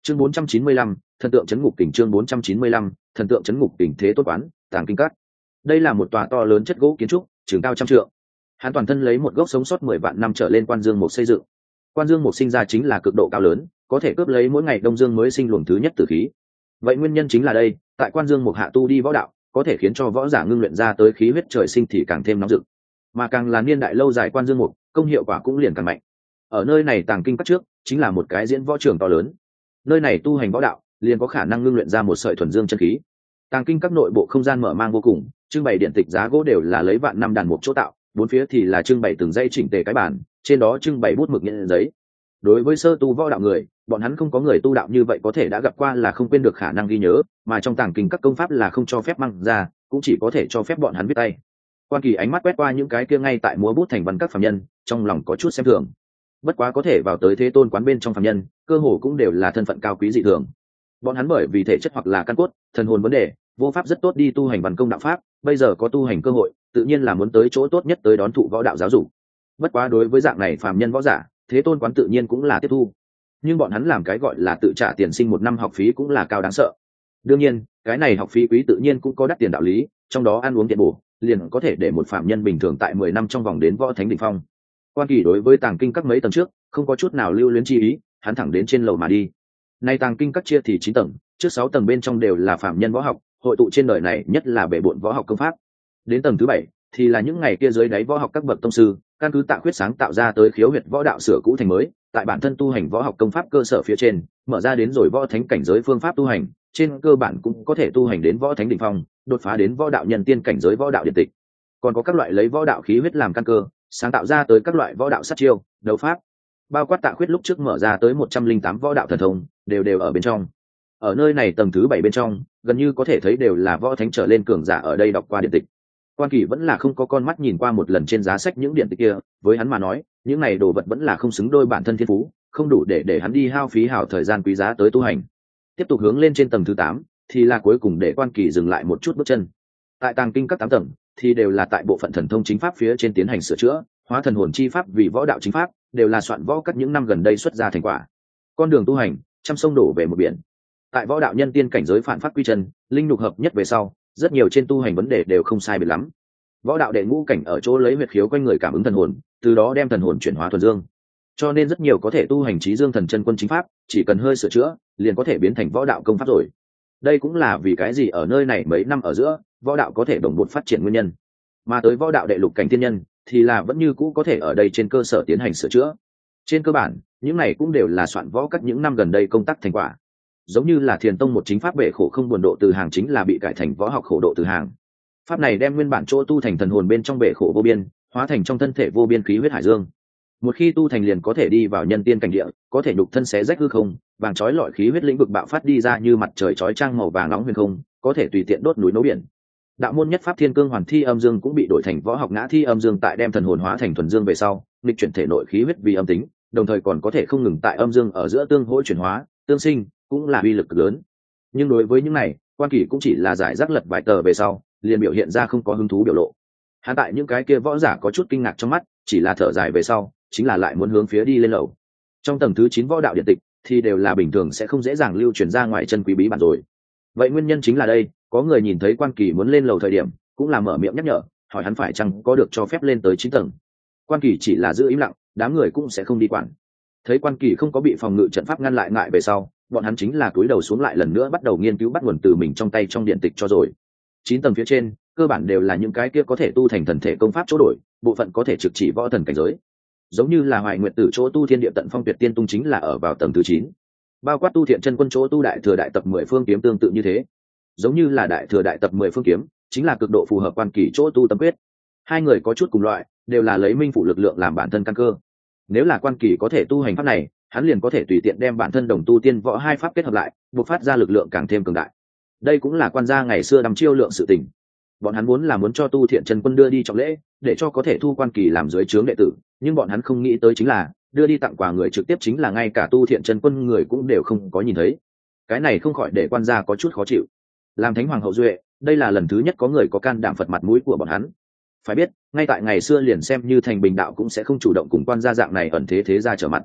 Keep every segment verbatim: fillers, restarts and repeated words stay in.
chương bốn trăm chín mươi lăm, thần tượng chấn ngục kình. Chương bốn trăm chín mươi lăm, thần tượng chấn ngục kình. Thế tốt quán, Tàng Kinh Các. Đây là một tòa to lớn chất gỗ kiến trúc, trường cao trăm trượng. Hắn toàn thân lấy một gốc sống sót mười vạn năm trở lên quan dương mục xây dựng. Quan dương mục sinh ra chính là cực độ cao lớn, có thể cướp lấy mỗi ngày đông dương mới sinh luồng thứ nhất tử khí. Vậy nguyên nhân chính là đây, tại quan dương mục hạ tu đi võ đạo, có thể khiến cho võ giả ngưng luyện ra tới khí huyết trời sinh thì càng thêm nóng rực. Mà càng là niên đại lâu dài quan dương mục, công hiệu quả cũng liền càng mạnh. Ở nơi này Tàng Kinh Các trước, chính là một cái diễn võ trường to lớn. Nơi này tu hành võ đạo, liền có khả năng ngưng luyện ra một sợi thuần dương chân khí. Tàng Kinh Các nội bộ không gian mở mang vô cùng, trưng bày điện tịch giá gỗ đều là lấy vạn năm đàn mục chỗ tạo, bốn phía thì là trưng bày từng dãy chỉnh tề cái bản, trên đó trưng bày bút mực nhẫn giấy. Đối với sơ tu võ đạo người, bọn hắn không có người tu đạo như vậy có thể đã gặp qua là không quên được khả năng ghi nhớ, mà trong Tàng Kinh Các công pháp là không cho phép mang ra, cũng chỉ có thể cho phép bọn hắn viết tay. Quan Kỳ ánh mắt quét qua những cái kia ngay tại múa bút thành văn các phàm nhân, trong lòng có chút xem thường. Bất quá có thể vào tới Thế Tôn quán bên trong phàm nhân, cơ hồ cũng đều là thân phận cao quý dị thường. Bọn hắn bởi vì thể chất hoặc là căn cốt, thần hồn vấn đề, vô pháp rất tốt đi tu hành văn công đạo pháp, bây giờ có tu hành cơ hội, tự nhiên là muốn tới chỗ tốt nhất tới đón thụ võ đạo giáo dục. Bất quá đối với dạng này phàm nhân võ giả, Thế Tôn quán tự nhiên cũng là tiếp thu. Nhưng bọn hắn làm cái gọi là tự trả tiền sinh một năm học phí cũng là cao đáng sợ. Đương nhiên, cái này học phí quý tự nhiên cũng có đắt tiền đạo lý, trong đó ăn uống tiện bổ, liền có thể để một phàm nhân bình thường tại mười năm trong vòng đến võ thánh đỉnh phong. Quan Kỳ đối với Tàng Kinh Các mấy tầng trước, không có chút nào lưu luyến chi ý, hắn thẳng đến trên lầu mà đi. Nay Tàng Kinh Các chia thì chín tầng, trước sáu tầng bên trong đều là phàm nhân võ học, hội tụ trên đời này nhất là bệ bội võ học công pháp. Đến tầng thứ bảy thì là những ngày kia dưới đáy võ học các bậc tông sư, căn cứ Tạ Khuyết sáng tạo ra tới khiếu huyệt võ đạo sửa cũ thành mới, tại bản thân tu hành võ học công pháp cơ sở phía trên, mở ra đến rồi võ thánh cảnh giới phương pháp tu hành, trên cơ bản cũng có thể tu hành đến võ thánh đỉnh phong, đột phá đến võ đạo nhân tiên cảnh giới võ đạo điện tịch. Còn có các loại lấy võ đạo khí huyết làm căn cơ, sáng tạo ra tới các loại võ đạo sát chiêu, đấu pháp, bao quát Tạ Khuyết lúc trước mở ra tới một trăm linh tám võ đạo thần thông, đều đều ở bên trong. Ở nơi này tầng thứ bảy bên trong, gần như có thể thấy đều là võ thánh trở lên cường giả ở đây đọc qua điện tịch. Quan Kỳ vẫn là không có con mắt nhìn qua một lần trên giá sách những điện tịch kia, với hắn mà nói, những này đồ vật vẫn là không xứng đôi bản thân thiên phú, không đủ để để hắn đi hao phí hào thời gian quý giá tới tu hành. Tiếp tục hướng lên trên tầng thứ tám, thì là cuối cùng để Quan Kỳ dừng lại một chút bước chân. Tại Tàng Kinh Các tám tầng, thì đều là tại bộ phận thần thông chính pháp phía trên tiến hành sửa chữa, hóa thần hồn chi pháp vì võ đạo chính pháp, đều là soạn võ các những năm gần đây xuất ra thành quả. Con đường tu hành, trăm sông đổ về một biển. Tại võ đạo nhân tiên cảnh giới phản phát quy chân, linh nhục hợp nhất về sau, rất nhiều trên tu hành vấn đề đều không sai biệt lắm. Võ đạo đệ ngũ cảnh ở chỗ lấy huyệt khiếu quanh người cảm ứng thần hồn, từ đó đem thần hồn chuyển hóa thuần dương. Cho nên rất nhiều có thể tu hành trí dương thần chân quân chính pháp, chỉ cần hơi sửa chữa, liền có thể biến thành võ đạo công pháp rồi. Đây cũng là vì cái gì ở nơi này mấy năm ở giữa, võ đạo có thể đồng bộ phát triển nguyên nhân. Mà tới võ đạo đệ lục cảnh thiên nhân, thì là vẫn như cũ có thể ở đây trên cơ sở tiến hành sửa chữa. Trên cơ bản, những này cũng đều là soạn võ các những năm gần đây công tác thành quả. Giống như là Thiền Tông một chính pháp bệ khổ không buồn độ từ hàng chính là bị cải thành võ học khổ độ từ hàng. Pháp này đem nguyên bản chỗ tu thành thần hồn bên trong bệ khổ vô biên, hóa thành trong thân thể vô biên khí huyết hải dương. Một khi tu thành liền có thể đi vào nhân tiên cảnh địa, có thể nhục thân xé rách hư không, vàng chói lọi khí huyết lĩnh vực bạo phát đi ra như mặt trời chói chang màu vàng nóng huyền không, có thể tùy tiện đốt núi nấu biển. Đạo môn nhất pháp Thiên Cương Hoàn Thi Âm Dương cũng bị đổi thành võ học Ngã Thi Âm Dương, tại đem thần hồn hóa thành thuần dương về sau, nghịch chuyển thể nội khí huyết vì âm tính, đồng thời còn có thể không ngừng tại âm dương ở giữa tương hỗ chuyển hóa, tương sinh, cũng là uy lực lớn. Nhưng đối với những này, Quan Kỳ cũng chỉ là giải rác lật vài tờ về sau, liền biểu hiện ra không có hứng thú biểu lộ. Hắn tại những cái kia võ giả có chút kinh ngạc trong mắt, chỉ là thở dài về sau, chính là lại muốn hướng phía đi lên lầu. Trong tầng thứ chín võ đạo điện tịch thì đều là bình thường sẽ không dễ dàng lưu truyền ra ngoài chân quý bí bản rồi. Vậy nguyên nhân chính là đây, có người nhìn thấy Quan Kỳ muốn lên lầu thời điểm, cũng là mở miệng nhắc nhở, hỏi hắn phải chăng có được cho phép lên tới chín tầng. Quan Kỳ chỉ là giữ im lặng, đám người cũng sẽ không đi quản. Thấy Quan Kỳ không có bị phòng ngự trận pháp ngăn lại ngại về sau, bọn hắn chính là cúi đầu xuống lại lần nữa bắt đầu nghiên cứu bắt nguồn từ mình trong tay trong điện tịch cho rồi. Chín tầng phía trên, cơ bản đều là những cái kia có thể tu thành thần thể công pháp chỗ đổi, bộ phận có thể trực chỉ võ thần cảnh giới. Giống như là Hoài Nguyện Tử chỗ tu thiên địa tận phong tuyệt tiên tung chính là ở vào tầng thứ chín. Bao quát tu thiện chân quân chỗ tu đại thừa đại tập mười phương kiếm tương tự như thế. Giống như là đại thừa đại tập mười phương kiếm, chính là cực độ phù hợp Quan Kỳ chỗ tu tâm quyết. Hai người có chút cùng loại, đều là lấy minh phủ lực lượng làm bản thân căn cơ. Nếu là Quan Kỳ có thể tu hành pháp này, hắn liền có thể tùy tiện đem bản thân đồng tu tiên võ hai pháp kết hợp lại, bộc phát ra lực lượng càng thêm cường đại. Đây cũng là quan gia ngày xưa đăm chiêu lượng sự tình. Bọn hắn muốn là muốn cho tu thiện chân quân đưa đi trọng lễ, để cho có thể thu Quan Kỳ làm dưới trướng đệ tử, nhưng bọn hắn không nghĩ tới chính là đưa đi tặng quà người trực tiếp chính là ngay cả tu thiện chân quân người cũng đều không có nhìn thấy. Cái này không khỏi để quan gia có chút khó chịu. Làm thánh hoàng hậu duệ, đây là lần thứ nhất có người có can đảm phật mặt mũi của bọn hắn. Phải biết, ngay tại ngày xưa liền xem như thành bình đạo cũng sẽ không chủ động cùng quan gia dạng này ẩn thế thế gia trở mặt.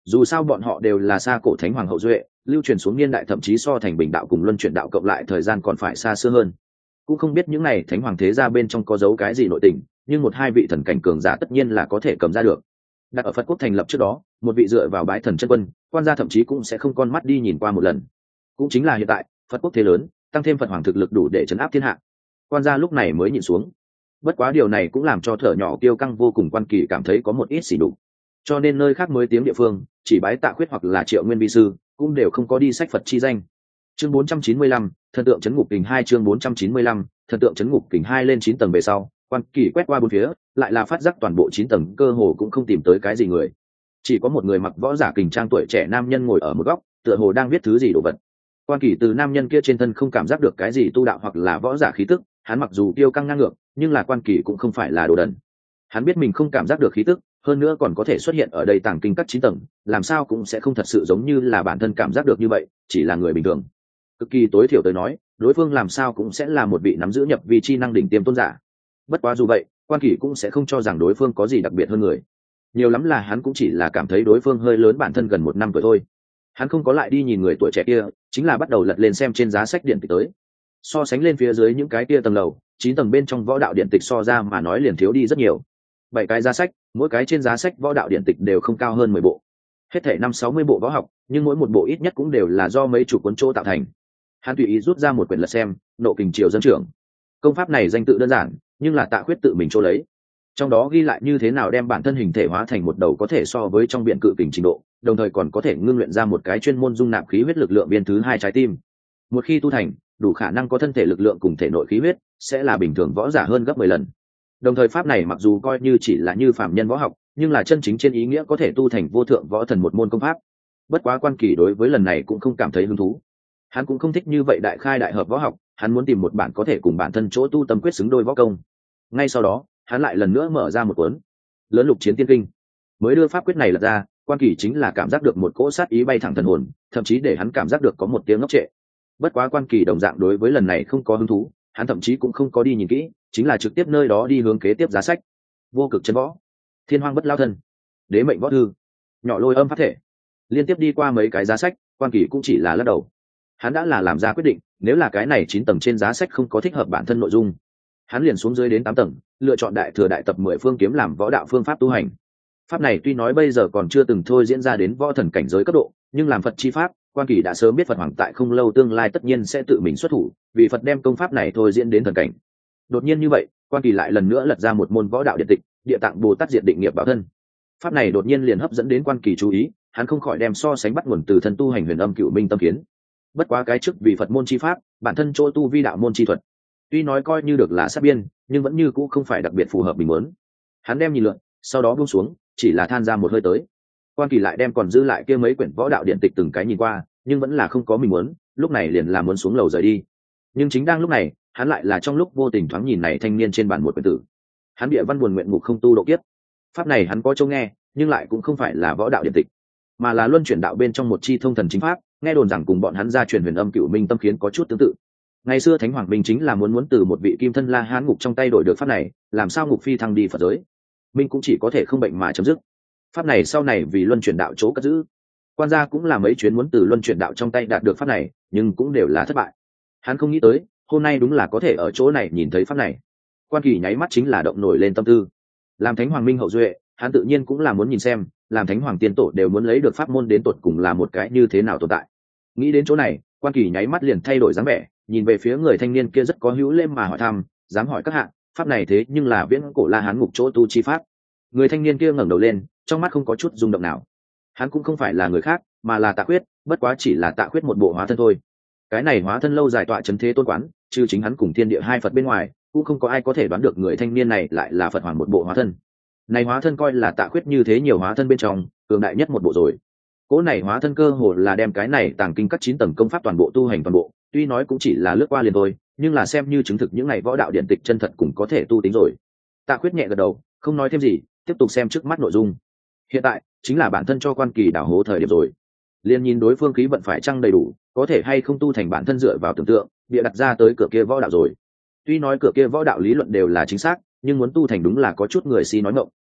Dù sao bọn họ đều là xa cổ thánh hoàng hậu duệ, lưu truyền xuống niên đại thậm chí so thành bình đạo cùng luân chuyển đạo cộng lại thời gian còn phải xa xưa hơn. Cũng không biết những này thánh hoàng thế gia bên trong có giấu cái gì nội tình, nhưng một hai vị thần cảnh cường giả tất nhiên là có thể cầm ra được. Đặt ở Phật quốc thành lập trước đó, một vị dựa vào bái thần chân quân, quan gia thậm chí cũng sẽ không con mắt đi nhìn qua một lần. Cũng chính là hiện tại, Phật quốc thế lớn, tăng thêm Phật hoàng thực lực đủ để trấn áp thiên hạ, quan gia lúc này mới nhịn xuống. Bất quá điều này cũng làm cho thở nhỏ kiêu căng vô cùng Quan Kỳ cảm thấy có một ít xỉ đục, cho nên nơi khác mới tiếng địa phương chỉ bái Tạ Khuyết hoặc là Triệu Nguyên vi sư, cũng đều không có đi sách Phật chi danh. Chương bốn trăm chín mươi lăm, thần tượng chấn ngục kình hai chương bốn trăm chín mươi lăm, thần tượng chấn ngục kình hai lên chín tầng về sau, Quan Kỳ quét qua bốn phía, lại là phát giác toàn bộ chín tầng cơ hồ cũng không tìm tới cái gì người. Chỉ có một người mặc võ giả kình trang tuổi trẻ nam nhân ngồi ở một góc, tựa hồ đang viết thứ gì đồ vật. Quan Kỳ từ nam nhân kia trên thân không cảm giác được cái gì tu đạo hoặc là võ giả khí tức, hắn mặc dù kiêu căng ngang ngược, nhưng là Quan Kỳ cũng không phải là đồ đần. Hắn biết mình không cảm giác được khí tức, hơn nữa còn có thể xuất hiện ở đây tàng kinh các chín tầng, làm sao cũng sẽ không thật sự giống như là bản thân cảm giác được như vậy, chỉ là người bình thường. Cực kỳ tối thiểu tới nói, đối phương làm sao cũng sẽ là một vị nắm giữ nhập vi chi năng đỉnh tiêm tôn giả. Bất quá dù vậy, Quan Kỳ cũng sẽ không cho rằng đối phương có gì đặc biệt hơn người. Nhiều lắm là hắn cũng chỉ là cảm thấy đối phương hơi lớn bản thân gần một năm tuổi thôi. Hắn không có lại đi nhìn người tuổi trẻ kia, chính là bắt đầu lật lên xem trên giá sách điện tịch tới. So sánh lên phía dưới những cái kia tầng lầu, chín tầng bên trong võ đạo điện tịch so ra mà nói liền thiếu đi rất nhiều. Bảy cái giá sách, mỗi cái trên giá sách võ đạo điện tịch đều không cao hơn mười bộ. Hết thể năm sáu mươi bộ võ học, nhưng mỗi một bộ ít nhất cũng đều là do mấy chủ cuốn chỗ tạo thành. Hắn tùy ý rút ra một quyển lật xem, Nộ Kình Triều Dân Trưởng. Công pháp này danh tự đơn giản, nhưng là Tạ Khuyết tự mình chỗ lấy. Trong đó ghi lại như thế nào đem bản thân hình thể hóa thành một đầu có thể so với trong biển cự kình trình độ, đồng thời còn có thể ngưng luyện ra một cái chuyên môn dung nạp khí huyết lực lượng viên thứ hai trái tim. Một khi tu thành, đủ khả năng có thân thể lực lượng cùng thể nội khí huyết, sẽ là bình thường võ giả hơn gấp mười lần. Đồng thời pháp này mặc dù coi như chỉ là như phàm nhân võ học, nhưng là chân chính trên ý nghĩa có thể tu thành vô thượng võ thần một môn công pháp. Bất quá Quan Kỳ đối với lần này cũng không cảm thấy hứng thú. Hắn cũng không thích như vậy đại khai đại hợp võ học, hắn muốn tìm một bản có thể cùng bản thân chỗ tu tâm quyết xứng đôi võ công. Ngay sau đó, hắn lại lần nữa mở ra một cuốn Lớn Lục Chiến Tiên Kinh. Mới đưa pháp quyết này lật ra, Quan Kỳ chính là cảm giác được một cỗ sát ý bay thẳng thần hồn, thậm chí để hắn cảm giác được có một tiếng ngốc trệ. Bất quá Quan Kỳ đồng dạng đối với lần này không có hứng thú, hắn thậm chí cũng không có đi nhìn kỹ, chính là trực tiếp nơi đó đi hướng kế tiếp giá sách. Vô Cực Chân Võ, Thiên Hoang Bất Lao Thân, Đế Mệnh Võ Thư, Nhỏ Lôi Âm Pháp Thể. Liên tiếp đi qua mấy cái giá sách, Quan Kỳ cũng chỉ là lắc đầu. Hắn đã là làm ra quyết định, nếu là cái này chín tầng trên giá sách không có thích hợp bản thân nội dung, hắn liền xuống dưới đến tám tầng, lựa chọn Đại Thừa Đại Tập Mười Phương Kiếm làm võ đạo phương pháp tu hành. Pháp này tuy nói bây giờ còn chưa từng thôi diễn ra đến võ thần cảnh giới cấp độ, nhưng làm Phật chi pháp, Quan Kỳ đã sớm biết Phật hoàng tại không lâu tương lai tất nhiên sẽ tự mình xuất thủ, vì Phật đem công pháp này thôi diễn đến thần cảnh. Đột nhiên như vậy, Quan Kỳ lại lần nữa lật ra một môn võ đạo điện tịch, Địa Tạng Bồ Tát Diệt Định Nghiệp Bảo Thân. Pháp này đột nhiên liền hấp dẫn đến Quan Kỳ chú ý, hắn không khỏi đem so sánh bắt nguồn từ thân tu hành Huyền Âm Cựu Minh Tâm Kiến. Bất quá cái trước vì Phật môn chi pháp, bản thân chỗ tu vi đạo môn chi thuật, tuy nói coi như được là sát biên, nhưng vẫn như cũ không phải đặc biệt phù hợp mình muốn. Hắn đem nhìn lượn, sau đó buông xuống, chỉ là than ra một hơi tới. Quan Kỳ lại đem còn dư lại kia mấy quyển võ đạo điện tịch từng cái nhìn qua, nhưng vẫn là không có mình muốn, lúc này liền là muốn xuống lầu rời đi. Nhưng chính đang lúc này, hắn lại là trong lúc vô tình thoáng nhìn này thanh niên trên bàn một quyển tử. Hắn địa văn buồn nguyện ngục không tu độ kiếp. Pháp này hắn có châu nghe, nhưng lại cũng không phải là võ đạo điện tịch, mà là luân chuyển đạo bên trong một chi thông thần chính pháp, nghe đồn rằng cùng bọn hắn gia truyền Huyền Âm Cựu Minh Tâm Kiến có chút tương tự. Ngày xưa Thánh Hoàng Minh chính là muốn muốn từ một vị kim thân La Hán ngục trong tay đổi được pháp này, làm sao ngục phi thăng đi Phật giới. Minh cũng chỉ có thể không bệnh mà chấm dứt. Pháp này sau này vì luân chuyển đạo chỗ cất giữ. Quan gia cũng là mấy chuyến muốn từ luân chuyển đạo trong tay đạt được pháp này, nhưng cũng đều là thất bại. Hắn không nghĩ tới, hôm nay đúng là có thể ở chỗ này nhìn thấy pháp này. Quan Kỳ nháy mắt chính là động nổi lên tâm tư. Làm Thánh Hoàng Minh hậu duệ, hắn tự nhiên cũng là muốn nhìn xem, làm Thánh Hoàng tiên tổ đều muốn lấy được pháp môn đến tột cùng là một cái như thế nào tồn tại. Nghĩ đến chỗ này, Quan Kỳ nháy mắt liền thay đổi dáng vẻ, nhìn về phía người thanh niên kia rất có hữu lễ mà hỏi thăm, dám hỏi các hạ, pháp này thế nhưng là viễn cổ La Hán ngục chỗ tu chi pháp. Người thanh niên kia ngẩng đầu lên, trong mắt không có chút rung động nào. Hắn cũng không phải là người khác, mà là Tạ Khuyết, bất quá chỉ là Tạ Khuyết một bộ hóa thân thôi. Cái này hóa thân lâu dài tọa chấn thế tôn quán, trừ chính hắn cùng thiên địa hai Phật bên ngoài, cũng không có ai có thể đoán được người thanh niên này lại là Phật hoàng một bộ hóa thân. Này hóa thân coi là Tạ Khuyết như thế nhiều hóa thân bên trong, cường đại nhất một bộ rồi. Cỗ này hóa thân cơ hồ là đem cái này tàng kinh các chín tầng công pháp toàn bộ tu hành toàn bộ, tuy nói cũng chỉ là lướt qua liền thôi, nhưng là xem như chứng thực những này võ đạo điện tịch chân thật cũng có thể tu tính rồi. Tạ Khuyết nhẹ gật đầu, không nói thêm gì, tiếp tục xem trước mắt nội dung. Hiện tại chính là bản thân cho Quan Kỳ đảo hố thời điểm rồi. Liên nhìn đối phương khí vận phải chăng đầy đủ, có thể hay không tu thành bản thân dựa vào tưởng tượng, bịa đặt ra tới cửa kia võ đạo rồi. Tuy nói cửa kia võ đạo lý luận đều là chính xác, nhưng muốn tu thành đúng là có chút người si nói ngọng.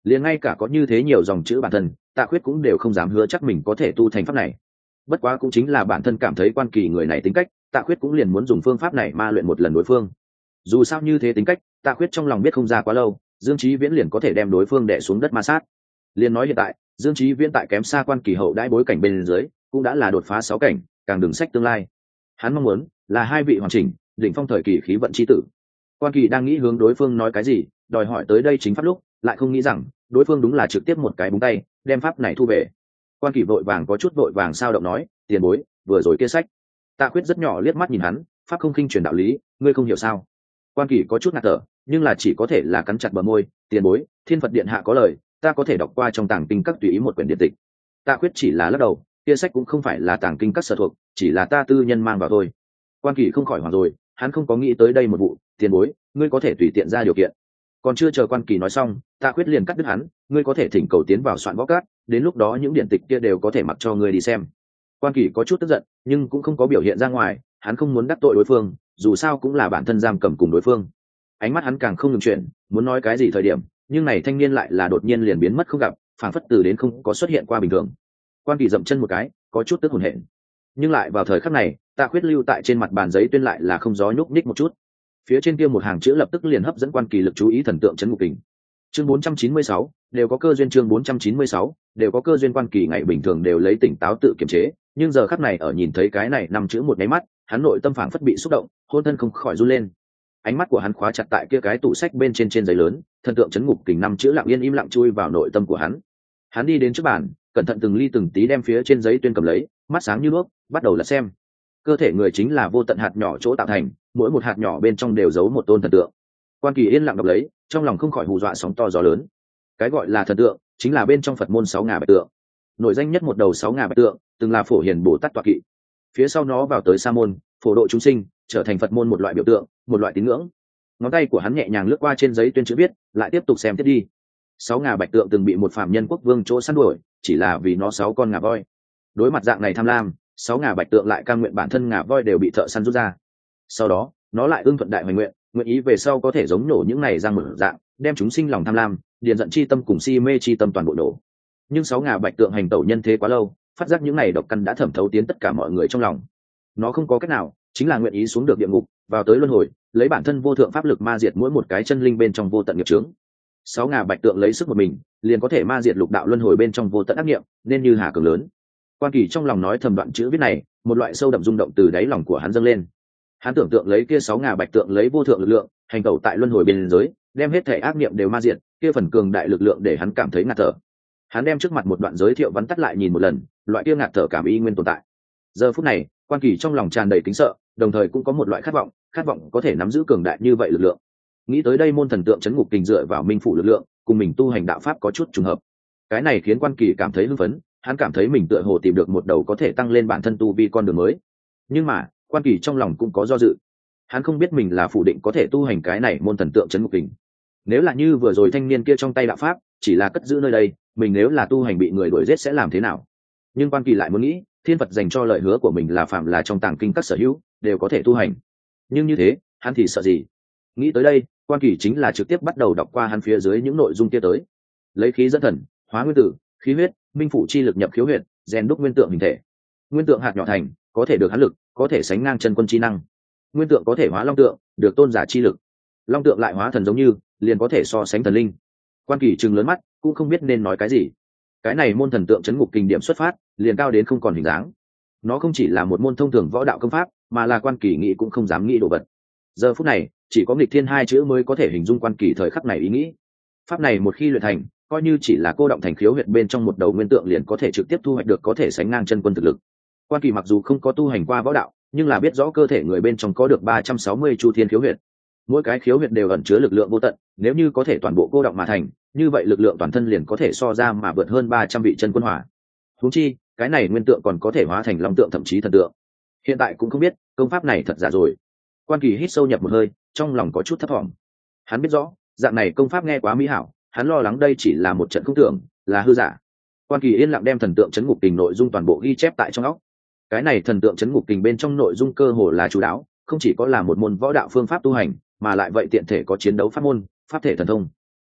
liền ngay cả có như thế nhiều dòng chữ bản thân Tạ Khuyết cũng đều không dám hứa chắc mình có thể tu thành pháp này. Bất quá cũng chính là bản thân cảm thấy Quan Kỳ người này tính cách, Tạ Khuyết cũng liền muốn dùng phương pháp này ma luyện một lần đối phương. Dù sao như thế tính cách, Tạ Khuyết trong lòng biết không ra quá lâu, Dương Chí Viễn liền có thể đem đối phương đè xuống đất ma sát. Liền nói hiện tại, Dương Chí Viễn tại kém xa Quan Kỳ hậu đãi bối cảnh bên dưới, cũng đã là đột phá sáu cảnh, càng đường sách tương lai. Hắn mong muốn là hai vị hoàn chỉnh, đỉnh phong thời kỳ khí vận chi tử. Quan Kỳ đang nghĩ hướng đối phương nói cái gì, đòi hỏi tới đây chính pháp lúc, lại không nghĩ rằng đối phương đúng là trực tiếp một cái búng tay, đem pháp này thu về. Quan Kỳ vội vàng có chút vội vàng sao động nói, tiền bối, vừa rồi kia sách. Tạ Khuyết rất nhỏ liếc mắt nhìn hắn, pháp không khinh truyền đạo lý, ngươi không hiểu sao? Quan Kỳ có chút ngạc thở, nhưng là chỉ có thể là cắn chặt bờ môi, tiền bối, Thiên Phật điện hạ có lời, ta có thể đọc qua trong tàng kinh các tùy ý một quyển điện tịch. Tạ Khuyết chỉ là lắc đầu, kia sách cũng không phải là tàng kinh các sở thuộc, chỉ là ta tư nhân mang vào thôi. Quan Kỳ không khỏi hoảng rồi, hắn không có nghĩ tới đây một vụ, tiền bối, ngươi có thể tùy tiện ra điều kiện. Còn chưa chờ Quan Kỳ nói xong, Tạ Khuyết liền cắt đứt hắn, ngươi có thể thỉnh cầu tiến vào soạn võ cát, đến lúc đó những điện tịch kia đều có thể mặc cho ngươi đi xem. Quan Kỳ có chút tức giận, nhưng cũng không có biểu hiện ra ngoài, hắn không muốn đắc tội đối phương, dù sao cũng là bản thân giam cầm cùng đối phương. Ánh mắt hắn càng không ngừng chuyển, muốn nói cái gì thời điểm, nhưng này thanh niên lại là đột nhiên liền biến mất không gặp, phảng phất từ đến không có xuất hiện qua bình thường. Quan Kỳ dậm chân một cái, có chút tức hồn hển. Nhưng lại vào thời khắc này, Tạ Khuyết lưu tại trên mặt bàn giấy tuyên lại là không gió nhúc nhích một chút. Phía trên kia một hàng chữ lập tức liền hấp dẫn Quan Kỳ lực chú ý, thần tượng trấn ngục kình. Chương bốn trăm chín mươi sáu, đều có cơ duyên. Chương bốn trăm chín mươi sáu, đều có cơ duyên. Quan Kỳ ngày bình thường đều lấy tỉnh táo tự kiềm chế, nhưng giờ khắc này ở nhìn thấy cái này năm chữ một cái mắt, hắn nội tâm phảng phất bị xúc động, hôn thân không khỏi run lên. Ánh mắt của hắn khóa chặt tại kia cái tủ sách bên trên trên giấy lớn, thần tượng trấn ngục kình năm chữ lặng yên im lặng chui vào nội tâm của hắn. Hắn đi đến trước bàn, cẩn thận từng ly từng tí đem phía trên giấy tuyên cầm lấy, mắt sáng như đuốc, bắt đầu là xem. Cơ thể người chính là vô tận hạt nhỏ chỗ tạo thành, mỗi một hạt nhỏ bên trong đều giấu một tôn thần tượng. Quan Kỳ yên lặng đọc lấy, trong lòng không khỏi hù dọa sóng to gió lớn. Cái gọi là thần tượng chính là bên trong Phật môn sáu ngà bạch tượng. Nổi danh nhất một đầu sáu ngà bạch tượng, từng là Phổ Hiền Bồ Tát tọa kỵ. Phía sau nó vào tới sa môn, phổ độ chúng sinh, trở thành Phật môn một loại biểu tượng, một loại tín ngưỡng. Ngón tay của hắn nhẹ nhàng lướt qua trên giấy tuyên chữ viết, lại tiếp tục xem tiếp đi. Sáu ngà bạch tượng từng bị một phạm nhân quốc vương chỗ săn đuổi, chỉ là vì nó sáu con ngà voi. Đối mặt dạng này tham lam, sáu ngà bạch tượng lại cam nguyện bản thân ngà voi đều bị thợ săn rút ra. Sau đó, nó lại ưng thuận đại hoài nguyện, nguyện ý về sau có thể giống nổ những này răng mở dạng, đem chúng sinh lòng tham lam, điền giận chi tâm cùng si mê chi tâm toàn bộ nổ. Nhưng sáu ngà bạch tượng hành tẩu nhân thế quá lâu, phát giác những này độc căn đã thẩm thấu tiến tất cả mọi người trong lòng. Nó không có cách nào, chính là nguyện ý xuống được địa ngục, vào tới luân hồi, lấy bản thân vô thượng pháp lực ma diệt mỗi một cái chân linh bên trong vô tận nghiệp chướng. Sáu ngà bạch tượng lấy sức một mình, liền có thể ma diệt lục đạo luân hồi bên trong vô tận ác niệm, nên như hà cường lớn. Quan Kỳ trong lòng nói thầm đoạn chữ viết này, một loại sâu đậm rung động từ đáy lòng của hắn dâng lên. Hắn tưởng tượng lấy kia sáu ngà bạch tượng lấy vô thượng lực lượng, hành tẩu tại luân hồi bên giới, đem hết thể ác niệm đều ma diệt, kia phần cường đại lực lượng để hắn cảm thấy ngạt thở. Hắn đem trước mặt một đoạn giới thiệu vắn tắt lại nhìn một lần, loại kia ngạt thở cảm y nguyên tồn tại. Giờ phút này, Quan Kỳ trong lòng tràn đầy kính sợ, đồng thời cũng có một loại khát vọng, khát vọng có thể nắm giữ cường đại như vậy lực lượng. Nghĩ tới đây, môn thần tượng trấn ngục kình dựa vào minh phủ lực lượng, cùng mình tu hành đạo pháp có chút trùng hợp. Cái này khiến Quan Kỳ cảm thấy hưng phấn, hắn cảm thấy mình tựa hồ tìm được một đầu có thể tăng lên bản thân tu vi con đường mới. Nhưng mà, Quan Kỳ trong lòng cũng có do dự. Hắn không biết mình là phủ định có thể tu hành cái này môn thần tượng trấn ngục kình. Nếu là như vừa rồi thanh niên kia trong tay đạo pháp, chỉ là cất giữ nơi đây, mình nếu là tu hành bị người đuổi giết sẽ làm thế nào? Nhưng Quan Kỳ lại muốn nghĩ, Thiên Phật dành cho lời hứa của mình là phạm là trong tàng kinh các sở hữu đều có thể tu hành. Nhưng như thế, hắn thì sợ gì? Nghĩ tới đây, Quan Kỳ chính là trực tiếp bắt đầu đọc qua hắn phía dưới những nội dung kia tới. Lấy khí dẫn thần, hóa nguyên tử, khí huyết, minh phủ chi lực nhập khiếu huyệt, rèn đúc nguyên tượng hình thể. Nguyên tượng hạt nhỏ thành, có thể được hắn lực, có thể sánh ngang chân quân chi năng. Nguyên tượng có thể hóa long tượng, được tôn giả chi lực. Long tượng lại hóa thần giống như, liền có thể so sánh thần linh. Quan Kỳ trừng lớn mắt, cũng không biết nên nói cái gì. Cái này môn thần tượng trấn ngục kình điểm xuất phát, liền cao đến không còn hình dáng. Nó không chỉ là một môn thông thường võ đạo công pháp, mà là Quan Kỳ nghĩ cũng không dám nghĩ đồ vật. Giờ phút này, chỉ có nghịch thiên hai chữ mới có thể hình dung Quan Kỳ thời khắc này ý nghĩ. Pháp này một khi luyện thành, coi như chỉ là cô động thành khiếu huyệt bên trong một đầu nguyên tượng liền có thể trực tiếp thu hoạch được có thể sánh ngang chân quân thực lực. Quan Kỳ mặc dù không có tu hành qua võ đạo, nhưng là biết rõ cơ thể người bên trong có được ba trăm sáu mươi chu thiên khiếu huyệt. Mỗi cái khiếu huyệt đều ẩn chứa lực lượng vô tận, nếu như có thể toàn bộ cô động mà thành, như vậy lực lượng toàn thân liền có thể so ra mà vượt hơn ba trăm vị chân quân hỏa. Huống chi, cái này nguyên tượng còn có thể hóa thành long tượng thậm chí thần tượng. Hiện tại cũng không biết công pháp này thật giả rồi. Quan Kỳ hít sâu nhập một hơi, trong lòng có chút thấp thỏm. Hắn biết rõ, dạng này công pháp nghe quá mỹ hảo, hắn lo lắng đây chỉ là một trận không tưởng, là hư giả. Quan Kỳ yên lặng đem thần tượng trấn ngục kình nội dung toàn bộ ghi chép tại trong óc. Cái này thần tượng trấn ngục kình bên trong nội dung cơ hồ là chú đáo, không chỉ có là một môn võ đạo phương pháp tu hành, mà lại vậy tiện thể có chiến đấu pháp môn, pháp thể thần thông.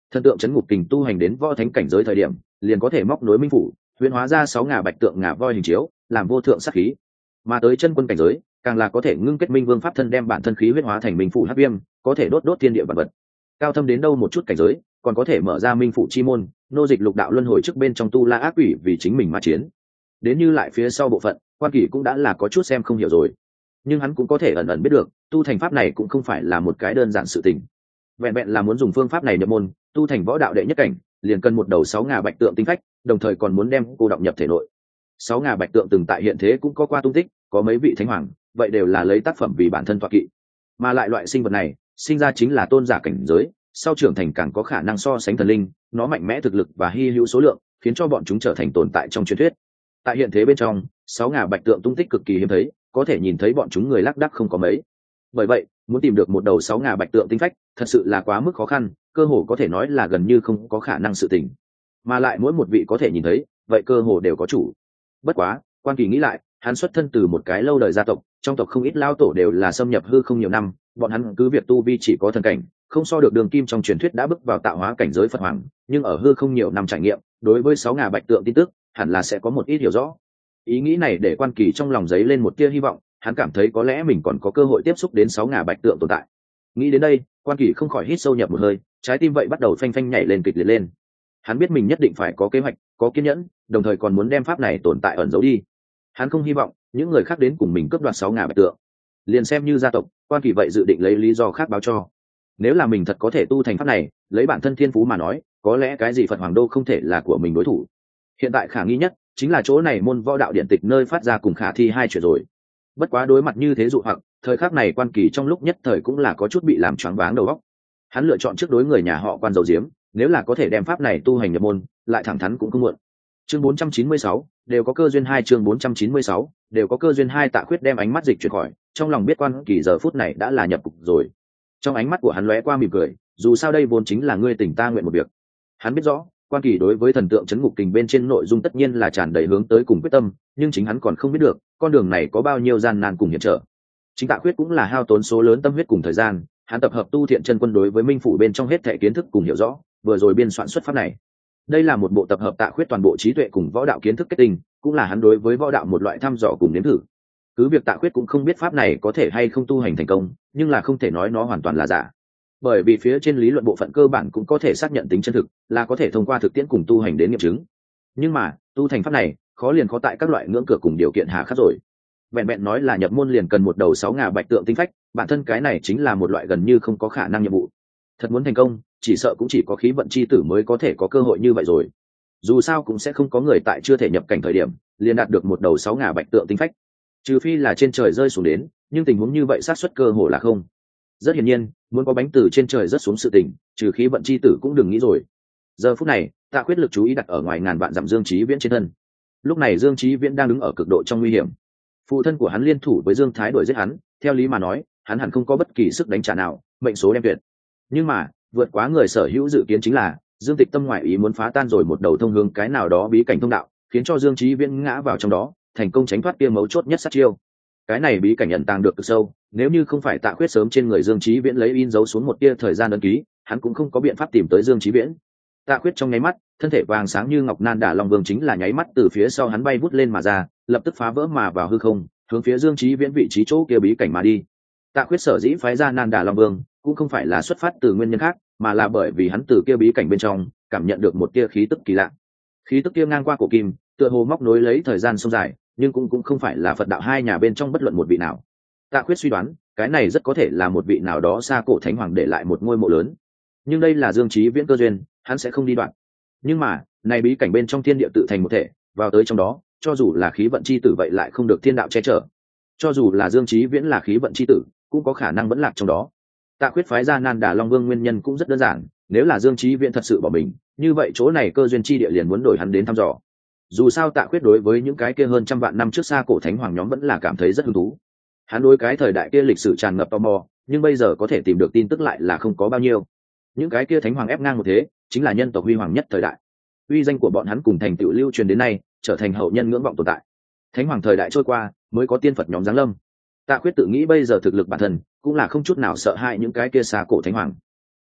Thần tượng chấn ngục kình tu hành đến võ thánh cảnh giới thời điểm liền có thể móc nối minh phủ, huyễn hóa ra sáu ngà bạch tượng ngà voi hình chiếu làm vô thượng sát khí, mà tới chân quân cảnh giới càng là có thể ngưng kết minh vương pháp thân, đem bản thân khí huyết hóa thành minh phủ hắc viêm, có thể đốt đốt thiên địa vật vật. Cao thâm đến đâu một chút cảnh giới còn có thể mở ra minh phủ chi môn, nô dịch lục đạo luân hồi trước bên trong tu la ác quỷ vì chính mình mà chiến. Đến như lại phía sau bộ phận, Quan Kỳ cũng đã là có chút xem không hiểu rồi, nhưng hắn cũng có thể ẩn ẩn biết được tu thành pháp này cũng không phải là một cái đơn giản sự tình. Vẹn vẹn là muốn dùng phương pháp này nhập môn tu thành võ đạo đệ nhất cảnh, liền cần một đầu sáu ngà bạch tượng tinh phách, đồng thời còn muốn đem cô động nhập thể nội. Sáu ngà bạch tượng từng tại hiện thế cũng có qua tung tích, có mấy vị thánh hoàng, vậy đều là lấy tác phẩm vì bản thân tọa kỵ. Mà lại loại sinh vật này sinh ra chính là tôn giả cảnh giới, sau trưởng thành càng có khả năng so sánh thần linh, nó mạnh mẽ thực lực và hy hữu số lượng, khiến cho bọn chúng trở thành tồn tại trong truyền thuyết. Tại hiện thế bên trong, sáu ngà bạch tượng tung tích cực kỳ hiếm thấy, có thể nhìn thấy bọn chúng người lác đác không có mấy. Bởi vậy, muốn tìm được một đầu sáu ngà bạch tượng tinh phách, thật sự là quá mức khó khăn, cơ hồ có thể nói là gần như không có khả năng sự tình. Mà lại mỗi một vị có thể nhìn thấy, vậy cơ hồ đều có chủ. Bất quá, Quan Kỳ nghĩ lại, hắn xuất thân từ một cái lâu đời gia tộc, trong tộc không ít lao tổ đều là xâm nhập hư không nhiều năm, bọn hắn cứ việc tu vi chỉ có thần cảnh, không so được Đường Kim trong truyền thuyết đã bước vào tạo hóa cảnh giới Phật hoàng, nhưng ở hư không nhiều năm trải nghiệm, đối với sáu ngà bạch tượng tin tức, hẳn là sẽ có một ít hiểu rõ. Ý nghĩ này để Quan Kỳ trong lòng dấy lên một tia hy vọng, hắn cảm thấy có lẽ mình còn có cơ hội tiếp xúc đến sáu ngà bạch tượng tồn tại. Nghĩ đến đây, Quan Kỳ không khỏi hít sâu nhập một hơi, trái tim vậy bắt đầu phanh phanh nhảy lên kịch liệt lên. Hắn biết mình nhất định phải có kế hoạch, có kiên nhẫn, đồng thời còn muốn đem pháp này tồn tại ẩn giấu đi. Hắn không hy vọng những người khác đến cùng mình cướp đoạt sáu ngà bạch tượng. Liền xem như gia tộc, Quan Kỳ vậy dự định lấy lý do khác báo cho. Nếu là mình thật có thể tu thành pháp này, lấy bản thân thiên phú mà nói, có lẽ cái gì Phật Hoàng Đô không thể là của mình đối thủ. Hiện tại khả nghi nhất chính là chỗ này môn võ đạo điện tịch nơi phát ra cùng khả thi hai chuyện rồi. Bất quá đối mặt như thế dụ hoặc, thời khắc này Quan Kỳ trong lúc nhất thời cũng là có chút bị làm choáng váng đầu óc. Hắn lựa chọn trước đối người nhà họ Quan dầu diếm, nếu là có thể đem pháp này tu hành nhập môn, lại thẳng thắn cũng không muộn. Chương bốn trăm chín mươi sáu, đều có cơ duyên hai chương bốn trăm chín mươi sáu, đều có cơ duyên hai Tạ Khuyết đem ánh mắt dịch chuyển khỏi, trong lòng biết Quan Kỳ giờ phút này đã là nhập cục rồi. Trong ánh mắt của hắn lóe qua mỉm cười, dù sao đây vốn chính là ngươi tình ta nguyện một việc. Hắn biết rõ, Quan Kỳ đối với thần tượng chấn ngục kình bên trên nội dung tất nhiên là tràn đầy hướng tới cùng quyết tâm, nhưng chính hắn còn không biết được con đường này có bao nhiêu gian nan cùng hiểm trở. Chính Tạ Khuyết cũng là hao tốn số lớn tâm huyết cùng thời gian, hắn tập hợp tu thiện chân quân đối với minh phủ bên trong hết thảy kiến thức cùng hiểu rõ, vừa rồi biên soạn xuất pháp này. Đây là một bộ tập hợp Tạ Khuyết toàn bộ trí tuệ cùng võ đạo kiến thức kết tinh, cũng là hắn đối với võ đạo một loại thăm dò cùng nếm thử. Cứ việc Tạ Khuyết cũng không biết pháp này có thể hay không tu hành thành công, nhưng là không thể nói nó hoàn toàn là giả. Bởi vì phía trên lý luận bộ phận cơ bản cũng có thể xác nhận tính chân thực, là có thể thông qua thực tiễn cùng tu hành đến nghiệm chứng. Nhưng mà, tu thành pháp này, khó liền khó tại các loại ngưỡng cửa cùng điều kiện hà khắc rồi. Vẹn vẹn nói là nhập môn liền cần một đầu sáu ngà bạch tượng tinh phách, bản thân cái này chính là một loại gần như không có khả năng nhiệm vụ. Thật muốn thành công, chỉ sợ cũng chỉ có khí vận chi tử mới có thể có cơ hội như vậy rồi. Dù sao cũng sẽ không có người tại chưa thể nhập cảnh thời điểm, liền đạt được một đầu sáu ngà bạch tượng tinh phách. Trừ phi là trên trời rơi xuống đến, nhưng tình huống như vậy xác suất cơ hồ là không. Rất hiển nhiên, muốn có bánh từ trên trời rớt xuống sự tình, trừ khí vận chi tử cũng đừng nghĩ rồi. Giờ phút này, Tạ Khuyết lực chú ý đặt ở ngoài ngàn vạn dặm Dương Chí Viễn trên thân. Lúc này Dương Chí Viễn đang đứng ở cực độ trong nguy hiểm. Phụ thân của hắn liên thủ với Dương Thái đuổi giết hắn, theo lý mà nói, hắn hẳn không có bất kỳ sức đánh trả nào, mệnh số đem tuyệt. Nhưng mà, vượt quá người sở hữu dự kiến chính là, Dương Tịch Tâm ngoại ý muốn phá tan rồi một đầu thông hướng cái nào đó bí cảnh thông đạo, khiến cho Dương Chí Viễn ngã vào trong đó, thành công tránh thoát kia mấu chốt nhất sát chiêu. Cái này bí cảnh ẩn tàng được cực sâu, nếu như không phải Tạ Khuyết sớm trên người Dương Chí Viễn lấy in dấu xuống một tia thời gian ấn ký, hắn cũng không có biện pháp tìm tới Dương Chí Viễn. Tạ Khuyết trong nháy mắt, thân thể vàng sáng như ngọc nan đả long vương chính là nháy mắt từ phía sau hắn bay vút lên mà ra, lập tức phá vỡ mà vào hư không, hướng phía Dương Chí Viễn vị trí chỗ kia bí cảnh mà đi. Tạ Khuyết sở dĩ phái ra nan đả long vương, cũng không phải là xuất phát từ nguyên nhân khác, mà là bởi vì hắn từ kia bí cảnh bên trong cảm nhận được một tia khí tức kỳ lạ. Khí tức kia ngang qua cổ kim, tựa hồ móc nối lấy thời gian sông dài, nhưng cũng cũng không phải là Phật đạo hai nhà bên trong bất luận một vị nào. Tạ Khuyết suy đoán, cái này rất có thể là một vị nào đó xa cổ thánh hoàng để lại một ngôi mộ lớn. Nhưng đây là Dương Chí Viễn cơ duyên, hắn sẽ không đi đoạn. Nhưng mà, này bí cảnh bên trong thiên địa tự thành một thể, vào tới trong đó, cho dù là khí vận chi tử vậy lại không được thiên đạo che chở. Cho dù là Dương Chí Viễn là khí vận chi tử, cũng có khả năng vẫn lạc trong đó. Tạ Khuyết phái ra Nan Đà Long Vương nguyên nhân cũng rất đơn giản, nếu là Dương Chí Viễn thật sự bỏ mình, như vậy chỗ này cơ duyên chi địa liền muốn đổi hắn đến thăm dò. Dù sao Tạ Khuyết đối với những cái kia hơn trăm vạn năm trước xa cổ thánh hoàng nhóm vẫn là cảm thấy rất hứng thú. Hắn đối cái thời đại kia lịch sử tràn ngập tò mò, nhưng bây giờ có thể tìm được tin tức lại là không có bao nhiêu. Những cái kia thánh hoàng ép ngang một thế, chính là nhân tộc huy hoàng nhất thời đại. Uy danh của bọn hắn cùng thành tựu lưu truyền đến nay, trở thành hậu nhân ngưỡng vọng tồn tại. Thánh hoàng thời đại trôi qua, mới có tiên Phật nhóm giáng lâm. Tạ Khuyết tự nghĩ bây giờ thực lực bản thân cũng là không chút nào sợ hãi những cái kia xa cổ thánh hoàng.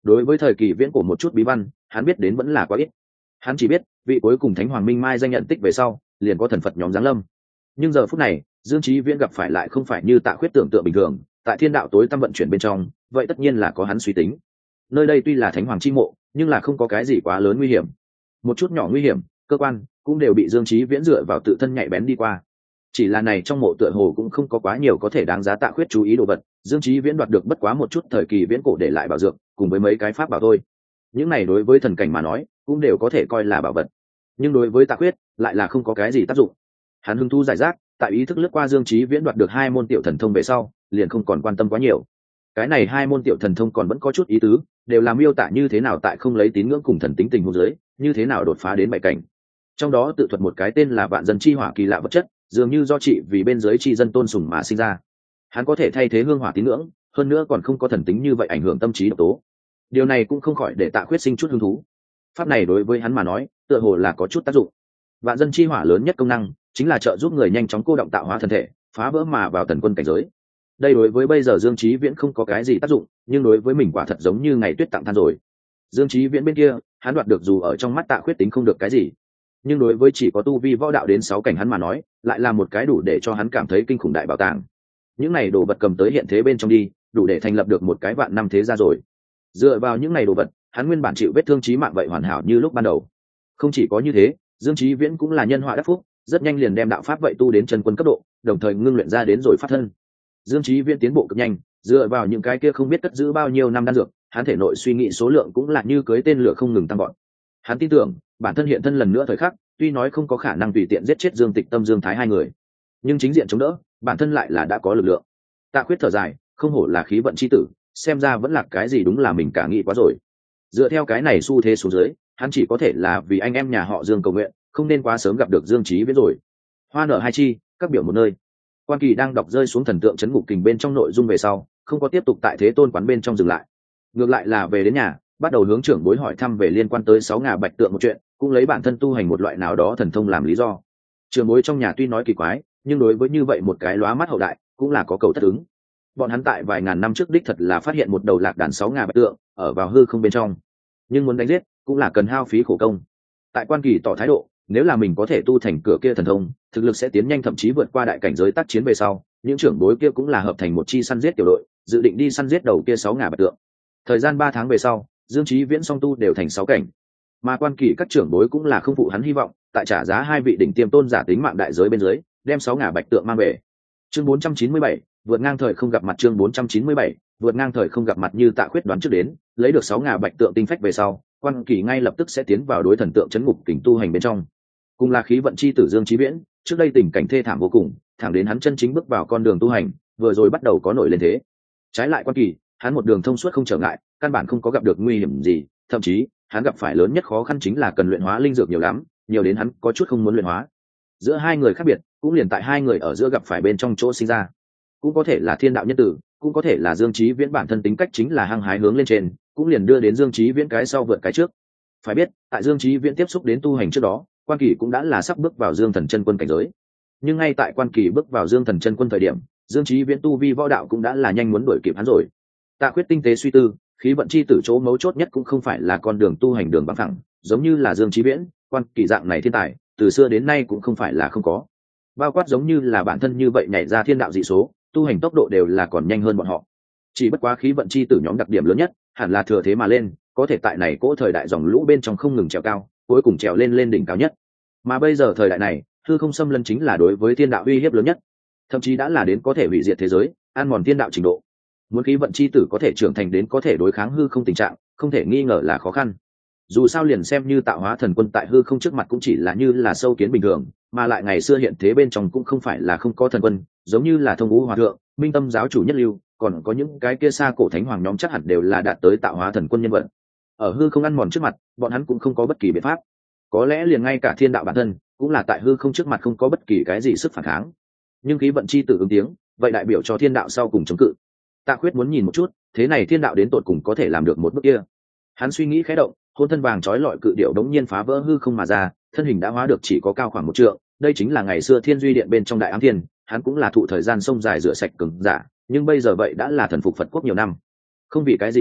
Đối với thời kỳ viễn cổ một chút bí văn hắn biết đến vẫn là quá ít. Hắn chỉ biết vị cuối cùng thánh hoàng minh mai danh nhận tích về sau liền có thần Phật nhóm giáng lâm. Nhưng giờ phút này Dương Chí Viễn gặp phải lại không phải như Tạ Khuyết tưởng tượng bình thường, tại thiên đạo tối tăm vận chuyển bên trong, vậy tất nhiên là có hắn suy tính. Nơi đây tuy là thánh hoàng chi mộ, nhưng là không có cái gì quá lớn nguy hiểm. Một chút nhỏ nguy hiểm, cơ quan cũng đều bị Dương Chí Viễn dựa vào tự thân nhạy bén đi qua. Chỉ là này trong mộ tựa hồ cũng không có quá nhiều có thể đáng giá Tạ Khuyết chú ý đồ vật, Dương Chí Viễn đoạt được bất quá một chút thời kỳ viễn cổ để lại bảo dược, cùng với mấy cái pháp bảo thôi. Những này đối với thần cảnh mà nói, cũng đều có thể coi là bảo vật. Nhưng đối với Tạ Khuyết, lại là không có cái gì tác dụng. Hắn hứng thú giải rác, tại ý thức lướt qua Dương Chí Viễn đoạt được hai môn tiểu thần thông về sau, liền không còn quan tâm quá nhiều. Cái này hai môn tiểu thần thông còn vẫn có chút ý tứ, đều làm miêu tả như thế nào tại không lấy tín ngưỡng cùng thần tính tình huống dưới, như thế nào đột phá đến bảy cảnh. Trong đó tự thuật một cái tên là vạn dân chi hỏa kỳ lạ vật chất, dường như do trị vì bên dưới chi dân tôn sùng mà sinh ra. Hắn có thể thay thế hương hỏa tín ngưỡng, hơn nữa còn không có thần tính như vậy ảnh hưởng tâm trí độc tố. Điều này cũng không khỏi để Tạ Khuyết sinh chút hứng thú. Pháp này đối với hắn mà nói, tựa hồ là có chút tác dụng. Vạn dân chi hỏa lớn nhất công năng chính là trợ giúp người nhanh chóng cô động tạo hóa thân thể, phá vỡ mà vào thần quân cảnh giới. Đây đối với bây giờ Dương Chí Viễn không có cái gì tác dụng, nhưng đối với mình quả thật giống như ngày tuyết tặng than rồi. Dương Chí Viễn bên kia, hắn đoạt được dù ở trong mắt Tạ Khuyết tính không được cái gì, nhưng đối với chỉ có tu vi võ đạo đến sáu cảnh hắn mà nói, lại là một cái đủ để cho hắn cảm thấy kinh khủng đại bảo tàng. Những này đồ vật cầm tới hiện thế bên trong đi, đủ để thành lập được một cái vạn năm thế gia rồi. Dựa vào những này đồ vật, hắn nguyên bản chịu vết thương chí mạng vậy hoàn hảo như lúc ban đầu. Không chỉ có như thế, Dương Chí Viễn cũng là nhân họa đắc phúc, rất nhanh liền đem đạo pháp vậy tu đến chân quân cấp độ, đồng thời ngưng luyện ra đến rồi pháp thân. Dương Chí Viễn tiến bộ cực nhanh, dựa vào những cái kia không biết cất giữ bao nhiêu năm đan dược, hắn thể nội suy nghĩ số lượng cũng là như cưới tên lửa không ngừng tăng vọt. Hắn tin tưởng, bản thân hiện thân lần nữa thời khắc, tuy nói không có khả năng tùy tiện giết chết Dương Tịch Tâm Dương Thái hai người, nhưng chính diện chống đỡ, bản thân lại là đã có lực lượng. Tạ Khuyết thở dài, không hổ là khí vận chi tử, xem ra vẫn là cái gì đúng là mình cả nghĩ quá rồi. Dựa theo cái này xu thế xuống dưới, hắn chỉ có thể là vì anh em nhà họ Dương cầu nguyện, không nên quá sớm gặp được Dương Chí Viễn rồi. Hoa nở hai chi, các biểu một nơi. Quan Kỳ đang đọc rơi xuống thần tượng chấn ngục kình bên trong nội dung về sau, không có tiếp tục tại thế tôn quán bên trong dừng lại, ngược lại là về đến nhà, bắt đầu hướng trưởng bối hỏi thăm về liên quan tới sáu ngà bạch tượng một chuyện, cũng lấy bản thân tu hành một loại nào đó thần thông làm lý do. Trưởng bối trong nhà tuy nói kỳ quái, nhưng đối với như vậy một cái lóa mắt hậu đại, cũng là có cầu tất ứng. Bọn hắn tại vài ngàn năm trước đích thật là phát hiện một đầu lạc đàn sáu ngà bạch tượng ở vào hư không bên trong, nhưng muốn đánh giết cũng là cần hao phí khổ công. Tại Quan Kỳ tỏ thái độ, nếu là mình có thể tu thành cửa kia thần thông, thực lực sẽ tiến nhanh, thậm chí vượt qua đại cảnh giới tác chiến về sau, những trưởng bối kia cũng là hợp thành một chi săn giết tiểu đội, dự định đi săn giết đầu kia sáu ngà bạch tượng. Thời gian ba tháng về sau, Dương Chí Viễn song tu đều thành sáu cảnh, mà Quan Kỳ các trưởng bối cũng là không phụ hắn hy vọng, tại trả giá hai vị đỉnh tiêm tôn giả tính mạng đại giới bên dưới, đem sáu ngà bạch tượng mang về. Chương bốn trăm chín mươi bảy, vượt ngang thời không gặp mặt. Chương bốn trăm chín mươi bảy, vượt ngang thời không gặp mặt. Như Tạ Khuyết đoán trước đến, lấy được sáu ngà bạch tượng tinh phách về sau, Quan Kỳ ngay lập tức sẽ tiến vào đối thần tượng chấn ngục kình tu hành bên trong. Cùng là khí vận chi tử Dương Chí Viễn, trước đây tình cảnh thê thảm vô cùng, thẳng đến hắn chân chính bước vào con đường tu hành, vừa rồi bắt đầu có nổi lên thế. Trái lại Quan Kỳ, hắn một đường thông suốt không trở ngại, căn bản không có gặp được nguy hiểm gì, thậm chí hắn gặp phải lớn nhất khó khăn chính là cần luyện hóa linh dược nhiều lắm, nhiều đến hắn có chút không muốn luyện hóa. Giữa hai người khác biệt, cũng liền tại hai người ở giữa gặp phải bên trong chỗ sinh ra. Cũng có thể là thiên đạo nhân tử, cũng có thể là Dương Chí Viễn bản thân tính cách chính là hăng hái hướng lên trên, cũng liền đưa đến Dương Chí Viễn cái sau vượt cái trước. Phải biết, tại Dương Chí Viễn tiếp xúc đến tu hành trước đó, Quan Kỳ cũng đã là sắp bước vào Dương Thần Chân Quân cảnh giới. Nhưng ngay tại Quan Kỳ bước vào Dương Thần Chân Quân thời điểm, Dương Chí Viễn tu vi võ đạo cũng đã là nhanh muốn đuổi kịp hắn rồi. Tạ Khuyết tinh tế suy tư, khí vận chi tử chỗ mấu chốt nhất cũng không phải là con đường tu hành đường bằng phẳng, giống như là Dương Chí Viễn, Quan Kỳ dạng này thiên tài, từ xưa đến nay cũng không phải là không có. Bao quát giống như là bản thân như vậy nhảy ra thiên đạo dị số, tu hành tốc độ đều là còn nhanh hơn bọn họ. Chỉ bất quá khí vận chi tử nhóm đặc điểm lớn nhất, hẳn là thừa thế mà lên, có thể tại này cỗ thời đại dòng lũ bên trong không ngừng trèo cao, cuối cùng trèo lên lên đỉnh cao nhất. Mà bây giờ thời đại này, hư không xâm lấn chính là đối với thiên đạo uy hiếp lớn nhất, thậm chí đã là đến có thể hủy diệt thế giới, ăn mòn thiên đạo trình độ. Muốn khí vận chi tử có thể trưởng thành đến có thể đối kháng hư không tình trạng, không thể nghi ngờ là khó khăn. Dù sao liền xem như tạo hóa thần quân tại hư không trước mặt cũng chỉ là như là sâu kiến bình thường, mà lại ngày xưa hiện thế bên trong cũng không phải là không có thần quân, giống như là thông ngũ hòa thượng, minh tâm giáo chủ nhất lưu, còn có những cái kia xa cổ thánh hoàng nhóm chắc hẳn đều là đạt tới tạo hóa thần quân nhân vật. Ở hư không ăn mòn trước mặt, bọn hắn cũng không có bất kỳ biện pháp. Có lẽ liền ngay cả thiên đạo bản thân cũng là tại hư không trước mặt không có bất kỳ cái gì sức phản kháng. Nhưng khí vận chi tử ứng tiếng, vậy đại biểu cho thiên đạo sau cùng chống cự. Tạ Khuyết muốn nhìn một chút, thế này thiên đạo đến tột cùng có thể làm được một bước kia. Hắn suy nghĩ khẽ động, hôn thân vàng trói lọi cự điểu đống nhiên phá vỡ hư không mà ra, thân hình đã hóa được chỉ có cao khoảng một trượng. Đây chính là ngày xưa Thiên Duy Điện bên trong Đại Ám Thiên, hắn cũng là thụ thời gian sông dài rửa sạch cứng giả, nhưng bây giờ vậy đã là thần phục Phật quốc nhiều năm. Không vì cái gì khác,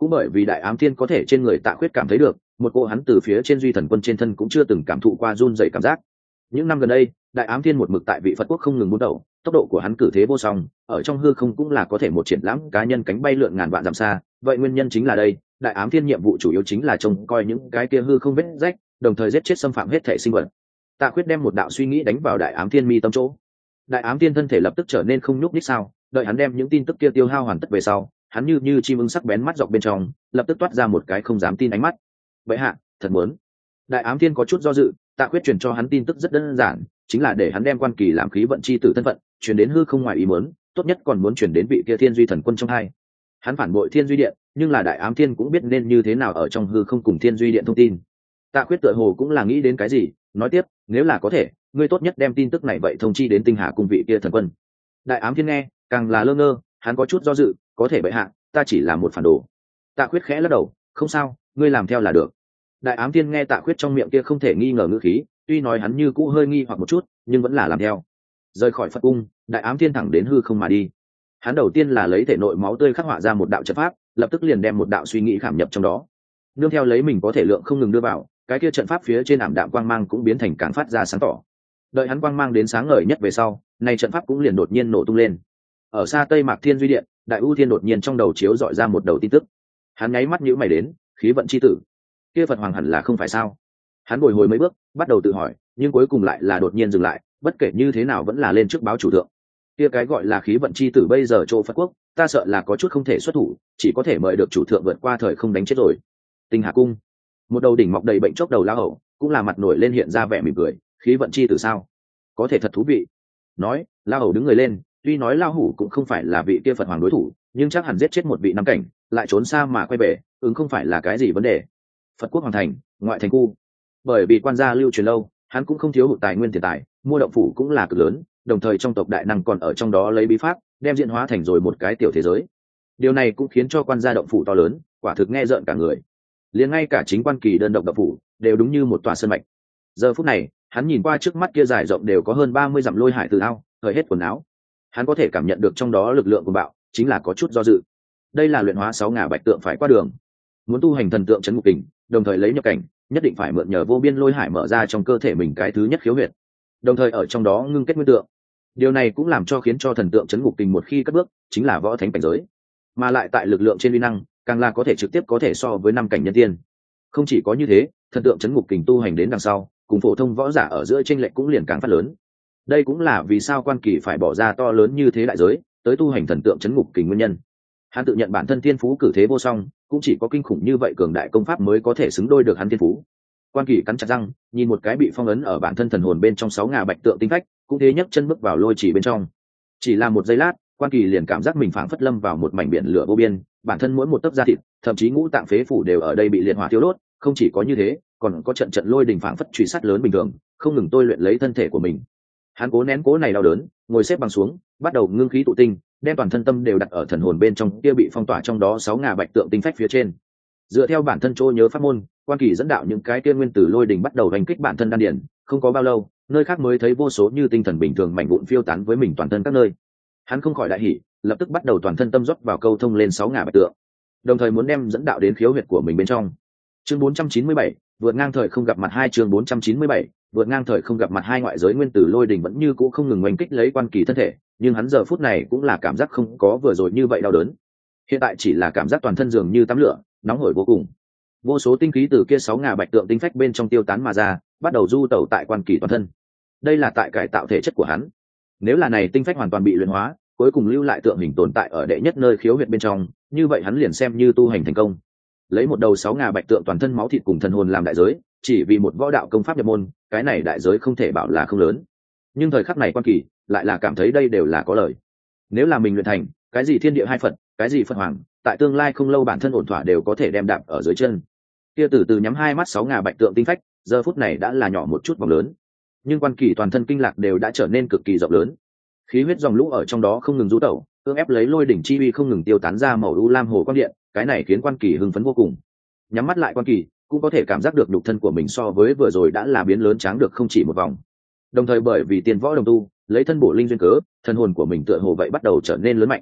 cũng bởi vì đại ám thiên có thể trên người Tạ Khuyết cảm thấy được một cô hắn từ phía trên duy thần quân trên thân cũng chưa từng cảm thụ qua run dày cảm giác. Những năm gần đây đại ám thiên một mực tại vị Phật quốc không ngừng muốn đầu, tốc độ của hắn cử thế vô song, ở trong hư không cũng là có thể một triển lãm cá nhân cánh bay lượn ngàn vạn dặm xa. Vậy nguyên nhân chính là đây, đại ám thiên nhiệm vụ chủ yếu chính là trông coi những cái kia hư không vết rách, đồng thời giết chết xâm phạm hết thể sinh vật. Tạ Khuyết đem một đạo suy nghĩ đánh vào đại ám thiên mi tâm chỗ. Đại ám thiên thân thể lập tức trở nên không nhúc nhích sao, đợi hắn đem những tin tức kia tiêu hao hoàn tất về sau, hắn như như chim ưng sắc bén mắt dọc bên trong, lập tức toát ra một cái không dám tin ánh mắt. Vậy hạ, thật muốn. Đại ám thiên có chút do dự, Tạ Khuyết truyền cho hắn tin tức rất đơn giản, chính là để hắn đem quan kỳ làm khí vận chi tử thân phận truyền đến hư không ngoài ý muốn, tốt nhất còn muốn truyền đến vị kia thiên duy thần quân trong hai. Hắn phản bội thiên duy điện, nhưng là đại ám thiên cũng biết nên như thế nào ở trong hư không cùng thiên duy điện thông tin. Tạ Khuyết tựa hồ cũng là nghĩ đến cái gì, nói tiếp, nếu là có thể, ngươi tốt nhất đem tin tức này vậy thông chi đến tinh hà cùng vị kia thần quân. Đại ám thiên nghe càng là lơ ngơ, hắn có chút do dự, có thể bệ hạ, ta chỉ là một phản đồ. Tạ Khuyết khẽ lắc đầu, không sao, ngươi làm theo là được. Đại ám thiên nghe Tạ Khuyết trong miệng kia không thể nghi ngờ ngữ khí, tuy nói hắn như cũ hơi nghi hoặc một chút, nhưng vẫn là làm theo. Rời khỏi Phật cung, đại ám thiên thẳng đến hư không mà đi. Hắn đầu tiên là lấy thể nội máu tươi khắc họa ra một đạo trận pháp, lập tức liền đem một đạo suy nghĩ khảm nhập trong đó. Nương theo lấy mình có thể lượng không ngừng đưa vào, cái kia trận pháp phía trên ảm đạm quang mang cũng biến thành càng phát ra sáng tỏ. Đợi hắn quang mang đến sáng ngời nhất về sau, nay trận pháp cũng liền đột nhiên nổ tung lên. Ở xa Tây Mạc Thiên Duy Điện, Đại U Thiên đột nhiên trong đầu chiếu dọi ra một đầu tin tức. Hắn nháy mắt nhíu mày đến, khí vận chi tử, kia Phật hoàng hẳn là không phải sao? Hắn bồi hồi mấy bước, bắt đầu tự hỏi, nhưng cuối cùng lại là đột nhiên dừng lại, bất kể như thế nào vẫn là lên trước báo chủ thượng. Kia cái gọi là khí vận chi tử bây giờ chỗ Phật quốc, ta sợ là có chút không thể xuất thủ, chỉ có thể mời được chủ thượng vượt qua thời không đánh chết rồi. Tinh Hà cung, một đầu đỉnh mọc đầy bệnh chốc đầu lao hậu, cũng là mặt nổi lên hiện ra vẻ mỉm cười, khí vận chi tử sao? Có thể thật thú vị. Nói, lao hậu đứng người lên, tuy nói lao hủ cũng không phải là vị kia Phật hoàng đối thủ, nhưng chắc hẳn giết chết một vị năm cảnh, lại trốn xa mà quay về, ứng không phải là cái gì vấn đề. Phật quốc hoàng thành, ngoại thành khu. Bởi vì quan gia lưu truyền lâu, hắn cũng không thiếu hụt tài nguyên tiền tài, mua động phủ cũng là cực lớn, đồng thời trong tộc đại năng còn ở trong đó lấy bí pháp, đem diễn hóa thành rồi một cái tiểu thế giới. Điều này cũng khiến cho quan gia động phủ to lớn, quả thực nghe rợn cả người. Liền ngay cả chính quan kỳ đơn độc động phủ đều đúng như một tòa sơn mạch. Giờ phút này, hắn nhìn qua trước mắt kia dài rộng đều có hơn ba mươi dặm lôi hải từ ao, thời hết quần áo. Hắn có thể cảm nhận được trong đó lực lượng của bạo, chính là có chút do dự. Đây là luyện hóa sáu ngà bạch tượng phải qua đường. Muốn tu hành thần tượng trấn ngục kình, đồng thời lấy nhập cảnh, nhất định phải mượn nhờ vô biên lôi hải mở ra trong cơ thể mình cái thứ nhất khiếu huyệt, đồng thời ở trong đó ngưng kết nguyên tượng. Điều này cũng làm cho khiến cho thần tượng trấn ngục kình một khi cất bước chính là võ thánh cảnh giới, mà lại tại lực lượng trên uy năng càng là có thể trực tiếp có thể so với năm cảnh nhân tiên. Không chỉ có như thế, thần tượng trấn ngục kình tu hành đến đằng sau, cùng phổ thông võ giả ở giữa chênh lệch cũng liền càng phát lớn. Đây cũng là vì sao quan kỳ phải bỏ ra to lớn như thế đại giới tới tu hành thần tượng trấn ngục kình nguyên nhân. Hắn tự nhận bản thân thiên phú cử thế vô song, cũng chỉ có kinh khủng như vậy cường đại công pháp mới có thể xứng đôi được hắn thiên phú. Quan kỳ cắn chặt răng, nhìn một cái bị phong ấn ở bản thân thần hồn bên trong sáu ngà bạch tượng tinh phách, cũng thế nhấc chân bước vào lôi chỉ bên trong. Chỉ là một giây lát, quan kỳ liền cảm giác mình phảng phất lâm vào một mảnh biển lửa vô biên, bản thân mỗi một tấc da thịt, thậm chí ngũ tạng phế phủ đều ở đây bị liệt hỏa thiêu đốt. Không chỉ có như thế, còn có trận trận lôi đình phảng phất truy sát lớn bình thường, không ngừng tôi luyện lấy thân thể của mình. Hắn cố nén cố này đau đớn, ngồi xếp bằng xuống, bắt đầu ngưng khí tụ tinh, đem toàn thân tâm đều đặt ở thần hồn bên trong kia bị phong tỏa trong đó sáu ngà bạch tượng tinh phách phía trên. Dựa theo bản thân trôi nhớ pháp môn, quan kỳ dẫn đạo những cái kia nguyên tử lôi đình bắt đầu đánh kích bản thân đan điển, không có bao lâu, nơi khác mới thấy vô số như tinh thần bình thường mảnh vụn phiêu tán với mình toàn thân các nơi. Hắn không khỏi đại hỉ, lập tức bắt đầu toàn thân tâm dốc vào câu thông lên sáu ngà bạch tượng, đồng thời muốn đem dẫn đạo đến khiếu huyệt của mình bên trong. Chương bốn trăm chín mươi bảy, vượt ngang thời không gặp mặt hai chương bốn trăm chín mươi bảy, vượt ngang thời không gặp mặt hai ngoại giới nguyên tử lôi đình vẫn như cũ không ngừng oanh kích lấy quan kỳ thân thể, nhưng hắn giờ phút này cũng là cảm giác không có vừa rồi như vậy đau đớn. Hiện tại chỉ là cảm giác toàn thân dường như tắm lửa, nóng hổi vô cùng. Vô số tinh khí từ kia sáu ngà bạch tượng tinh phách bên trong tiêu tán mà ra, bắt đầu du tẩu tại quan kỳ toàn thân. Đây là tại cải tạo thể chất của hắn. Nếu là này tinh phách hoàn toàn bị luyện hóa, cuối cùng lưu lại tượng hình tồn tại ở đệ nhất nơi khiếu huyệt bên trong, như vậy hắn liền xem như tu hành thành công. Lấy một đầu sáu ngà bạch tượng toàn thân máu thịt cùng thần hồn làm đại giới, chỉ vì một võ đạo công pháp nhập môn, cái này đại giới không thể bảo là không lớn. Nhưng thời khắc này quan kỳ lại là cảm thấy đây đều là có lời. Nếu là mình luyện thành, cái gì thiên địa hai phật, cái gì phật hoàng, tại tương lai không lâu bản thân ổn thỏa đều có thể đem đạp ở dưới chân. Kia từ từ nhắm hai mắt sáu ngà bạch tượng tinh phách, giờ phút này đã là nhỏ một chút vòng lớn, nhưng quan kỳ toàn thân kinh lạc đều đã trở nên cực kỳ rộng lớn. Khí huyết dòng lũ ở trong đó không ngừng du tẩu, cưỡng ép lấy lôi đỉnh chi uy không ngừng tiêu tán ra màu u lam hồ quang điện, cái này khiến quan kỳ hưng phấn vô cùng. Nhắm mắt lại quan kỳ cũng có thể cảm giác được nhục thân của mình so với vừa rồi đã là biến lớn tráng được không chỉ một vòng. Đồng thời bởi vì tiền võ đồng tu, lấy thân bổ linh duyên cớ, thân hồn của mình tựa hồ vậy bắt đầu trở nên lớn mạnh.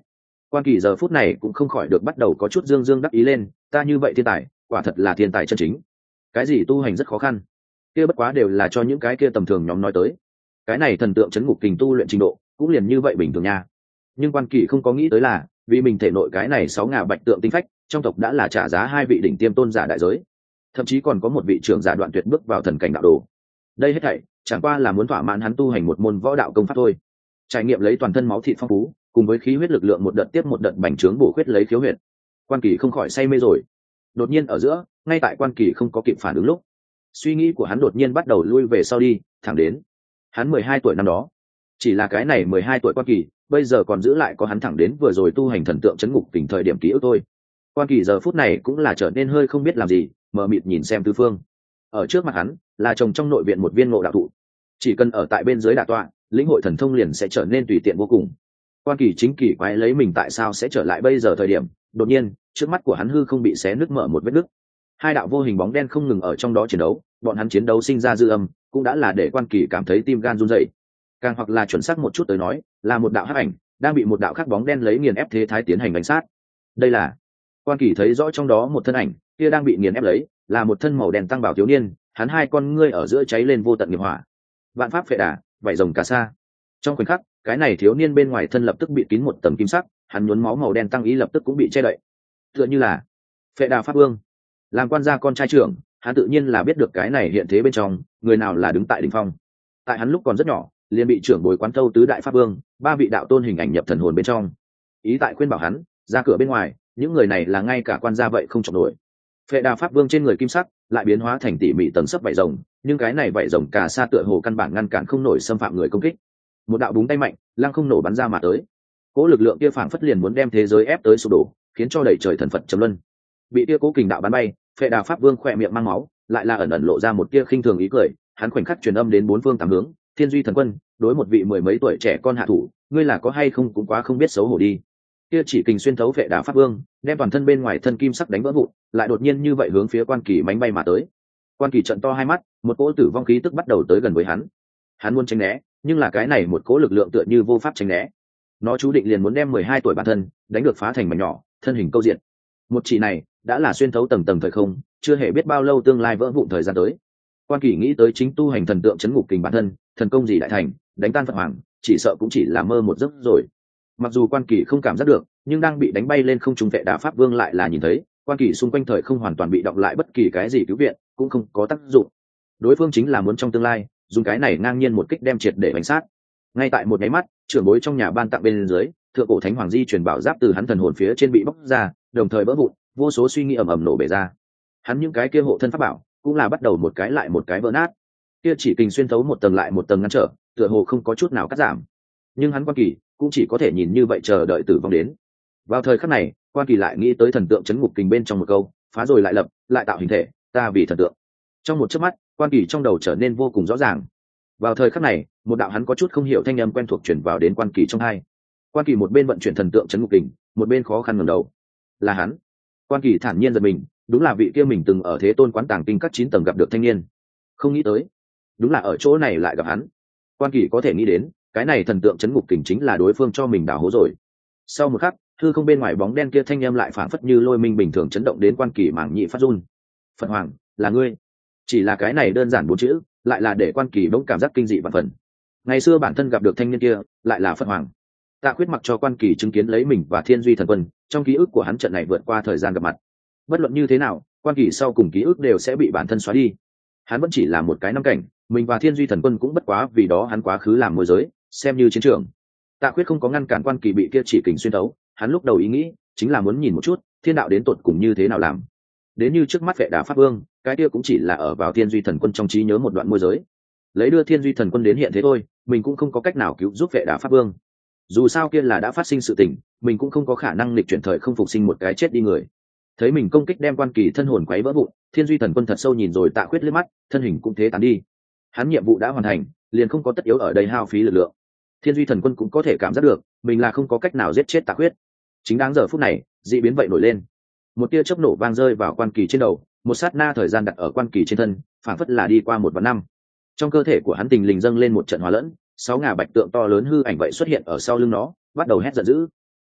Quan Kỳ giờ phút này cũng không khỏi được bắt đầu có chút dương dương đắc ý lên, ta như vậy thiên tài, quả thật là thiên tài chân chính. Cái gì tu hành rất khó khăn, kia bất quá đều là cho những cái kia tầm thường nhóm nói tới. Cái này thần tượng chấn ngục kình tu luyện trình độ, cũng liền như vậy bình thường nha. Nhưng Quan Kỳ không có nghĩ tới là, vì mình thể nội cái này sáu ngà bạch tượng tinh phách, trong tộc đã là trả giá hai vị đỉnh tiêm tôn giả đại giới, thậm chí còn có một vị trưởng giả đoạn tuyệt bước vào thần cảnh đạo đồ. Đây hết thảy chẳng qua là muốn thỏa mãn hắn tu hành một môn võ đạo công pháp thôi. Trải nghiệm lấy toàn thân máu thịt phong phú, cùng với khí huyết lực lượng một đợt tiếp một đợt bành trướng bổ khuyết lấy khiếu huyệt. Quan Kỳ không khỏi say mê rồi. Đột nhiên ở giữa, ngay tại Quan Kỳ không có kịp phản ứng lúc, suy nghĩ của hắn đột nhiên bắt đầu lui về sau đi, thẳng đến hắn mười hai tuổi năm đó. Chỉ là cái này mười hai tuổi Quan Kỳ, bây giờ còn giữ lại có hắn thẳng đến vừa rồi tu hành thần tượng chấn ngục kình thời điểm ký ức thôi. Quan Kỳ giờ phút này cũng là trở nên hơi không biết làm gì, mờ mịt nhìn xem tứ phương. Ở trước mặt hắn là trồng trong nội viện một viên ngộ đạo thụ, chỉ cần ở tại bên dưới đả tọa, lĩnh hội thần thông liền sẽ trở nên tùy tiện vô cùng. Quan Kỳ chính kỳ quái lấy mình tại sao sẽ trở lại bây giờ thời điểm, đột nhiên trước mắt của hắn hư không bị xé nứt mở một vết nứt, hai đạo vô hình bóng đen không ngừng ở trong đó chiến đấu, bọn hắn chiến đấu sinh ra dư âm cũng đã là để Quan Kỳ cảm thấy tim gan run rẩy. Càng hoặc là chuẩn xác một chút tới nói, là một đạo hắc ảnh đang bị một đạo khác bóng đen lấy nghiền ép thế thái tiến hành đánh sát. Đây là Quan Kỳ thấy rõ trong đó một thân ảnh kia đang bị nghiền ép lấy, là một thân màu đen tăng bảo thiếu niên, hắn hai con ngươi ở giữa cháy lên vô tận nghiệp hỏa. Vạn pháp phệ đà, vảy rồng cà sa. Trong khoảnh khắc, cái này thiếu niên bên ngoài thân lập tức bị kín một tầng kim sắc, hắn nhuốm máu màu đen tăng ý lập tức cũng bị che đậy. Tựa như là Phệ Đà Pháp Vương. Làm quan gia con trai trưởng, hắn tự nhiên là biết được cái này hiện thế bên trong, người nào là đứng tại đỉnh phong. Tại hắn lúc còn rất nhỏ, liền bị trưởng bồi quán thâu tứ đại pháp vương, ba vị đạo tôn hình ảnh nhập thần hồn bên trong. Ý tại khuyên bảo hắn, ra cửa bên ngoài, những người này là ngay cả quan gia vậy không chọc nổi. Phệ Đà Pháp Vương trên người kim sắc lại biến hóa thành tỉ mỉ tầng sấp vảy rồng, nhưng cái này vảy rồng cà sa tựa hồ căn bản ngăn cản không nổi xâm phạm người công kích. Một đạo búng tay mạnh, lăng không nổ bắn ra mà tới. Cố lực lượng kia phảng phất liền muốn đem thế giới ép tới sụp đổ, khiến cho đẩy trời thần phật trầm luân. Bị kia cố kình đạo bắn bay, Phệ Đà Pháp Vương khỏe miệng mang máu, lại là ẩn ẩn lộ ra một tia khinh thường ý cười, hắn khoảnh khắc truyền âm đến bốn phương tám hướng, Thiên Duy Thần Quân, đối một vị mười mấy tuổi trẻ con hạ thủ, ngươi là có hay không cũng quá không biết xấu hổ đi. Kia chỉ kình xuyên thấu Phệ Đà Pháp Vương, đem toàn thân bên ngoài thân kim sắc đánh vỡ vụn, lại đột nhiên như vậy hướng phía Quan Kỳ mánh bay mà tới. Quan Kỳ trợn to hai mắt, một cỗ tử vong khí tức bắt đầu tới gần với hắn. Hắn muốn tránh né, nhưng là cái này một cỗ lực lượng tựa như vô pháp tránh né. Nó chú định liền muốn đem mười hai tuổi bản thân đánh được phá thành mảnh nhỏ, thân hình câu diện. Một chỉ này đã là xuyên thấu tầng tầng thời không, chưa hề biết bao lâu tương lai vỡ vụn thời gian tới. Quan Kỳ nghĩ tới chính tu hành thần tượng chấn ngục kình bản thân, thần công gì đại thành, đánh tan Phật hoàng, chỉ sợ cũng chỉ là mơ một giấc rồi. Mặc dù Quan Kỳ không cảm giác được, nhưng đang bị đánh bay lên không trung Phệ Đà Pháp Vương lại là nhìn thấy, Quan Kỳ xung quanh thời không hoàn toàn bị động lại, bất kỳ cái gì cứu viện cũng không có tác dụng. Đối phương chính là muốn trong tương lai dùng cái này ngang nhiên một kích đem triệt để bánh sát. Ngay tại một nháy mắt, trưởng bối trong nhà ban tặng bên dưới, thượng cổ thánh hoàng di truyền bảo giáp từ hắn thần hồn phía trên bị bóc ra, đồng thời vỡ vụn, vô số suy nghĩ ầm ầm nổ bể ra. Hắn những cái kia hộ thân pháp bảo cũng là bắt đầu một cái lại một cái vỡ nát. Kia chỉ kình xuyên thấu một tầng lại một tầng ngăn trở, tựa hồ không có chút nào cắt giảm. Nhưng hắn Quan Kỳ cũng chỉ có thể nhìn như vậy chờ đợi tử vong đến. Vào thời khắc này, Quan Kỳ lại nghĩ tới thần tượng chấn ngục kình bên trong một câu, phá rồi lại lập, lại tạo hình thể, ta vì thần tượng. Trong một chớp mắt, Quan Kỳ trong đầu trở nên vô cùng rõ ràng. Vào thời khắc này, một đạo hắn có chút không hiểu thanh âm quen thuộc truyền vào đến Quan Kỳ trong tai. Quan Kỳ một bên vận chuyển thần tượng chấn ngục kình, một bên khó khăn ngẩng đầu. Là hắn. Quan Kỳ thản nhiên giật mình, đúng là vị kia mình từng ở Thế Tôn quán tàng kinh các chín tầng gặp được thanh niên. Không nghĩ tới, đúng là ở chỗ này lại gặp hắn. Quan Kỳ có thể nghĩ đến, cái này thần tượng chấn ngục kình chính là đối phương cho mình đào hố rồi. Sau một khắc, hư không bên ngoài bóng đen kia thanh âm lại phảng phất như lôi minh bình thường chấn động đến Quan Kỳ mảng nhị phát run. Phật hoàng, là ngươi. Chỉ là cái này đơn giản bốn chữ, lại là để Quan Kỳ bỗng cảm giác kinh dị vạn phần. Ngày xưa bản thân gặp được thanh niên kia, lại là Phật hoàng. Tạ Khuyết mặc cho Quan Kỳ chứng kiến lấy mình và Thiên Duy Thần Quân, trong ký ức của hắn trận này vượt qua thời gian gặp mặt. Bất luận như thế nào, Quan Kỳ sau cùng ký ức đều sẽ bị bản thân xóa đi. Hắn vẫn chỉ là một cái năm cảnh, mình và Thiên Duy Thần Quân cũng bất quá vì đó hắn quá khứ làm môi giới, xem như chiến trường. Tạ Khuyết không có ngăn cản Quan Kỳ bị kia chỉ kình xuyên thấu, hắn lúc đầu ý nghĩ chính là muốn nhìn một chút thiên đạo đến tột cùng như thế nào làm. Đến như trước mắt Phệ Đà Pháp Vương, cái kia cũng chỉ là ở vào Thiên Duy Thần Quân trong trí nhớ một đoạn môi giới, lấy đưa Thiên Duy Thần Quân đến hiện thế thôi, mình cũng không có cách nào cứu giúp Phệ Đà Pháp Vương. Dù sao kia là đã phát sinh sự tình, mình cũng không có khả năng lịch chuyển thời không phục sinh một cái chết đi người. Thấy mình công kích đem Quan Kỳ thân hồn quấy vỡ vụn, Thiên Duy Thần Quân thật sâu nhìn rồi Tạ Khuyết liếc mắt, thân hình cũng thế tán đi. Hắn nhiệm vụ đã hoàn thành, liền không có tất yếu ở đây hao phí lực lượng. Thiên Duy Thần Quân cũng có thể cảm giác được, mình là không có cách nào giết chết Tạ Khuyết. Chính đáng giờ phút này, dị biến vậy nổi lên. Một tia chớp nổ vang rơi vào Quan Kỳ trên đầu, một sát na thời gian đặt ở Quan Kỳ trên thân, phảng phất là đi qua một vạn năm. Trong cơ thể của hắn tình lình dâng lên một trận hóa lẫn, sáu ngà bạch tượng to lớn hư ảnh vậy xuất hiện ở sau lưng nó, bắt đầu hét giận dữ.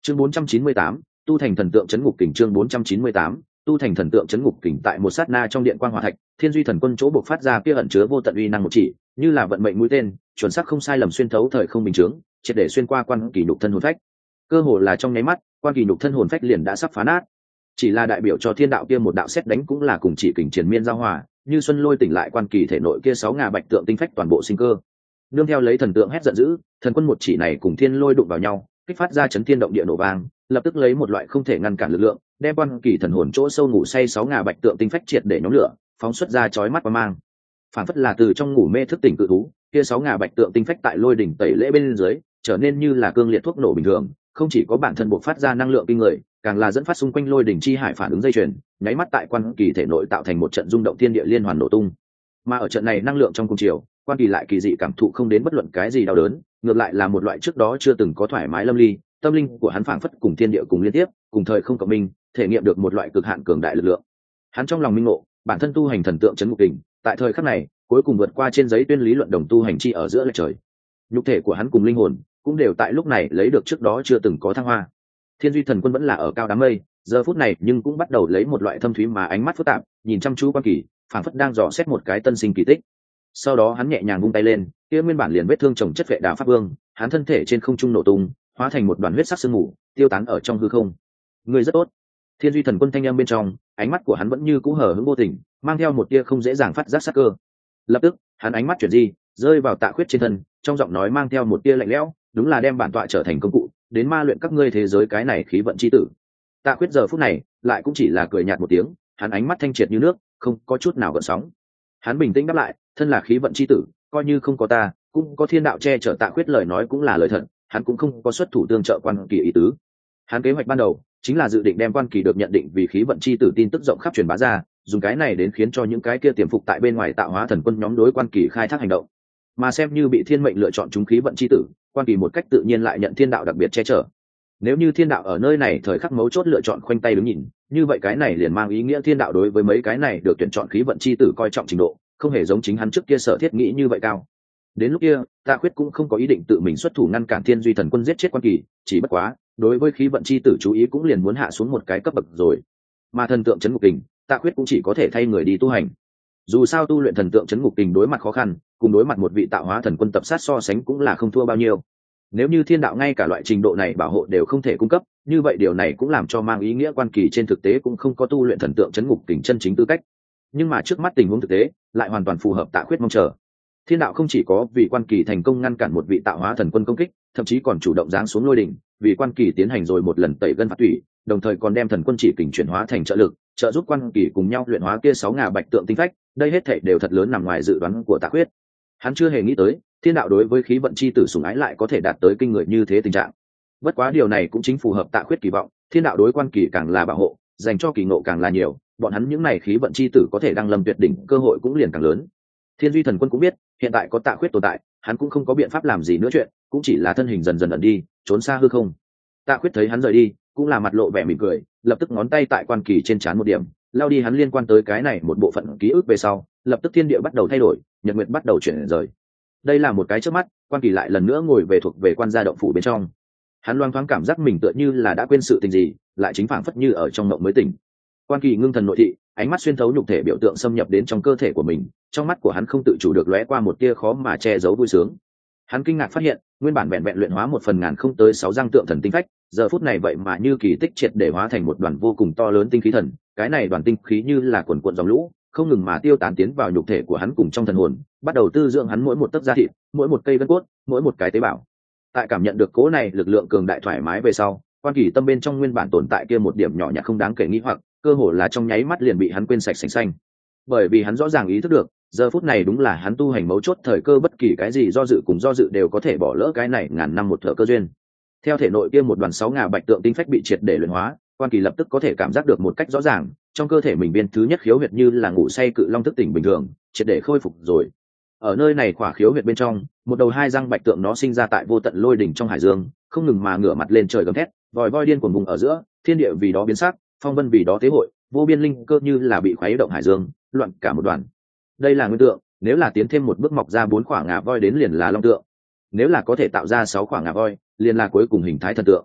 Chương bốn trăm chín mươi tám, tu thành thần tượng chấn ngục kình. Chương bốn trăm chín mươi tám, tu thành thần tượng chấn ngục kình. Tại một sát na trong điện quang hỏa thạch, Thiên Duy Thần Quân chỗ bộc phát ra kia ẩn chứa vô tận uy năng một chỉ, như là vận mệnh mũi tên, chuẩn xác không sai lầm xuyên thấu thời không bình chứng, triệt để xuyên qua quan kỳ nhục thân hồn phách. Cơ hồ là trong nháy mắt, quan kỳ nhục thân hồn phách liền đã sắp phá nát. Chỉ là đại biểu cho thiên đạo kia một đạo xét đánh cũng là cùng chỉ kình triền miên giao hòa, như xuân lôi tỉnh lại quan kỳ thể nội kia sáu ngà bạch tượng tinh phách toàn bộ sinh cơ. Nương theo lấy thần tượng hét giận dữ, thần quân một chỉ này cùng thiên lôi đụng vào nhau, kích phát ra chấn thiên động địa nổ vang, lập tức lấy một loại không thể ngăn cản lực lượng, đem quan kỳ thần hồn chỗ sâu ngủ say sáu ngà bạch tượng tinh phách triệt để nhóm lửa, phóng xuất ra chói mắt qua mang. Phản phất là từ trong ngủ mê thức tỉnh cự thú, kia sáu ngà bạch tượng tinh phách tại lôi đỉnh tẩy lễ bên dưới, trở nên như là cương liệt thuốc nổ bình thường, không chỉ có bản thân bộc phát ra năng lượng kinh người, càng là dẫn phát xung quanh lôi đỉnh chi hải phản ứng dây chuyền, nháy mắt tại quan kỳ thể nội tạo thành một trận rung động thiên địa liên hoàn nổ tung. Mà ở trận này năng lượng trong cung chiều, quan kỳ lại kỳ dị cảm thụ không đến bất luận cái gì đau đớn, ngược lại là một loại trước đó chưa từng có thoải mái lâm ly, tâm linh của hắn phảng phất cùng thiên địa cùng liên tiếp, cùng thời không cộng minh, thể nghiệm được một loại cực hạn cường đại lực lượng. Hắn trong lòng minh ngộ, bản thân tu hành thần tượng chấn ngục kình, tại thời khắc này, cuối cùng vượt qua trên giấy tuyên lý luận đồng tu hành chi ở giữa lệch trời. Nhục thể của hắn cùng linh hồn cũng đều tại lúc này lấy được trước đó chưa từng có thăng hoa. Thiên Duy Thần Quân vẫn là ở cao đám mây, giờ phút này nhưng cũng bắt đầu lấy một loại thâm thúy mà ánh mắt phức tạp, nhìn chăm chú quan kỳ, phảng phất đang dò xét một cái tân sinh kỳ tích. Sau đó hắn nhẹ nhàng vung tay lên, kia nguyên bản liền vết thương chồng chất vệ đà pháp vương, hắn thân thể trên không trung nổ tung, hóa thành một đoàn huyết sắc sương mù, tiêu tán ở trong hư không. Người rất tốt. Thiên Duy Thần Quân thanh âm bên trong, ánh mắt của hắn vẫn như cũ hờ hững vô tình, mang theo một tia không dễ dàng phát giác sắc cơ. Lập tức, hắn ánh mắt chuyển di, rơi vào Tạ Khuyết trên thân, trong giọng nói mang theo một tia lạnh lẽo, đúng là đem bản tọa trở thành công cụ, đến ma luyện các ngươi thế giới cái này khí vận chi tử. Tạ Khuyết giờ phút này, lại cũng chỉ là cười nhạt một tiếng, hắn ánh mắt thanh triệt như nước, không có chút nào gợn sóng. Hắn bình tĩnh đáp lại, thân là khí vận chi tử, coi như không có ta, cũng có thiên đạo che chở. Tạ Khuyết lời nói cũng là lời thật, hắn cũng không có xuất thủ tương trợ quan kỳ ý tứ. Hắn kế hoạch ban đầu chính là dự định đem quan kỳ được nhận định vì khí vận chi tử tin tức rộng khắp truyền bá ra, dùng cái này đến khiến cho những cái kia tiềm phục tại bên ngoài tạo hóa thần quân nhóm đối quan kỳ khai thác hành động. Mà xem như bị thiên mệnh lựa chọn chúng khí vận chi tử, quan kỳ một cách tự nhiên lại nhận thiên đạo đặc biệt che chở. Nếu như thiên đạo ở nơi này thời khắc mấu chốt lựa chọn khoanh tay đứng nhìn, như vậy cái này liền mang ý nghĩa thiên đạo đối với mấy cái này được tuyển chọn khí vận chi tử coi trọng trình độ, không hề giống chính hắn trước kia sở thiết nghĩ như vậy cao. Đến lúc kia, Tạ Khuyết cũng không có ý định tự mình xuất thủ ngăn cản Thiên Duy Thần Quân giết chết quan kỳ, chỉ bất quá, đối với khí vận chi tử chú ý cũng liền muốn hạ xuống một cái cấp bậc rồi. Mà thần tượng chấn ngục kình, Tạ Khuyết cũng chỉ có thể thay người đi tu hành. Dù sao tu luyện thần tượng chấn ngục kình đối mặt khó khăn, cùng đối mặt một vị tạo hóa thần quân tập sát so sánh cũng là không thua bao nhiêu. Nếu như thiên đạo ngay cả loại trình độ này bảo hộ đều không thể cung cấp, như vậy điều này cũng làm cho mang ý nghĩa quan kỳ trên thực tế cũng không có tu luyện thần tượng chấn ngục kình chân chính tư cách. Nhưng mà trước mắt tình huống thực tế lại hoàn toàn phù hợp Tạ Khuyết mong chờ. Thiên đạo không chỉ có vì quan kỳ thành công ngăn cản một vị tạo hóa thần quân công kích, thậm chí còn chủ động giáng xuống lôi đỉnh, vì quan kỳ tiến hành rồi một lần tẩy gân phạt tủy, đồng thời còn đem thần quân chỉ kình chuyển hóa thành trợ lực, trợ giúp quan kỳ cùng nhau luyện hóa kia sáu ngà bạch tượng tinh phách. Đây hết thảy đều thật lớn nằm ngoài dự đoán của Tạ Khuyết. Hắn chưa hề nghĩ tới, thiên đạo đối với khí vận chi tử sủng ái lại có thể đạt tới kinh người như thế tình trạng. Bất quá điều này cũng chính phù hợp Tạ Khuyết kỳ vọng, thiên đạo đối quan kỳ càng là bảo hộ, dành cho kỳ ngộ càng là nhiều, bọn hắn những này khí vận chi tử có thể đăng lâm tuyệt đỉnh cơ hội cũng liền càng lớn. Thiên Duy Thần Quân cũng biết, hiện tại có Tạ Khuyết tồn tại, hắn cũng không có biện pháp làm gì nữa chuyện, cũng chỉ là thân hình dần dần ẩn đi, trốn xa hư không. Tạ Khuyết thấy hắn rời đi, cũng là mặt lộ vẻ mỉm cười, lập tức ngón tay tại quan kỳ trên trán một điểm, lao đi hắn liên quan tới cái này một bộ phận ký ức về sau, lập tức thiên địa bắt đầu thay đổi, nhật nguyệt bắt đầu chuyển rời. Đây là một cái chớp mắt, quan kỳ lại lần nữa ngồi về thuộc về quan gia động phủ bên trong. Hắn loang thoáng cảm giác mình tựa như là đã quên sự tình gì, lại chính phảng phất như ở trong mộng mới tỉnh. Quan kỳ ngưng thần nội thị, ánh mắt xuyên thấu nhục thể biểu tượng xâm nhập đến trong cơ thể của mình, trong mắt của hắn không tự chủ được lóe qua một tia khó mà che giấu vui sướng. Hắn kinh ngạc phát hiện, nguyên bản vẹn vẹn luyện hóa một phần ngàn không tới sáu răng tượng thần tinh phách, giờ phút này vậy mà như kỳ tích triệt để hóa thành một đoàn vô cùng to lớn tinh khí thần. Cái này đoàn tinh khí như là quần cuộn dòng lũ, không ngừng mà tiêu tán tiến vào nhục thể của hắn cùng trong thần hồn, bắt đầu tư dưỡng hắn mỗi một tấc da thịt, mỗi một cây gân cốt, mỗi một cái tế bào. Tại cảm nhận được cố này lực lượng cường đại thoải mái về sau, quan kỳ tâm bên trong nguyên bản tồn tại kia một điểm nhỏ nhặt không đáng kể nghi hoặc, cơ hồ là trong nháy mắt liền bị hắn quên sạch sành xanh. Bởi vì hắn rõ ràng ý thức được, giờ phút này đúng là hắn tu hành mấu chốt thời cơ, bất kỳ cái gì do dự cùng do dự đều có thể bỏ lỡ cái này ngàn năm một thở cơ duyên. Theo thể nội kia một đoàn sáu ngà bạch tượng tinh phách bị triệt để luyện hóa, quan kỳ lập tức có thể cảm giác được một cách rõ ràng, trong cơ thể mình viên thứ nhất khiếu huyệt như là ngủ say cự long thức tỉnh bình thường, triệt để khôi phục rồi. Ở nơi này khỏa khiếu huyệt bên trong, một đầu hai răng bạch tượng nó sinh ra tại vô tận lôi đỉnh trong hải dương, không ngừng mà ngửa mặt lên trời gầm thét, vòi voi điên cuồng vùng ở giữa, thiên địa vì đó biến sắc, phong vân vì đó tế hội, vô biên linh cơ như là bị khuấy động hải dương, loạn cả một đoàn. Đây là nguyên tượng, nếu là tiến thêm một bước mọc ra bốn khỏa ngà voi đến liền là long tượng, nếu là có thể tạo ra sáu khỏa ngà voi, liền là cuối cùng hình thái thần tượng.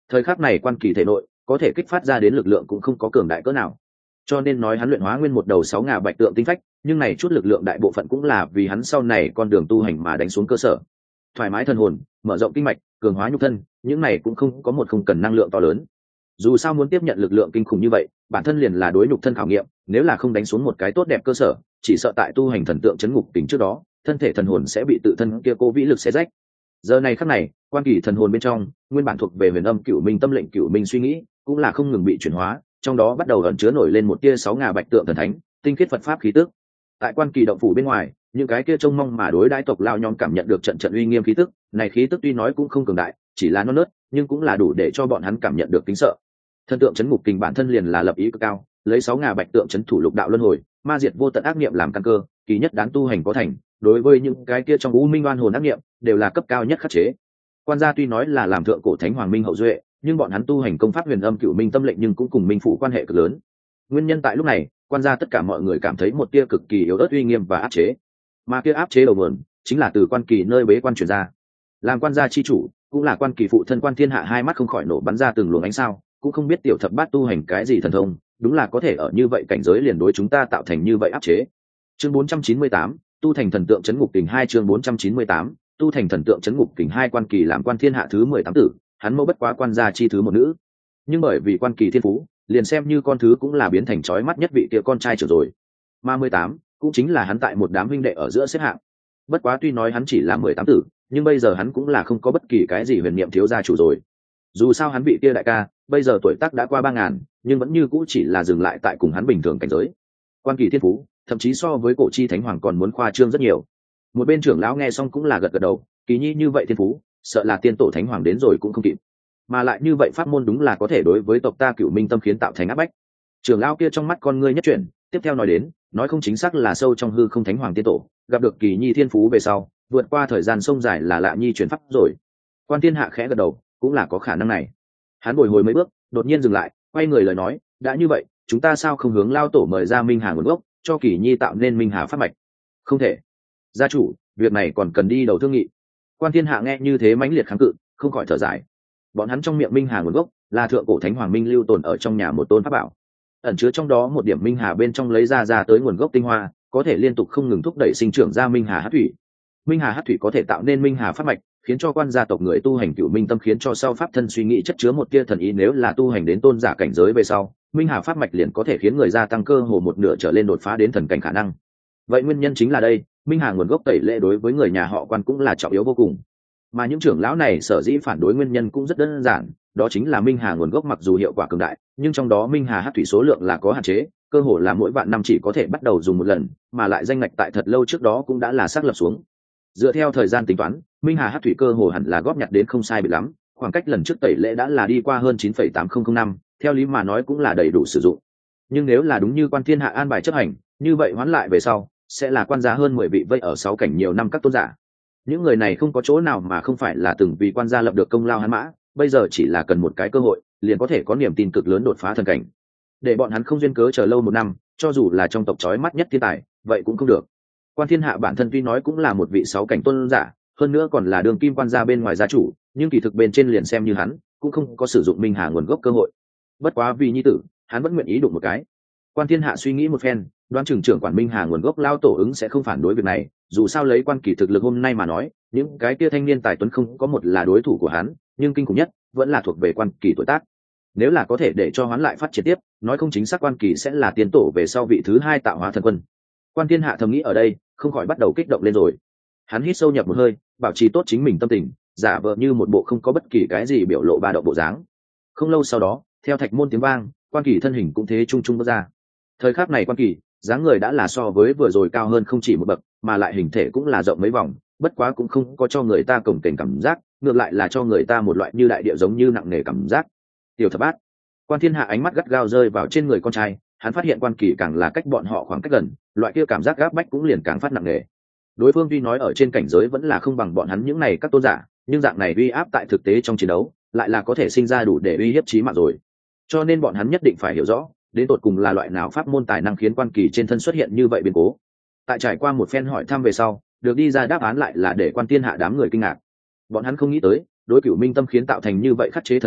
Thời khắc này quan kỳ thể nội có thể kích phát ra đến lực lượng cũng không có cường đại cỡ nào, cho nên nói hắn luyện hóa nguyên một đầu sáu ngà bạch tượng tinh phách, nhưng này chút lực lượng đại bộ phận cũng là vì hắn sau này con đường tu hành mà đánh xuống cơ sở. Thoải mái thân hồn, mở rộng kinh mạch, cường hóa nhục thân, những này cũng không có một không cần năng lượng to lớn. Dù sao muốn tiếp nhận lực lượng kinh khủng như vậy, bản thân liền là đối nhục thân khảo nghiệm, nếu là không đánh xuống một cái tốt đẹp cơ sở, chỉ sợ tại tu hành thần tượng chấn ngục tình trước đó, thân thể thần hồn sẽ bị tự thân kia cố vĩ lực xé rách. Giờ này khắc này, quan kỳ thần hồn bên trong, nguyên bản thuộc về huyền âm cửu minh tâm lệnh cửu minh suy nghĩ, cũng là không ngừng bị chuyển hóa, trong đó bắt đầu ẩn chứa nổi lên một tia sáu ngà bạch tượng thần thánh, tinh khiết Phật pháp khí tức. Tại quan kỳ động phủ bên ngoài, những cái kia trông mong mà đối đãi tộc lao nhóm cảm nhận được trận trận uy nghiêm khí tức, này khí tức tuy nói cũng không cường đại, chỉ là non nớt, nhưng cũng là đủ để cho bọn hắn cảm nhận được kính sợ. Thần tượng chấn ngục kình bản thân liền là lập ý cực cao, lấy sáu ngà bạch tượng chấn thủ lục đạo luân hồi, ma diệt vô tận ác niệm làm căn cơ, kỳ nhất đáng tu hành có thành, đối với những cái kia trong u minh oan hồn ác niệm đều là cấp cao nhất khắc chế. Quan gia tuy nói là làm thượng cổ thánh hoàng minh hậu duệ, nhưng bọn hắn tu hành công pháp huyền âm cửu minh tâm lệnh nhưng cũng cùng minh phụ quan hệ cực lớn. Nguyên nhân tại lúc này, quan gia tất cả mọi người cảm thấy một tia cực kỳ yếu ớt uy nghiêm và áp chế, mà kia áp chế đầu nguồn chính là từ quan kỳ nơi bế quan truyền ra. Làm quan gia chi chủ, cũng là quan kỳ phụ thân quan thiên hạ, hai mắt không khỏi nổ bắn ra từng luồng ánh sao, cũng không biết tiểu thập bát tu hành cái gì thần thông, đúng là có thể ở như vậy cảnh giới liền đối chúng ta tạo thành như vậy áp chế. Chương bốn trăm chín mươi tám, tu thành thần tượng chấn ngục kình hai. Chương bốn trăm chín mươi tám, tu thành thần tượng chấn ngục kình hai. Quan kỳ làm quan thiên hạ thứ mười tám tử, hắn mẫu bất quá quan gia chi thứ một nữ, nhưng bởi vì quan kỳ thiên phú, liền xem như con thứ cũng là biến thành chói mắt nhất vị kia con trai trưởng rồi. Ma mười tám cũng chính là hắn tại một đám huynh đệ ở giữa xếp hạng. Bất quá tuy nói hắn chỉ là mười tám tử, nhưng bây giờ hắn cũng là không có bất kỳ cái gì huyền niệm thiếu gia chủ rồi. Dù sao hắn vị kia đại ca, bây giờ tuổi tác đã qua ba ngàn, nhưng vẫn như cũ chỉ là dừng lại tại cùng hắn bình thường cảnh giới. Quan kỳ thiên phú, thậm chí so với cổ chi thánh hoàng còn muốn khoa trương rất nhiều. Một bên trưởng lão nghe xong cũng là gật gật đầu, kỳ nhi như vậy thiên phú, sợ là tiên tổ thánh hoàng đến rồi cũng không kịp. Mà lại như vậy pháp môn đúng là có thể đối với tộc ta Cửu Minh tâm khiến tạo thành áp bách. Trưởng lão kia trong mắt con ngươi nhất chuyển, tiếp theo nói đến, nói không chính xác là sâu trong hư không thánh hoàng tiên tổ, gặp được kỳ nhi thiên phú về sau, vượt qua thời gian sông dài là lạ nhi chuyển pháp rồi. Quan thiên hạ khẽ gật đầu, cũng là có khả năng này. Hắn bồi hồi mấy bước, đột nhiên dừng lại, quay người lời nói, đã như vậy, chúng ta sao không hướng lao tổ mời ra minh hà nguồn gốc, cho kỳ nhi tạo nên minh hà pháp mạch? Không thể. Gia chủ, việc này còn cần đi đầu thương nghị. Quan thiên hạ nghe như thế mãnh liệt kháng cự, không khỏi thở dài. Bọn hắn trong miệng minh hà nguồn gốc là thượng cổ thánh hoàng minh lưu tồn ở trong nhà một tôn pháp bảo, ẩn chứa trong đó một điểm minh hà bên trong lấy ra ra tới nguồn gốc tinh hoa, có thể liên tục không ngừng thúc đẩy sinh trưởng ra minh hà hắc thủy. Minh hà hắc thủy có thể tạo nên minh hà pháp mạch, khiến cho quan gia tộc người tu hành Cửu Minh tâm khiến cho sau pháp thân suy nghĩ chất chứa một tia thần ý, nếu là tu hành đến tôn giả cảnh giới về sau, minh hà pháp mạch liền có thể khiến người gia tăng cơ hồ một nửa trở lên đột phá đến thần cảnh khả năng. Vậy nguyên nhân chính là đây, minh hà nguồn gốc tẩy lệ đối với người nhà họ Quan cũng là trọng yếu vô cùng. Mà những trưởng lão này sở dĩ phản đối nguyên nhân cũng rất đơn giản, đó chính là minh hà nguồn gốc mặc dù hiệu quả cường đại, nhưng trong đó minh hà hắc thủy số lượng là có hạn chế, cơ hồ là mỗi vạn năm chỉ có thể bắt đầu dùng một lần, mà lại danh ngạch tại thật lâu trước đó cũng đã là xác lập xuống. Dựa theo thời gian tính toán, minh hà hắc thủy cơ hồ hẳn là góp nhặt đến không sai biệt lắm, khoảng cách lần trước tẩy lễ đã là đi qua hơn chín phẩy tám không không năm, theo lý mà nói cũng là đầy đủ sử dụng. Nhưng nếu là đúng như quan thiên hạ an bài chấp hành, như vậy hoán lại về sau sẽ là quan gia hơn mười vị vây ở sáu cảnh nhiều năm các tôn giả. Những người này không có chỗ nào mà không phải là từng vì quan gia lập được công lao hắn mã, bây giờ chỉ là cần một cái cơ hội, liền có thể có niềm tin cực lớn đột phá thần cảnh. Để bọn hắn không duyên cớ chờ lâu một năm, cho dù là trong tộc chói mắt nhất thiên tài, vậy cũng không được. Quan thiên hạ bản thân tuy nói cũng là một vị sáu cảnh tôn giả, hơn nữa còn là đường kim quan gia bên ngoài gia chủ, nhưng kỳ thực bên trên liền xem như hắn, cũng không có sử dụng minh hà nguồn gốc cơ hội. Bất quá vì nhi tử, hắn vẫn nguyện ý đụng một cái. Quan thiên hạ suy nghĩ một phen, đoán trưởng trưởng quản minh hà nguồn gốc lao tổ ứng sẽ không phản đối việc này, dù sao lấy quan kỳ thực lực hôm nay mà nói, những cái kia thanh niên tài tuấn không có một là đối thủ của hắn, nhưng kinh khủng nhất vẫn là thuộc về quan kỳ tuổi tác. Nếu là có thể để cho hắn lại phát triển tiếp, nói không chính xác quan kỳ sẽ là tiên tổ về sau vị thứ hai tạo hóa thần quân. Quan thiên hạ thầm nghĩ ở đây, không khỏi bắt đầu kích động lên rồi. Hắn hít sâu nhập một hơi, bảo trì tốt chính mình tâm tình, giả vờ như một bộ không có bất kỳ cái gì biểu lộ ba động bộ dáng. Không lâu sau đó, theo thạch môn tiếng vang, quan kỳ thân hình cũng thế trung trung bước ra. Thời khắc này quan kỳ, dáng người đã là so với vừa rồi cao hơn không chỉ một bậc, mà lại hình thể cũng là rộng mấy vòng, bất quá cũng không có cho người ta cổng kềnh cảm giác, ngược lại là cho người ta một loại như đại địa giống như nặng nề cảm giác. Tiểu thập bát. Quan thiên hạ ánh mắt gắt gao rơi vào trên người con trai, hắn phát hiện quan kỳ càng là cách bọn họ khoảng cách gần, loại kia cảm giác gáp bách cũng liền càng phát nặng nề. Đối phương tuy nói ở trên cảnh giới vẫn là không bằng bọn hắn những này các tôn giả, nhưng dạng này uy áp tại thực tế trong chiến đấu lại là có thể sinh ra đủ để uy hiếp chí mạng rồi. Cho nên bọn hắn nhất định phải hiểu rõ, đến tột cùng là loại nào pháp môn tài năng khiến quan kỳ trên thân xuất hiện như vậy biến cố. Tại trải qua một phen hỏi thăm về sau, được đi ra đáp án lại là để quan thiên hạ đám người kinh ngạc. Bọn hắn không nghĩ tới, đối Cửu Minh tâm khiến tạo thành như vậy khắc chế thần thông,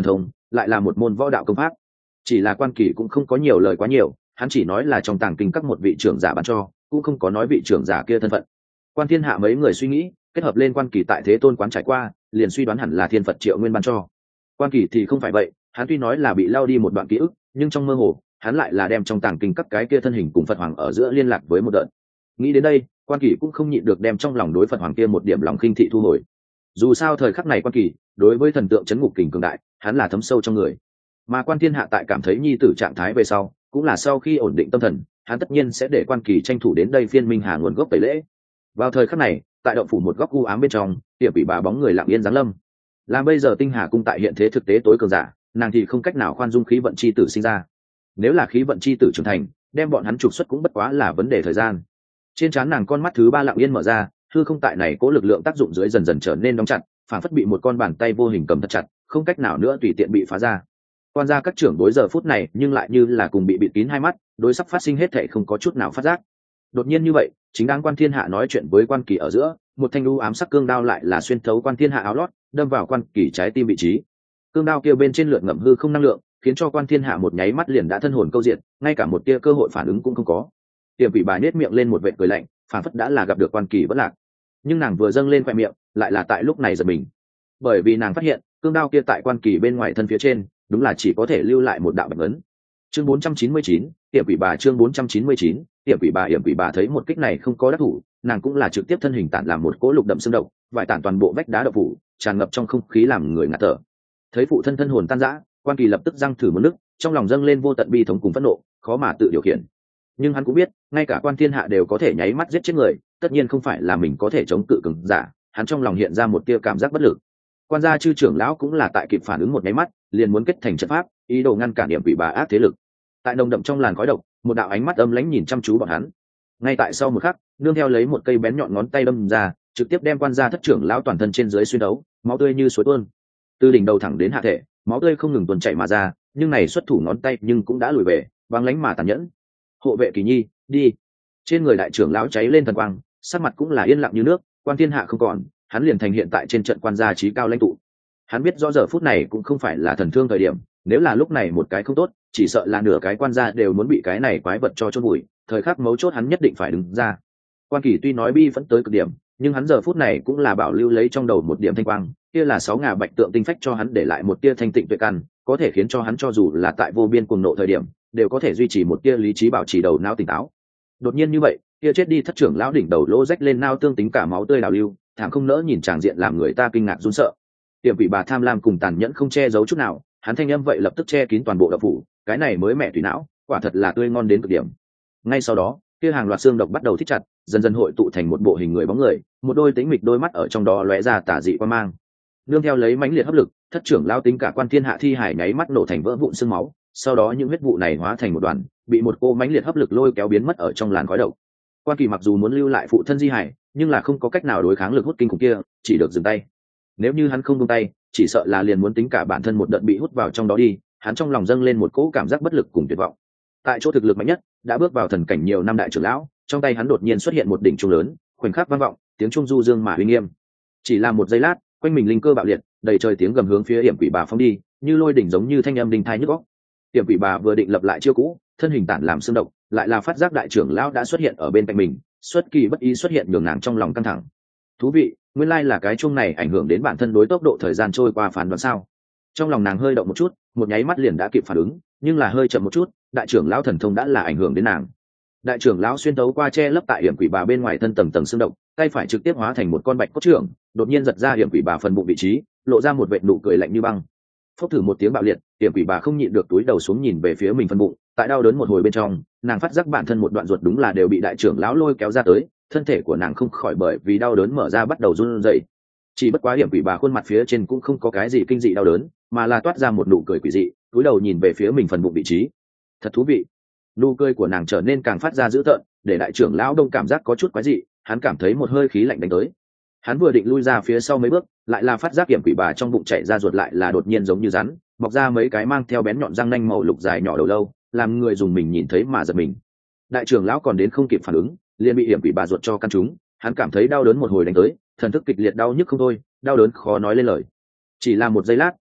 lại là một môn võ đạo công pháp. Chỉ là Quan Kỳ cũng không có nhiều lời quá nhiều, hắn chỉ nói là trong tàng kinh các một vị trưởng giả ban cho, cũng không có nói vị trưởng giả kia thân phận. Quan Thiên Hạ mấy người suy nghĩ, kết hợp lên Quan Kỳ tại Thế Tôn quán trải qua, liền suy đoán hẳn là Thiên Phật Triệu Nguyên ban cho. Quan Kỳ thì không phải vậy, hắn tuy nói là bị lao đi một đoạn ký ức, nhưng trong mơ hồ, hắn lại là đem trong tàng kinh các cái kia thân hình cùng Phật Hoàng ở giữa liên lạc với một đợt. Nghĩ đến đây, Quan Kỳ cũng không nhịn được đem trong lòng đối Phật Hoàng kia một điểm lòng khinh thị thu hồi. Dù sao thời khắc này Quan Kỳ, đối với thần tượng chấn ngục kình cường đại, hắn là thấm sâu trong người. Mà Quan Thiên Hạ tại cảm thấy nhi tử trạng thái về sau, cũng là sau khi ổn định tâm thần, hắn tất nhiên sẽ để Quan Kỳ tranh thủ đến đây phiên minh hà nguồn gốc tẩy lễ. Vào thời khắc này, tại động phủ một góc u ám bên trong, Tiệp Bị Bà bóng người lặng yên giáng lâm. Làm bây giờ Tinh Hà cung tại hiện thế thực tế tối cường giả, nàng thì không cách nào khoan dung khí vận chi tử sinh ra. Nếu là khí vận chi tử trưởng thành, đem bọn hắn trục xuất cũng bất quá là vấn đề thời gian. Trên trán nàng con mắt thứ ba lặng yên mở ra, hư không tại này cố lực lượng tác dụng dưới dần dần trở nên đóng chặt, phản phất bị một con bàn tay vô hình cầm thật chặt, không cách nào nữa tùy tiện bị phá ra. Quan gia các trưởng đối giờ phút này nhưng lại như là cùng bị bịt kín hai mắt, đối sắp phát sinh hết thảy không có chút nào phát giác. Đột nhiên như vậy, chính đang Quan Thiên Hạ nói chuyện với Quan Kỳ ở giữa, một thanh u ám sắc cương đao lại là xuyên thấu Quan Thiên Hạ áo lót, đâm vào Quan Kỳ trái tim vị trí. Cương đao kia bên trên lượn ngậm hư không năng lượng, khiến cho Quan Thiên Hạ một nháy mắt liền đã thân hồn câu diện, ngay cả một tia cơ hội phản ứng cũng không có. Tiệp Bị Bà nhếch miệng lên một vệt cười lạnh, phản phất đã là gặp được Quan Kỳ bất lạc. Nhưng nàng vừa dâng lên khoe miệng, lại là tại lúc này giật mình, bởi vì nàng phát hiện cương đao kia tại Quan Kỳ bên ngoài thân phía trên, đúng là chỉ có thể lưu lại một đạo bạch ấn. Chương bốn trăm chín mươi chín, Tiệp Bị Bà chương bốn trăm chín mươi chín, Tiệp Bị Bà Tiệp Bị Bà thấy một kích này không có đắc thủ, nàng cũng là trực tiếp thân hình tản làm một cỗ lục đậm xương độc, vải tản toàn bộ vách đá độc phủ, tràn ngập trong không khí làm người ngạt thở. Thấy phụ thân thân hồn tan rã, Quan Kỳ lập tức răng thử một nước, trong lòng dâng lên vô tận bi thống cùng phẫn nộ, khó mà tự điều khiển. Nhưng hắn cũng biết, ngay cả Quan Thiên Hạ đều có thể nháy mắt giết chết người, tất nhiên không phải là mình có thể chống cự cường giả, hắn trong lòng hiện ra một tia cảm giác bất lực. Quan gia chư trưởng lão cũng là tại kịp phản ứng một nháy mắt, liền muốn kết thành trận pháp, ý đồ ngăn cản Tiệp Bị Bà ác thế lực. Tại nồng đậm trong làn khói độc, một đạo ánh mắt âm lãnh nhìn chăm chú bọn hắn. Ngay tại sau một khắc, nương theo lấy một cây bén nhọn ngón tay đâm ra, trực tiếp đem Quan gia thất trưởng lão toàn thân trên dưới xuyên đấu, máu tươi như suối tuôn. Từ đỉnh đầu thẳng đến hạ thể, máu tươi không ngừng tuôn chảy mà ra, nhưng này xuất thủ ngón tay nhưng cũng đã lùi về, băng lãnh mà tàn nhẫn. Hộ vệ Kỳ Nhi, đi. Trên người đại trưởng lão cháy lên thần quang, sắc mặt cũng là yên lặng như nước. Quan Thiên Hạ không còn, hắn liền thành hiện tại trên trận quan gia trí cao lãnh tụ. Hắn biết rõ giờ phút này cũng không phải là thần thương thời điểm, nếu là lúc này một cái không tốt, chỉ sợ là nửa cái quan gia đều muốn bị cái này quái vật cho chôn bụi. Thời khắc mấu chốt hắn nhất định phải đứng ra. Quan Kỳ tuy nói bi vẫn tới cực điểm, nhưng hắn giờ phút này cũng là bảo lưu lấy trong đầu một điểm thanh quang, kia là sáu ngà bạch tượng tinh phách cho hắn để lại một tia thanh tịnh tuệ căn, có thể khiến cho hắn cho dù là tại vô biên cuồng nộ thời điểm, đều có thể duy trì một tia lý trí bảo trì đầu não tỉnh táo. Đột nhiên như vậy, kia chết đi thất trưởng lão đỉnh đầu lỗ rách lên nao tương tính cả máu tươi đào lưu, thảm không nỡ nhìn tràng diện làm người ta kinh ngạc run sợ. Tiệp Bị Bà tham lam cùng tàn nhẫn không che giấu chút nào, hắn thanh âm vậy lập tức che kín toàn bộ đạo phủ, cái này mới mẹ tùy não, quả thật là tươi ngon đến cực điểm. Ngay sau đó, kia hàng loạt xương độc bắt đầu thích chặt, dần dần hội tụ thành một bộ hình người bóng người, một đôi tĩnh mịch đôi mắt ở trong đó lóe ra tà dị quan mang. Nương theo lấy mãnh liệt hấp lực, thất trưởng lão tính cả Quan Thiên Hạ thi hải nháy mắt nổ thành vỡ vụn xương máu, sau đó những huyết vụ này hóa thành một đoàn, bị một cô mãnh liệt hấp lực lôi kéo biến mất ở trong làn khói độc. Quan Kỳ mặc dù muốn lưu lại phụ thân di hải, nhưng là không có cách nào đối kháng lực hút kinh khủng kia, chỉ được dừng tay. Nếu như hắn không buông tay, chỉ sợ là liền muốn tính cả bản thân một đợt bị hút vào trong đó đi. Hắn trong lòng dâng lên một cỗ cảm giác bất lực cùng tuyệt vọng. Tại chỗ thực lực mạnh nhất, đã bước vào thần cảnh nhiều năm đại trưởng lão, trong tay hắn đột nhiên xuất hiện một đỉnh trung lớn, khoảnh khắc vang vọng, tiếng trung du dương mà uy nghiêm. Chỉ là một giây lát, quanh mình linh cơ bạo liệt, đầy trời tiếng gầm hướng phía Tiệp Bị Bà phóng đi, như lôi đỉnh giống như thanh âm đinh thai nhức óc. Tiệp Bị Bà vừa định lập lại chiêu cũ, thân hình tản làm xương độc, lại là phát giác đại trưởng lão đã xuất hiện ở bên cạnh mình, xuất kỳ bất ý xuất hiện nhường nàng trong lòng căng thẳng. Thú vị, nguyên lai là cái chuông này ảnh hưởng đến bản thân đối tốc độ thời gian trôi qua phán đoán sao? Trong lòng nàng hơi động một chút, một nháy mắt liền đã kịp phản ứng, nhưng là hơi chậm một chút, đại trưởng lão thần thông đã là ảnh hưởng đến nàng. Đại trưởng lão xuyên tấu qua che lấp tại Tiệp Quỷ Bà bên ngoài thân tầng tầng xương độc, tay phải trực tiếp hóa thành một con bạch cốt trưởng, đột nhiên giật ra Tiệp Quỷ Bà phần bụng vị trí, lộ ra một vệt nụ cười lạnh như băng. Phốc thử một tiếng bạo liệt, Tiệp Quỷ Bà không nhịn được túi đầu xuống nhìn về phía mình phần bụng, tại đau đớn một hồi bên trong, nàng phát giác bản thân một đoạn ruột đúng là đều bị đại trưởng lão lôi kéo ra tới, thân thể của nàng không khỏi bởi vì đau đớn mở ra bắt đầu run rẩy. Chỉ bất quá Tiệp Quỷ Bà khuôn mặt phía trên cũng không có cái gì kinh dị đau đớn, mà là toát ra một nụ cười quỷ dị, túi đầu nhìn về phía mình phần bụng vị trí. Thật thú vị. Nụ cười của nàng trở nên càng phát ra dữ tợn, để đại trưởng lão đông cảm giác có chút quái dị, hắn cảm thấy một hơi khí lạnh đánh tới. Hắn vừa định lui ra phía sau mấy bước, lại là phát giác Tiệp Quỷ Bà trong bụng chảy ra ruột lại là đột nhiên giống như rắn, mọc ra mấy cái mang theo bén nhọn răng nanh màu lục dài nhỏ đầu lâu, làm người dùng mình nhìn thấy mà giật mình. Đại trưởng lão còn đến không kịp phản ứng, liền bị Tiệp Quỷ Bà ruột cho căn trúng, hắn cảm thấy đau đớn một hồi đánh tới, thần thức kịch liệt đau nhức không thôi, đau đớn khó nói lên lời. Chỉ là một giây lát,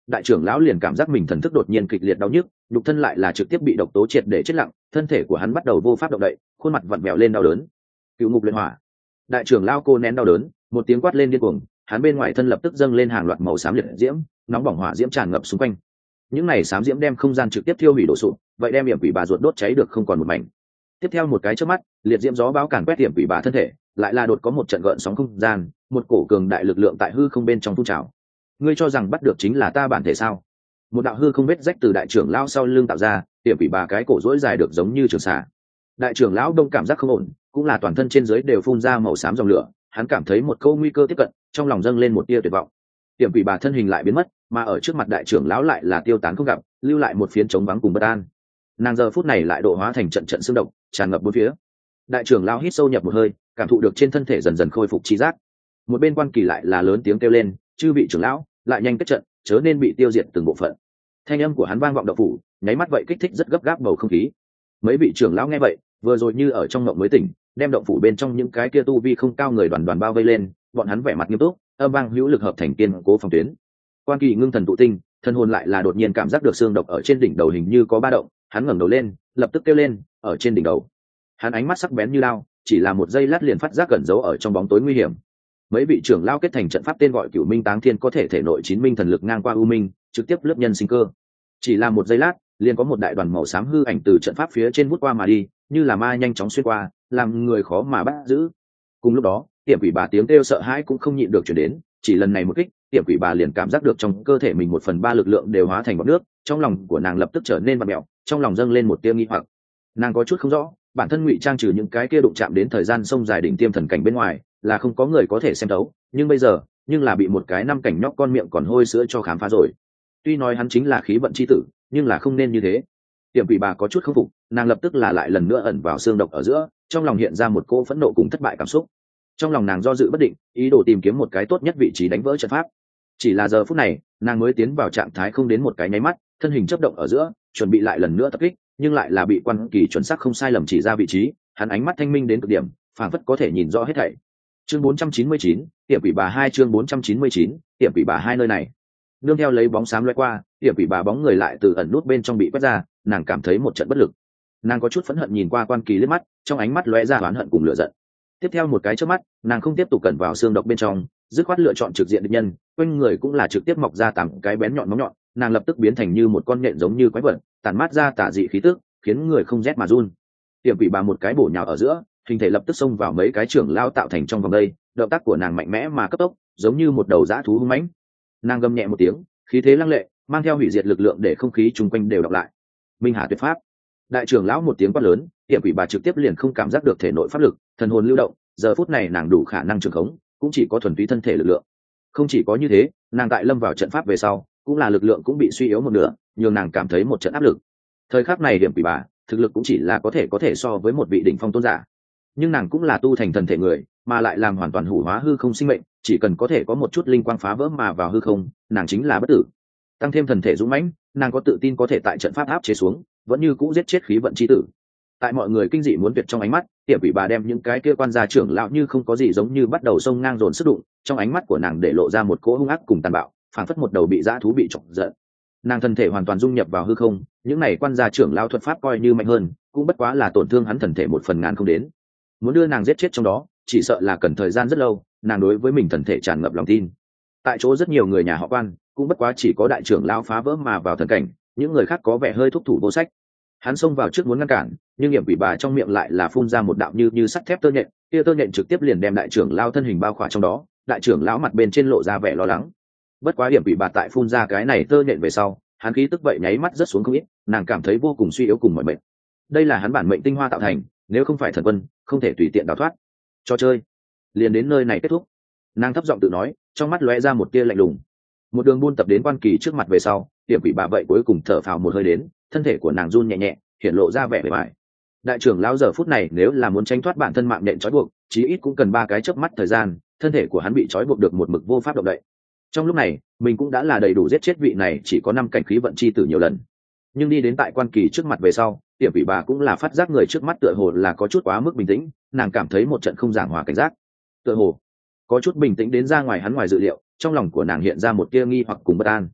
đại trưởng lão liền cảm giác mình thần thức đột nhiên kịch liệt đau nhức, nhục thân lại là trực tiếp bị độc tố triệt để chết lặng, thân thể của hắn bắt đầu vô pháp động đậy, khuôn mặt vặn vẹo lên đau đớn. Cựu ngục luyện hỏa. Đại trưởng lão cô nén đau đớn, một tiếng quát lên điên cuồng, hắn bên ngoài thân lập tức dâng lên hàng loạt màu xám liệt diễm, nóng bỏng hỏa diễm tràn ngập xung quanh. Những này xám diễm đem không gian trực tiếp thiêu hủy đổ sụp, vậy đem hiểm quỷ bà ruột đốt cháy được không còn một mảnh. Tiếp theo một cái chớp mắt, liệt diễm gió bão càn quét hiểm quỷ bà thân thể, lại là đột có một trận gợn sóng không gian, một cổ cường đại lực lượng tại hư không bên trong phun trào. Ngươi cho rằng bắt được chính là ta bản thể sao? Một đạo hư không vết rách từ đại trưởng lão sau lưng tạo ra, hiểm quỷ bà cái cổ rỗi dài được giống như trường xà. Đại trưởng lão đông cảm giác không ổn, cũng là toàn thân trên dưới đều phun ra màu xám dòng lửa, hắn cảm thấy một câu nguy cơ tiếp cận, trong lòng dâng lên một tia tuyệt vọng. Hiểm quỷ bà thân hình lại biến mất, mà ở trước mặt đại trưởng lão lại là tiêu tán không gặp, lưu lại một phiến trống vắng cùng bất an. Nàng giờ phút này lại độ hóa thành trận trận xương động, tràn ngập bốn phía. Đại trưởng lão hít sâu nhập một hơi, cảm thụ được trên thân thể dần dần khôi phục trí giác. Một bên quan kỳ lại là lớn tiếng kêu lên, chư vị trưởng lão, lại nhanh kết trận, chớ nên bị tiêu diệt từng bộ phận. Thanh âm của hắn vang vọng động phủ, nháy mắt vậy kích thích rất gấp gáp bầu không khí. Mấy vị trưởng lão nghe vậy, vừa rồi như ở trong ngộng mới tỉnh, đem động phủ bên trong những cái kia tu vi không cao người đoàn đoàn bao vây lên, bọn hắn vẻ mặt nghiêm túc, âm vang hữu lực hợp thành kiên cố phòng tuyến. Quan kỳ ngưng thần tụ tinh, thân hồn lại là đột nhiên cảm giác được xương độc ở trên đỉnh đầu hình như có ba động, hắn ngẩng đầu lên, lập tức kêu lên, ở trên đỉnh đầu. Hắn ánh mắt sắc bén như lao, chỉ là một giây lát liền phát giác gần giấu ở trong bóng tối nguy hiểm. Mấy vị trưởng lao kết thành trận pháp tên gọi Cửu Minh Táng Thiên, có thể thể nội chín minh thần lực ngang qua u minh, trực tiếp lướt nhân sinh cơ. Chỉ là một giây lát, liền có một đại đoàn màu xám hư ảnh từ trận pháp phía trên vút qua mà đi, như là ma nhanh chóng xuyên qua, làm người khó mà bắt giữ. Cùng lúc đó, tiệm quỷ bà tiếng kêu sợ hãi cũng không nhịn được truyền đến, chỉ lần này một kích, tiệm quỷ bà liền cảm giác được trong cơ thể mình một phần ba lực lượng đều hóa thành bọt nước, trong lòng của nàng lập tức trở nên vặn mèo, trong lòng dâng lên một tia nghi hoặc. Nàng có chút không rõ, bản thân ngụy trang trừ những cái kia đụng chạm đến thời gian sông dài đỉnh tiêm thần cảnh bên ngoài, là không có người có thể xem đấu, nhưng bây giờ, nhưng là bị một cái năm cảnh nhóc con miệng còn hôi sữa cho khám phá rồi. Tuy nói hắn chính là khí vận chi tử, nhưng là không nên như thế. Tiệm quỷ bà có chút không phục, nàng lập tức là lại lần nữa ẩn vào xương độc ở giữa, trong lòng hiện ra một cỗ phẫn nộ cùng thất bại cảm xúc. Trong lòng nàng do dự bất định, ý đồ tìm kiếm một cái tốt nhất vị trí đánh vỡ trận pháp. Chỉ là giờ phút này, nàng mới tiến vào trạng thái không đến một cái nháy mắt, thân hình chớp động ở giữa, chuẩn bị lại lần nữa tập kích, nhưng lại là bị quan kỳ chuẩn xác không sai lầm chỉ ra vị trí, hắn ánh mắt thanh minh đến cực điểm, phảng phất có thể nhìn rõ hết thảy. Chương bốn trăm chín mươi chín, tiệm quỷ bà hai chương bốn trăm chín mươi chín, tiệm quỷ bà hai nơi này. Nương theo lấy bóng xám lóe qua, tiệm quỷ bà bóng người lại từ ẩn nút bên trong bị quét ra, nàng cảm thấy một trận bất lực. Nàng có chút phẫn hận nhìn qua quan kỳ liếc mắt, trong ánh mắt lóe ra oán hận cùng lửa giận. Tiếp theo một cái chớp mắt, nàng không tiếp tục cẩn vào xương độc bên trong, dứt khoát lựa chọn trực diện địch nhân, quanh người cũng là trực tiếp mọc ra tám cái bén nhọn móng nhọn, nàng lập tức biến thành như một con nhện giống như quái vật, tản mát ra tà dị khí tức, khiến người không rét mà run. Tiệm quỷ bà một cái bổ nhào ở giữa, hình thể lập tức xông vào mấy cái trưởng lao tạo thành trong vòng đây, động tác của nàng mạnh mẽ mà cấp tốc, giống như một đầu dã thú hung mãnh. Nàng gầm nhẹ một tiếng, khí thế lăng lệ, mang theo hủy diệt lực lượng để không khí chung quanh đều đọc lại. Minh Hà tuyệt pháp. Đại trưởng lão một tiếng quát lớn, tiệm quỷ bà trực tiếp liền không cảm giác được thể nội pháp lực, thần hồn lưu động, giờ phút này nàng đủ khả năng trường khống, cũng chỉ có thuần túy thân thể lực lượng. Không chỉ có như thế, nàng tại lâm vào trận pháp về sau, cũng là lực lượng cũng bị suy yếu một nửa, nhường nàng cảm thấy một trận áp lực. Thời khắc này điểm quỷ bà, thực lực cũng chỉ là có thể có thể so với một vị đỉnh phong tôn giả. Nhưng nàng cũng là tu thành thần thể người, mà lại làm hoàn toàn hủ hóa hư không sinh mệnh, chỉ cần có thể có một chút linh quang phá vỡ mà vào hư không, nàng chính là bất tử. Tăng thêm thần thể dũng mãnh, nàng có tự tin có thể tại trận pháp áp chế xuống, vẫn như cũ giết chết khí vận chi tử. Tại mọi người kinh dị muốn tuyệt trong ánh mắt, tiệm quỷ bà đem những cái kia quan gia trưởng lão như không có gì giống như bắt đầu xông ngang dồn sức đụng, trong ánh mắt của nàng để lộ ra một cỗ hung ác cùng tàn bạo, phảng phất một đầu bị dã thú bị chọc giận. Nàng thân thể hoàn toàn dung nhập vào hư không, những này quan gia trưởng lão thuật pháp coi như mạnh hơn, cũng bất quá là tổn thương hắn thần thể một phần ngàn không đến. Muốn đưa nàng giết chết trong đó, chỉ sợ là cần thời gian rất lâu, nàng đối với mình thần thể tràn ngập lòng tin. Tại chỗ rất nhiều người nhà họ Quan, cũng bất quá chỉ có đại trưởng lão phá vỡ mà vào thần cảnh, những người khác có vẻ hơi thúc thủ vô sách. Hắn xông vào trước muốn ngăn cản, nhưng hiểm quỷ bà trong miệng lại là phun ra một đạo như như sắt thép tơ nhện, kia tơ nhện trực tiếp liền đem đại trưởng lão thân hình bao khỏa trong đó, đại trưởng lão mặt bên trên lộ ra vẻ lo lắng. Bất quá hiểm quỷ bà tại phun ra cái này tơ nhện về sau, hắn khí tức vậy nháy mắt rất xuống không ít, nàng cảm thấy vô cùng suy yếu cùng mọi mệnh. Đây là hắn bản mệnh tinh hoa tạo thành, nếu không phải thần quân, không thể tùy tiện đào thoát. Cho chơi, liền đến nơi này kết thúc. Nàng thấp giọng tự nói, trong mắt lóe ra một tia lạnh lùng. Một đường buôn tập đến quan kỳ trước mặt về sau, hiểm quỷ bà vậy cuối cùng thở phào một hơi đến, thân thể của nàng run nhẹ nhẹ, hiện lộ ra vẻ bề bài. Đại trưởng lão giờ phút này nếu là muốn tránh thoát bản thân mạng nhện trói buộc, chí ít cũng cần ba cái chớp mắt thời gian, thân thể của hắn bị trói buộc được một mực vô pháp động đậy. Trong lúc này, mình cũng đã là đầy đủ giết chết vị này chỉ có năm cảnh khí vận chi tử nhiều lần. Nhưng đi đến tại quan kỳ trước mặt về sau, tiệm vị bà cũng là phát giác người trước mắt tựa hồ là có chút quá mức bình tĩnh, nàng cảm thấy một trận không giảng hòa cảnh giác. Tựa hồ có chút bình tĩnh đến ra ngoài hắn ngoài dự liệu, trong lòng của nàng hiện ra một tia nghi hoặc cùng bất an.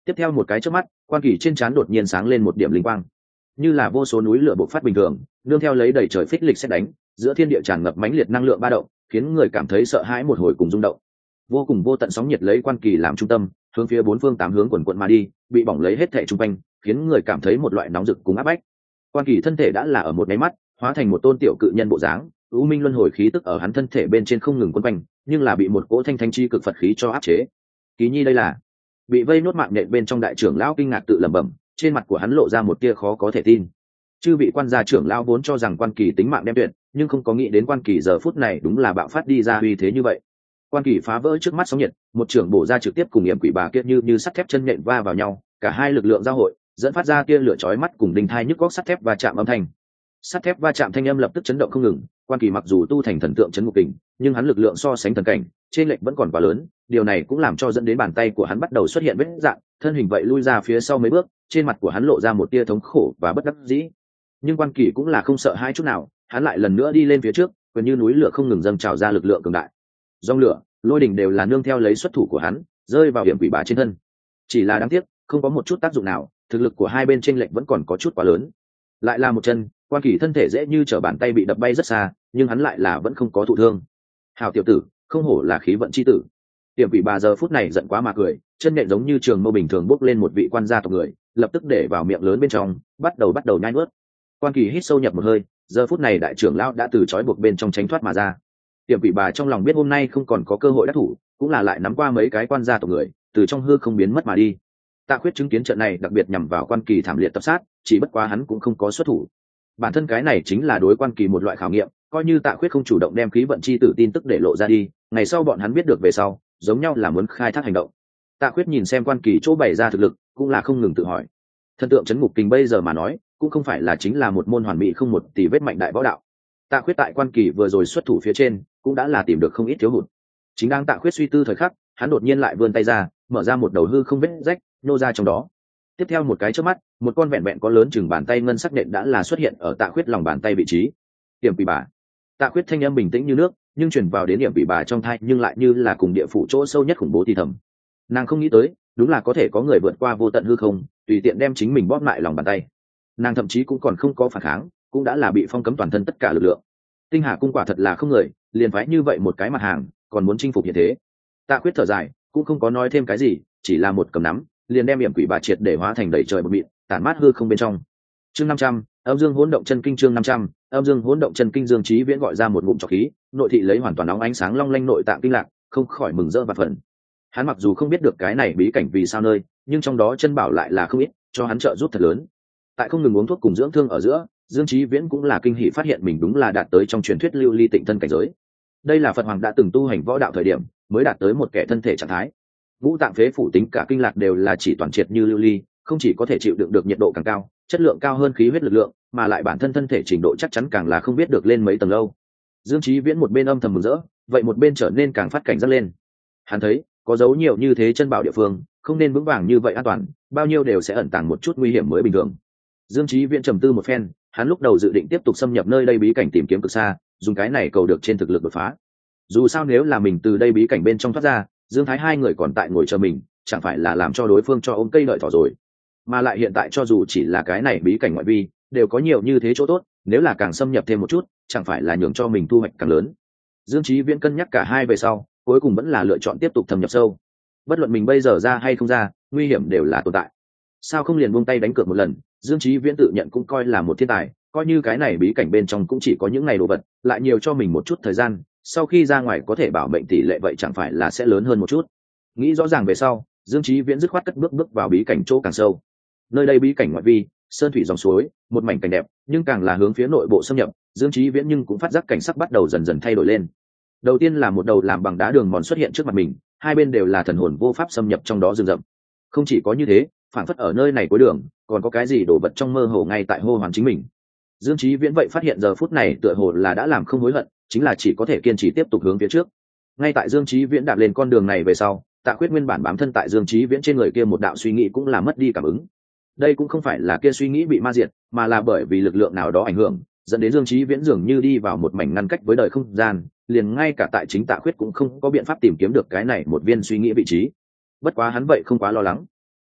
Tiếp theo một cái chớp mắt, Quan Kỳ trên trán đột nhiên sáng lên một điểm linh quang, như là vô số núi lửa bộc phát bình thường, nương theo lấy đầy trời phích lịch xét đánh, giữa thiên địa tràn ngập mãnh liệt năng lượng ba động, khiến người cảm thấy sợ hãi một hồi cùng rung động. Vô cùng vô tận sóng nhiệt lấy Quan Kỳ làm trung tâm, hướng phía bốn phương tám hướng quần quận mà đi, bị bỏng lấy hết thảy xung quanh, khiến người cảm thấy một loại nóng rực cùng áp bách. Quan Kỳ thân thể đã là ở một cái mắt, hóa thành một tôn tiểu cự nhân bộ dáng, u minh luân hồi khí tức ở hắn thân thể bên trên không ngừng quấn quanh, nhưng là bị một cỗ thanh thanh chi cực Phật khí cho áp chế. Kỳ Nhi đây là bị vây nốt mạng nện bên trong, đại trưởng lão kinh ngạc tự lẩm bẩm, trên mặt của hắn lộ ra một tia khó có thể tin. Chư vị quan gia trưởng lão vốn cho rằng Quan Kỳ tính mạng đem tuyệt, nhưng không có nghĩ đến Quan Kỳ giờ phút này đúng là bạo phát đi ra uy thế như vậy. Quan Kỳ phá vỡ trước mắt sóng nhiệt, một trưởng bổ ra trực tiếp cùng Yểm Quỷ Bà kia như như sắt thép chân nện va vào nhau, cả hai lực lượng giao hội, dẫn phát ra tia lửa chói mắt cùng đinh thai nhức góc sắt thép va chạm âm thanh. Sắt thép va chạm thanh âm lập tức chấn động không ngừng. Quan Kỳ mặc dù tu thành thần tượng chấn ngục kình, nhưng hắn lực lượng so sánh thần cảnh, trên lệch vẫn còn quá lớn, điều này cũng làm cho dẫn đến bàn tay của hắn bắt đầu xuất hiện vết rạn, thân hình vậy lui ra phía sau mấy bước, trên mặt của hắn lộ ra một tia thống khổ và bất đắc dĩ. Nhưng Quan Kỳ cũng là không sợ hai chút nào, hắn lại lần nữa đi lên phía trước, gần như núi lửa không ngừng dâng trào ra lực lượng cường đại. Dòng lửa, lôi đỉnh đều là nương theo lấy xuất thủ của hắn, rơi vào Yểm Quỷ Bà trên thân. Chỉ là đáng tiếc, không có một chút tác dụng nào, thực lực của hai bên chênh lệch vẫn còn có chút quá lớn. Lại là một chân, Quan Kỳ thân thể dễ như trở bàn tay bị đập bay rất xa, nhưng hắn lại là vẫn không có thụ thương. Hào tiểu tử, không hổ là khí vận chi tử. Yểm Quỷ Bà giờ phút này giận quá mà cười, chân nện giống như trường mâu bình thường bốc lên một vị quan gia tộc người, lập tức để vào miệng lớn bên trong, bắt đầu bắt đầu nhai nuốt. Quan Kỳ hít sâu nhập một hơi, giờ phút này đại trưởng lão đã từ trói buộc bên trong tránh thoát mà ra. Yểm Quỷ Bà trong lòng biết hôm nay không còn có cơ hội đắc thủ, cũng là lại nắm qua mấy cái quan gia tộc người, từ trong hư không biến mất mà đi. Tạ Khuyết chứng kiến trận này đặc biệt nhằm vào Quan Kỳ thảm liệt tập sát, chỉ bất quá hắn cũng không có xuất thủ. Bản thân cái này chính là đối Quan Kỳ một loại khảo nghiệm, coi như Tạ Khuyết không chủ động đem khí vận chi tử tin tức để lộ ra đi, ngày sau bọn hắn biết được về sau, giống nhau là muốn khai thác hành động. Tạ Khuyết nhìn xem Quan Kỳ chỗ bày ra thực lực, cũng là không ngừng tự hỏi. Thần tượng chấn ngục kình bây giờ mà nói, cũng không phải là chính là một môn hoàn mỹ không một tỷ vết mạnh đại võ đạo. Tạ Khuyết tại Quan Kỳ vừa rồi xuất thủ phía trên, cũng đã là tìm được không ít thiếu hụt. Chính đang Tạ Khuyết suy tư thời khắc, hắn đột nhiên lại vươn tay ra, mở ra một đầu hư không vết rách, nô ra trong đó. Tiếp theo một cái chớp mắt, một con vẹn vẹn có lớn chừng bàn tay ngân sắc nện đã là xuất hiện ở Tạ Khuyết lòng bàn tay vị trí. Yểm Quỷ Bà. Tạ Khuyết thanh âm bình tĩnh như nước, nhưng truyền vào đến Yểm Quỷ Bà trong tai nhưng lại như là cùng địa phủ chỗ sâu nhất khủng bố thì thầm. Nàng không nghĩ tới, đúng là có thể có người vượt qua vô tận hư không, tùy tiện đem chính mình bóp lại lòng bàn tay. Nàng thậm chí cũng còn không có phản kháng, cũng đã là bị phong cấm toàn thân tất cả lực lượng. Tinh Hà cung quả thật là không người, liền phái như vậy một cái mặt hàng, còn muốn chinh phục như thế. Tạ Khuyết thở dài, cũng không có nói thêm cái gì, chỉ là một cầm nắm, liền đem Yểm Quỷ Bà triệt để hóa thành đầy trời bọt mịn, tản mát hư không bên trong. Chương năm trăm, Âm Dương Hỗn Động Chân Kinh. Chương năm trăm, Âm Dương Hỗn Động Chân Kinh. Dương Chí Viễn gọi ra một ngụm trọc khí, nội thị lấy hoàn toàn nóng ánh sáng long lanh nội tạng kinh lạc, không khỏi mừng rỡ và phần. Hắn mặc dù không biết được cái này bí cảnh vì sao nơi, nhưng trong đó chân bảo lại là không ít, cho hắn trợ giúp thật lớn. Tại không ngừng uống thuốc cùng dưỡng thương ở giữa, Dương Chí Viễn cũng là kinh hỉ phát hiện mình đúng là đạt tới trong truyền thuyết lưu ly tịnh thân cảnh giới. Đây là Phật Hoàng đã từng tu hành võ đạo thời điểm, mới đạt tới một kẻ thân thể trạng thái. Ngũ tạng phế phủ tính cả kinh lạc đều là chỉ toàn triệt như lưu ly, không chỉ có thể chịu đựng được nhiệt độ càng cao, chất lượng cao hơn khí huyết lực lượng, mà lại bản thân thân thể trình độ chắc chắn càng là không biết được lên mấy tầng lâu. Dương Chí Viễn một bên âm thầm mừng rỡ, vậy một bên trở nên càng phát cảnh giác lên. Hắn thấy, có dấu nhiều như thế chân bảo địa phương, không nên vững vàng như vậy an toàn, bao nhiêu đều sẽ ẩn tàng một chút nguy hiểm mới bình thường. Dương Chí Viễn trầm tư một phen, hắn lúc đầu dự định tiếp tục xâm nhập nơi đây bí cảnh tìm kiếm cực xa, dùng cái này cầu được trên thực lực đột phá. Dù sao nếu là mình từ đây bí cảnh bên trong thoát ra, Dương Thái hai người còn tại ngồi chờ mình, chẳng phải là làm cho đối phương cho ôm cây đợi thỏ rồi. Mà lại hiện tại cho dù chỉ là cái này bí cảnh ngoại vi, đều có nhiều như thế chỗ tốt, nếu là càng xâm nhập thêm một chút, chẳng phải là nhường cho mình thu hoạch càng lớn. Dương Chí Viễn cân nhắc cả hai về sau, cuối cùng vẫn là lựa chọn tiếp tục thâm nhập sâu. Bất luận mình bây giờ ra hay không ra, nguy hiểm đều là tồn tại. Sao không liền buông tay đánh cược một lần? Dương Chí Viễn tự nhận cũng coi là một thiên tài, coi như cái này bí cảnh bên trong cũng chỉ có những ngày đồ vật, lại nhiều cho mình một chút thời gian, sau khi ra ngoài có thể bảo mệnh tỷ lệ vậy chẳng phải là sẽ lớn hơn một chút. Nghĩ rõ ràng về sau, Dương Chí Viễn dứt khoát cất bước bước vào bí cảnh chỗ càng sâu. Nơi đây bí cảnh ngoại vi, sơn thủy dòng suối, một mảnh cảnh đẹp, nhưng càng là hướng phía nội bộ xâm nhập, Dương Chí Viễn nhưng cũng phát giác cảnh sắc bắt đầu dần dần thay đổi lên. Đầu tiên là một đầu làm bằng đá đường mòn xuất hiện trước mặt mình, hai bên đều là thần hồn vô pháp xâm nhập trong đó rừng rậm. Không chỉ có như thế, phản phất ở nơi này cuối đường, còn có cái gì đổ vật trong mơ hồ ngay tại hô hoán chính mình. Dương Chí Viễn vậy phát hiện giờ phút này tựa hồ là đã làm không hối hận, chính là chỉ có thể kiên trì tiếp tục hướng phía trước. Ngay tại Dương Chí Viễn đạp lên con đường này về sau, Tạ Khuyết nguyên bản bám thân tại Dương Chí Viễn trên người kia một đạo suy nghĩ cũng là mất đi cảm ứng. Đây cũng không phải là kia suy nghĩ bị ma diệt, mà là bởi vì lực lượng nào đó ảnh hưởng, dẫn đến Dương Chí Viễn dường như đi vào một mảnh ngăn cách với đời không gian, liền ngay cả tại chính Tạ Khuyết cũng không có biện pháp tìm kiếm được cái này một viên suy nghĩ vị trí. Bất quá hắn vậy không quá lo lắng.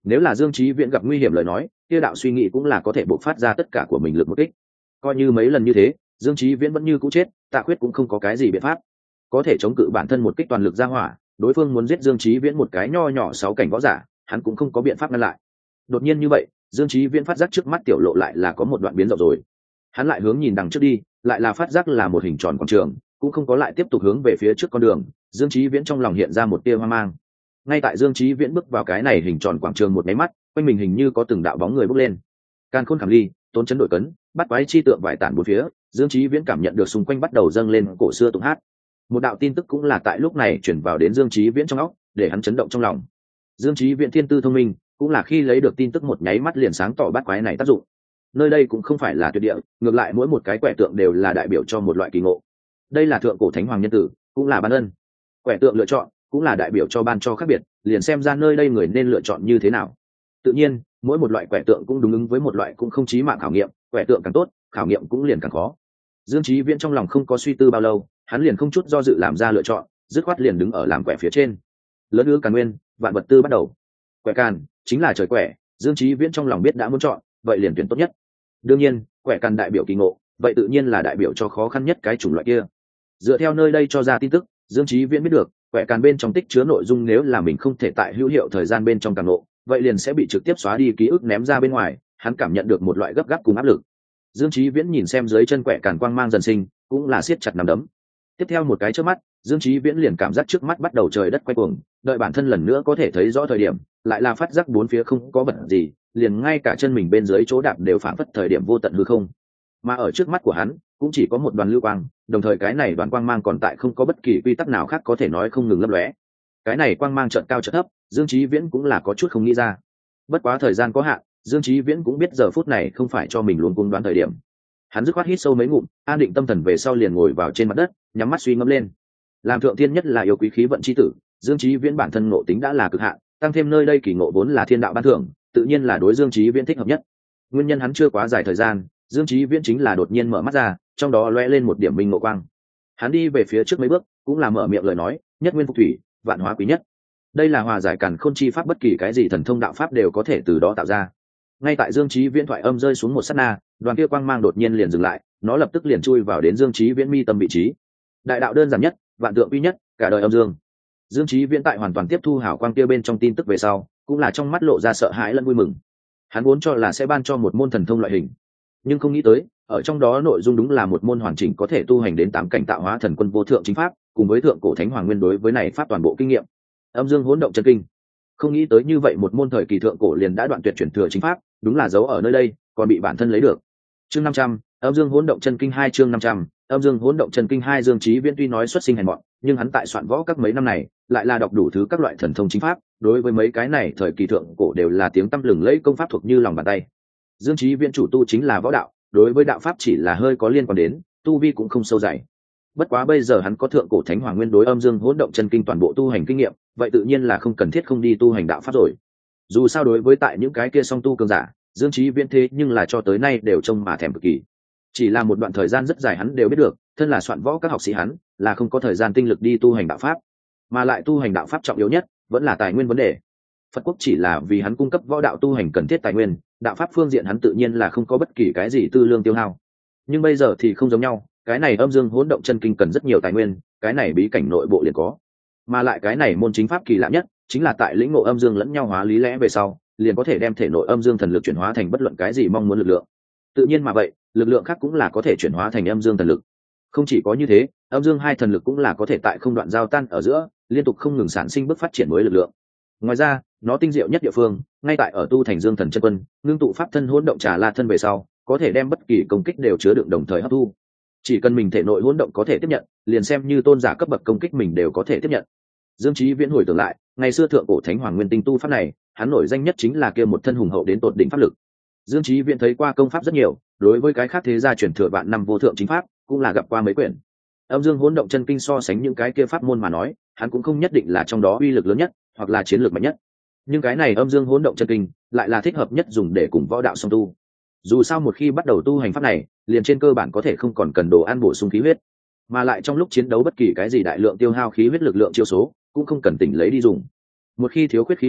Nếu là Dương Chí Viễn gặp nguy hiểm lời nói, kia đạo suy nghĩ cũng là có thể bộc phát ra tất cả của mình lực một kích. Coi như mấy lần như thế, Dương Chí Viễn vẫn như cũ chết, Tạ Khuyết cũng không có cái gì biện pháp có thể chống cự bản thân một kích toàn lực ra hỏa. Đối phương muốn giết Dương Chí Viễn một cái nho nhỏ sáu cảnh võ giả, hắn cũng không có biện pháp ngăn lại. Đột nhiên như vậy, Dương Chí Viễn phát giác trước mắt tiểu lộ lại là có một đoạn biến rộng rồi. Hắn lại hướng nhìn đằng trước đi, lại là phát giác là một hình tròn quảng trường, cũng không có lại tiếp tục hướng về phía trước con đường. Dương Chí Viễn trong lòng hiện ra một tia hoang mang. Ngay tại Dương Chí Viễn bước vào cái này hình tròn quảng trường một cái mắt, quanh mình hình như có từng đạo bóng người bốc lên. Càn khôn khảm ly, tốn chấn đổi cấn, bắt quái chi tượng vải tản bốn phía, Dương Chí Viễn cảm nhận được xung quanh bắt đầu dâng lên cổ xưa tụng hát. Một đạo tin tức cũng là tại lúc này chuyển vào đến Dương Chí Viễn trong óc, để hắn chấn động trong lòng. Dương Chí Viễn thiên tư thông minh, cũng là khi lấy được tin tức một nháy mắt liền sáng tỏ bắt quái này tác dụng. Nơi đây cũng không phải là tuyệt địa, ngược lại mỗi một cái quẻ tượng đều là đại biểu cho một loại kỳ ngộ. Đây là thượng cổ thánh hoàng nhân tử, cũng là ban ân. Quẻ tượng lựa chọn cũng là đại biểu cho ban cho khác biệt, liền xem ra nơi đây người nên lựa chọn như thế nào. Tự nhiên, mỗi một loại quẻ tượng cũng đúng ứng với một loại cũng không chí mạng khảo nghiệm, quẻ tượng càng tốt, khảo nghiệm cũng liền càng khó. Dương Chí Viễn trong lòng không có suy tư bao lâu, hắn liền không chút do dự làm ra lựa chọn, dứt khoát liền đứng ở làm quẻ phía trên. Lớn ư càn nguyên, vạn vật tư bắt đầu. Quẻ càn chính là trời quẻ, Dương Chí Viễn trong lòng biết đã muốn chọn, vậy liền tuyển tốt nhất. Đương nhiên, quẻ càn đại biểu kỳ ngộ, vậy tự nhiên là đại biểu cho khó khăn nhất cái chủng loại kia. Dựa theo nơi đây cho ra tin tức, Dương Chí Viễn biết được, quẻ càn bên trong tích chứa nội dung nếu là mình không thể tại hữu hiệu thời gian bên trong càng ngộ, vậy liền sẽ bị trực tiếp xóa đi ký ức ném ra bên ngoài. Hắn cảm nhận được một loại gấp gáp cùng áp lực. Dương Chí Viễn nhìn xem dưới chân quẻ càn quang mang dần sinh, cũng là siết chặt nắm đấm. Tiếp theo một cái chớp mắt, Dương Chí Viễn liền cảm giác trước mắt bắt đầu trời đất quay cuồng, đợi bản thân lần nữa có thể thấy rõ thời điểm, lại là phát giác bốn phía không có vật gì, liền ngay cả chân mình bên dưới chỗ đạp đều phảng phất thời điểm vô tận hư không. Mà ở trước mắt của hắn, cũng chỉ có một đoàn lưu quang, đồng thời cái này đoàn quang mang còn tại không có bất kỳ quy tắc nào khác có thể nói không ngừng lấp lóe. Cái này quang mang chợt cao chợt thấp, Dương Chí Viễn cũng là có chút không nghĩ ra. Bất quá thời gian có hạn, Dương Chí Viễn cũng biết giờ phút này không phải cho mình luôn cuống đoán thời điểm. Hắn dứt khoát hít sâu mấy ngụm, an định tâm thần về sau liền ngồi vào trên mặt đất, nhắm mắt suy ngẫm lên. Làm thượng thiên nhất là yêu quý khí vận chi tử, Dương Chí Viễn bản thân ngộ tính đã là cực hạn, tăng thêm nơi đây kỳ ngộ vốn là thiên đạo ban thưởng, tự nhiên là đối Dương Chí Viễn thích hợp nhất. Nguyên nhân hắn chưa quá dài thời gian, Dương Chí Viễn chính là đột nhiên mở mắt ra, trong đó lóe lên một điểm minh ngộ quang. Hắn đi về phía trước mấy bước, cũng là mở miệng lời nói, nhất nguyên phục thủy, vạn hóa quý nhất. Đây là hòa giải càn khôn chi pháp, bất kỳ cái gì thần thông đạo pháp đều có thể từ đó tạo ra. Ngay tại Dương Chí Viễn thoại âm rơi xuống một sát na, đoàn kia quang mang đột nhiên liền dừng lại, nó lập tức liền chui vào đến Dương Chí Viễn mi tâm vị trí. Đại đạo đơn giản nhất, vạn tượng uy nhất, cả đời âm dương. Dương Chí Viễn tại hoàn toàn tiếp thu hảo quang kia bên trong tin tức về sau, cũng là trong mắt lộ ra sợ hãi lẫn vui mừng. Hắn vốn cho là sẽ ban cho một môn thần thông loại hình, nhưng không nghĩ tới, ở trong đó nội dung đúng là một môn hoàn chỉnh có thể tu hành đến tám cảnh tạo hóa thần quân vô thượng chính pháp, cùng với thượng cổ thánh hoàng nguyên đối với này pháp toàn bộ kinh nghiệm. Âm dương hỗn động chân kinh. Không nghĩ tới như vậy một môn thời kỳ thượng cổ liền đã đoạn tuyệt chuyển thừa chính pháp, đúng là giấu ở nơi đây, còn bị bản thân lấy được. Chương năm trăm, âm dương hỗn động chân kinh hai chương năm trăm, âm dương hỗn động chân kinh hai. Dương Chí Viễn tuy nói xuất sinh hèn mọn, nhưng hắn tại soạn võ các mấy năm này, lại là đọc đủ thứ các loại thần thông chính pháp, đối với mấy cái này thời kỳ thượng cổ đều là tiếng tăm lừng lẫy công pháp thuộc như lòng bàn tay. Dương Chí Viễn chủ tu chính là võ đạo, đối với đạo pháp chỉ là hơi có liên quan đến, tu vi cũng không sâu dày. Bất quá bây giờ hắn có thượng cổ thánh hoàng nguyên đối âm dương hỗn động chân kinh toàn bộ tu hành kinh nghiệm, vậy tự nhiên là không cần thiết không đi tu hành đạo pháp rồi. Dù sao đối với tại những cái kia song tu cường giả, Dương Chí Viễn thế nhưng là cho tới nay đều trông mà thèm cực kỳ. Chỉ là một đoạn thời gian rất dài hắn đều biết được, thân là soạn võ các học sĩ hắn, là không có thời gian tinh lực đi tu hành đạo pháp, mà lại tu hành đạo pháp trọng yếu nhất vẫn là tài nguyên vấn đề. Phật quốc chỉ là vì hắn cung cấp võ đạo tu hành cần thiết tài nguyên, đạo pháp phương diện hắn tự nhiên là không có bất kỳ cái gì tư lương tiêu hao. Nhưng bây giờ thì không giống nhau, cái này âm dương hỗn động chân kinh cần rất nhiều tài nguyên, cái này bí cảnh nội bộ liền có. Mà lại cái này môn chính pháp kỳ lạ nhất, chính là tại lĩnh ngộ âm dương lẫn nhau hóa lý lẽ về sau, liền có thể đem thể nội âm dương thần lực chuyển hóa thành bất luận cái gì mong muốn lực lượng. Tự nhiên mà vậy, lực lượng khác cũng là có thể chuyển hóa thành âm dương thần lực. Không chỉ có như thế, âm dương hai thần lực cũng là có thể tại không đoạn giao tan ở giữa, liên tục không ngừng sản sinh bước phát triển mới lực lượng. Ngoài ra, nó tinh diệu nhất địa phương, ngay tại ở tu thành dương thần chân quân, ngưng tụ pháp thân hỗn động trà la thân về sau, có thể đem bất kỳ công kích đều chứa đựng đồng thời hấp thu. Chỉ cần mình thể nội hỗn động có thể tiếp nhận, liền xem như tôn giả cấp bậc công kích mình đều có thể tiếp nhận. Dương Chí Viễn hồi tưởng lại, ngày xưa thượng cổ thánh hoàng nguyên tinh tu pháp này, hắn nổi danh nhất chính là kia một thân hùng hậu đến tột đỉnh pháp lực. Dương Chí Viễn thấy qua công pháp rất nhiều, đối với cái khác thế gia truyền thừa vạn năm vô thượng chính pháp, cũng là gặp qua mấy quyển. Âm dương hỗn động chân kinh so sánh những cái kia pháp môn mà nói, hắn cũng không nhất định là trong đó uy lực lớn nhất, hoặc là chiến lược mạnh nhất. Nhưng cái này âm dương hỗn động chân kinh lại là thích hợp nhất dùng để cùng võ đạo song tu. Dù sao một khi bắt đầu tu hành pháp này, liền trên cơ bản có thể không còn cần đồ ăn bổ sung khí huyết, mà lại trong lúc chiến đấu bất kỳ cái gì đại lượng tiêu hao khí huyết lực lượng chiêu số, cũng không cần tỉnh lấy đi dùng. Một khi thiếu khuyết khí huyết,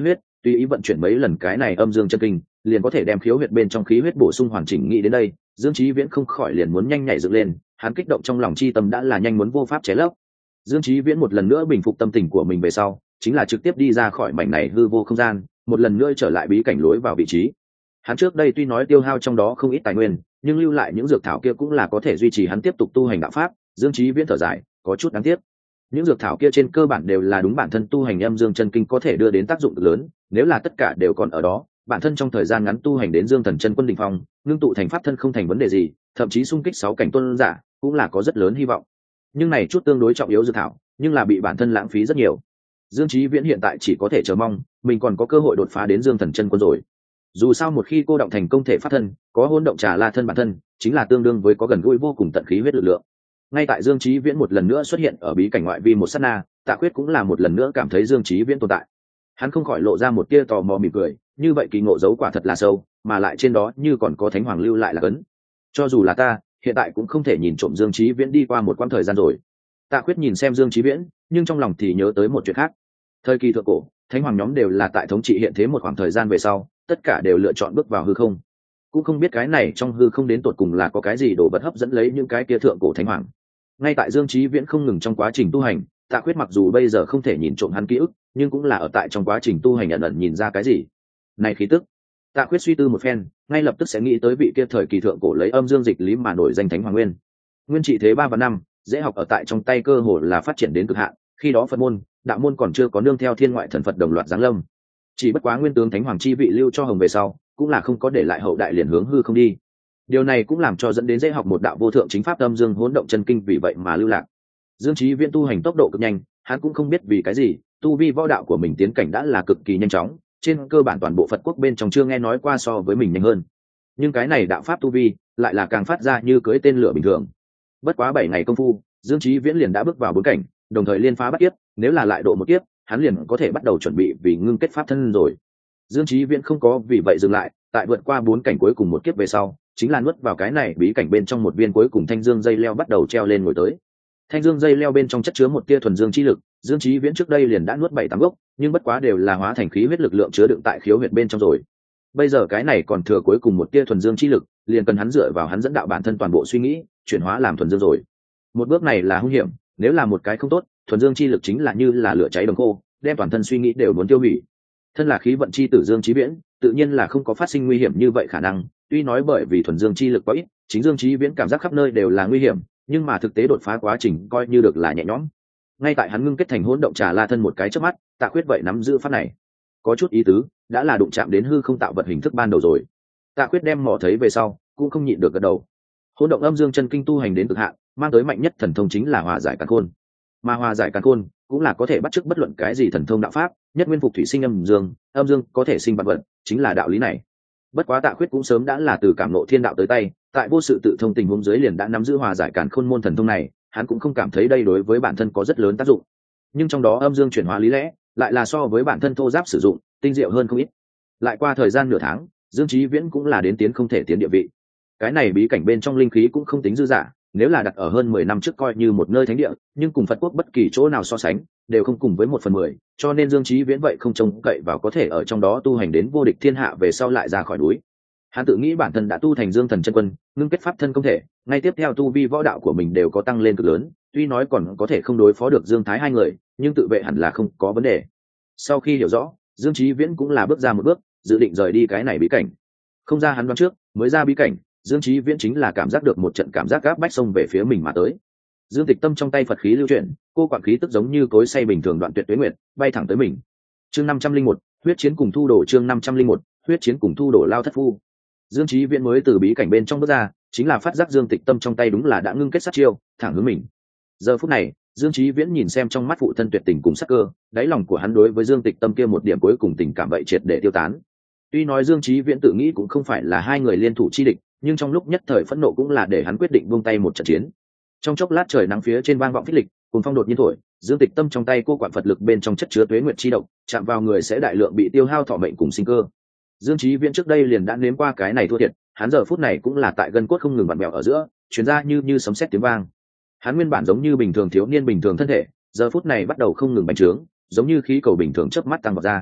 tùy ý vận chuyển mấy lần cái này âm dương chân kinh liền có thể đem khiếu huyệt bên trong khí huyết bổ sung hoàn chỉnh. Nghĩ đến đây, Dương Chí Viễn không khỏi liền muốn nhanh nhảy dựng lên, hắn kích động trong lòng chi tâm đã là nhanh muốn vô pháp chế lấp. Dương Chí Viễn một lần nữa bình phục tâm tình của mình về sau, chính là trực tiếp đi ra khỏi mảnh này hư vô không gian, một lần nữa trở lại bí cảnh lối vào vị trí. Hắn trước đây tuy nói tiêu hao trong đó không ít tài nguyên, nhưng lưu lại những dược thảo kia cũng là có thể duy trì hắn tiếp tục tu hành đạo pháp. Dương Chí Viễn thở dài, có chút đáng tiếc. Những dược thảo kia trên cơ bản đều là đúng bản thân tu hành âm dương chân kinh có thể đưa đến tác dụng lớn, nếu là tất cả đều còn ở đó, bản thân trong thời gian ngắn tu hành đến dương thần chân quân đỉnh phong, ngưng tụ thành pháp thân không thành vấn đề gì, thậm chí xung kích sáu cảnh tuân giả cũng là có rất lớn hy vọng. Nhưng này chút tương đối trọng yếu dược thảo, nhưng là bị bản thân lãng phí rất nhiều. Dương Chí Viễn hiện tại chỉ có thể chờ mong mình còn có cơ hội đột phá đến dương thần chân quân rồi. Dù sao một khi cô động thành công thể pháp thân, có hỗn động trà la thân bản thân, chính là tương đương với có gần gũi vô cùng tận khí huyết lực lượng. Ngay tại Dương Chí Viễn một lần nữa xuất hiện ở bí cảnh ngoại vi một sát na, Tạ Khuyết cũng là một lần nữa cảm thấy Dương Chí Viễn tồn tại. Hắn không khỏi lộ ra một tia tò mò mỉm cười, như vậy kỳ ngộ giấu quả thật là sâu, mà lại trên đó như còn có thánh hoàng lưu lại là cấn. Cho dù là ta, hiện tại cũng không thể nhìn trộm Dương Chí Viễn đi qua một quãng thời gian rồi. Tạ Khuyết nhìn xem Dương Chí Viễn, nhưng trong lòng thì nhớ tới một chuyện khác. Thời kỳ thượng cổ, thánh hoàng nhóm đều là tại thống trị hiện thế một khoảng thời gian về sau, tất cả đều lựa chọn bước vào hư không. Cũng không biết cái này trong hư không đến tột cùng là có cái gì đồ vật hấp dẫn lấy những cái kia thượng cổ thánh hoàng. Ngay tại Dương Chí Viễn không ngừng trong quá trình tu hành, Tạ Khuyết mặc dù bây giờ không thể nhìn trộm hắn ký ức, nhưng cũng là ở tại trong quá trình tu hành ẩn ẩn nhìn ra cái gì. Này khí tức. Tạ Khuyết suy tư một phen, ngay lập tức sẽ nghĩ tới vị kia thời kỳ thượng cổ lấy âm dương dịch lý mà nổi danh thánh hoàng nguyên. Nguyên trị thế ba và năm, dễ học ở tại trong tay cơ hồ là phát triển đến cực hạn, khi đó Phật môn, đạo môn còn chưa có nương theo thiên ngoại thần Phật đồng loạt giáng lâm. Chỉ bất quá nguyên tướng thánh hoàng chi vị lưu cho hồng về sau, cũng là không có để lại hậu đại liền hướng hư không đi. Điều này cũng làm cho dẫn đến dễ học một đạo vô thượng chính pháp âm dương hỗn động chân kinh vì vậy mà lưu lạc. Dương Chí Viễn tu hành tốc độ cực nhanh, hắn cũng không biết vì cái gì, tu vi võ đạo của mình tiến cảnh đã là cực kỳ nhanh chóng, trên cơ bản toàn bộ Phật quốc bên trong chưa nghe nói qua so với mình nhanh hơn. Nhưng cái này đạo pháp tu vi lại là càng phát ra như cưỡi tên lửa bình thường. Bất quá bảy ngày công phu, Dương Chí Viễn liền đã bước vào bốn cảnh, đồng thời liên phá bắt kiếp, nếu là lại độ một kiếp, hắn liền có thể bắt đầu chuẩn bị vì ngưng kết pháp thân rồi. Dương Chí Viễn không có vì vậy dừng lại, tại vượt qua bốn cảnh cuối cùng một kiếp về sau, chính là nuốt vào cái này bí cảnh bên trong một viên cuối cùng thanh dương dây leo bắt đầu treo lên ngồi tới. Thanh dương dây leo bên trong chất chứa một tia thuần dương chi lực, Dương Chí Viễn trước đây liền đã nuốt bảy tám gốc, nhưng bất quá đều là hóa thành khí huyết lực lượng chứa đựng tại khiếu huyệt bên trong rồi. Bây giờ cái này còn thừa cuối cùng một tia thuần dương chi lực, liền cần hắn dựa vào hắn dẫn đạo bản thân toàn bộ suy nghĩ, chuyển hóa làm thuần dương rồi. Một bước này là hung hiểm, nếu là một cái không tốt, thuần dương chi lực chính là như là lửa cháy đồng khô, đem toàn thân suy nghĩ đều muốn tiêu hủy. Thân là khí vận chi tử Dương Chí Viễn, tự nhiên là không có phát sinh nguy hiểm như vậy khả năng, tuy nói bởi vì thuần dương chi lực quá ít, chính Dương Chí Viễn cảm giác khắp nơi đều là nguy hiểm, nhưng mà thực tế đột phá quá trình coi như được là nhẹ nhõm. Ngay tại hắn ngưng kết thành hỗn động trà la thân một cái chớp mắt, Tạ Khuyết vậy nắm giữ pháp này, có chút ý tứ, đã là đụng chạm đến hư không tạo vật hình thức ban đầu rồi. Tạ Khuyết đem mò thấy về sau, cũng không nhịn được gật đầu. Hỗn động âm dương chân kinh tu hành đến cực hạn, mang tới mạnh nhất thần thông chính là hòa giải càn khôn. Mà hòa giải càn khôn cũng là có thể bắt chước bất luận cái gì thần thông đạo pháp, nhất nguyên phục thủy sinh âm dương, âm dương có thể sinh vạn vật, chính là đạo lý này. Bất quá Tạ Khuyết cũng sớm đã là từ cảm ngộ thiên đạo tới tay, tại vô sự tự thông tình huống dưới liền đã nắm giữ hòa giải càn khôn môn thần thông này, hắn cũng không cảm thấy đây đối với bản thân có rất lớn tác dụng. Nhưng trong đó âm dương chuyển hóa lý lẽ, lại là so với bản thân thô giáp sử dụng, tinh diệu hơn không ít. Lại qua thời gian nửa tháng, Dương Chí Viễn cũng là đến tiến không thể tiến địa vị. Cái này bí cảnh bên trong linh khí cũng không tính dư dả, nếu là đặt ở hơn mười năm trước coi như một nơi thánh địa, nhưng cùng Phật quốc bất kỳ chỗ nào so sánh, đều không cùng với một phần mười, cho nên Dương Chí Viễn vậy không trông cậy vào có thể ở trong đó tu hành đến vô địch thiên hạ về sau lại ra khỏi núi. Hắn tự nghĩ bản thân đã tu thành Dương Thần chân quân, ngưng kết pháp thân công thể, ngay tiếp theo tu vi võ đạo của mình đều có tăng lên cực lớn, tuy nói còn có thể không đối phó được Dương Thái hai người, nhưng tự vệ hẳn là không có vấn đề. Sau khi hiểu rõ, Dương Chí Viễn cũng là bước ra một bước, dự định rời đi cái này bí cảnh. Không ra hắn đoán trước, mới ra bí cảnh, Dương Chí Viễn chính là cảm giác được một trận cảm giác gáp bách xông về phía mình mà tới. Dương Tịch Tâm trong tay Phật khí lưu chuyển, cô quản khí tức giống như cối xay bình thường đoạn tuyệt tuế nguyệt, bay thẳng tới mình. Chương năm trăm linh một, huyết chiến cùng thu đổ chương năm trăm linh một, huyết chiến cùng thu đổ lao thất phu. Dương Chí Viễn mới từ bí cảnh bên trong bước ra, chính là phát giác Dương Tịch Tâm trong tay đúng là đã ngưng kết sát chiêu, thẳng hướng mình. Giờ phút này, Dương Chí Viễn nhìn xem trong mắt phụ thân tuyệt tình cùng sắc cơ, đáy lòng của hắn đối với Dương Tịch Tâm kia một điểm cuối cùng tình cảm vậy triệt để tiêu tán. Tuy nói Dương Chí Viễn tự nghĩ cũng không phải là hai người liên thủ chi địch, nhưng trong lúc nhất thời phẫn nộ cũng là để hắn quyết định buông tay một trận chiến. Trong chốc lát trời nắng phía trên vang vọng phích lịch, cùng phong đột nhiên thổi, Dương Tịch Tâm trong tay cô quản Phật lực bên trong chất chứa tuế nguyệt chi độc, chạm vào người sẽ đại lượng bị tiêu hao thọ mệnh cùng sinh cơ. Dương Chí Viễn trước đây liền đã nếm qua cái này thua thiệt, hắn giờ phút này cũng là tại gân cốt không ngừng vặn vẹo ở giữa, truyền ra như như sấm sét tiếng vang. Hắn nguyên bản giống như bình thường thiếu niên bình thường thân thể, giờ phút này bắt đầu không ngừng bành trướng, giống như khí cầu bình thường chớp mắt tăng vọt ra.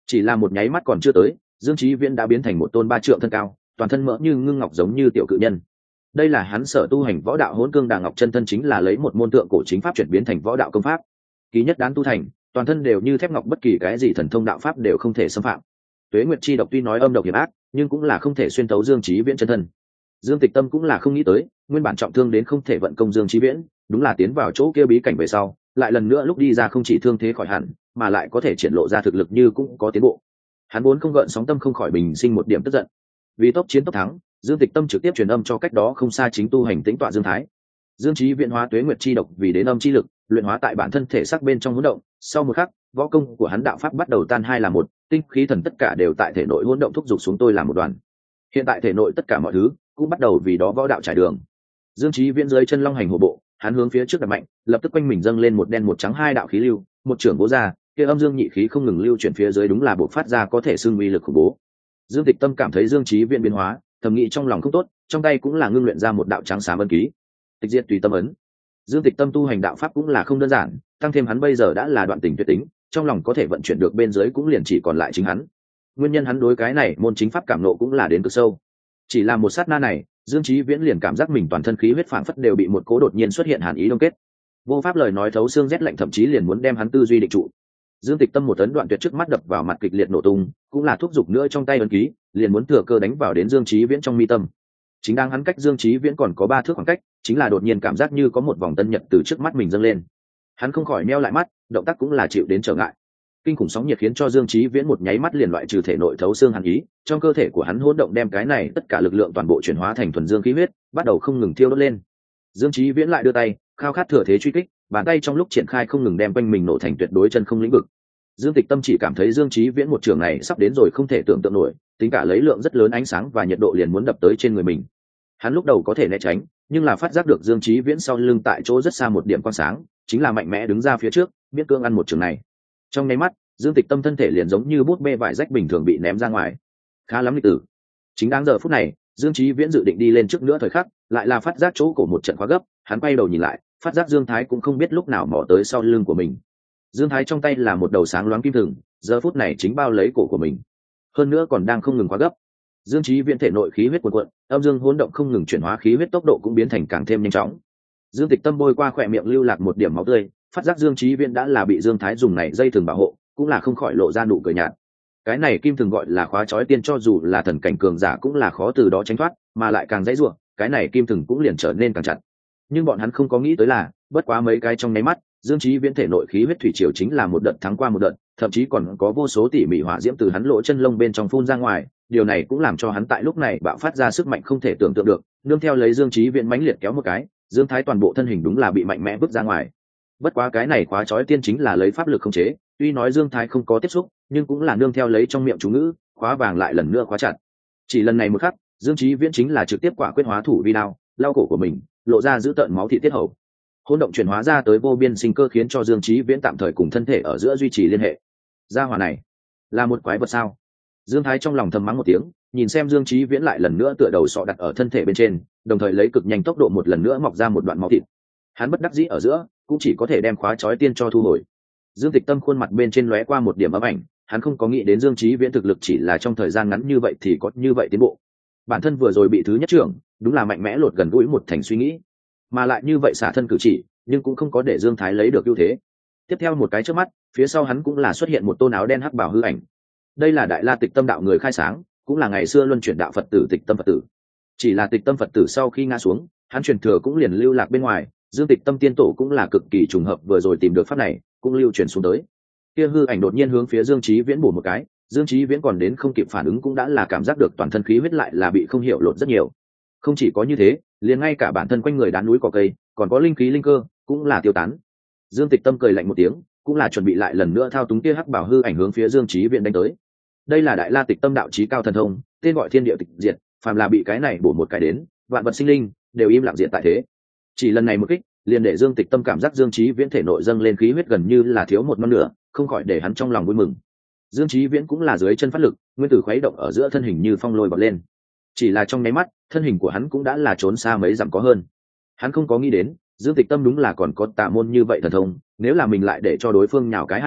Chỉ là một nháy mắt còn chưa tới, Dương Chí Viễn đã biến thành một tôn ba trượng thân cao, toàn thân mỡ như ngưng ngọc giống như tiểu cự nhân. Đây là hắn sở tu hành võ đạo Hỗn Cương Đà Ngọc chân thân, chính là lấy một môn tượng cổ chính pháp chuyển biến thành võ đạo công pháp. Ký nhất đán tu thành, toàn thân đều như thép ngọc, bất kỳ cái gì thần thông đạo pháp đều không thể xâm phạm. Tuế Nguyệt chi độc tuy nói âm độc hiểm ác, nhưng cũng là không thể xuyên tấu Dương Chí Viễn chân thân. Dương Tịch Tâm cũng là không nghĩ tới, nguyên bản trọng thương đến không thể vận công Dương Chí Viễn, đúng là tiến vào chỗ kia bí cảnh về sau, lại lần nữa lúc đi ra không chỉ thương thế khỏi hẳn, mà lại có thể triển lộ ra thực lực như cũng có tiến bộ. Hắn vốn không gợn sóng tâm không khỏi bình sinh một điểm tức giận. Vì tốc chiến tốc thắng, Dương Tịch Tâm trực tiếp truyền âm cho cách đó không xa chính tu hành tĩnh tọa Dương Thái. Dương Chí Viễn hóa Tuế Nguyệt chi độc vì đến âm chi lực, luyện hóa tại bản thân thể xác bên trong hỗn động, sau một khắc, võ công của hắn đạo pháp bắt đầu tan hai là một, tinh khí thần tất cả đều tại thể nội hỗn động thúc giục xuống tôi làm một đoàn. Hiện tại thể nội tất cả mọi thứ cũng bắt đầu vì đó võ đạo trải đường. Dương Chí Viễn dưới chân long hành hổ bộ, hắn hướng phía trước đập mạnh, lập tức quanh mình dâng lên một đen một trắng hai đạo khí lưu, một trưởng bố ra, kia âm dương nhị khí không ngừng lưu chuyển phía dưới, đúng là bộc phát ra có thể xưng uy lực khủng bố. Dương Tịch Tâm cảm thấy Dương Chí Viễn biến hóa, thầm nghĩ trong lòng không tốt, trong tay cũng là ngưng luyện ra một đạo trắng xám ấn ký. Tịch diệt tùy tâm ấn. Dương Tịch Tâm tu hành đạo pháp cũng là không đơn giản, tăng thêm hắn bây giờ đã là đoạn tình tuyệt tính, trong lòng có thể vận chuyển được bên dưới cũng liền chỉ còn lại chính hắn. Nguyên nhân hắn đối cái này môn chính pháp cảm nộ cũng là đến cực sâu. Chỉ là một sát na này, Dương Chí Viễn liền cảm giác mình toàn thân khí huyết phảng phất đều bị một cố đột nhiên xuất hiện hàn ý đông kết. Vô pháp lời nói thấu xương rét lạnh, thậm chí liền muốn đem hắn tư duy định trụ. Dương Tịch Tâm một tấn đoạn tuyệt trước mắt đập vào mặt kịch liệt nổ tung, cũng là thúc giục nữa trong tay ấn ký, liền muốn thừa cơ đánh vào đến Dương Chí Viễn trong mi tâm. Chính đang hắn cách Dương Chí Viễn còn có ba thước khoảng cách, chính là đột nhiên cảm giác như có một vòng tân nhật từ trước mắt mình dâng lên. Hắn không khỏi nheo lại mắt, động tác cũng là chịu đến trở ngại. Kinh khủng sóng nhiệt khiến cho Dương Chí Viễn một nháy mắt liền loại trừ thể nội thấu xương hàn ý, trong cơ thể của hắn hỗn động đem cái này tất cả lực lượng toàn bộ chuyển hóa thành thuần dương khí huyết, bắt đầu không ngừng thiêu đốt lên. Dương Chí Viễn lại đưa tay, khao khát thừa thế truy kích, bàn tay trong lúc triển khai không ngừng đem quanh mình nổ thành tuyệt đối chân không lĩnh vực. Dương Tịch Tâm chỉ cảm thấy Dương Chí Viễn một trường này sắp đến rồi không thể tưởng tượng nổi, tính cả lấy lượng rất lớn ánh sáng và nhiệt độ liền muốn đập tới trên người mình. Hắn lúc đầu có thể né tránh, nhưng là phát giác được Dương Chí Viễn sau lưng tại chỗ rất xa một điểm quang sáng, chính là mạnh mẽ đứng ra phía trước, biết cương ăn một trường này. Trong nháy mắt, Dương Tịch Tâm thân thể liền giống như bút bê vải rách bình thường bị ném ra ngoài. Khá lắm lịch tử. Chính đáng giờ phút này, Dương Chí Viễn dự định đi lên trước nữa thời khắc, lại là phát giác chỗ cổ một trận khóa gấp, hắn quay đầu nhìn lại, phát giác Dương Thái cũng không biết lúc nào mò tới sau lưng của mình. Dương Thái trong tay là một đầu sáng loáng kim thừng, giờ phút này chính bao lấy cổ của mình, hơn nữa còn đang không ngừng khóa gấp. Dương Chí Viễn thể nội khí huyết cuồn cuộn, âm dương hỗn động không ngừng chuyển hóa khí huyết, tốc độ cũng biến thành càng thêm nhanh chóng. Dương Tịch Tâm bôi qua khỏe miệng lưu lạc một điểm máu tươi, phát giác Dương Chí Viễn đã là bị Dương Thái dùng này dây thừng bảo hộ, cũng là không khỏi lộ ra nụ cười nhạt. Cái này kim thừng gọi là khóa chói tiên, cho dù là thần cảnh cường giả cũng là khó từ đó tránh thoát, mà lại càng dễ dùa, cái này kim thừng cũng liền trở nên càng chặt. Nhưng bọn hắn không có nghĩ tới là, bất quá mấy cái trong nháy mắt, Dương Chí Viễn thể nội khí huyết thủy triều chính là một đợt thắng qua một đợt, thậm chí còn có vô số tỉ mỉ hỏa diễm từ hắn lỗ chân lông bên trong phun ra ngoài, điều này cũng làm cho hắn tại lúc này bạo phát ra sức mạnh không thể tưởng tượng được, nương theo lấy Dương Chí Viễn mãnh liệt kéo một cái, Dương Thái toàn bộ thân hình đúng là bị mạnh mẽ vứt ra ngoài. Bất quá cái này khóa chói tiên chính là lấy pháp lực khống chế, tuy nói Dương Thái không có tiếp xúc, nhưng cũng là nương theo lấy trong miệng chú ngữ, khóa vàng lại lần nữa khóa chặt. Chỉ lần này một khắc, Dương Chí Viễn chính là trực tiếp quả quyết hóa thủ vi đao, lao cổ của mình, lộ ra giữ tợn máu thịt tiết hầu. Hỗn động chuyển hóa ra tới vô biên sinh cơ khiến cho Dương Chí Viễn tạm thời cùng thân thể ở giữa duy trì liên hệ. Gia hỏa này là một quái vật sao? Dương Thái trong lòng thầm mắng một tiếng, nhìn xem Dương Chí Viễn lại lần nữa tựa đầu sọ đặt ở thân thể bên trên, đồng thời lấy cực nhanh tốc độ một lần nữa mọc ra một đoạn máu thịt. Hắn bất đắc dĩ ở giữa, cũng chỉ có thể đem khóa chói tiên cho thu hồi. Dương Tịch Tâm khuôn mặt bên trên lóe qua một điểm ấm ảnh, hắn không có nghĩ đến Dương Chí Viễn thực lực chỉ là trong thời gian ngắn như vậy thì có như vậy tiến bộ. Bản thân vừa rồi bị thứ nhất trưởng, đúng là mạnh mẽ lột gần gũi một thành suy nghĩ, mà lại như vậy xả thân cử chỉ, nhưng cũng không có để Dương Thái lấy được ưu thế. Tiếp theo một cái chớp mắt, phía sau hắn cũng là xuất hiện một tôn áo đen hắc bào hư ảnh. Đây là Đại La Tịch Tâm đạo người khai sáng, cũng là ngày xưa luân chuyển đạo Phật tử Tịch Tâm Phật tử. Chỉ là Tịch Tâm Phật tử sau khi ngã xuống, hắn truyền thừa cũng liền lưu lạc bên ngoài, Dương Tịch Tâm tiên tổ cũng là cực kỳ trùng hợp vừa rồi tìm được pháp này, cũng lưu truyền xuống tới. Kia hư ảnh đột nhiên hướng phía Dương Chí Viễn bổ một cái, Dương Chí Viễn còn đến không kịp phản ứng cũng đã là cảm giác được toàn thân khí huyết lại là bị không hiểu lột rất nhiều. Không chỉ có như thế, liền ngay cả bản thân quanh người đá núi cỏ cây, còn có linh khí linh cơ, cũng là tiêu tán. Dương Tịch Tâm cười lạnh một tiếng, cũng là chuẩn bị lại lần nữa thao túng kia hắc bảo hư ảnh hướng phía Dương Chí Viễn đánh tới. Đây là Đại La Tịch Tâm đạo chí cao thần thông, tên gọi Thiên Địa Tịch Diệt, phàm là bị cái này bổ một cái đến, vạn vật sinh linh đều im lặng diệt tại thế. Chỉ lần này một kích, liền để Dương Tịch Tâm cảm giác Dương Chí Viễn thể nội dâng lên khí huyết gần như là thiếu một non nửa, không khỏi để hắn trong lòng vui mừng. Dương Chí Viễn cũng là dưới chân phát lực, nguyên tử khuấy động ở giữa thân hình như phong lôi bật lên. Chỉ là trong nháy mắt, thân hình của hắn cũng đã là trốn xa mấy dặm có hơn. Hắn không có nghĩ đến, Dương Tịch Tâm đúng là còn có tà môn như vậy thần thông, nếu là mình lại để cho đối phương nhào cái hai lần,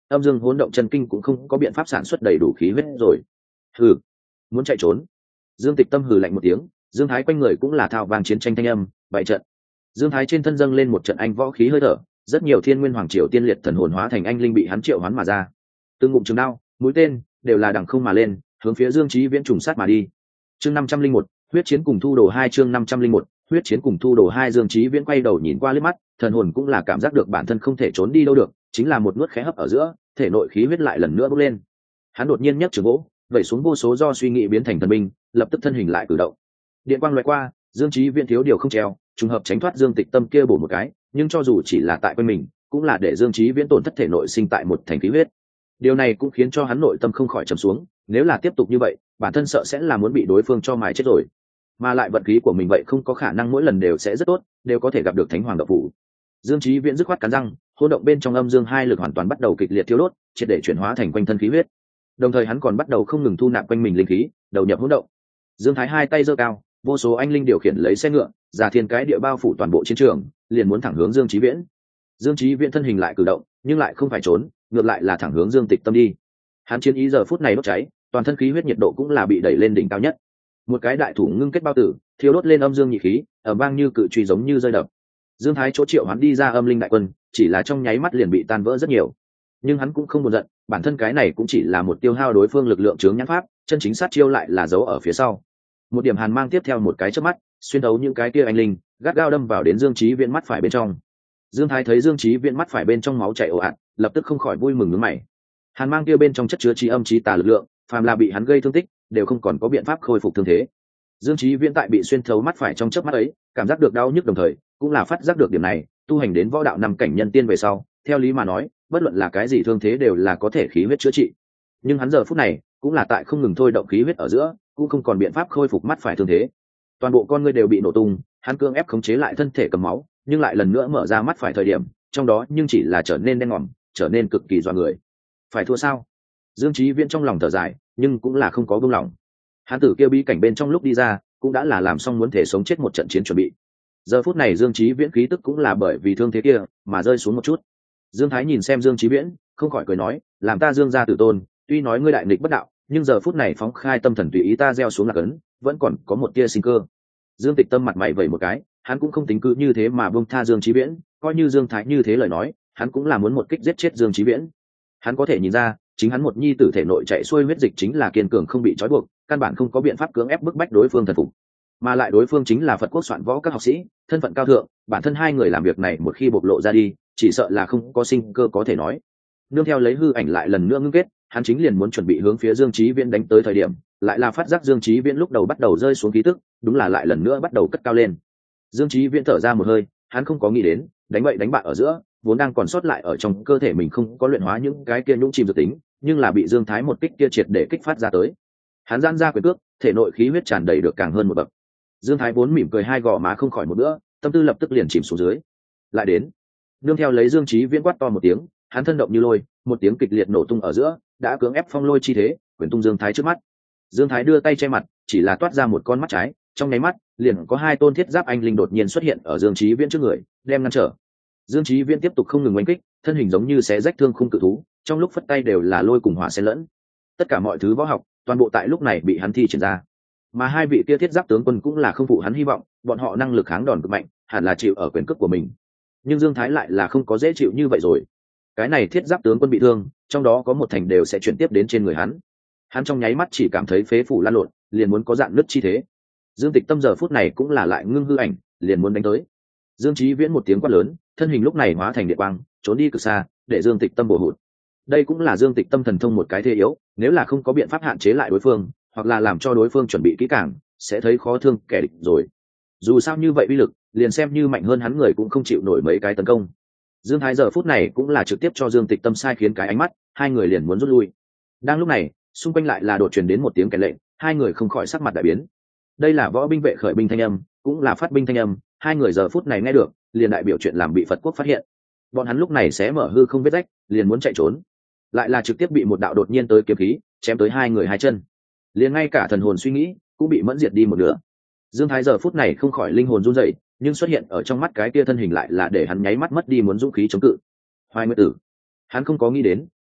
âm dương hỗn động chân kinh cũng không có biện pháp sản xuất đầy đủ khí huyết rồi. Hừ, muốn chạy trốn. Dương Tịch Tâm hừ lạnh một tiếng, Dương Thái quanh người cũng là thao vang chiến tranh thanh âm, bảy trận. Dương Thái trên thân dâng lên một trận anh võ khí hơi thở, rất nhiều thiên nguyên hoàng triều tiên liệt thần hồn hóa thành anh linh bị hắn triệu hoán mà ra. Từng ngụm trường đao, mũi tên đều là đằng không mà lên, hướng phía Dương Chí Viễn trùng sát mà đi. Chương năm trăm linh một, huyết chiến cùng thu đồ hai chương năm trăm linh một, huyết chiến cùng thu đồ hai. Dương Chí Viễn quay đầu nhìn qua liếc mắt, thần hồn cũng là cảm giác được bản thân không thể trốn đi đâu được, chính là một nuốt khẽ hấp ở giữa, thể nội khí huyết lại lần nữa bốc lên. Hắn đột nhiên nhấc trường gỗ, vẩy xuống vô số do suy nghĩ biến thành thần binh, lập tức thân hình lại cử động. Điện quang lóe qua, Dương Chí Viễn thiếu điều không treo, trùng hợp tránh thoát Dương Tịch Tâm kia bổ một cái, nhưng cho dù chỉ là tại quanh mình, cũng là để Dương Chí Viễn tổn thất thể nội sinh tại một thành khí huyết. Điều này cũng khiến cho hắn nội tâm không khỏi trầm xuống, nếu là tiếp tục như vậy, bản thân sợ sẽ là muốn bị đối phương cho mài chết rồi. Mà lại vận khí của mình vậy không có khả năng mỗi lần đều sẽ rất tốt, đều có thể gặp được Thánh Hoàng Độc Phủ. Dương Chí Viễn dứt khoát cắn răng, hỗn động bên trong âm dương hai lực hoàn toàn bắt đầu kịch liệt thiêu đốt, triệt để chuyển hóa thành quanh thân khí huyết. Đồng thời hắn còn bắt đầu không ngừng thu nạp quanh mình linh khí, đầu nhập hỗn động. Dương Thái hai tay giơ cao, vô số anh linh điều khiển lấy xe ngựa, giả thiên cái địa bao phủ toàn bộ chiến trường, liền muốn thẳng hướng Dương Chí Viễn. Dương Chí Viễn thân hình lại cử động, nhưng lại không phải trốn, ngược lại là thẳng hướng Dương Tịch Tâm đi. Hắn chiến ý giờ phút này đốt cháy, toàn thân khí huyết nhiệt độ cũng là bị đẩy lên đỉnh cao nhất. Một cái đại thủ ngưng kết bao tử, thiêu đốt lên âm dương nhị khí, ở vang như cự truy giống như rơi đập. Dương Thái chỗ triệu hắn đi ra âm linh đại quân, chỉ là trong nháy mắt liền bị tan vỡ rất nhiều. Nhưng hắn cũng không buồn giận, bản thân cái này cũng chỉ là một tiêu hao đối phương lực lượng chướng nhãn pháp, chân chính sát chiêu lại là giấu ở phía sau. Một điểm hàn mang tiếp theo một cái chớp mắt, xuyên thấu những cái kia anh linh, gắt gao đâm vào đến Dương Chí Viễn mắt phải bên trong. Dương Thái thấy Dương Chí Viễn mắt phải bên trong máu chảy ồ ạt, lập tức không khỏi vui mừng nhướng mày. Hàn mang kia bên trong chất chứa trí âm trí tà lực lượng, phàm là bị hắn gây thương tích, đều không còn có biện pháp khôi phục thương thế. Dương Chí Viễn tại bị xuyên thấu mắt phải trong chớp mắt ấy, cảm giác được đau nhức đồng thời, cũng là phát giác được điểm này, tu hành đến võ đạo năm cảnh nhân tiên về sau, theo lý mà nói, bất luận là cái gì thương thế đều là có thể khí huyết chữa trị. Nhưng hắn giờ phút này, cũng là tại không ngừng thôi động khí huyết ở giữa, cũng không còn biện pháp khôi phục mắt phải thương thế. Toàn bộ con ngươi đều bị nổ tung, hắn cưỡng ép khống chế lại thân thể cầm máu, nhưng lại lần nữa mở ra mắt phải thời điểm, trong đó nhưng chỉ là trở nên đen ngòm, trở nên cực kỳ dọa người. Phải thua sao? Dương Chí Viễn trong lòng thở dài, nhưng cũng là không có buông lỏng. Hắn tử kia bí cảnh bên trong lúc đi ra, cũng đã là làm xong muốn thể sống chết một trận chiến chuẩn bị. Giờ phút này Dương Chí Viễn khí tức cũng là bởi vì thương thế kia mà rơi xuống một chút. Dương Thái nhìn xem Dương Chí Viễn, không khỏi cười nói, làm ta Dương gia tử tôn, tuy nói ngươi đại nghịch bất đạo, nhưng giờ phút này phóng khai tâm thần tùy ý ta gieo xuống lạc ấn, vẫn còn có một tia sinh cơ. Dương Tịch Tâm mặt mày vẩy một cái, hắn cũng không tính cứ như thế mà buông tha Dương Chí Viễn, coi như Dương Thái như thế lời nói, hắn cũng là muốn một kích giết chết Dương Chí Viễn. Hắn có thể nhìn ra, chính hắn một nhi tử thể nội chạy xuôi huyết dịch chính là kiên cường không bị trói buộc, căn bản không có biện pháp cưỡng ép bức bách đối phương thần phục. Mà lại đối phương chính là Phật quốc soạn võ các học sĩ, thân phận cao thượng, bản thân hai người làm việc này một khi bộc lộ ra đi, chỉ sợ là không có sinh cơ có thể nói. Nương theo lấy hư ảnh lại lần nữa ngưng kết, hắn chính liền muốn chuẩn bị hướng phía Dương Chí Viễn đánh tới thời điểm, lại là phát giác Dương Chí Viễn lúc đầu bắt đầu rơi xuống khí tức, đúng là lại lần nữa bắt đầu cất cao lên. Dương Chí Viễn thở ra một hơi, hắn không có nghĩ đến, đánh bậy đánh bạ ở giữa, vốn đang còn sót lại ở trong cơ thể mình không có luyện hóa những cái kia nhũng chìm dược tính, nhưng là bị Dương Thái một kích kia triệt để kích phát ra tới. Hắn giãn ra quyền cước, thể nội khí huyết tràn đầy được càng hơn một bậc. Dương Thái vốn mỉm cười hai gò má không khỏi một bữa, tâm tư lập tức liền chìm xuống dưới. Lại đến, nương theo lấy Dương Chí Viễn quát to một tiếng, hắn thân động như lôi, một tiếng kịch liệt nổ tung ở giữa, đã cưỡng ép phong lôi chi thế, quyển tung Dương Thái trước mắt. Dương Thái đưa tay che mặt, chỉ là toát ra một con mắt trái, trong nháy mắt, liền có hai tôn thiết giáp anh linh đột nhiên xuất hiện ở Dương Chí Viễn trước người, đem ngăn trở. Dương Chí Viễn tiếp tục không ngừng oanh kích, thân hình giống như xé rách thương khung cự thú, trong lúc phất tay đều là lôi cùng hỏa xen lẫn. Tất cả mọi thứ võ học, toàn bộ tại lúc này bị hắn thi triển ra. Mà hai vị kia thiết giáp tướng quân cũng là không phụ hắn hy vọng, bọn họ năng lực kháng đòn cực mạnh, hẳn là chịu ở quyền cước của mình. Nhưng Dương Thái lại là không có dễ chịu như vậy rồi. Cái này thiết giáp tướng quân bị thương, trong đó có một thành đều sẽ chuyển tiếp đến trên người hắn. Hắn trong nháy mắt chỉ cảm thấy phế phủ lan lộn, liền muốn có dạn nứt chi thế. Dương Tịch Tâm giờ phút này cũng là lại ngưng hư ảnh, liền muốn đánh tới. Dương Chí Viễn một tiếng quát lớn, thân hình lúc này hóa thành điện quang, trốn đi cực xa, để Dương Tịch Tâm bổ hụt. Đây cũng là Dương Tịch Tâm thần thông một cái thế yếu, nếu là không có biện pháp hạn chế lại đối phương, hoặc là làm cho đối phương chuẩn bị kỹ càng, sẽ thấy khó thương kẻ địch rồi. Dù sao như vậy uy lực, liền xem như mạnh hơn hắn người cũng không chịu nổi mấy cái tấn công. Dương Thái giờ phút này cũng là trực tiếp cho Dương Tịch Tâm sai khiến cái ánh mắt, hai người liền muốn rút lui. Đang lúc này, xung quanh lại là đột truyền đến một tiếng kèn lệnh, hai người không khỏi sắc mặt đại biến. Đây là võ binh vệ khởi binh thanh âm, cũng là phát binh thanh âm, hai người giờ phút này nghe được, liền đại biểu chuyện làm bị Phật quốc phát hiện. Bọn hắn lúc này sẽ mở hư không vết rách, liền muốn chạy trốn, lại là trực tiếp bị một đạo đột nhiên tới kiếm khí chém tới hai người hai chân, liền ngay cả thần hồn suy nghĩ cũng bị mẫn diệt đi một nửa. Dương Thái giờ phút này không khỏi linh hồn run rẩy, nhưng xuất hiện ở trong mắt cái kia thân hình lại là để hắn nháy mắt mất đi muốn dũng khí chống cự. Hoài Nguyệt Tử, hắn không có nghĩ đến,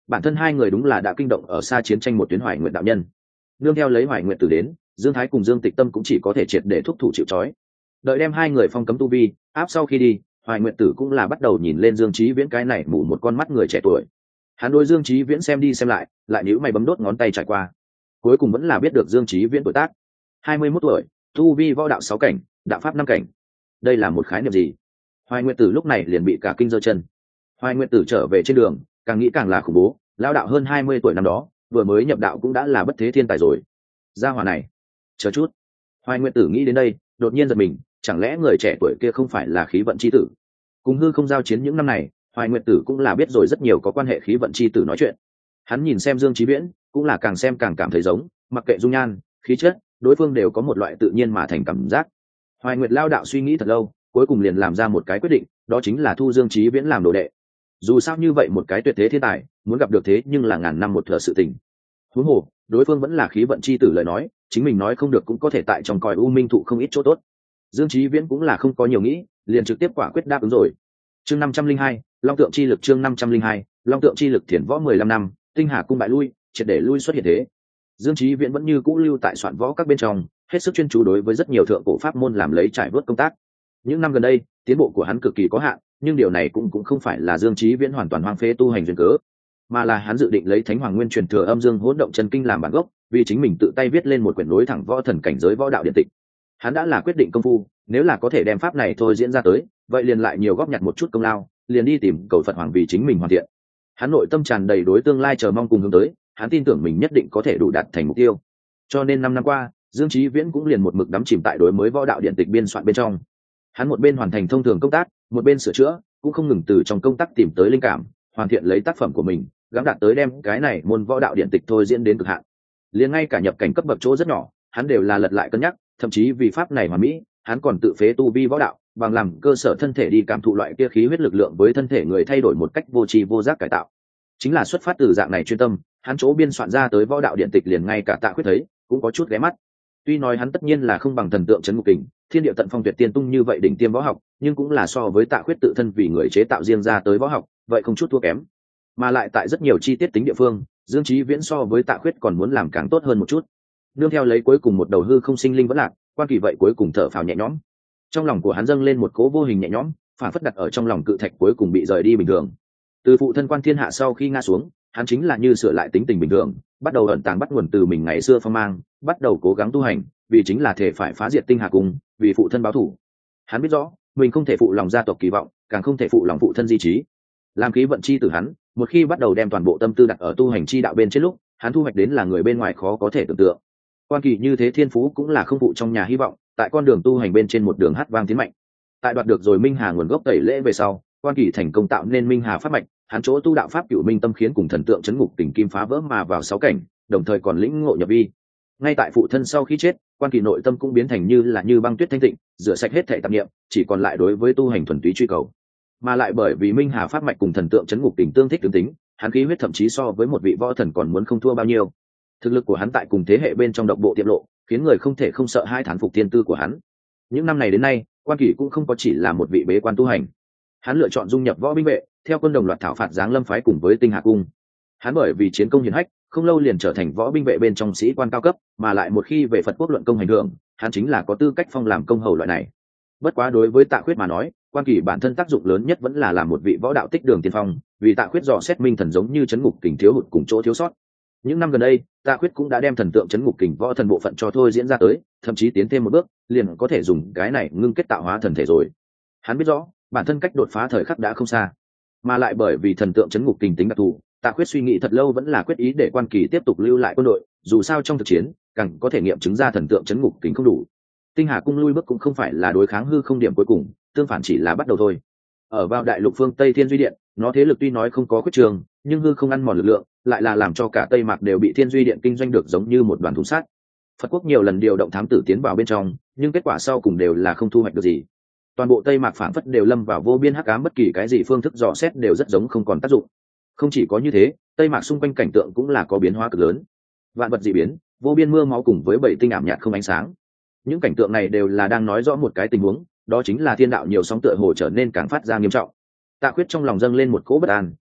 bản thân hai người đúng là đã kinh động ở xa chiến tranh một tuyến Hoài Nguyện đạo nhân. Nương theo lấy Hoài Nguyện Tử đến, Dương Thái cùng Dương Tịch Tâm cũng chỉ có thể triệt để thúc thủ chịu trói. Đợi đem hai người phong cấm tu vi áp sau khi đi, Hoài Nguyện Tử cũng là bắt đầu nhìn lên Dương Chí Viễn cái này mù một con mắt người trẻ tuổi. Hắn đối Dương Chí Viễn xem đi xem lại, lại nhíu mày bấm đốt ngón tay trải qua. Cuối cùng vẫn là biết được Dương Chí Viễn tuổi tác, hai mươi mốt tuổi, tu vi võ đạo sáu cảnh, đạo pháp năm cảnh. Đây là một khái niệm gì? Hoài Nguyện Tử lúc này liền bị cả kinh giơ chân. Hoài Nguyện Tử trở về trên đường, càng nghĩ càng là khủng bố, lão đạo hơn hai mươi tuổi năm đó, vừa mới nhập đạo cũng đã là bất thế thiên tài rồi. Gia hỏa này, chờ chút. Hoài Nguyện Tử nghĩ đến đây, đột nhiên giật mình, chẳng lẽ người trẻ tuổi kia không phải là khí vận chi tử? Cùng hư không giao chiến những năm này, Hoài Nguyện Tử cũng là biết rồi rất nhiều có quan hệ khí vận chi tử nói chuyện. Hắn nhìn xem Dương Chí Viễn, cũng là càng xem càng cảm thấy giống, mặc kệ dung nhan, khí chất, đối phương đều có một loại tự nhiên mà thành cảm giác. Hoài Nguyệt lao đạo suy nghĩ thật lâu, cuối cùng liền làm ra một cái quyết định, đó chính là thu Dương Chí Viễn làm đồ đệ. Dù sao như vậy một cái tuyệt thế thiên tài, muốn gặp được thế nhưng là ngàn năm một thở sự tình. Huống hồ, đối phương vẫn là khí vận chi tử lời nói, chính mình nói không được cũng có thể tại trong còi u minh thụ không ít chỗ tốt. Dương Chí Viễn cũng là không có nhiều nghĩ, liền trực tiếp quả quyết đáp ứng rồi. Chương năm trăm linh hai, Long tượng chi lực chương năm trăm linh hai, Long tượng chi lực thiền võ mười lăm năm, tinh hà cung bại lui, triệt để lui xuất hiện thế. Dương Chí Viễn vẫn như cũ lưu tại soạn võ các bên trong, hết sức chuyên chú đối với rất nhiều thượng cổ pháp môn làm lấy trải vớt công tác. Những năm gần đây, tiến bộ của hắn cực kỳ có hạn, nhưng điều này cũng cũng không phải là Dương Chí Viễn hoàn toàn hoang phế tu hành duyên cớ, mà là hắn dự định lấy Thánh Hoàng Nguyên truyền thừa âm dương hỗn động chân kinh làm bản gốc, vì chính mình tự tay viết lên một quyển nối thẳng võ thần cảnh giới võ đạo điện tịch. Hắn đã là quyết định công phu, nếu là có thể đem pháp này thôi diễn ra tới, vậy liền lại nhiều góp nhặt một chút công lao, liền đi tìm cầu Phật Hoàng vì chính mình hoàn thiện. Hắn nội tâm tràn đầy đối tương lai chờ mong cùng hướng tới, hắn tin tưởng mình nhất định có thể đủ đạt thành mục tiêu. Cho nên năm năm qua, Dương Chí Viễn cũng liền một mực đắm chìm tại đối mới võ đạo điện tịch biên soạn bên trong. Hắn một bên hoàn thành thông thường công tác, một bên sửa chữa, cũng không ngừng từ trong công tác tìm tới linh cảm, hoàn thiện lấy tác phẩm của mình, gắng đạt tới đem cái này môn võ đạo điện tịch thôi diễn đến cực hạn. Liền ngay cả nhập cảnh cấp bậc chỗ rất nhỏ, hắn đều là lật lại cân nhắc, thậm chí vì pháp này hoàn mỹ, hắn còn tự phế tu vi võ đạo, bằng làm cơ sở thân thể đi cảm thụ loại kia khí huyết lực lượng với thân thể người thay đổi một cách vô tri vô giác cải tạo. Chính là xuất phát từ dạng này chuyên tâm, hắn chỗ biên soạn ra tới võ đạo điện tịch liền ngay cả Tạ Khuyết thấy cũng có chút ghé mắt. Tuy nói hắn tất nhiên là không bằng thần tượng trấn ngục kình, thiên địa tận phong tuyệt tiên tung như vậy đỉnh tiêm võ học, nhưng cũng là so với Tạ Khuyết tự thân vì người chế tạo riêng ra tới võ học, vậy không chút thua kém. Mà lại tại rất nhiều chi tiết tính địa phương, Dương Chí Viễn so với Tạ Khuyết còn muốn làm càng tốt hơn một chút. Nương theo lấy cuối cùng một đầu hư không sinh linh vẫn lạc, Quan Kỳ vậy cuối cùng thở phào nhẹ nhõm. Trong lòng của hắn dâng lên một cỗ vô hình nhẹ nhõm, phản phất đặt ở trong lòng cự thạch cuối cùng bị rời đi bình thường. Từ phụ thân Quan Thiên Hạ sau khi ngã xuống, hắn chính là như sửa lại tính tình bình thường, bắt đầu ẩn tàng bắt nguồn từ mình ngày xưa phong mang, bắt đầu cố gắng tu hành, vì chính là thể phải phá diệt tinh hà cung, vì phụ thân báo thù. Hắn biết rõ, mình không thể phụ lòng gia tộc kỳ vọng, càng không thể phụ lòng phụ thân di trí. Làm khí vận chi từ hắn, một khi bắt đầu đem toàn bộ tâm tư đặt ở tu hành chi đạo bên trên lúc, hắn thu hoạch đến là người bên ngoài khó có thể tưởng tượng. Quan Kỳ như thế thiên phú cũng là không phụ trong nhà hy vọng, tại con đường tu hành bên trên một đường hát vang tiến mạnh. Tại đoạt được rồi Minh Hà nguồn gốc tẩy lễ về sau, Quan Kỳ thành công tạo nên Minh Hà pháp mạch, hắn chỗ tu đạo pháp cửu minh tâm khiến cùng thần tượng chấn ngục tình kim phá vỡ mà vào sáu cảnh, đồng thời còn lĩnh ngộ nhập vi. Ngay tại phụ thân sau khi chết, Quan Kỳ nội tâm cũng biến thành như là như băng tuyết thanh tịnh, rửa sạch hết thể tạp niệm, chỉ còn lại đối với tu hành thuần túy truy cầu. Mà lại bởi vì Minh Hà pháp mạch cùng thần tượng chấn ngục tình tương thích tương tính, hắn khí huyết thậm chí so với một vị võ thần còn muốn không thua bao nhiêu. Thực lực của hắn tại cùng thế hệ bên trong độc bộ tiệm lộ, khiến người không thể không sợ hai thán phục tiên tư của hắn. Những năm này đến nay, Quan Kỳ cũng không có chỉ là một vị bế quan tu hành. Hắn lựa chọn dung nhập võ binh vệ, theo quân đồng loạt thảo phạt giáng lâm phái cùng với tinh hà cung. Hắn bởi vì chiến công hiển hách, không lâu liền trở thành võ binh vệ bên trong sĩ quan cao cấp, mà lại một khi về Phật quốc luận công hành hưởng, hắn chính là có tư cách phong làm công hầu loại này. Bất quá đối với Tạ Khuyết mà nói, Quan Kỳ bản thân tác dụng lớn nhất vẫn là làm một vị võ đạo tích đường tiên phong, vì Tạ Khuyết dò xét minh thần giống như chấn ngục kình thiếu hụt cùng chỗ thiếu sót. Những năm gần đây, Tạ Khuyết cũng đã đem thần tượng chấn ngục kình võ thần bộ phận cho thôi diễn ra tới, thậm chí tiến thêm một bước, liền có thể dùng cái này ngưng kết tạo hóa thần thể rồi. Hắn biết rõ, bản thân cách đột phá thời khắc đã không xa, mà lại bởi vì thần tượng chấn ngục kình tính đặc thù, Tạ Khuyết suy nghĩ thật lâu vẫn là quyết ý để Quan Kỳ tiếp tục lưu lại quân đội, dù sao trong thực chiến, càng có thể nghiệm chứng ra thần tượng chấn ngục kình không đủ. Tinh Hà cung lui bước cũng không phải là đối kháng hư không điểm cuối cùng, tương phản chỉ là bắt đầu thôi. Ở vào đại lục phương Tây Thiên Duy Điện, nó thế lực tuy nói không có khuyết trường, nhưng hư không ăn mòn lực lượng, lại là làm cho cả Tây Mạc đều bị Thiên Duy Điện kinh doanh được giống như một đoàn thùng sắt. Phật quốc nhiều lần điều động thám tử tiến vào bên trong, nhưng kết quả sau cùng đều là không thu hoạch được gì. Toàn bộ Tây Mạc phảng phất đều lâm vào vô biên hắc ám, bất kỳ cái gì phương thức dò xét đều rất giống không còn tác dụng. Không chỉ có như thế, Tây Mạc xung quanh cảnh tượng cũng là có biến hóa cực lớn. Vạn vật dị biến, vô biên mưa máu cùng với bảy tinh ảm nhạt không ánh sáng. Những cảnh tượng này đều là đang nói rõ một cái tình huống, đó chính là thiên đạo nhiều sóng tựa hồ trở nên càng phát ra nghiêm trọng. Tạ Khuyết trong lòng dâng lên một cỗ bất an,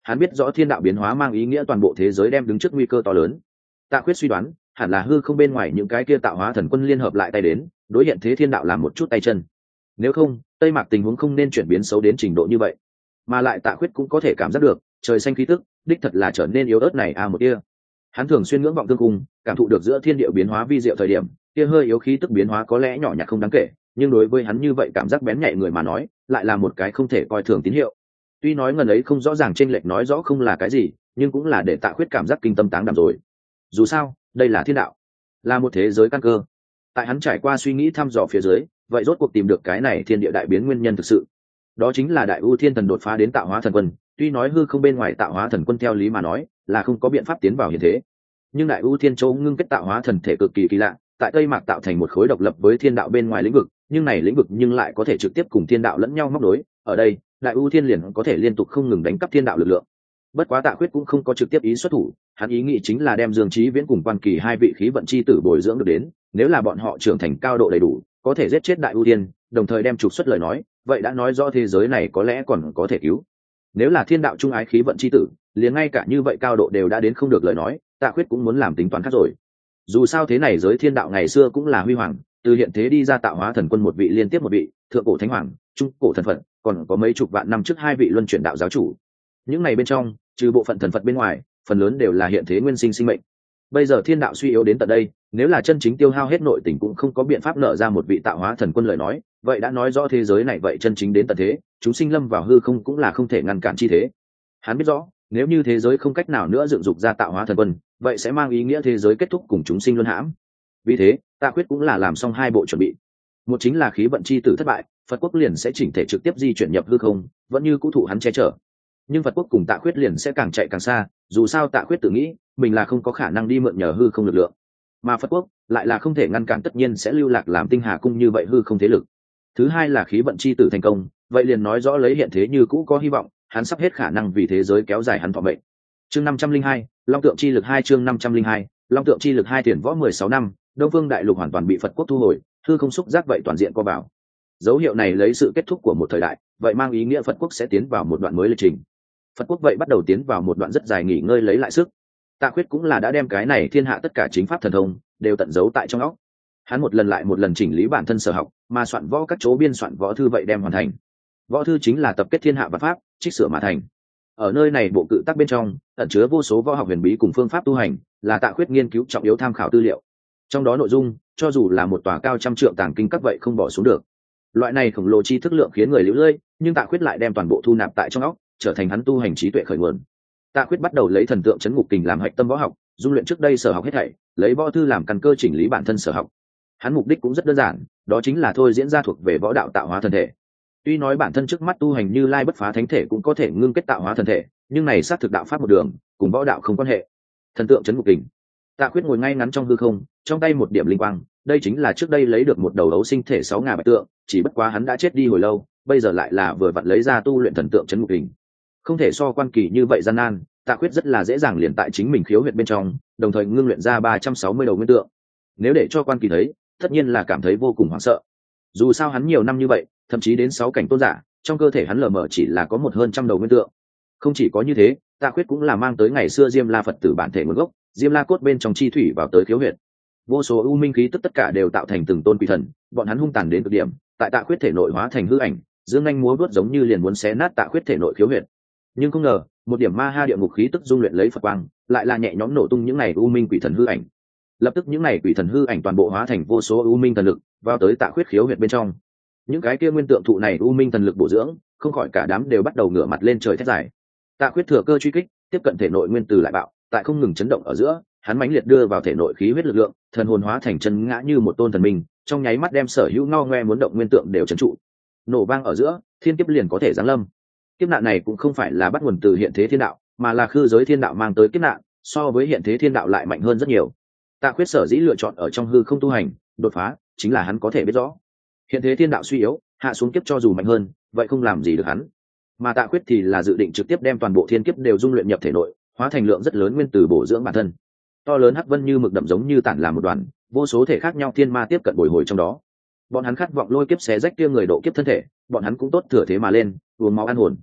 hắn biết rõ thiên đạo biến hóa mang ý nghĩa toàn bộ thế giới đem đứng trước nguy cơ to lớn. Tạ Khuyết suy đoán hẳn là hư không bên ngoài những cái kia tạo hóa thần quân liên hợp lại tay đến đối hiện thế thiên đạo làm một chút tay chân, nếu không tây mạc tình huống không nên chuyển biến xấu đến trình độ như vậy. Mà lại Tạ Khuyết cũng có thể cảm giác được trời xanh khí tức đích thật là trở nên yếu ớt này a à một kia. Hắn thường xuyên ngưỡng vọng thương cung, cảm thụ được giữa thiên địa biến hóa vi diệu thời điểm kia hơi yếu khí tức biến hóa có lẽ nhỏ nhặt không đáng kể, nhưng đối với hắn như vậy cảm giác bén nhạy người mà nói lại là một cái không thể coi thường tín hiệu. Tuy nói ngần ấy không rõ ràng chênh lệch nói rõ không là cái gì, nhưng cũng là để Tạ Khuyết cảm giác kinh tâm táng đảm rồi. Dù sao đây là thiên đạo, là một thế giới căn cơ. Tại hắn trải qua suy nghĩ thăm dò phía dưới, vậy rốt cuộc tìm được cái này thiên địa đại biến nguyên nhân thực sự, đó chính là đại ưu thiên thần đột phá đến tạo hóa thần quân. Tuy nói hư không bên ngoài tạo hóa thần quân theo lý mà nói là không có biện pháp tiến vào hiện thế, nhưng đại ưu thiên châu ngưng kết tạo hóa thần thể cực kỳ kỳ lạ, tại tây mạc tạo thành một khối độc lập với thiên đạo bên ngoài lĩnh vực, nhưng này lĩnh vực nhưng lại có thể trực tiếp cùng thiên đạo lẫn nhau móc nối. Ở đây đại ưu thiên liền có thể liên tục không ngừng đánh cắp thiên đạo lực lượng. Bất quá Tạ Khuyết cũng không có trực tiếp ý xuất thủ, hắn ý nghĩ chính là đem Dương Chí Viễn cùng Quan Kỳ hai vị khí vận chi tử bồi dưỡng được đến, nếu là bọn họ trưởng thành cao độ đầy đủ, có thể giết chết đại ưu thiên, đồng thời đem trục xuất lời nói, vậy đã nói rõ thế giới này có lẽ còn có thể cứu. Nếu là thiên đạo trung ái khí vận chi tử, liền ngay cả như vậy cao độ đều đã đến không được lời nói, Tạ Khuyết cũng muốn làm tính toán khác rồi. Dù sao thế này giới thiên đạo ngày xưa cũng là huy hoàng, từ hiện thế đi ra tạo hóa thần quân một vị liên tiếp một vị, thượng cổ thánh hoàng, trung cổ thần phật, còn có mấy chục vạn năm trước hai vị luân chuyển đạo giáo chủ. Những này bên trong, trừ bộ phận thần phật bên ngoài, phần lớn đều là hiện thế nguyên sinh sinh mệnh. Bây giờ thiên đạo suy yếu đến tận đây, nếu là chân chính tiêu hao hết nội tình cũng không có biện pháp nợ ra một vị tạo hóa thần quân lời nói, vậy đã nói rõ thế giới này vậy chân chính đến tận thế, chúng sinh lâm vào hư không cũng là không thể ngăn cản chi thế. Hắn biết rõ, nếu như thế giới không cách nào nữa dựng dục ra tạo hóa thần quân, vậy sẽ mang ý nghĩa thế giới kết thúc cùng chúng sinh luân hãm. Vì thế, Tạ Khuyết cũng là làm xong hai bộ chuẩn bị. Một chính là khí vận chi tử thất bại, Phật quốc liền sẽ chỉnh thể trực tiếp di chuyển nhập hư không, vẫn như cũ thụ hắn che chở. Nhưng Phật quốc cùng Tạ Khuyết liền sẽ càng chạy càng xa, dù sao Tạ Khuyết tự nghĩ mình là không có khả năng đi mượn nhờ hư không lực lượng, mà Phật quốc lại là không thể ngăn cản, tất nhiên sẽ lưu lạc làm tinh hà cung như vậy hư không thế lực. Thứ hai là khí vận chi tử thành công, vậy liền nói rõ lấy hiện thế như cũ có hy vọng, hắn sắp hết khả năng vì thế giới kéo dài hắn thọ mệnh. Chương năm trăm linh hai, Long tượng chi lực hai chương năm trăm linh hai, Long tượng chi lực hai tiền võ mười sáu năm, Đông Phương đại lục hoàn toàn bị Phật quốc thu hồi, hư không xúc giác vậy toàn diện co vào. Dấu hiệu này lấy sự kết thúc của một thời đại, vậy mang ý nghĩa Phật quốc sẽ tiến vào một đoạn mới lịch trình. Phật quốc vậy bắt đầu tiến vào một đoạn rất dài nghỉ ngơi lấy lại sức. Tạ Khuyết cũng là đã đem cái này thiên hạ tất cả chính pháp thần thông đều tận giấu tại trong óc. Hắn một lần lại một lần chỉnh lý bản thân sở học, mà soạn võ các chỗ biên soạn võ thư vậy đem hoàn thành. Võ thư chính là tập kết thiên hạ và pháp, trích sửa mà thành. Ở nơi này bộ cự tác bên trong ẩn chứa vô số võ học huyền bí cùng phương pháp tu hành, là Tạ Khuyết nghiên cứu trọng yếu tham khảo tư liệu. Trong đó nội dung, cho dù là một tòa cao trăm trượng tàng kinh các vậy không bỏ xuống được. Loại này khổng lồ tri thức lượng khiến người liễu lơi, nhưng Tạ Khuyết lại đem toàn bộ thu nạp tại trong óc, trở thành hắn tu hành trí tuệ khởi nguồn. Tạ Khuyết bắt đầu lấy thần tượng chấn ngục kình làm hạch tâm võ học, dung luyện trước đây sở học hết thảy, lấy võ thư làm căn cơ chỉnh lý bản thân sở học. Hắn mục đích cũng rất đơn giản, đó chính là thôi diễn ra thuộc về võ đạo tạo hóa thần thể. Tuy nói bản thân trước mắt tu hành Như Lai bất phá thánh thể cũng có thể ngưng kết tạo hóa thần thể, nhưng này xác thực đạo pháp một đường, cùng võ đạo không quan hệ. Thần tượng chấn ngục kình. Tạ Khuyết ngồi ngay ngắn trong hư không, trong tay một điểm linh quang, đây chính là trước đây lấy được một đầu đấu sinh thể sáu ngà bạch tượng, chỉ bất quá hắn đã chết đi hồi lâu, bây giờ lại là vừa vặn lấy ra tu luyện thần tượng chấn ngục kình. Không thể so Quan Kỳ như vậy gian nan, Tạ Khuyết rất là dễ dàng liền tại chính mình khiếu huyệt bên trong, đồng thời ngưng luyện ra ba trăm sáu mươi đầu nguyên tượng. Nếu để cho Quan Kỳ thấy, tất nhiên là cảm thấy vô cùng hoảng sợ. Dù sao hắn nhiều năm như vậy, thậm chí đến sáu cảnh tôn giả, trong cơ thể hắn lờ mờ chỉ là có một hơn trăm đầu nguyên tượng. Không chỉ có như thế, Tạ Khuyết cũng là mang tới ngày xưa Diêm La Phật tử bản thể nguồn gốc, Diêm La cốt bên trong chi thủy vào tới khiếu huyệt. Vô số u minh khí tức tất cả đều tạo thành từng tôn quỷ thần, bọn hắn hung tàn đến cực điểm, tại Tạ Khuyết thể nội hóa thành hư ảnh, dương anh múa vuốt giống như liền muốn xé nát Tạ Khuyết thể nội khiếu huyệt. Nhưng không ngờ, một điểm ma ha địa ngục khí tức dung luyện lấy Phật quang, lại là nhẹ nhõm nổ tung những này u minh quỷ thần hư ảnh. Lập tức những này quỷ thần hư ảnh toàn bộ hóa thành vô số u minh thần lực, vào tới Tạ Khuyết khiếu huyệt bên trong. Những cái kia nguyên tượng thụ này u minh thần lực bổ dưỡng, không khỏi cả đám đều bắt đầu ngửa mặt lên trời thét dài. Tạ Khuyết thừa cơ truy kích, tiếp cận thể nội nguyên tử lại bạo, tại không ngừng chấn động ở giữa, hắn mãnh liệt đưa vào thể nội khí huyết lực lượng, thần hồn hóa thành chân ngã như một tôn thần minh, trong nháy mắt đem sở hữu ngao ngoe muốn động nguyên tượng đều trấn trụ. Nổ vang ở giữa, thiên kiếp liền có thể giáng lâm. Kiếp nạn này cũng không phải là bắt nguồn từ hiện thế thiên đạo, mà là khư giới thiên đạo mang tới kiếp nạn, so với hiện thế thiên đạo lại mạnh hơn rất nhiều. Tạ Khuyết sở dĩ lựa chọn ở trong hư không tu hành, đột phá, chính là hắn có thể biết rõ, hiện thế thiên đạo suy yếu, hạ xuống kiếp cho dù mạnh hơn, vậy không làm gì được hắn. Mà Tạ Khuyết thì là dự định trực tiếp đem toàn bộ thiên kiếp đều dung luyện nhập thể nội, hóa thành lượng rất lớn nguyên tử bổ dưỡng bản thân. To lớn hắc vân như mực đậm giống như tản làm một đoàn, vô số thể khác nhau thiên ma tiếp cận bồi hồi trong đó. Bọn hắn khát vọng lôi kiếp xé rách kia người độ kiếp thân thể, bọn hắn cũng tốt thừa thế mà lên, uống máu ăn hồn.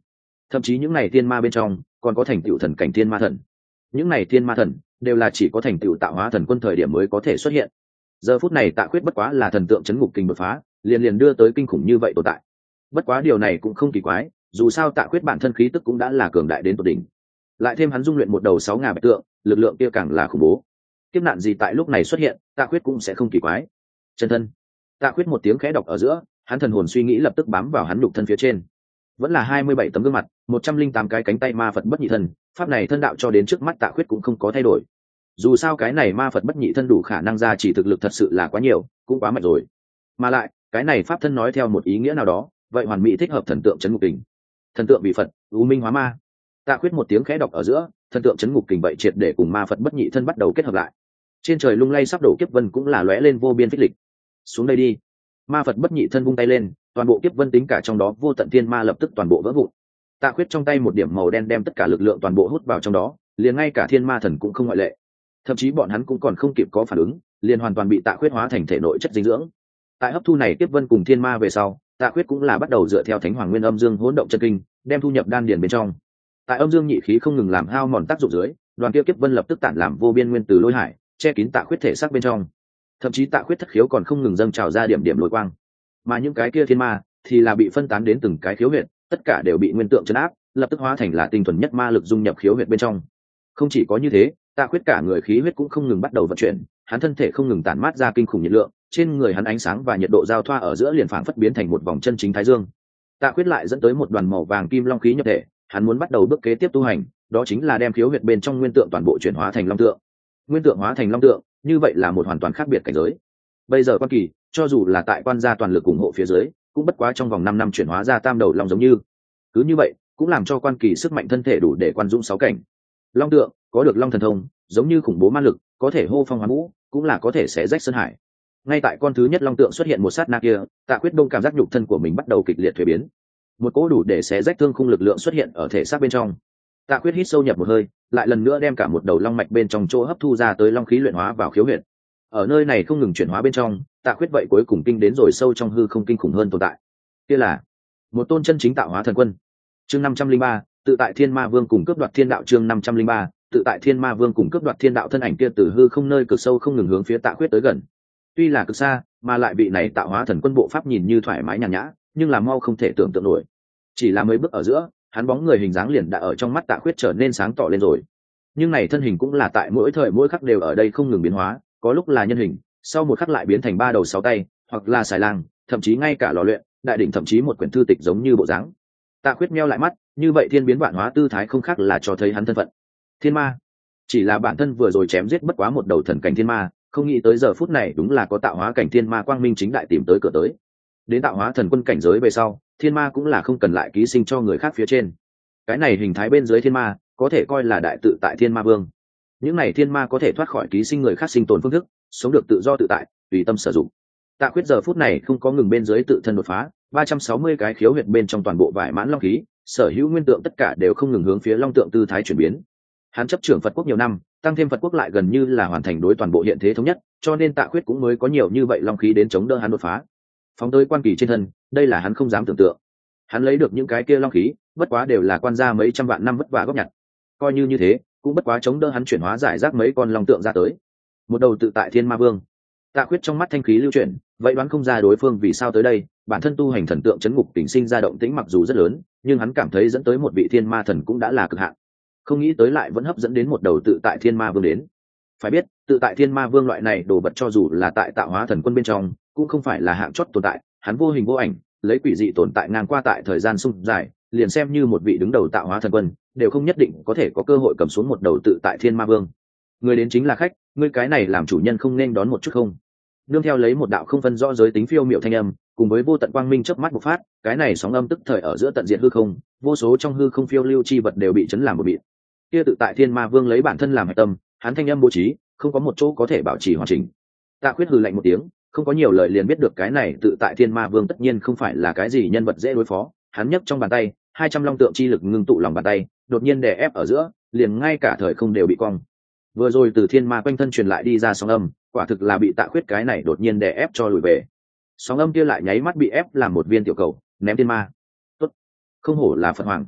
thậm chí những này thiên ma bên trong còn có thành tựu thần cảnh thiên ma thần. Những này thiên ma thần đều là chỉ có thành tựu tạo hóa thần quân thời điểm mới có thể xuất hiện. Giờ phút này Tạ Khuyết bất quá là thần tượng chấn ngục kình đột phá, liền liền đưa tới kinh khủng như vậy tồn tại. Bất quá điều này cũng không kỳ quái, dù sao Tạ Khuyết bản thân khí tức cũng đã là cường đại đến tột đỉnh, lại thêm hắn dung luyện một đầu sáu ngà bạch tượng, lực lượng kia càng là khủng bố. Kiếp nạn gì tại lúc này xuất hiện, Tạ Khuyết cũng sẽ không kỳ quái. Chân thân. Tạ Khuyết một tiếng khẽ đọc ở giữa, hắn thần hồn suy nghĩ lập tức bám vào hắn nhục thân phía trên. Vẫn là hai mươi bảy tấm gương mặt, một trăm linh tám cái cánh tay ma Phật bất nhị thân, pháp này thân đạo cho đến trước mắt Tạ Khuyết cũng không có thay đổi. Dù sao cái này ma Phật bất nhị thân đủ khả năng ra chỉ thực lực thật sự là quá nhiều, cũng quá mạnh rồi. Mà lại, cái này pháp thân nói theo một ý nghĩa nào đó, vậy hoàn mỹ thích hợp thần tượng chấn ngục kình. Thần tượng bị Phật, u minh hóa ma. Tạ Khuyết một tiếng khẽ đọc ở giữa, thần tượng chấn ngục kình vậy triệt để cùng ma Phật bất nhị thân bắt đầu kết hợp lại. Trên trời lung lay sắp đổ kiếp vân cũng là lóe lên vô biên phích lịch. Xuống đây đi. Ma Phật bất nhị thân vung tay lên, toàn bộ kiếp vân tính cả trong đó vô tận thiên ma lập tức toàn bộ vỡ vụn. Tạ Khuyết trong tay một điểm màu đen đem tất cả lực lượng toàn bộ hút vào trong đó, liền ngay cả thiên ma thần cũng không ngoại lệ. Thậm chí bọn hắn cũng còn không kịp có phản ứng, liền hoàn toàn bị Tạ Khuyết hóa thành thể nội chất dinh dưỡng. Tại hấp thu này kiếp vân cùng thiên ma về sau, Tạ Khuyết cũng là bắt đầu dựa theo Thánh Hoàng Nguyên Âm Dương Hỗn Động Chân Kinh, đem thu nhập đan điền bên trong. Tại âm dương nhị khí không ngừng làm hao mòn tác dụng dưới, đoàn kia kiếp vân lập tức tản làm vô biên nguyên từ lôi hải, che kín Tạ Khuyết thể xác bên trong. Thậm chí Tạ Khuyết thất khiếu còn không ngừng dâng trào ra điểm điểm lôi quang. Mà những cái kia thiên ma thì là bị phân tán đến từng cái khiếu huyệt, tất cả đều bị nguyên tượng trấn áp, lập tức hóa thành là tinh thuần nhất ma lực dung nhập khiếu huyệt bên trong. Không chỉ có như thế, Tạ Khuyết cả người khí huyết cũng không ngừng bắt đầu vận chuyển, hắn thân thể không ngừng tản mát ra kinh khủng nhiệt lượng, trên người hắn ánh sáng và nhiệt độ giao thoa ở giữa liền phảng phất biến thành một vòng chân chính thái dương. Tạ Khuyết lại dẫn tới một đoàn màu vàng kim long khí nhập thể, hắn muốn bắt đầu bước kế tiếp tu hành, đó chính là đem khiếu huyệt bên trong nguyên tượng toàn bộ chuyển hóa thành long tượng. Nguyên tượng hóa thành long tượng, như vậy là một hoàn toàn khác biệt cảnh giới. Bây giờ Quan Kỳ, cho dù là tại quan gia toàn lực ủng hộ phía dưới, cũng bất quá trong vòng năm năm chuyển hóa ra tam đầu long giống như. Cứ như vậy, cũng làm cho Quan Kỳ sức mạnh thân thể đủ để quan dũng sáu cảnh. Long tượng có được long thần thông, giống như khủng bố ma lực, có thể hô phong hoán vũ, cũng là có thể xé rách sơn hải. Ngay tại con thứ nhất long tượng xuất hiện một sát na kia, Tạ Khuyết đông cảm giác nhục thân của mình bắt đầu kịch liệt thuế biến. Một cỗ đủ để xé rách thương khung lực lượng xuất hiện ở thể xác bên trong. Tạ Khuyết hít sâu nhập một hơi, lại lần nữa đem cả một đầu long mạch bên trong chỗ hấp thu ra tới long khí luyện hóa vào khiếu huyệt. Ở nơi này không ngừng chuyển hóa bên trong, Tạ Khuyết vậy cuối cùng kinh đến rồi sâu trong hư không kinh khủng hơn tồn tại. Kia là một tôn chân chính tạo hóa thần quân. Chương năm trăm linh ba, tự tại Thiên Ma Vương cùng cướp đoạt thiên đạo. Chương năm trăm linh ba, tự tại Thiên Ma Vương cùng cướp đoạt thiên đạo. Thân ảnh kia từ hư không nơi cực sâu không ngừng hướng phía Tạ Khuyết tới gần. Tuy là cực xa, mà lại vị này tạo hóa thần quân bộ pháp nhìn như thoải mái nhàn nhã, nhưng là mau không thể tưởng tượng nổi. Chỉ là mấy bước ở giữa, hắn bóng người hình dáng liền đã ở trong mắt Tạ Khuyết trở nên sáng tỏ lên rồi. Nhưng này thân hình cũng là tại mỗi thời mỗi khắc đều ở đây không ngừng biến hóa, có lúc là nhân hình, sau một khắc lại biến thành ba đầu sáu tay, hoặc là xài lang, thậm chí ngay cả lò luyện, đại đỉnh thậm chí một quyển thư tịch giống như bộ dáng. Tạ Khuyết meo lại mắt, như vậy thiên biến vạn hóa tư thái không khác là cho thấy hắn thân phận. Thiên ma, chỉ là bản thân vừa rồi chém giết bất quá một đầu thần cảnh thiên ma, không nghĩ tới giờ phút này đúng là có tạo hóa cảnh thiên ma quang minh chính đại tìm tới cửa tới. Đến tạo hóa thần quân cảnh giới về sau, thiên ma cũng là không cần lại ký sinh cho người khác phía trên. Cái này hình thái bên dưới thiên ma, có thể coi là đại tự tại Thiên Ma Vương. Những này thiên ma có thể thoát khỏi ký sinh người khác sinh tồn phương thức, sống được tự do tự tại, tùy tâm sử dụng. Tạ Khuyết giờ phút này không có ngừng bên dưới tự thân đột phá, ba trăm sáu mươi cái khiếu huyệt bên trong toàn bộ vải mãn long khí, sở hữu nguyên tượng tất cả đều không ngừng hướng phía long tượng tư thái chuyển biến. Hắn chấp trưởng Phật quốc nhiều năm, tăng thêm Phật quốc lại gần như là hoàn thành đối toàn bộ hiện thế thống nhất, cho nên Tạ Khuyết cũng mới có nhiều như vậy long khí đến chống đỡ hắn đột phá. Phóng tới Quan Kỳ trên thân, đây là hắn không dám tưởng tượng. Hắn lấy được những cái kia long khí, bất quá đều là quan gia mấy trăm vạn năm vất vả góp nhặt. Coi như như thế, cũng bất quá chống đỡ hắn chuyển hóa giải rác mấy con long tượng ra tới. Một đầu tự tại Thiên Ma Vương. Tạ Khuyết trong mắt thanh khí lưu chuyển, vậy đoán không ra đối phương vì sao tới đây. Bản thân tu hành thần tượng chấn ngục tỉnh sinh ra động tĩnh mặc dù rất lớn, nhưng hắn cảm thấy dẫn tới một vị thiên ma thần cũng đã là cực hạn. Không nghĩ tới lại vẫn hấp dẫn đến một đầu tự tại Thiên Ma Vương đến. Phải biết, tự tại Thiên Ma Vương loại này đồ vật cho dù là tại tạo hóa thần quân bên trong, cũng không phải là hạng chót tồn tại, hắn vô hình vô ảnh, lấy quỷ dị tồn tại ngang qua tại thời gian sung dài, liền xem như một vị đứng đầu tạo hóa thần quân, đều không nhất định có thể có cơ hội cầm xuống một đầu tự tại Thiên Ma Vương. Người đến chính là khách, ngươi cái này làm chủ nhân không nên đón một chút không? Nương theo lấy một đạo không phân rõ giới tính phiêu miệu thanh âm, cùng với vô tận quang minh chớp mắt bộc phát, cái này sóng âm tức thời ở giữa tận diện hư không, vô số trong hư không phiêu lưu chi vật đều bị chấn làm một bịt. Kia tự tại Thiên Ma Vương lấy bản thân làm hệ tâm, hắn thanh âm bố trí, không có một chỗ có thể bảo trì hoàn chỉnh. Tạ Khuyết hừ lạnh một tiếng, không có nhiều lời liền biết được cái này tự tại Thiên Ma Vương tất nhiên không phải là cái gì nhân vật dễ đối phó. Hắn nhấc trong bàn tay, hai trăm long tượng chi lực ngưng tụ lòng bàn tay, đột nhiên đè ép ở giữa, liền ngay cả thời không đều bị cong. Vừa rồi từ thiên ma quanh thân truyền lại đi ra sóng âm, quả thực là bị Tạ Khuyết cái này đột nhiên đè ép cho lùi về. Sóng âm kia lại nháy mắt bị ép làm một viên tiểu cầu, ném thiên ma. Tốt, không hổ là Phật Hoàng.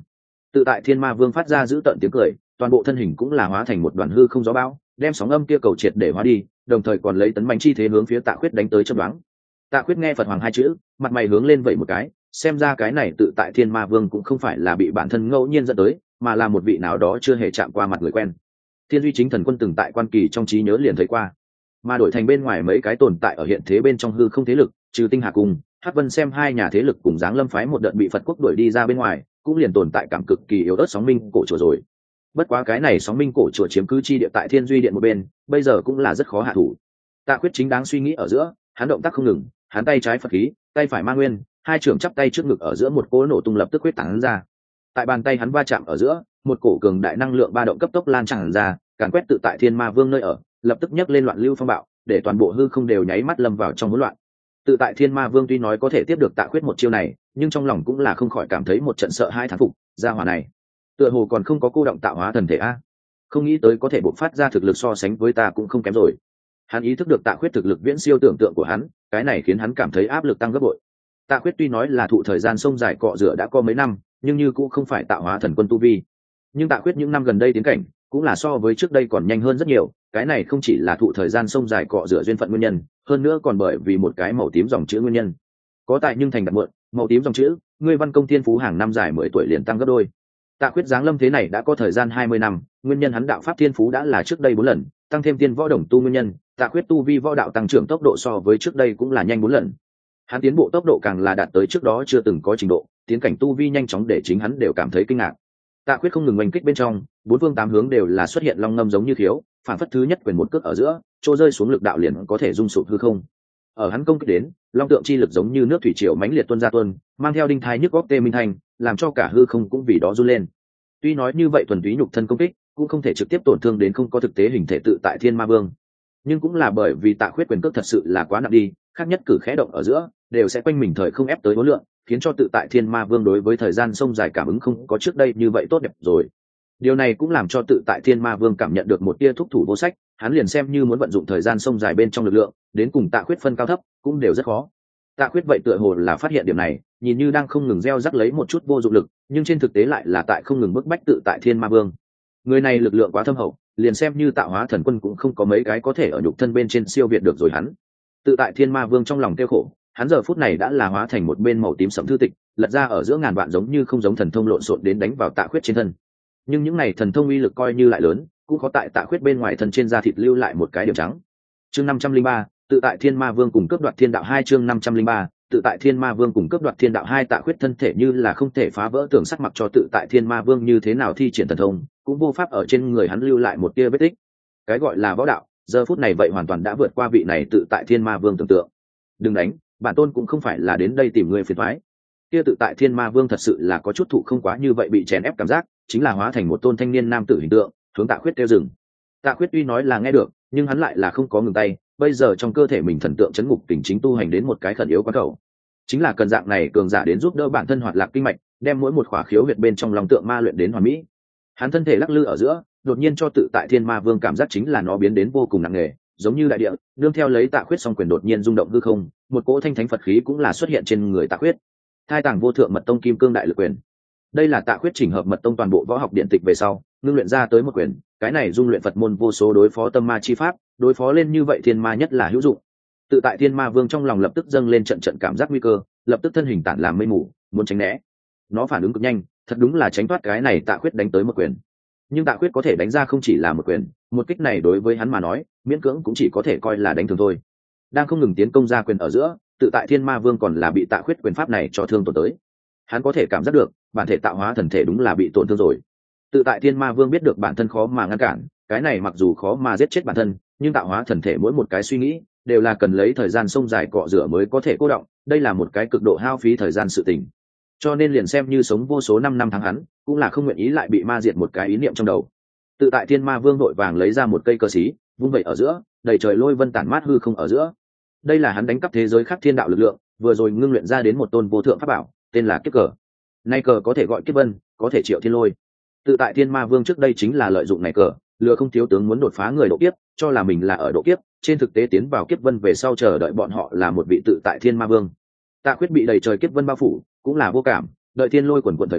Tự tại thiên ma vương phát ra giữ tận tiếng cười, toàn bộ thân hình cũng là hóa thành một đoàn hư không gió bão, đem sóng âm kia cầu triệt để hóa đi, đồng thời còn lấy tấn mạnh chi thế hướng phía Tạ Khuyết đánh tới chớp đoán. Tạ Khuyết nghe Phật Hoàng hai chữ, mặt mày hướng lên vậy một cái, xem ra cái này tự tại thiên ma vương cũng không phải là bị bản thân ngẫu nhiên dẫn tới, mà là một vị nào đó chưa hề chạm qua mặt người quen. Thiên duy chính thần quân từng tại quan kỳ trong trí nhớ liền thấy qua, mà đổi thành bên ngoài mấy cái tồn tại ở hiện thế bên trong hư không thế lực, trừ Tinh Hà cùng Hắc Vân xem hai nhà thế lực cùng Giáng Lâm phái một đợt bị Phật quốc đuổi đi ra bên ngoài, cũng liền tồn tại cảm cực kỳ yếu ớt sóng minh cổ chùa rồi. Bất quá cái này sóng minh cổ chùa chiếm cứ chi địa tại Thiên Duy điện một bên, bây giờ cũng là rất khó hạ thủ. Tạ Khuyết chính đáng suy nghĩ ở giữa, hắn động tác không ngừng, hắn tay trái Phật khí, tay phải Ma Nguyên, hai trưởng chắp tay trước ngực ở giữa một cỗ nổ tung lập tức huyết tán ra. Tại bàn tay hắn va chạm ở giữa, một cổ cường đại năng lượng ba động cấp tốc lan tràn ra, càn quét tự tại Thiên Ma Vương nơi ở, lập tức nhấc lên loạn lưu phong bạo, để toàn bộ hư không đều nháy mắt lâm vào trong hỗn loạn. Tự tại Thiên Ma Vương tuy nói có thể tiếp được Tạ Khuyết một chiêu này, nhưng trong lòng cũng là không khỏi cảm thấy một trận sợ hai thán phục, gia hỏa này, tựa hồ còn không có cô động tạo hóa thần thể a, không nghĩ tới có thể bộc phát ra thực lực so sánh với ta cũng không kém rồi. Hắn ý thức được Tạ Khuyết thực lực viễn siêu tưởng tượng của hắn, cái này khiến hắn cảm thấy áp lực tăng gấp bội. Tạ Khuyết tuy nói là thụ thời gian sông dài cọ rửa đã có mấy năm, nhưng như cũng không phải tạo hóa thần quân tu vi. Nhưng Tạ Khuyết những năm gần đây tiến cảnh, cũng là so với trước đây còn nhanh hơn rất nhiều, cái này không chỉ là thụ thời gian sông dài cọ rửa duyên phận nguyên nhân, hơn nữa còn bởi vì một cái màu tím dòng chữ nguyên nhân. Có tại nhưng thành đặt muộn, màu tím dòng chữ, ngươi văn công thiên phú hàng năm dài mười tuổi liền tăng gấp đôi. Tạ Khuyết giáng lâm thế này đã có thời gian hai mươi năm, nguyên nhân hắn đạo pháp thiên phú đã là trước đây bốn lần, tăng thêm tiên võ đồng tu nguyên nhân, Tạ Khuyết tu vi võ đạo tăng trưởng tốc độ so với trước đây cũng là nhanh bốn lần. Hắn tiến bộ tốc độ càng là đạt tới trước đó chưa từng có trình độ, tiến cảnh tu vi nhanh chóng để chính hắn đều cảm thấy kinh ngạc. Tạ Khuyết không ngừng oanh kích bên trong, bốn phương tám hướng đều là xuất hiện long ngâm giống như thiếu, phản phất thứ nhất quyền một cước ở giữa, chỗ rơi xuống lực đạo liền có thể rung sụp hư không. Ở hắn công kích đến, long tượng chi lực giống như nước thủy triều mãnh liệt tuôn ra tuôn, mang theo đinh thai nhức góc tê minh thành, làm cho cả hư không cũng vì đó run lên. Tuy nói như vậy thuần túy nhục thân công kích, cũng không thể trực tiếp tổn thương đến không có thực tế hình thể tự tại Thiên Ma Vương. Nhưng cũng là bởi vì Tạ Khuyết quyền cước thật sự là quá nặng đi, khác nhất cử khẽ động ở giữa, đều sẽ quanh mình thời không ép tới vô lượng, khiến cho tự tại Thiên Ma Vương đối với thời gian sông dài cảm ứng không có trước đây như vậy tốt đẹp rồi. Điều này cũng làm cho tự tại Thiên Ma Vương cảm nhận được một tia thúc thủ vô sách, hắn liền xem như muốn vận dụng thời gian sông dài bên trong lực lượng, đến cùng Tạ Khuyết phân cao thấp, cũng đều rất khó. Tạ Khuyết vậy tựa hồ là phát hiện điểm này, nhìn như đang không ngừng gieo rắc lấy một chút vô dụng lực, nhưng trên thực tế lại là tại không ngừng bức bách tự tại Thiên Ma Vương. Người này lực lượng quá thâm hậu, liền xem như tạo hóa thần quân cũng không có mấy cái có thể ở nhục thân bên trên siêu việt được rồi hắn. Tự tại Thiên Ma Vương trong lòng kêu khổ, hắn giờ phút này đã là hóa thành một bên màu tím sẫm thư tịch, lật ra ở giữa ngàn vạn giống như không giống thần thông lộn xộn đến đánh vào Tạ Khuyết trên thân. Nhưng những này thần thông uy lực coi như lại lớn, cũng có tại Tạ Khuyết bên ngoài thân trên da thịt lưu lại một cái điểm trắng. Chương năm trăm linh ba, tự tại Thiên Ma Vương cùng cướp đoạt thiên đạo hai chương năm trăm linh ba, tự tại Thiên Ma Vương cùng cướp đoạt thiên đạo hai. Tạ Khuyết thân thể như là không thể phá vỡ tường sắt, mặc cho tự tại Thiên Ma Vương như thế nào thi triển thần thông, cũng vô pháp ở trên người hắn lưu lại một tia vết tích. Cái gọi là võ đạo, giờ phút này vậy hoàn toàn đã vượt qua vị này tự tại Thiên Ma Vương tưởng tượng. Đừng đánh, bản tôn cũng không phải là đến đây tìm người phiền toái. Kia tự tại Thiên Ma Vương thật sự là có chút thụ không quá như vậy bị chèn ép cảm giác, chính là hóa thành một tôn thanh niên nam tử hình tượng, hướng Tạ Khuyết kêu dừng. Tạ Khuyết tuy nói là nghe được, nhưng hắn lại là không có ngừng tay, bây giờ trong cơ thể mình thần tượng chấn ngục tình chính tu hành đến một cái khẩn yếu quan cầu. Chính là cần dạng này cường giả đến giúp đỡ bản thân hoạt lạc kinh mạch, đem mỗi một khỏa khiếu huyệt bên trong lòng tượng ma luyện đến hoàn mỹ. Hắn thân thể lắc lư ở giữa, đột nhiên cho tự tại Thiên Ma Vương cảm giác chính là nó biến đến vô cùng nặng nề, giống như đại địa, nương theo lấy Tạ Khuyết song quyền đột nhiên rung động hư không, một cỗ thanh thánh Phật khí cũng là xuất hiện trên người Tạ Khuyết. Thai tàng vô thượng mật tông kim cương đại lực quyền. Đây là Tạ Khuyết chỉnh hợp mật tông toàn bộ võ học điện tịch về sau, ngưng luyện ra tới một quyền, cái này dung luyện Phật môn vô số đối phó tâm ma chi pháp, đối phó lên như vậy thiên ma nhất là hữu dụng. Tự tại Thiên Ma Vương trong lòng lập tức dâng lên trận trận cảm giác nguy cơ, lập tức thân hình tản làm mây mù, muốn tránh né. Nó phản ứng cực nhanh, thật đúng là tránh thoát cái này Tạ Khuyết đánh tới một quyền. Nhưng Tạ Khuyết có thể đánh ra không chỉ là một quyền, một kích này đối với hắn mà nói, miễn cưỡng cũng chỉ có thể coi là đánh thường thôi. Đang không ngừng tiến công ra quyền ở giữa, tự tại Thiên Ma Vương còn là bị Tạ Khuyết quyền pháp này cho thương tổn tới. Hắn có thể cảm giác được, bản thể tạo hóa thần thể đúng là bị tổn thương rồi. Tự tại Thiên Ma Vương biết được bản thân khó mà ngăn cản, cái này mặc dù khó mà giết chết bản thân, nhưng tạo hóa thần thể mỗi một cái suy nghĩ đều là cần lấy thời gian sông dài cọ rửa mới có thể cô động, đây là một cái cực độ hao phí thời gian sự tình. Cho nên liền xem như sống vô số năm năm tháng hắn, cũng là không nguyện ý lại bị ma diệt một cái ý niệm trong đầu. Tự tại Thiên Ma Vương đội vàng lấy ra một cây cơ xí, vung vậy ở giữa, đầy trời lôi vân tản mát hư không ở giữa. Đây là hắn đánh cắp thế giới khác thiên đạo lực lượng, vừa rồi ngưng luyện ra đến một tôn vô thượng pháp bảo, tên là Kiếp Cờ. Nay cờ có thể gọi kiếp vân, có thể triệu thiên lôi. Tự tại Thiên Ma Vương trước đây chính là lợi dụng này cờ, lừa không thiếu tướng muốn đột phá người độ kiếp, cho là mình là ở độ kiếp, trên thực tế tiến vào kiếp vân về sau chờ đợi bọn họ là một vị tự tại Thiên Ma Vương. Tạ Khuyết bị đầy trời kiếp vân bao phủ, cũng là vô cảm, đợi thiên lôi quần quần thời khắc,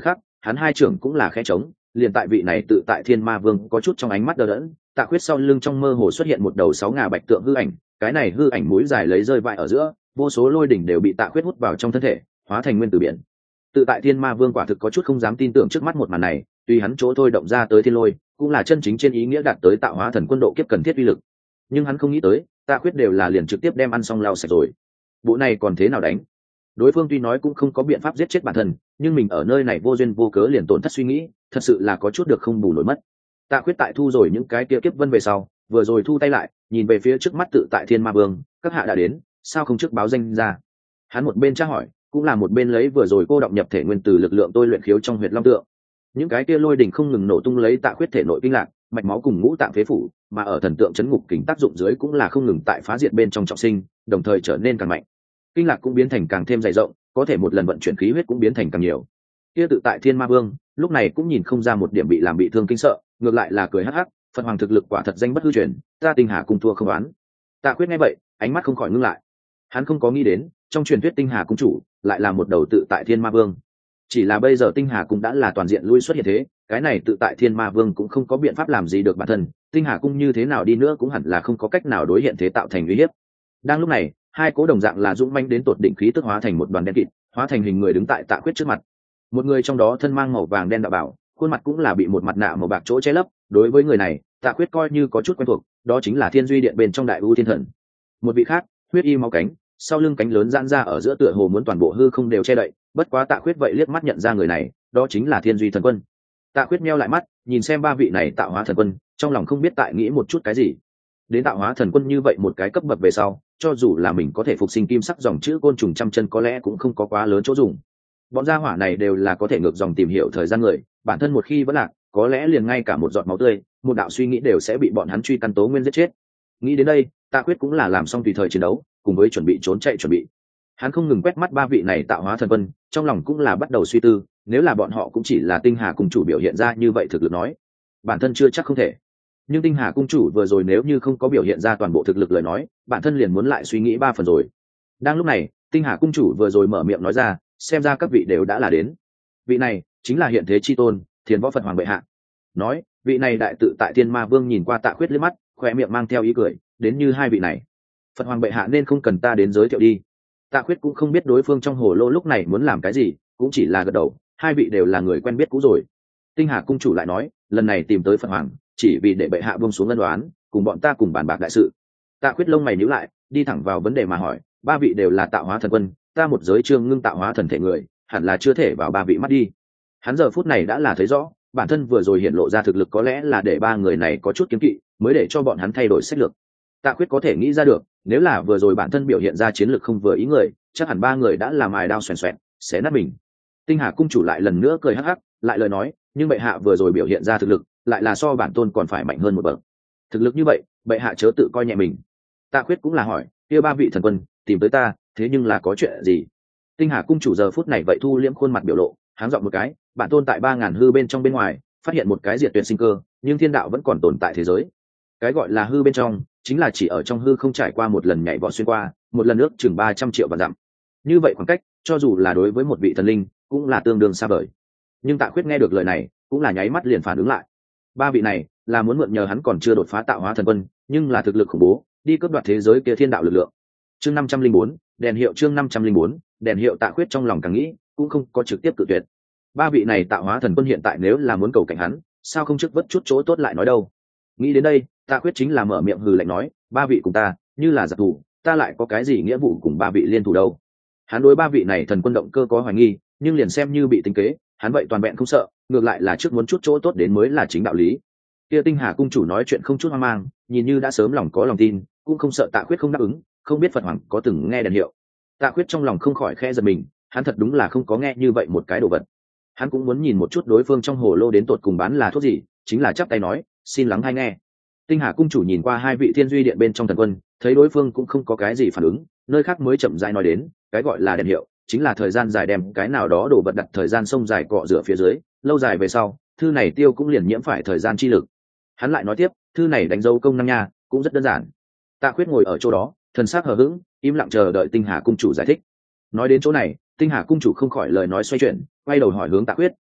hắn hai trưởng cũng là khẽ trống, liền tại vị này tự tại thiên ma vương có chút trong ánh mắt đờ đẫn. Tạ Khuyết sau lưng trong mơ hồ xuất hiện một đầu sáu ngà bạch tượng hư ảnh, cái này hư ảnh mũi dài lấy rơi vãi ở giữa, vô số lôi đỉnh đều bị Tạ Khuyết hút vào trong thân thể, hóa thành nguyên tử biển. Tự tại thiên ma vương quả thực có chút không dám tin tưởng trước mắt một màn này, tuy hắn chỗ thôi động ra tới thiên lôi cũng là chân chính trên ý nghĩa đạt tới tạo hóa thần quân độ kiếp cần thiết uy lực, nhưng hắn không nghĩ tới Tạ Khuyết đều là liền trực tiếp đem ăn xong lao sạch rồi. Bộ này còn thế nào đánh? Đối phương tuy nói cũng không có biện pháp giết chết bản thân, nhưng mình ở nơi này vô duyên vô cớ liền tổn thất suy nghĩ, thật sự là có chút được không bù nổi mất. Tạ Khuyết tại thu rồi những cái kia kiếp vân về sau, vừa rồi thu tay lại, nhìn về phía trước mắt tự tại thiên ma vương, các hạ đã đến, sao không trước báo danh ra? Hắn một bên tra hỏi, cũng là một bên lấy vừa rồi cô động nhập thể nguyên tử lực lượng tôi luyện khiếu trong huyệt long tượng. Những cái kia lôi đỉnh không ngừng nổ tung lấy Tạ Khuyết thể nội kinh lạc, mạch máu cùng ngũ tạng phế phủ, mà ở thần tượng chấn ngục kình tác dụng dưới cũng là không ngừng tại phá diệt bên trong trọng sinh, đồng thời trở nên càng mạnh. Kinh lạc cũng biến thành càng thêm dày rộng, có thể một lần vận chuyển khí huyết cũng biến thành càng nhiều. Kia tự tại thiên ma vương lúc này cũng nhìn không ra một điểm bị làm bị thương kinh sợ, ngược lại là cười hắc hắc, Phật hoàng thực lực quả thật danh bất hư truyền, ta tinh hà cung thua không đoán. Tạ Khuyết nghe vậy, ánh mắt không khỏi ngưng lại. Hắn không có nghĩ đến, trong truyền thuyết tinh hà cung chủ lại là một đầu tự tại thiên ma vương. Chỉ là bây giờ tinh hà cung đã là toàn diện lui xuất hiện thế, cái này tự tại thiên ma vương cũng không có biện pháp làm gì được bản thân, tinh hà cung như thế nào đi nữa cũng hẳn là không có cách nào đối hiện thế tạo thành uy hiếp. Đang lúc này, hai cố đồng dạng là dũng manh đến tột đỉnh khí tức hóa thành một đoàn đen kịt, hóa thành hình người đứng tại Tạ Khuyết trước mặt. Một người trong đó thân mang màu vàng đen đạo bảo, khuôn mặt cũng là bị một mặt nạ màu bạc chỗ che lấp, đối với người này Tạ Khuyết coi như có chút quen thuộc, đó chính là Thiên Duy Điện bên trong Đại U Thiên Thần. Một vị khác, huyết y máu cánh, sau lưng cánh lớn giãn ra ở giữa tựa hồ muốn toàn bộ hư không đều che đậy, bất quá Tạ Khuyết vậy liếc mắt nhận ra người này, đó chính là Thiên Duy Thần Quân. Tạ Khuyết meo lại mắt, nhìn xem ba vị này tạo hóa thần quân, trong lòng không biết tại nghĩ một chút cái gì. Đến tạo hóa thần quân như vậy một cái cấp bậc về sau, cho dù là mình có thể phục sinh kim sắc dòng chữ côn trùng trăm chân có lẽ cũng không có quá lớn chỗ dùng. Bọn gia hỏa này đều là có thể ngược dòng tìm hiểu thời gian người, bản thân một khi vẫn lạc, có lẽ liền ngay cả một giọt máu tươi, một đạo suy nghĩ đều sẽ bị bọn hắn truy căn tố nguyên giết chết. Nghĩ đến đây, Tạ Khuyết cũng là làm xong tùy thời chiến đấu, cùng với chuẩn bị trốn chạy chuẩn bị. Hắn không ngừng quét mắt ba vị này tạo hóa thần quân, trong lòng cũng là bắt đầu suy tư, nếu là bọn họ cũng chỉ là tinh hà cung chủ biểu hiện ra như vậy thực lực nói, bản thân chưa chắc không thể. Nhưng tinh hà cung chủ vừa rồi nếu như không có biểu hiện ra toàn bộ thực lực lời nói, bản thân liền muốn lại suy nghĩ ba phần rồi. Đang lúc này, tinh hà cung chủ vừa rồi mở miệng nói ra, xem ra các vị đều đã là đến. Vị này chính là hiện thế chi tôn, Thiền Võ Phật Hoàng bệ hạ. Nói, vị này đại tự tại Thiên Ma Vương nhìn qua Tạ Khuyết liếc mắt, khóe miệng mang theo ý cười, đến như hai vị này, Phật Hoàng bệ hạ nên không cần ta đến giới thiệu đi. Tạ Khuyết cũng không biết đối phương trong hồ lô lúc này muốn làm cái gì, cũng chỉ là gật đầu, hai vị đều là người quen biết cũ rồi. Tinh hà cung chủ lại nói, lần này tìm tới Phật Hoàng chỉ vì để bệ hạ buông xuống ân đoán, cùng bọn ta cùng bàn bạc đại sự. Tạ Khuyết lông mày nhíu lại, đi thẳng vào vấn đề mà hỏi, ba vị đều là tạo hóa thần quân, ta một giới trương ngưng tạo hóa thần thể người, hẳn là chưa thể vào ba vị mắt đi. Hắn giờ phút này đã là thấy rõ, bản thân vừa rồi hiện lộ ra thực lực có lẽ là để ba người này có chút kiêng kỵ, mới để cho bọn hắn thay đổi sách lược. Tạ Khuyết có thể nghĩ ra được, nếu là vừa rồi bản thân biểu hiện ra chiến lược không vừa ý người, chắc hẳn ba người đã làm mài đao xoèn xoẹt, xé nát mình. Tinh hà cung chủ lại lần nữa cười hắc hắc, lại lời nói, nhưng bệ hạ vừa rồi biểu hiện ra thực lực, lại là so bản tôn còn phải mạnh hơn một bậc. Thực lực như vậy, bệ hạ chớ tự coi nhẹ mình. Tạ Khuyết cũng là hỏi, kia ba vị thần quân tìm tới ta, thế nhưng là có chuyện gì? Tinh hà cung chủ giờ phút này vậy thu liễm khuôn mặt biểu lộ, háng giọng một cái, bản tôn tại ba ngàn hư bên trong bên ngoài phát hiện một cái diệt tuyệt sinh cơ, nhưng thiên đạo vẫn còn tồn tại thế giới. Cái gọi là hư bên trong, chính là chỉ ở trong hư không trải qua một lần nhảy vọt xuyên qua, một lần nước chừng ba trăm triệu vạn dặm. Như vậy khoảng cách, cho dù là đối với một vị thần linh, cũng là tương đương xa vời. Nhưng Tạ Khuyết nghe được lời này, cũng là nháy mắt liền phản ứng lại. Ba vị này là muốn mượn nhờ hắn còn chưa đột phá tạo hóa thần quân, nhưng là thực lực khủng bố, đi cướp đoạt thế giới kia thiên đạo lực lượng. Chương năm trăm linh bốn, đèn hiệu chương năm trăm linh bốn, đèn hiệu. Tạ Khuyết trong lòng càng nghĩ, cũng không có trực tiếp cự tuyệt. Ba vị này tạo hóa thần quân hiện tại nếu là muốn cầu cảnh hắn, sao không trước vất chút chỗ tốt lại nói đâu. Nghĩ đến đây, Tạ Khuyết chính là mở miệng hừ lạnh nói, ba vị cùng ta, như là giặc thủ, ta lại có cái gì nghĩa vụ cùng ba vị liên thủ đâu. Hắn đối ba vị này thần quân động cơ có hoài nghi, nhưng liền xem như bị tính kế, hắn vậy toàn vẹn không sợ, ngược lại là trước muốn chút chỗ tốt đến mới là chính đạo lý. Kia Tinh hà cung chủ nói chuyện không chút hoang mang, nhìn như đã sớm lòng có lòng tin, cũng không sợ Tạ Khuyết không đáp ứng, không biết Phật Hoàng có từng nghe đèn hiệu. Tạ Khuyết trong lòng không khỏi khẽ giật mình, hắn thật đúng là không có nghe như vậy một cái đồ vật. Hắn cũng muốn nhìn một chút đối phương trong hồ lô đến tột cùng bán là thuốc gì, chính là chắp tay nói, xin lắng hay nghe. Tinh hà cung chủ nhìn qua hai vị Thiên Duy Điện bên trong thần quân, thấy đối phương cũng không có cái gì phản ứng, nơi khác mới chậm rãi nói đến, cái gọi là đèn hiệu chính là thời gian dài đem cái nào đó đổ vật đặt thời gian sông dài cọ rửa phía dưới, lâu dài về sau thư này tiêu cũng liền nhiễm phải thời gian chi lực. Hắn lại nói tiếp, thư này đánh dấu công năng nha, cũng rất đơn giản. Tạ Khuyết ngồi ở chỗ đó, thần sắc hờ hững, im lặng chờ đợi Tinh hà cung chủ giải thích. Nói đến chỗ này, Tinh hà cung chủ không khỏi lời nói xoay chuyển, quay đầu hỏi hướng Tạ Khuyết,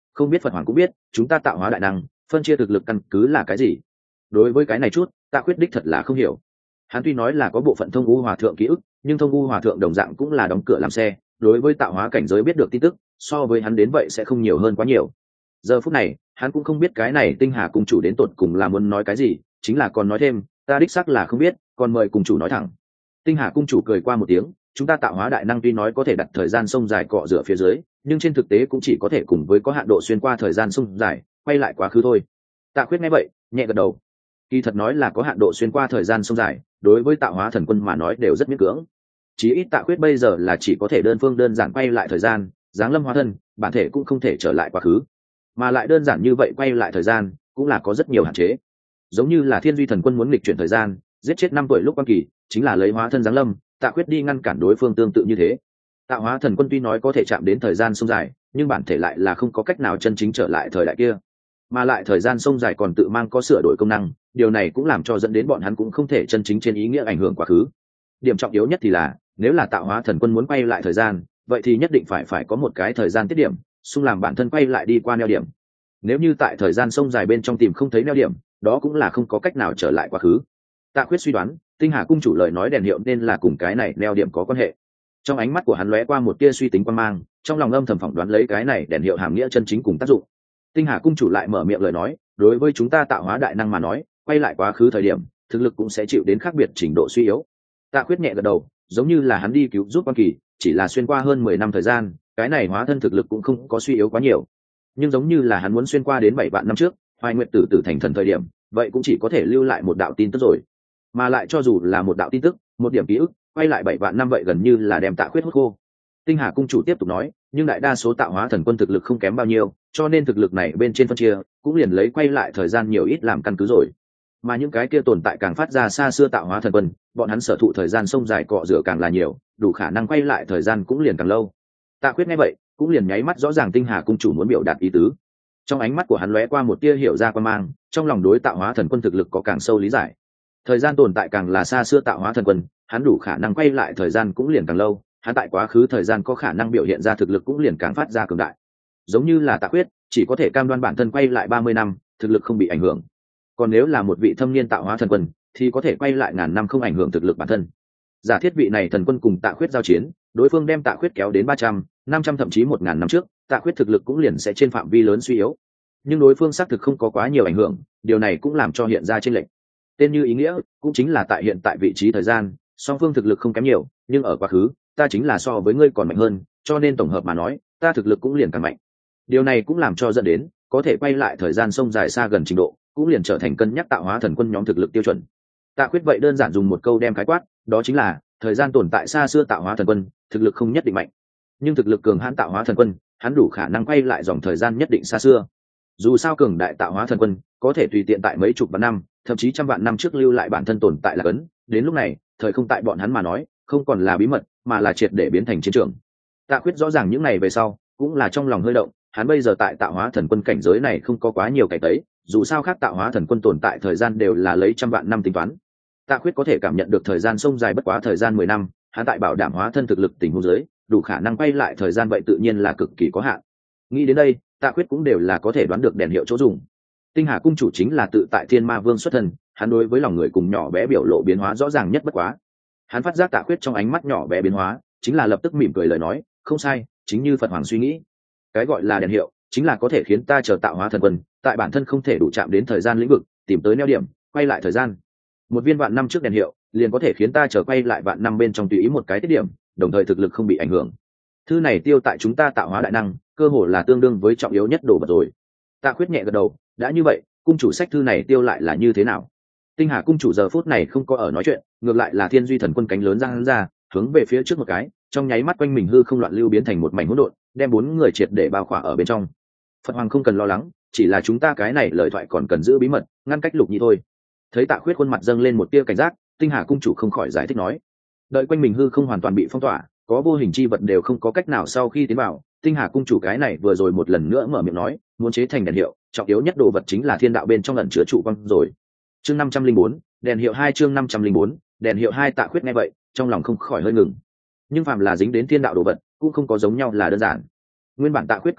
không biết Phật hoàng cũng biết chúng ta tạo hóa đại năng phân chia thực lực căn cứ là cái gì. Đối với cái này chút Tạ Khuyết đích thật là không hiểu. Hắn tuy nói là có bộ phận thông u hòa thượng ký ức, nhưng thông u hòa thượng đồng dạng cũng là đóng cửa làm xe, đối với tạo hóa cảnh giới biết được tin tức so với hắn đến vậy sẽ không nhiều hơn quá nhiều. Giờ phút này hắn cũng không biết cái này Tinh Hà cung chủ đến tột cùng là muốn nói cái gì, chính là còn nói thêm ta đích xác là không biết, còn mời cung chủ nói thẳng. Tinh Hà cung chủ cười qua một tiếng, chúng ta tạo hóa đại năng tuy nói có thể đặt thời gian sông dài cọ rửa phía dưới, nhưng trên thực tế cũng chỉ có thể cùng với có hạn độ xuyên qua thời gian sông dài quay lại quá khứ thôi. Tạ Khuyết nghe vậy nhẹ gật đầu. Kỳ thật nói là có hạn độ xuyên qua thời gian sông dài, đối với tạo hóa thần quân mà nói đều rất miễn cưỡng. Chí ít Tạ Khuyết bây giờ là chỉ có thể đơn phương đơn giản quay lại thời gian, giáng lâm hóa thân, bản thể cũng không thể trở lại quá khứ. Mà lại đơn giản như vậy quay lại thời gian cũng là có rất nhiều hạn chế. Giống như là Thiên Duy thần quân muốn nghịch chuyển thời gian, giết chết năm tuổi lúc quan kỳ, chính là lấy hóa thân giáng lâm, Tạ Khuyết đi ngăn cản đối phương tương tự như thế. Tạo hóa thần quân tuy nói có thể chạm đến thời gian sông dài, nhưng bản thể lại là không có cách nào chân chính trở lại thời đại kia. Mà lại thời gian sông dài còn tự mang có sửa đổi công năng, điều này cũng làm cho dẫn đến bọn hắn cũng không thể chân chính trên ý nghĩa ảnh hưởng quá khứ. Điểm trọng yếu nhất thì là nếu là tạo hóa thần quân muốn quay lại thời gian, vậy thì nhất định phải phải có một cái thời gian tiết điểm xung làm bản thân quay lại đi qua neo điểm. Nếu như tại thời gian sông dài bên trong tìm không thấy neo điểm, đó cũng là không có cách nào trở lại quá khứ. Tạ Khuyết suy đoán Tinh Hà cung chủ lời nói đèn hiệu nên là cùng cái này neo điểm có quan hệ. Trong ánh mắt của hắn lóe qua một tia suy tính quan mang, trong lòng âm thầm phỏng đoán lấy cái này đèn hiệu hàm nghĩa chân chính cùng tác dụng. Tinh Hà cung chủ lại mở miệng lời nói, đối với chúng ta tạo hóa đại năng mà nói, quay lại quá khứ thời điểm thực lực cũng sẽ chịu đến khác biệt trình độ suy yếu. Tạ Khuyết nhẹ gật đầu, giống như là hắn đi cứu giúp quan kỳ chỉ là xuyên qua hơn mười năm thời gian, cái này hóa thân thực lực cũng không có suy yếu quá nhiều. Nhưng giống như là hắn muốn xuyên qua đến bảy vạn năm trước Hoài Nguyệt tử tử thành thần thời điểm, vậy cũng chỉ có thể lưu lại một đạo tin tức rồi. Mà lại cho dù là một đạo tin tức, một điểm ký ức, quay lại bảy vạn năm vậy gần như là đem Tạ Khuyết hút khô. Tinh Hà cung chủ tiếp tục nói, nhưng đại đa số tạo hóa thần quân thực lực không kém bao nhiêu, cho nên thực lực này bên trên phân chia cũng liền lấy quay lại thời gian nhiều ít làm căn cứ rồi. Mà những cái kia tồn tại càng phát ra xa xưa tạo hóa thần quân, bọn hắn sở thụ thời gian sông dài cọ rửa càng là nhiều, đủ khả năng quay lại thời gian cũng liền càng lâu. Tạ Khuyết nghe vậy cũng liền nháy mắt rõ ràng Tinh Hà cung chủ muốn biểu đạt ý tứ. Trong ánh mắt của hắn lóe qua một tia hiểu ra quan mang, trong lòng đối tạo hóa thần quân thực lực có càng sâu lý giải. Thời gian tồn tại càng là xa xưa tạo hóa thần quân, hắn đủ khả năng quay lại thời gian cũng liền càng lâu, hắn tại quá khứ thời gian có khả năng biểu hiện ra thực lực cũng liền càng phát ra cường đại. Giống như là Tạ Khuyết chỉ có thể cam đoan bản thân quay lại ba mươi năm, thực lực không bị ảnh hưởng. Còn nếu là một vị thâm niên tạo hóa thần quân thì có thể quay lại ngàn năm không ảnh hưởng thực lực bản thân. Giả thiết vị này thần quân cùng Tạ Khuyết giao chiến, đối phương đem Tạ Khuyết kéo đến ba trăm, năm trăm thậm chí một ngàn năm trước, Tạ Khuyết thực lực cũng liền sẽ trên phạm vi lớn suy yếu. Nhưng đối phương xác thực không có quá nhiều ảnh hưởng, điều này cũng làm cho hiện ra chênh lệch. Tên như ý nghĩa, cũng chính là tại hiện tại vị trí thời gian, song phương thực lực không kém nhiều, nhưng ở quá khứ, ta chính là so với ngươi còn mạnh hơn, cho nên tổng hợp mà nói, ta thực lực cũng liền càng mạnh. Điều này cũng làm cho dẫn đến, có thể quay lại thời gian sông dài xa gần trình độ, cũng liền trở thành cân nhắc tạo hóa thần quân nhóm thực lực tiêu chuẩn. Tạ Khuyết vậy đơn giản dùng một câu đem khái quát, đó chính là thời gian tồn tại xa xưa tạo hóa thần quân, thực lực không nhất định mạnh, nhưng thực lực cường hãn tạo hóa thần quân, hắn đủ khả năng quay lại dòng thời gian nhất định xa xưa. Dù sao cường đại tạo hóa thần quân có thể tùy tiện tại mấy chục vạn năm, thậm chí trăm vạn năm trước lưu lại bản thân tồn tại là cấn, đến lúc này, thời không tại bọn hắn mà nói, không còn là bí mật, mà là triệt để biến thành chiến trường. Tạ Khuyết rõ ràng những này về sau, cũng là trong lòng hơi động, hắn bây giờ tại tạo hóa thần quân cảnh giới này không có quá nhiều cái tấy, dù sao khác tạo hóa thần quân tồn tại thời gian đều là lấy trăm vạn năm tính toán. Tạ Khuyết có thể cảm nhận được thời gian sông dài bất quá thời gian mười năm, hắn tại bảo đảm hóa thân thực lực tình huống dưới, đủ khả năng quay lại thời gian vậy tự nhiên là cực kỳ có hạn. Nghĩ đến đây, Tạ Khuyết cũng đều là có thể đoán được đèn hiệu chỗ dùng. Tinh Hà cung chủ chính là tự tại Thiên Ma Vương xuất thân, hắn đối với lòng người cùng nhỏ bé biểu lộ biến hóa rõ ràng nhất bất quá. Hắn phát giác Tạ Khuyết trong ánh mắt nhỏ bé biến hóa, chính là lập tức mỉm cười lời nói, không sai, chính như Phật Hoàng suy nghĩ. Cái gọi là đèn hiệu, chính là có thể khiến ta chờ tạo hóa thần quân, tại bản thân không thể đủ chạm đến thời gian lĩnh vực, tìm tới neo điểm, quay lại thời gian. Một viên vạn năm trước đèn hiệu, liền có thể khiến ta chờ quay lại vạn năm bên trong tùy ý một cái tiết điểm, đồng thời thực lực không bị ảnh hưởng. Thư này tiêu tại chúng ta tạo hóa đại năng, cơ hồ là tương đương với trọng yếu nhất đồ vật rồi. Tạ Khuyết nhẹ gật đầu, đã như vậy, cung chủ sách thư này tiêu lại là như thế nào? Tinh Hà cung chủ giờ phút này không có ở nói chuyện, ngược lại là Thiên Duy thần quân cánh lớn giang ra, hướng về phía trước một cái, trong nháy mắt quanh mình hư không loạn lưu biến thành một mảnh hỗn độn, đem bốn người triệt để bao khỏa ở bên trong. Phật Hoàng không cần lo lắng, chỉ là chúng ta cái này lời thoại còn cần giữ bí mật, ngăn cách Lục Nhi thôi. Thấy Tạ Khuyết khuôn mặt dâng lên một tia cảnh giác, Tinh Hà cung chủ không khỏi giải thích nói, đợi quanh mình hư không hoàn toàn bị phong tỏa, có vô hình chi vật đều không có cách nào sau khi tiến vào. Tinh Hà cung chủ cái này vừa rồi một lần nữa mở miệng nói, muốn chế thành đèn hiệu, trọng yếu nhất đồ vật chính là thiên đạo bên trong ẩn chứa trụ quang rồi. Chương năm trăm linh bốn, đèn hiệu hai chương năm trăm linh bốn, đèn hiệu hai. Tạ Khuyết nghe vậy, trong lòng không khỏi hơi ngừng. Nhưng phàm là dính đến thiên đạo đồ vật, cũng không có giống nhau là đơn giản. Nguyên bản Tạ Khuyết coi là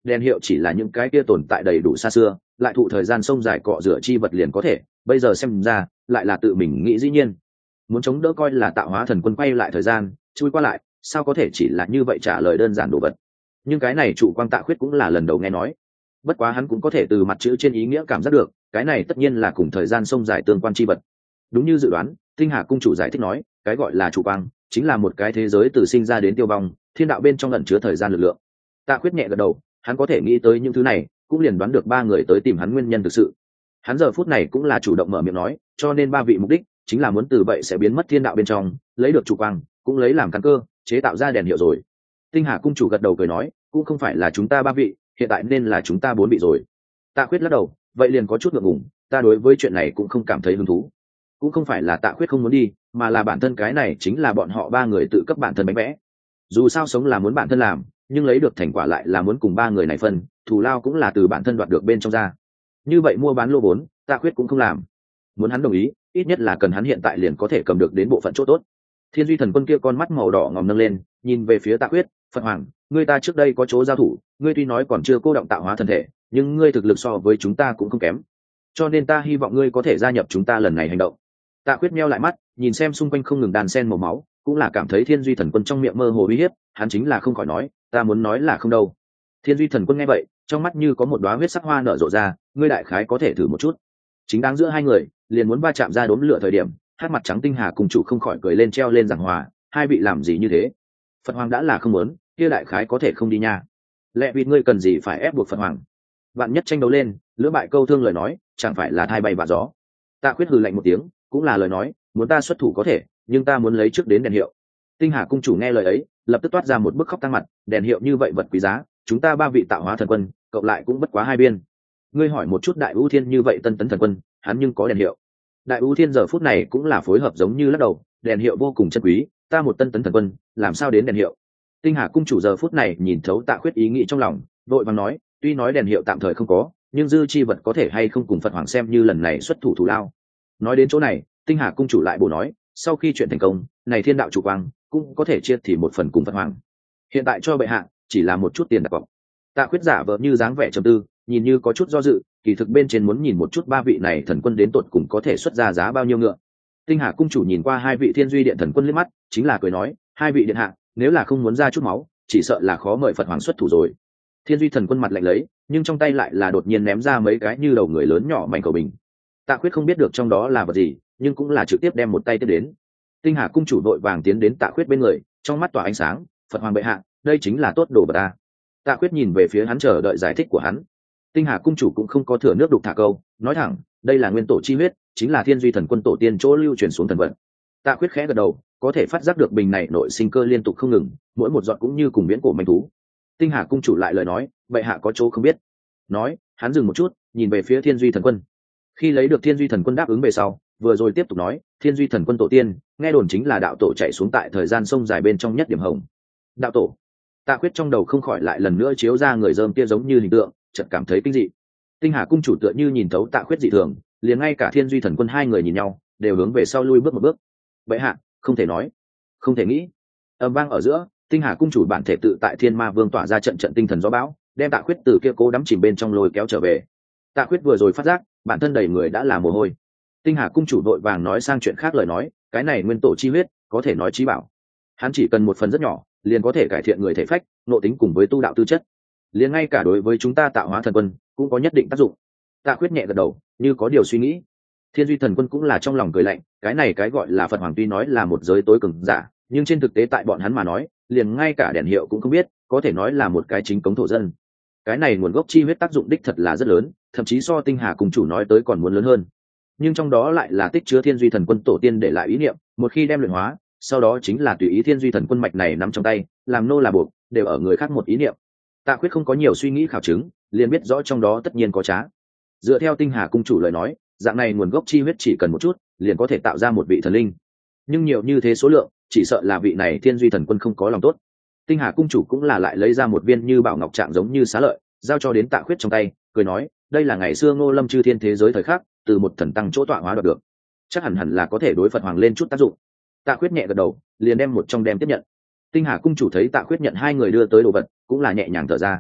đèn hiệu chỉ là những cái kia tồn tại đầy đủ xa xưa, lại thụ thời gian sông dài cọ rửa chi vật liền có thể, bây giờ xem ra lại là tự mình nghĩ dĩ nhiên. Muốn chống đỡ coi là tạo hóa thần quân quay lại thời gian chui qua lại, sao có thể chỉ là như vậy trả lời đơn giản đồ vật. Nhưng cái này trụ quang Tạ Khuyết cũng là lần đầu nghe nói, bất quá hắn cũng có thể từ mặt chữ trên ý nghĩa cảm giác được cái này tất nhiên là cùng thời gian sông dài tương quan chi vật. Đúng như dự đoán, Tinh Hà cung chủ giải thích nói, cái gọi là trụ quang chính là một cái thế giới từ sinh ra đến tiêu vong, thiên đạo bên trong ẩn chứa thời gian lực lượng. Tạ Khuyết nhẹ gật đầu, hắn có thể nghĩ tới những thứ này, cũng liền đoán được ba người tới tìm hắn nguyên nhân thực sự. Hắn giờ phút này cũng là chủ động mở miệng nói, cho nên ba vị mục đích chính là muốn từ vậy sẽ biến mất thiên đạo bên trong, lấy được trụ quang, cũng lấy làm căn cơ, chế tạo ra đèn hiệu rồi. Tinh Hà cung chủ gật đầu cười nói, cũng không phải là chúng ta ba vị, hiện tại nên là chúng ta bốn vị rồi. Tạ Khuyết lắc đầu, vậy liền có chút ngượng ngùng, ta đối với chuyện này cũng không cảm thấy hứng thú. Cũng không phải là Tạ Khuyết không muốn đi, mà là bản thân cái này chính là bọn họ ba người tự cấp bản thân bánh vẽ. Dù sao sống là muốn bản thân làm, nhưng lấy được thành quả lại là muốn cùng ba người này phân, thù lao cũng là từ bản thân đoạt được bên trong ra. Như vậy mua bán lô vốn, Tạ Khuyết cũng không làm. Muốn hắn đồng ý, ít nhất là cần hắn hiện tại liền có thể cầm được đến bộ phận chỗ tốt. Thiên Duy Thần Quân kia con mắt màu đỏ ngòm nâng lên, nhìn về phía Tạ Khuyết, Phật Hoàng, ngươi ta trước đây có chỗ giao thủ, ngươi tuy nói còn chưa cô động tạo hóa thân thể, nhưng ngươi thực lực so với chúng ta cũng không kém. Cho nên ta hy vọng ngươi có thể gia nhập chúng ta lần này hành động. Tạ Khuyết meo lại mắt, nhìn xem xung quanh không ngừng đàn sen màu máu, cũng là cảm thấy Thiên Duy Thần Quân trong miệng mơ hồ uy hiếp, hắn chính là không khỏi nói, ta muốn nói là không đâu. Thiên Duy Thần Quân nghe vậy, trong mắt như có một đóa huyết sắc hoa nở rộ ra, ngươi đại khái có thể thử một chút. Chính đang giữa hai người, liền muốn va chạm ra đốm lửa thời điểm, hát mặt trắng Tinh Hà cùng chủ không khỏi cười lên treo lên giảng hòa, hai vị làm gì như thế? Phật Hoàng đã là không muốn, kia đại khái có thể không đi nha. Lẽ vì ngươi cần gì phải ép buộc Phật Hoàng? Vạn nhất tranh đấu lên, lưỡng bại câu thương lời nói, chẳng phải là thai bay vạ gió. Tạ Khuyết hừ lạnh một tiếng, cũng là lời nói, muốn ta xuất thủ có thể, nhưng ta muốn lấy trước đến đèn hiệu. Tinh Hà cung chủ nghe lời ấy, lập tức toát ra một bức khóc tăng mặt, đèn hiệu như vậy vật quý giá, chúng ta ba vị tạo hóa thần quân, cộng lại cũng bất quá hai biên. Ngươi hỏi một chút Đại Vũ Thiên như vậy tân tấn thần quân, hắn nhưng có đèn hiệu. Đại Vũ Thiên giờ phút này cũng là phối hợp giống như lắc đầu, đèn hiệu vô cùng chân quý, ta một tân tấn thần quân, làm sao đến đèn hiệu? Tinh Hà cung chủ giờ phút này nhìn thấu Tạ Khuyết ý nghĩ trong lòng, đội vàng nói, tuy nói đèn hiệu tạm thời không có, nhưng dư chi vật có thể hay không cùng Phật Hoàng xem như lần này xuất thủ thủ lao. Nói đến chỗ này, Tinh Hà cung chủ lại bổ nói, sau khi chuyện thành công, này thiên đạo chủ quang cũng có thể chia thì một phần cùng Phật Hoàng. Hiện tại cho bệ hạ chỉ là một chút tiền đặt cọc. Tạ Khuyết giả vờ như dáng vẻ trầm tư, nhìn như có chút do dự, kỳ thực bên trên muốn nhìn một chút ba vị này thần quân đến tột cùng có thể xuất ra giá bao nhiêu ngựa. Tinh Hà cung chủ nhìn qua hai vị Thiên Duy điện thần quân liếc mắt, chính là cười nói, hai vị điện hạ, nếu là không muốn ra chút máu, chỉ sợ là khó mời Phật Hoàng xuất thủ rồi. Thiên Duy thần quân mặt lạnh lấy, nhưng trong tay lại là đột nhiên ném ra mấy cái như đầu người lớn nhỏ mảnh cầu bình. Tạ Khuyết không biết được trong đó là vật gì, nhưng cũng là trực tiếp đem một tay tiếp đến. Tinh Hà cung chủ đội vàng tiến đến Tạ Khuyết bên người, trong mắt tỏa ánh sáng, Phật Hoàng bệ hạ, đây chính là tốt đồ vật ta. Tạ Khuyết nhìn về phía hắn chờ đợi giải thích của hắn. Tinh Hà cung chủ cũng không có thừa nước đục thả câu, nói thẳng, đây là nguyên tổ chi huyết, chính là Thiên Duy thần quân tổ tiên chỗ lưu truyền xuống thần vận. Tạ Khuyết khẽ gật đầu, có thể phát giác được bình này nội sinh cơ liên tục không ngừng, mỗi một giọt cũng như cùng viễn cổ manh thú. Tinh Hà cung chủ lại lời nói, bệ hạ có chỗ không biết. Nói, hắn dừng một chút, nhìn về phía Thiên Duy thần quân. Khi lấy được Thiên Duy thần quân đáp ứng về sau, vừa rồi tiếp tục nói, Thiên Duy thần quân tổ tiên, nghe đồn chính là đạo tổ chạy xuống tại thời gian sông dài bên trong nhất điểm hồng. Đạo tổ. Tạ Khuyết trong đầu không khỏi lại lần nữa chiếu ra người dơm kia giống như hình tượng, chợt cảm thấy kinh dị. Tinh Hà cung chủ tựa như nhìn thấu Tạ Khuyết dị thường, liền ngay cả Thiên Duy thần quân hai người nhìn nhau, đều hướng về sau lui bước một bước. Bệ hạ, không thể nói, không thể nghĩ. Âm vang ở giữa, Tinh Hà cung chủ bản thể tự tại Thiên Ma Vương tỏa ra trận trận tinh thần gió bão, đem Tạ Khuyết từ kia cố đắm chìm bên trong lôi kéo trở về. Tạ Khuyết vừa rồi phát giác, bản thân đầy người đã là mồ hôi. Tinh Hà cung chủ đội vàng nói sang chuyện khác lời nói, cái này nguyên tổ chi huyết, có thể nói chí bảo. Hắn chỉ cần một phần rất nhỏ, liền có thể cải thiện người thể phách, nội tính cùng với tu đạo tư chất. Liền ngay cả đối với chúng ta tạo hóa thần quân, cũng có nhất định tác dụng. Tạ Khuyết nhẹ gật đầu, như có điều suy nghĩ. Thiên Duy thần quân cũng là trong lòng cười lạnh, cái này cái gọi là Phật Hoàng tuy nói là một giới tối cường giả, nhưng trên thực tế tại bọn hắn mà nói, liền ngay cả đèn hiệu cũng không biết, có thể nói là một cái chính cống thổ dân. Cái này nguồn gốc chi huyết tác dụng đích thật là rất lớn, thậm chí so Tinh Hà cùng chủ nói tới còn muốn lớn hơn. Nhưng trong đó lại là tích chứa Thiên Duy thần quân tổ tiên để lại ý niệm, một khi đem luyện hóa, sau đó chính là tùy ý Thiên Duy thần quân mạch này nắm trong tay, làm nô là buộc, đều ở người khác một ý niệm. Tạ Khuyết không có nhiều suy nghĩ khảo chứng, liền biết rõ trong đó tất nhiên có trá. Dựa theo Tinh Hà cung chủ lời nói, dạng này nguồn gốc chi huyết chỉ cần một chút, liền có thể tạo ra một vị thần linh. Nhưng nhiều như thế số lượng, chỉ sợ là vị này Thiên Duy thần quân không có lòng tốt. Tinh Hà cung chủ cũng là lại lấy ra một viên như bảo ngọc trạng giống như xá lợi, giao cho đến Tạ Khuyết trong tay, cười nói, đây là ngày xưa Ngô Lâm chư thiên thế giới thời khắc, từ một thần tăng chỗ tọa hóa đoạt được, chắc hẳn hẳn là có thể đối Phật Hoàng lên chút tác dụng. Tạ Khuyết nhẹ gật đầu, liền đem một trong đem tiếp nhận. Tinh Hà cung chủ thấy Tạ Khuyết nhận hai người đưa tới đồ vật, cũng là nhẹ nhàng thở ra.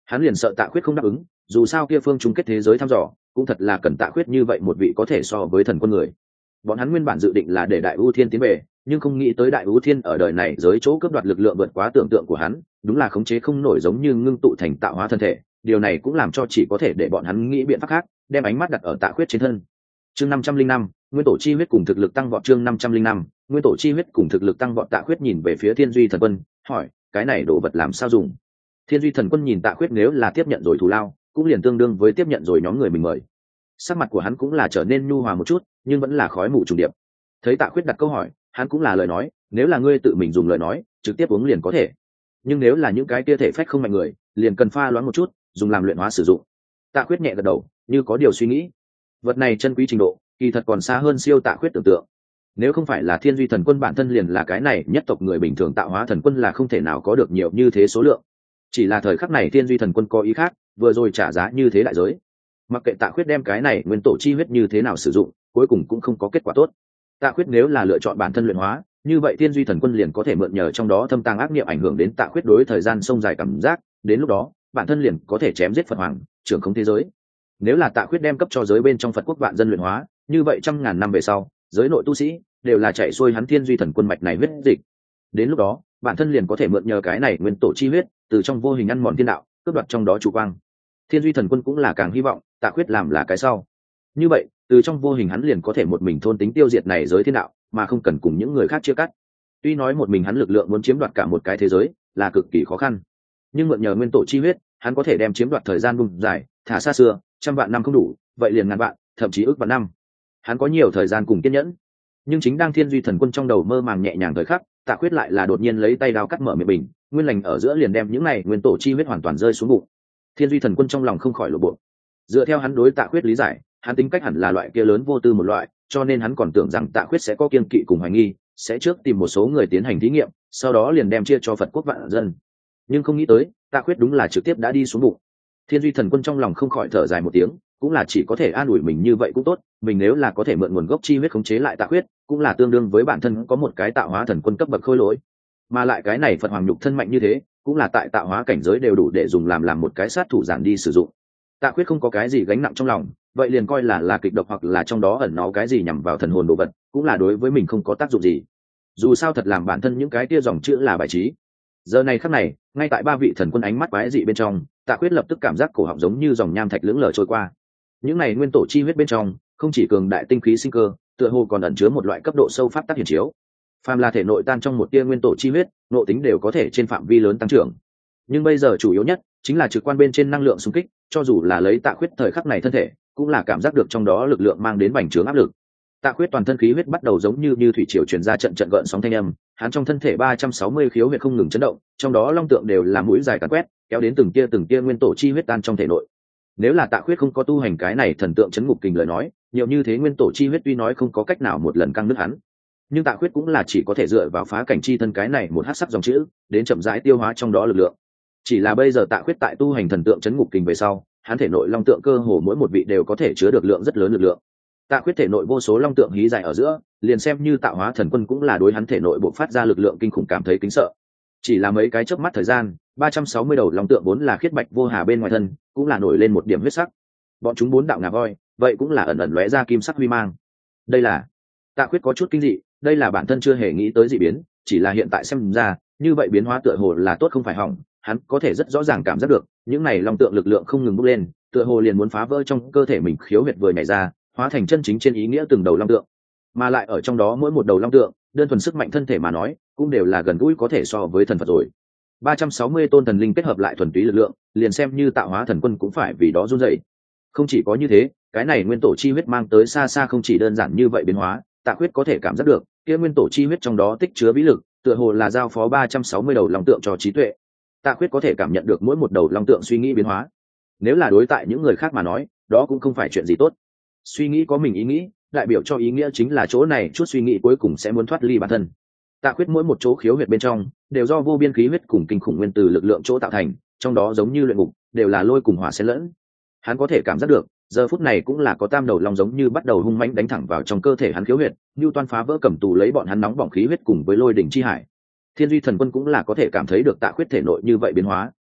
Hắn liền sợ Tạ Khuyết không đáp ứng, dù sao kia phương chung kết thế giới thăm dò cũng thật là cần Tạ Khuyết như vậy một vị có thể so với thần quân người. Bọn hắn nguyên bản dự định là để Đại ưu thiên tiến về, nhưng không nghĩ tới Đại ưu thiên ở đời này giới chỗ cướp đoạt lực lượng vượt quá tưởng tượng của hắn, đúng là khống chế không nổi, giống như ngưng tụ thành tạo hóa thân thể. Điều này cũng làm cho chỉ có thể để bọn hắn nghĩ biện pháp khác, đem ánh mắt đặt ở Tạ Khuyết trên thân. Chương năm trăm linh năm, nguyên tổ chi huyết cùng thực lực tăng vọt. Chương năm trăm linh năm, nguyên tổ chi huyết cùng thực lực tăng vọt. Tạ Khuyết nhìn về phía Thiên Duy Thần Quân, hỏi, cái này đồ vật làm sao dùng? Thiên Duy Thần Quân nhìn Tạ Khuyết, nếu là tiếp nhận rồi thù lao, cũng liền tương đương với tiếp nhận rồi nhóm người mình mời. Sắc mặt của hắn cũng là trở nên nhu hòa một chút, nhưng vẫn là khói mù trùng điệp. Thấy Tạ Khuyết đặt câu hỏi, hắn cũng là lời nói, nếu là ngươi tự mình dùng lời nói, trực tiếp uống liền có thể. Nhưng nếu là những cái kia thể phách không mạnh người, liền cần pha loãng một chút, dùng làm luyện hóa sử dụng. Tạ Khuyết nhẹ gật đầu, như có điều suy nghĩ. Vật này chân quý trình độ, kỳ thật còn xa hơn siêu Tạ Khuyết tưởng tượng. Nếu không phải là Thiên Duy Thần Quân bản thân liền là cái này nhất tộc người bình thường tạo hóa thần quân, là không thể nào có được nhiều như thế số lượng. Chỉ là thời khắc này Thiên Duy Thần Quân có ý khác, vừa rồi trả giá như thế đại giới. Mặc kệ Tạ Khuyết đem cái này nguyên tổ chi huyết như thế nào sử dụng, cuối cùng cũng không có kết quả tốt. Tạ Khuyết nếu là lựa chọn bản thân luyện hóa, như vậy Thiên Duy Thần Quân liền có thể mượn nhờ trong đó thâm tàng ác niệm ảnh hưởng đến Tạ Khuyết đối thời gian sông dài cảm giác, đến lúc đó, bản thân liền có thể chém giết Phật hoàng, trưởng không thế giới. Nếu là Tạ Khuyết đem cấp cho giới bên trong Phật quốc vạn dân luyện hóa, như vậy trăm ngàn năm về sau, giới nội tu sĩ đều là chạy xuôi hắn Thiên Duy Thần Quân mạch này huyết dịch. Đến lúc đó, bản thân liền có thể mượn nhờ cái này nguyên tổ chi huyết, từ trong vô hình ăn mòn thiên đạo, cướp đoạt trong đó chủ quang. Thiên Duy Thần Quân cũng là càng hy vọng Tạ Khuyết làm là cái sau. Như vậy, từ trong vô hình hắn liền có thể một mình thôn tính tiêu diệt này giới thiên đạo, mà không cần cùng những người khác chia cắt. Tuy nói một mình hắn lực lượng muốn chiếm đoạt cả một cái thế giới là cực kỳ khó khăn, nhưng mượn nhờ nguyên tổ chi huyết, hắn có thể đem chiếm đoạt thời gian vùng dài, thả xa xưa, trăm vạn năm không đủ, vậy liền ngàn vạn, thậm chí ước vạn năm. Hắn có nhiều thời gian cùng kiên nhẫn. Nhưng chính đang Thiên Duy Thần Quân trong đầu mơ màng nhẹ nhàng thời khắc, Tạ Khuyết lại là đột nhiên lấy tay đao cắt mở miệng bình, nguyên lành ở giữa liền đem những này nguyên tổ chi huyết hoàn toàn rơi xuống bụng. Thiên Duy Thần Quân trong lòng không khỏi lộ bộ. Dựa theo hắn đối Tạ Khuyết lý giải, hắn tính cách hẳn là loại kia lớn vô tư một loại, cho nên hắn còn tưởng rằng Tạ Khuyết sẽ có kiên kỵ cùng hoài nghi, sẽ trước tìm một số người tiến hành thí nghiệm, sau đó liền đem chia cho Phật quốc vạn dân. Nhưng không nghĩ tới, Tạ Khuyết đúng là trực tiếp đã đi xuống bụng. Thiên Duy Thần Quân trong lòng không khỏi thở dài một tiếng, cũng là chỉ có thể an ủi mình như vậy cũng tốt, mình nếu là có thể mượn nguồn gốc chi huyết khống chế lại Tạ Khuyết, cũng là tương đương với bản thân có một cái tạo hóa thần quân cấp bậc khôi lỗi. Mà lại cái này Phật hoàng nhục thân mạnh như thế, cũng là tại tạo hóa cảnh giới đều đủ để dùng làm làm một cái sát thủ giản đi sử dụng. Tạ Khuyết không có cái gì gánh nặng trong lòng, vậy liền coi là là kịch độc hoặc là trong đó ẩn nó cái gì nhằm vào thần hồn đồ vật, cũng là đối với mình không có tác dụng gì. Dù sao thật làm bản thân những cái kia dòng chữ là bài trí. Giờ này khắc này, ngay tại ba vị thần quân ánh mắt quái dị bên trong, Tạ Khuyết lập tức cảm giác cổ họng giống như dòng nham thạch lững lờ trôi qua. Những này nguyên tổ chi huyết bên trong, không chỉ cường đại tinh khí sinh cơ, tựa hồ còn ẩn chứa một loại cấp độ sâu pháp tác hiển chiếu. Phàm là thể nội tan trong một tia nguyên tổ chi huyết, nội tính đều có thể trên phạm vi lớn tăng trưởng. Nhưng bây giờ chủ yếu nhất chính là trực quan bên trên năng lượng xung kích, cho dù là lấy Tạ Khuyết thời khắc này thân thể, cũng là cảm giác được trong đó lực lượng mang đến bành trướng áp lực. Tạ Khuyết toàn thân khí huyết bắt đầu giống như như thủy triều truyền ra trận trận gợn sóng thanh âm, hắn trong thân thể ba trăm sáu mươi khiếu huyệt không ngừng chấn động, trong đó long tượng đều là mũi dài càn quét, kéo đến từng tia từng tia nguyên tổ chi huyết tan trong thể nội. Nếu là Tạ Khuyết không có tu hành cái này thần tượng chấn ngục kình lời nói, nhiều như thế nguyên tổ chi huyết tuy nói không có cách nào một lần căng nứt hắn, nhưng Tạ Khuyết cũng là chỉ có thể dựa vào phá cảnh chi thân cái này một hắc sắc dòng chữ, đến chậm rãi tiêu hóa trong đó lực lượng. Chỉ là bây giờ Tạ Khuyết tại tu hành thần tượng chấn ngục kình về sau, hắn thể nội long tượng cơ hồ mỗi một vị đều có thể chứa được lượng rất lớn lực lượng. Tạ Khuyết thể nội vô số long tượng hí dài ở giữa, liền xem như tạo hóa thần quân cũng là đối hắn thể nội bộc phát ra lực lượng kinh khủng cảm thấy kính sợ. Chỉ là mấy cái chớp mắt thời gian, ba trăm sáu mươi đầu long tượng vốn là khiết bạch vô hà bên ngoài thân, cũng là nổi lên một điểm huyết sắc. Bọn chúng bốn đạo ngà voi, vậy cũng là ẩn ẩn lóe ra kim sắc huy mang. Đây là Tạ Khuyết có chút kinh dị, đây là bản thân chưa hề nghĩ tới dị biến, chỉ là hiện tại xem ra, như vậy biến hóa tựa hồ là tốt không phải hỏng, hắn có thể rất rõ ràng cảm giác được, những này long tượng lực lượng không ngừng bốc lên, tựa hồ liền muốn phá vỡ trong cơ thể mình khiếu huyệt vừa nhảy ra, hóa thành chân chính trên ý nghĩa từng đầu long tượng. Mà lại ở trong đó mỗi một đầu long tượng, đơn thuần sức mạnh thân thể mà nói, cũng đều là gần gũi có thể so với thần Phật rồi. ba trăm sáu mươi tôn thần linh kết hợp lại thuần túy lực lượng, liền xem như tạo hóa thần quân cũng phải vì đó run rẩy. Không chỉ có như thế, cái này nguyên tổ chi huyết mang tới xa xa không chỉ đơn giản như vậy biến hóa, Tạ Khuyết có thể cảm giác được, kia nguyên tổ chi huyết trong đó tích chứa vĩ lực, tựa hồ là giao phó ba trăm sáu mươi đầu long tượng cho trí tuệ. Tạ Khuyết có thể cảm nhận được mỗi một đầu long tượng suy nghĩ biến hóa. Nếu là đối tại những người khác mà nói, đó cũng không phải chuyện gì tốt. Suy nghĩ có mình ý nghĩ, đại biểu cho ý nghĩa chính là chỗ này chút suy nghĩ cuối cùng sẽ muốn thoát ly bản thân. Tạ Khuyết mỗi một chỗ khiếu huyệt bên trong đều do vô biên khí huyết cùng kinh khủng nguyên từ lực lượng chỗ tạo thành, trong đó giống như luyện ngục, đều là lôi cùng hỏa xen lẫn. Hắn có thể cảm giác được, giờ phút này cũng là có tam đầu long giống như bắt đầu hung mãnh đánh thẳng vào trong cơ thể hắn khiếu huyệt, như toan phá vỡ cầm tù lấy bọn hắn nóng bỏng khí huyết cùng với lôi đỉnh chi hải. Thiên Duy Thần Quân cũng là có thể cảm thấy được Tạ Khuyết thể nội như vậy biến hóa,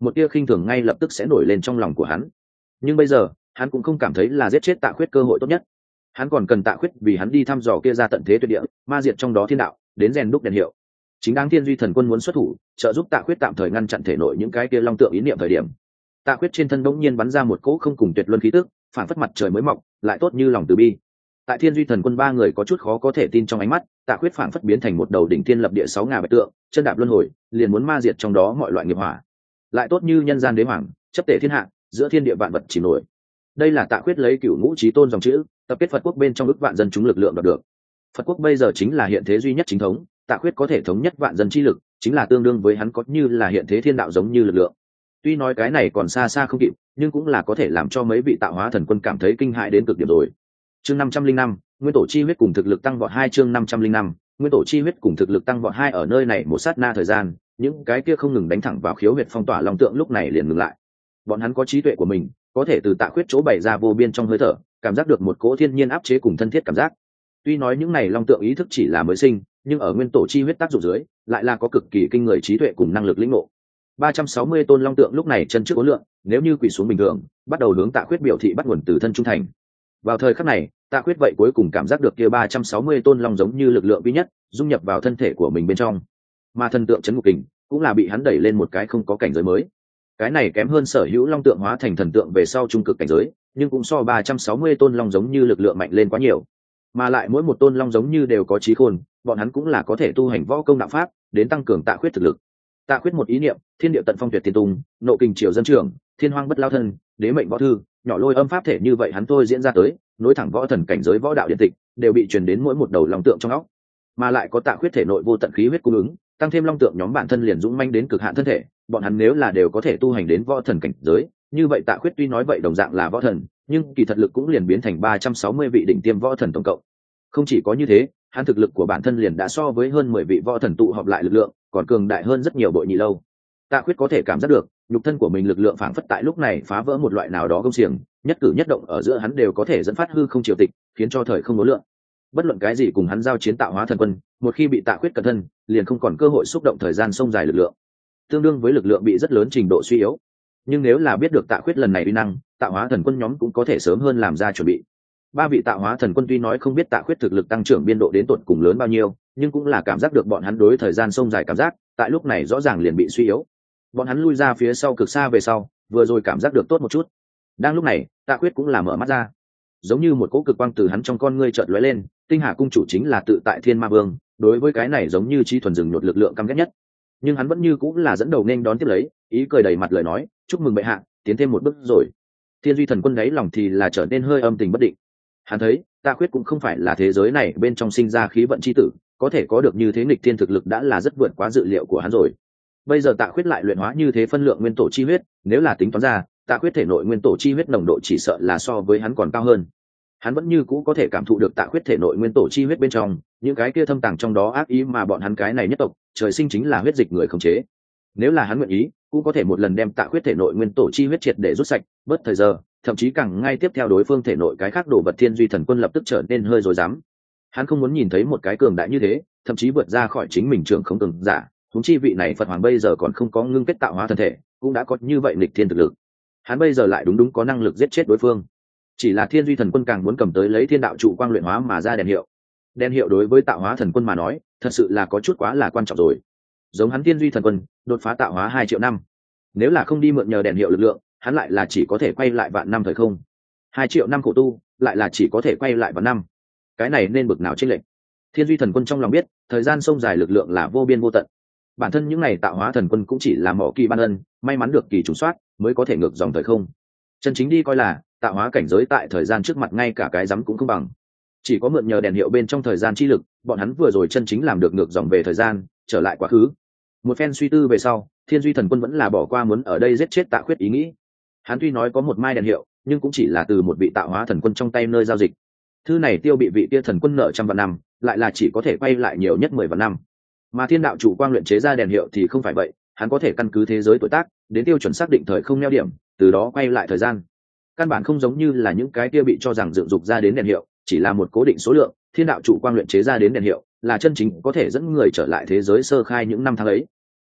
một tia khinh thường ngay lập tức sẽ nổi lên trong lòng của hắn. Nhưng bây giờ hắn cũng không cảm thấy là giết chết Tạ Khuyết cơ hội tốt nhất. Hắn còn cần Tạ Khuyết vì hắn đi thăm dò kia ra tận thế tuyệt địa, ma diệt trong đó thiên đạo, đến rèn đúc đèn hiệu. Chính đáng Thiên Duy Thần Quân muốn xuất thủ, trợ giúp Tạ Khuyết tạm thời ngăn chặn thể nội những cái kia long tượng ý niệm thời điểm. Tạ Khuyết trên thân bỗng nhiên bắn ra một cỗ không cùng tuyệt luân khí tức, phản phất mặt trời mới mọc, lại tốt như lòng từ bi. Tại Thiên Duy Thần Quân ba người có chút khó có thể tin trong ánh mắt, Tạ Khuyết phản phất biến thành một đầu đỉnh thiên lập địa sáu ngà bạch tượng, chân đạp luân hồi, liền muốn ma diệt trong đó mọi loại nghiệp hỏa. Lại tốt như nhân gian đế hoàng, chấp tể thiên hạ, giữa thiên địa vạn vật chìm nổi. Đây là Tạ Khuyết lấy cửu ngũ chí tôn dòng chữ, tập kết Phật quốc bên trong ức vạn dân chúng lực lượng đạt được. Phật quốc bây giờ chính là hiện thế duy nhất chính thống, Tạ Khuyết có thể thống nhất vạn dân chi lực, chính là tương đương với hắn có như là hiện thế thiên đạo giống như lực lượng. Tuy nói cái này còn xa xa không kịp, nhưng cũng là có thể làm cho mấy vị tạo hóa thần quân cảm thấy kinh hãi đến cực điểm rồi. Chương năm trăm linh năm, nguyên tổ chi huyết cùng thực lực tăng vọt hai chương năm trăm linh năm, nguyên tổ chi huyết cùng thực lực tăng vọt hai ở nơi này một sát na thời gian, những cái kia không ngừng đánh thẳng vào khiếu huyệt phong tỏa long tượng lúc này liền ngừng lại. Bọn hắn có trí tuệ của mình, có thể từ Tạ Khuyết chỗ bày ra vô biên trong hơi thở, cảm giác được một cỗ thiên nhiên áp chế cùng thân thiết cảm giác. Tuy nói những này long tượng ý thức chỉ là mới sinh, nhưng ở nguyên tổ chi huyết tác dụng dưới, lại là có cực kỳ kinh người trí tuệ cùng năng lực lĩnh ngộ. ba trăm sáu mươi tôn long tượng lúc này chân trước ố lượng, nếu như quỳ xuống bình thường, bắt đầu hướng Tạ Khuyết biểu thị bắt nguồn từ thân trung thành. Vào thời khắc này, Tạ Khuyết vậy cuối cùng cảm giác được kia ba trăm sáu mươi tôn long giống như lực lượng duy nhất, dung nhập vào thân thể của mình bên trong. Mà thần tượng chấn ngục kình cũng là bị hắn đẩy lên một cái không có cảnh giới mới. Cái này kém hơn sở hữu long tượng hóa thành thần tượng về sau trung cực cảnh giới, nhưng cũng so ba trăm sáu mươi tôn long giống như lực lượng mạnh lên quá nhiều. Mà lại mỗi một tôn long giống như đều có trí khôn, bọn hắn cũng là có thể tu hành võ công đạo pháp, đến tăng cường Tạ Khuyết thực lực. Tạ Khuyết một ý niệm, thiên địa tận phong tuyệt tiên tung, nộ kình triều dân trưởng, thiên hoang bất lao thân, đế mệnh võ thư, nhỏ lôi âm pháp thể như vậy hắn thôi diễn ra tới, nối thẳng võ thần cảnh giới võ đạo điện tịch, đều bị truyền đến mỗi một đầu long tượng trong óc. Mà lại có Tạ Khuyết thể nội vô tận khí huyết cung ứng, tăng thêm long tượng nhóm bản thân liền dũng manh đến cực hạn thân thể, bọn hắn nếu là đều có thể tu hành đến võ thần cảnh giới, như vậy Tạ Khuyết tuy nói vậy đồng dạng là võ thần, nhưng kỳ thật lực cũng liền biến thành ba trăm sáu mươi vị đỉnh tiêm võ thần tổng cộng. Không chỉ có như thế, hắn thực lực của bản thân liền đã so với hơn mười vị võ thần tụ họp lại lực lượng, còn cường đại hơn rất nhiều bội nhị lâu. Tạ Khuyết có thể cảm giác được, nhục thân của mình lực lượng phảng phất tại lúc này phá vỡ một loại nào đó công xiềng, nhất cử nhất động ở giữa hắn đều có thể dẫn phát hư không triều tịch, khiến cho thời không đối lượng. Bất luận cái gì cùng hắn giao chiến tạo hóa thần quân, một khi bị Tạ Khuyết cẩn thân, liền không còn cơ hội xúc động thời gian sông dài lực lượng, tương đương với lực lượng bị rất lớn trình độ suy yếu. Nhưng nếu là biết được Tạ Khuyết lần này uy năng, tạo hóa thần quân nhóm cũng có thể sớm hơn làm ra chuẩn bị. Ba vị tạo hóa thần quân tuy nói không biết Tạ Khuyết thực lực tăng trưởng biên độ đến tột cùng lớn bao nhiêu, nhưng cũng là cảm giác được bọn hắn đối thời gian sông dài cảm giác, tại lúc này rõ ràng liền bị suy yếu. Bọn hắn lui ra phía sau cực xa về sau, vừa rồi cảm giác được tốt một chút. Đang lúc này, Tạ Khuyết cũng là mở mắt ra, giống như một cỗ cực quang từ hắn trong con ngươi chợt lóe lên. Tinh Hà cung chủ chính là tự tại Thiên Ma Vương, đối với cái này giống như chi thuần rừng nhột lực lượng căm ghét nhất, nhưng hắn vẫn như cũng là dẫn đầu nên đón tiếp lấy, ý cười đầy mặt lời nói, chúc mừng bệ hạ, tiến thêm một bước rồi. Thiên Duy Thần Quân đáy lòng thì là trở nên hơi âm tình bất định. Hắn thấy Tạ Khuyết cũng không phải là thế giới này bên trong sinh ra khí vận chi tử, có thể có được như thế nghịch thiên thực lực đã là rất vượt quá dự liệu của hắn rồi. Bây giờ Tạ Khuyết lại luyện hóa như thế phân lượng nguyên tổ chi huyết, nếu là tính toán ra, Tạ Khuyết thể nội nguyên tổ chi huyết nồng độ chỉ sợ là so với hắn còn cao hơn. Hắn vẫn như cũ có thể cảm thụ được Tạ Khuyết thể nội nguyên tổ chi huyết bên trong những cái kia thâm tàng trong đó ác ý mà bọn hắn cái này nhất tộc trời sinh chính là huyết dịch người khống chế. Nếu là hắn nguyện ý, cũng có thể một lần đem Tạ Khuyết thể nội nguyên tổ chi huyết triệt để rút sạch, bớt thời giờ, thậm chí càng ngay tiếp theo đối phương thể nội cái khác đồ vật. Thiên Duy Thần Quân lập tức trở nên hơi rối rắm. Hắn không muốn nhìn thấy một cái cường đại như thế, thậm chí vượt ra khỏi chính mình trưởng không cường giả, huống chi vị này Phật Hoàng bây giờ còn không có ngưng kết tạo hóa thân thể, cũng đã có như vậy nghịch thiên thực lực. Hắn bây giờ lại đúng đúng có năng lực giết chết đối phương. Chỉ là Thiên Duy Thần Quân càng muốn cầm tới lấy thiên đạo trụ quang luyện hóa mà ra đèn hiệu. Đèn hiệu đối với tạo hóa thần quân mà nói, thật sự là có chút quá là quan trọng rồi. Giống hắn Thiên Duy Thần Quân, đột phá tạo hóa hai triệu năm. Nếu là không đi mượn nhờ đèn hiệu lực lượng, hắn lại là chỉ có thể quay lại vạn năm thời không. Hai triệu năm khổ tu, lại là chỉ có thể quay lại vạn năm. Cái này nên bực nào chênh lệch. Thiên Duy Thần Quân trong lòng biết, thời gian sông dài lực lượng là vô biên vô tận. Bản thân những này tạo hóa thần quân cũng chỉ là mỏ kỳ ban ân, may mắn được kỳ trùng soát, mới có thể ngược dòng thời không. Chân chính đi coi là tạo hóa cảnh giới tại thời gian trước mặt ngay cả cái rắm cũng không bằng. Chỉ có mượn nhờ đèn hiệu bên trong thời gian chi lực, bọn hắn vừa rồi chân chính làm được ngược dòng về thời gian, trở lại quá khứ. Một phen suy tư về sau, Thiên Duy Thần Quân vẫn là bỏ qua muốn ở đây giết chết Tạ Khuyết ý nghĩ. Hắn tuy nói có một mai đèn hiệu, nhưng cũng chỉ là từ một vị tạo hóa thần quân trong tay nơi giao dịch. Thư này tiêu bị vị kia thần quân nợ trăm vạn năm, lại là chỉ có thể quay lại nhiều nhất mười vạn năm. Mà thiên đạo chủ quang luyện chế ra đèn hiệu thì không phải vậy, hắn có thể căn cứ thế giới tuổi tác, đến tiêu chuẩn xác định thời không neo điểm, từ đó quay lại thời gian. Căn bản không giống như là những cái kia bị cho rằng dựng dục ra đến đèn hiệu, chỉ là một cố định số lượng, thiên đạo chủ quang luyện chế ra đến đèn hiệu, là chân chính có thể dẫn người trở lại thế giới sơ khai những năm tháng ấy.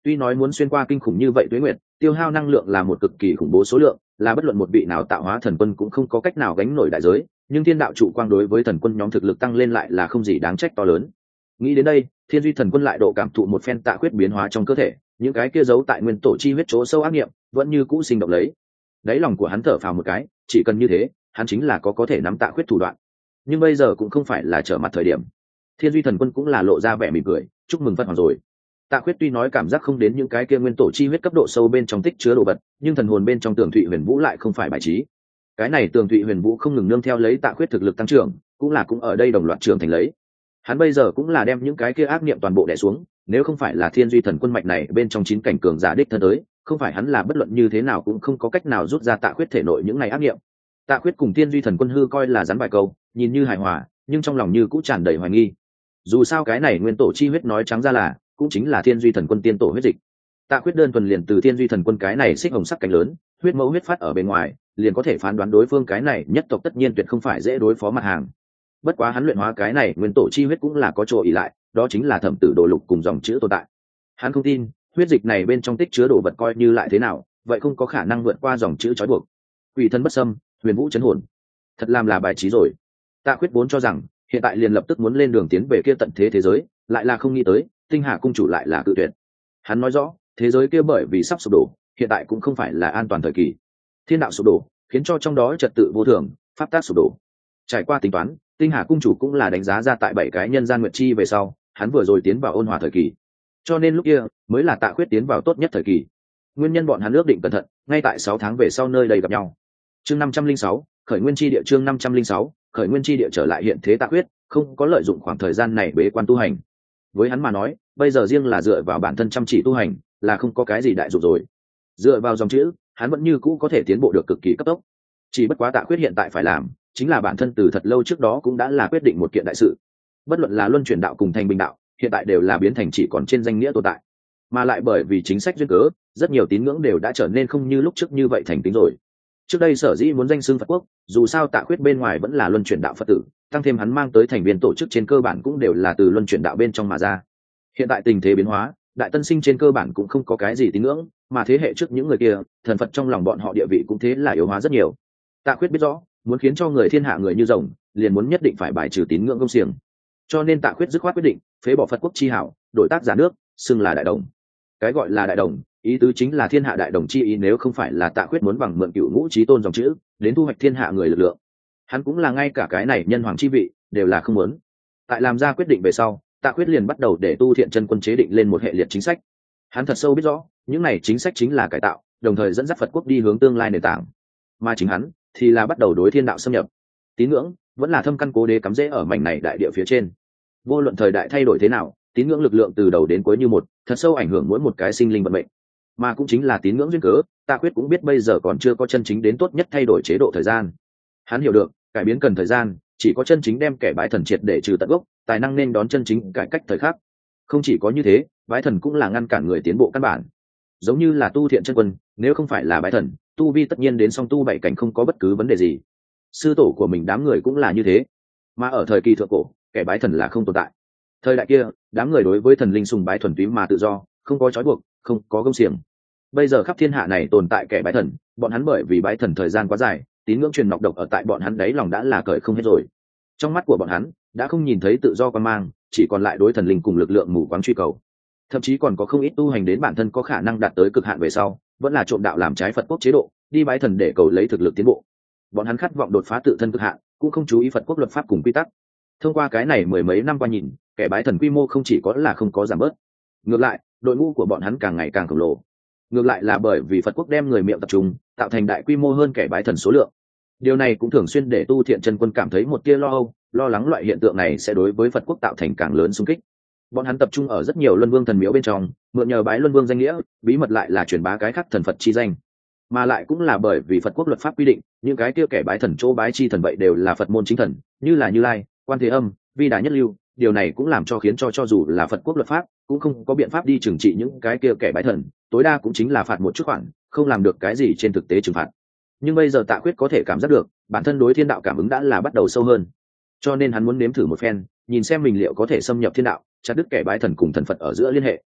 Tuy nói muốn xuyên qua kinh khủng như vậy tuế nguyệt, tiêu hao năng lượng là một cực kỳ khủng bố số lượng, là bất luận một vị nào tạo hóa thần quân cũng không có cách nào gánh nổi đại giới, nhưng thiên đạo trụ quang đối với thần quân nhóm thực lực tăng lên lại là không gì đáng trách to lớn. Nghĩ đến đây, thiên duy thần quân lại độ cảm thụ một phen tạ quyết biến hóa trong cơ thể, những cái kia giấu tại nguyên tổ chi huyết chỗ sâu ác nghiệm vẫn như cũ sinh động lấy. Đáy lòng của hắn thở phào một cái, chỉ cần như thế, hắn chính là có có thể nắm tạ quyết thủ đoạn. Nhưng bây giờ cũng không phải là trở mặt thời điểm. Thiên duy thần quân cũng là lộ ra vẻ mỉm cười, chúc mừng Phật hoàng rồi. Tạ Quyết tuy nói cảm giác không đến những cái kia nguyên tổ chi huyết cấp độ sâu bên trong tích chứa đồ vật, nhưng thần hồn bên trong Tường Thụy Huyền Vũ lại không phải bài trí. Cái này Tường Thụy Huyền Vũ không ngừng nương theo lấy Tạ Quyết thực lực tăng trưởng, cũng là cũng ở đây đồng loạt trưởng thành lấy. Hắn bây giờ cũng là đem những cái kia ác niệm toàn bộ đè xuống, nếu không phải là Thiên Duy Thần Quân mạch này bên trong chín cảnh cường giả đích thân tới, không phải hắn là bất luận như thế nào cũng không có cách nào rút ra Tạ Quyết thể nội những này ác niệm. Tạ Quyết cùng Thiên Duy Thần Quân hư coi là rắn bài câu, nhìn như hài hòa, nhưng trong lòng như cũng tràn đầy hoài nghi. Dù sao cái này nguyên tổ chi huyết nói trắng ra là cũng chính là Thiên Duy Thần Quân tiên tổ huyết dịch. Tạ Quyết đơn thuần liền từ Thiên Duy Thần Quân cái này xích hồng sắc cánh lớn, huyết mẫu huyết phát ở bên ngoài, liền có thể phán đoán đối phương cái này nhất tộc tất nhiên tuyệt không phải dễ đối phó mặt hàng. Bất quá hắn luyện hóa cái này nguyên tổ chi huyết cũng là có chỗ ỷ lại, đó chính là thẩm tử đồ lục cùng dòng chữ tồn tại. Hắn không tin, huyết dịch này bên trong tích chứa đồ vật coi như lại thế nào, vậy không có khả năng vượt qua dòng chữ trói buộc. Quỷ thân bất xâm, huyền vũ chấn hồn. Thật làm là bài trí rồi. Tạ Quyết vốn cho rằng hiện tại liền lập tức muốn lên đường tiến về kia tận thế thế giới, lại là không nghĩ tới Tinh Hà cung chủ lại là cự tuyệt. Hắn nói rõ thế giới kia bởi vì sắp sụp đổ, hiện tại cũng không phải là an toàn thời kỳ. Thiên đạo sụp đổ khiến cho trong đó trật tự vô thường, pháp tác sụp đổ. Trải qua tính toán, Tinh Hà cung chủ cũng là đánh giá ra tại bảy cái nhân gian nguyệt chi về sau, hắn vừa rồi tiến vào ôn hòa thời kỳ, cho nên lúc kia mới là Tạ Quyết tiến vào tốt nhất thời kỳ. Nguyên nhân bọn hắn ước định cẩn thận, ngay tại sáu tháng về sau nơi đây gặp nhau. Chương năm trăm linh sáu, khởi nguyên chi địa. Chương năm trăm linh sáu, khởi nguyên chi địa trở lại hiện thế. Tạ Quyết không có lợi dụng khoảng thời gian này bế quan tu hành. Với hắn mà nói, bây giờ riêng là dựa vào bản thân chăm chỉ tu hành là không có cái gì đại dụng rồi. Dựa vào dòng chữ, hắn vẫn như cũ có thể tiến bộ được cực kỳ cấp tốc. Chỉ bất quá Tạ Quyết hiện tại phải làm chính là bản thân từ thật lâu trước đó cũng đã là quyết định một kiện đại sự. Bất luận là luân chuyển đạo cùng thành bình đạo, hiện tại đều là biến thành chỉ còn trên danh nghĩa tồn tại, mà lại bởi vì chính sách duyên cớ, rất nhiều tín ngưỡng đều đã trở nên không như lúc trước như vậy thành tín rồi. Trước đây sở dĩ muốn danh xưng Phật quốc, dù sao Tạ Quyết bên ngoài vẫn là luân chuyển đạo Phật tử, tăng thêm hắn mang tới thành viên tổ chức trên cơ bản cũng đều là từ luân chuyển đạo bên trong mà ra. Hiện tại tình thế biến hóa, đại tân sinh trên cơ bản cũng không có cái gì tín ngưỡng, mà thế hệ trước những người kia, thần Phật trong lòng bọn họ địa vị cũng thế là yếu hóa rất nhiều. Tạ Quyết biết rõ, muốn khiến cho người thiên hạ người như rồng, liền muốn nhất định phải bài trừ tín ngưỡng công xiềng. Cho nên Tạ Quyết dứt khoát quyết định phế bỏ Phật quốc chi hảo, đổi tác giả nước, xưng là đại đồng. Cái gọi là đại đồng, ý tứ chính là thiên hạ đại đồng chi ý, nếu không phải là Tạ Quyết muốn bằng mượn cựu ngũ chí tôn dòng chữ đến thu hoạch thiên hạ người lực lượng, hắn cũng là ngay cả cái này nhân hoàng chi vị đều là không muốn. Tại làm ra quyết định về sau, Tạ Quyết liền bắt đầu để Tu Thiện Chân Quân chế định lên một hệ liệt chính sách. Hắn thật sâu biết rõ, những này chính sách chính là cải tạo, đồng thời dẫn dắt Phật quốc đi hướng tương lai nền tảng. Mà chính hắn thì là bắt đầu đối thiên đạo xâm nhập. Tín ngưỡng vẫn là thâm căn cố đế cắm rễ ở mảnh này đại địa phía trên. Vô luận thời đại thay đổi thế nào, tín ngưỡng lực lượng từ đầu đến cuối như một, thật sâu ảnh hưởng mỗi một cái sinh linh vận mệnh. Mà cũng chính là tín ngưỡng duyên cớ, Tạ Quyết cũng biết bây giờ còn chưa có chân chính đến tốt nhất thay đổi chế độ thời gian. Hắn hiểu được, cải biến cần thời gian, chỉ có chân chính đem kẻ bái thần triệt để trừ tận gốc, tài năng nên đón chân chính cải cách thời khắc. Không chỉ có như thế, bái thần cũng là ngăn cản người tiến bộ căn bản. Giống như là Tu Thiện Chân Quân, nếu không phải là bái thần, tu vi tất nhiên đến song tu bảy cảnh không có bất cứ vấn đề gì. Sư tổ của mình đám người cũng là như thế. Mà ở thời kỳ thượng cổ, kẻ bái thần là không tồn tại. Thời đại kia, đám người đối với thần linh sùng bái thuần túy mà tự do, không có trói buộc, không có gông xiềng. Bây giờ khắp thiên hạ này tồn tại kẻ bái thần, bọn hắn bởi vì bái thần thời gian quá dài, tín ngưỡng truyền nọc độc ở tại bọn hắn đấy lòng đã là cởi không hết rồi. Trong mắt của bọn hắn đã không nhìn thấy tự do quan mang, chỉ còn lại đối thần linh cùng lực lượng mù quáng truy cầu. Thậm chí còn có không ít tu hành đến bản thân có khả năng đạt tới cực hạn về sau, vẫn là trộm đạo làm trái Phật quốc chế độ, đi bái thần để cầu lấy thực lực tiến bộ. Bọn hắn khát vọng đột phá tự thân cực hạn, cũng không chú ý Phật quốc luật pháp cùng quy tắc. Thông qua cái này mười mấy năm qua nhìn, kẻ bái thần quy mô không chỉ có là không có giảm bớt, ngược lại đội ngũ của bọn hắn càng ngày càng khổng lồ. Ngược lại là bởi vì Phật quốc đem người miệng tập trung, tạo thành đại quy mô hơn kẻ bái thần số lượng. Điều này cũng thường xuyên để Tu Thiện Chân Quân cảm thấy một tia lo âu, lo lắng loại hiện tượng này sẽ đối với Phật quốc tạo thành càng lớn xung kích. Bọn hắn tập trung ở rất nhiều luân vương thần miếu bên trong, mượn nhờ bái luân vương danh nghĩa, bí mật lại là truyền bá cái khác thần Phật chi danh. Mà lại cũng là bởi vì Phật quốc luật pháp quy định, những cái kia kẻ bái thần chỗ bái chi thần vậy đều là Phật môn chính thần, như là Như Lai, Quan Thế Âm, Vi Đà Nhất Lưu. Điều này cũng làm cho khiến cho cho dù là Phật quốc luật pháp, cũng không có biện pháp đi trừng trị những cái kia kẻ bái thần, tối đa cũng chính là phạt một chút khoản, không làm được cái gì trên thực tế trừng phạt. Nhưng bây giờ Tạ Quyết có thể cảm giác được, bản thân đối thiên đạo cảm ứng đã là bắt đầu sâu hơn, cho nên hắn muốn nếm thử một phen, nhìn xem mình liệu có thể xâm nhập thiên đạo, chặt đứt kẻ bái thần cùng thần Phật ở giữa liên hệ.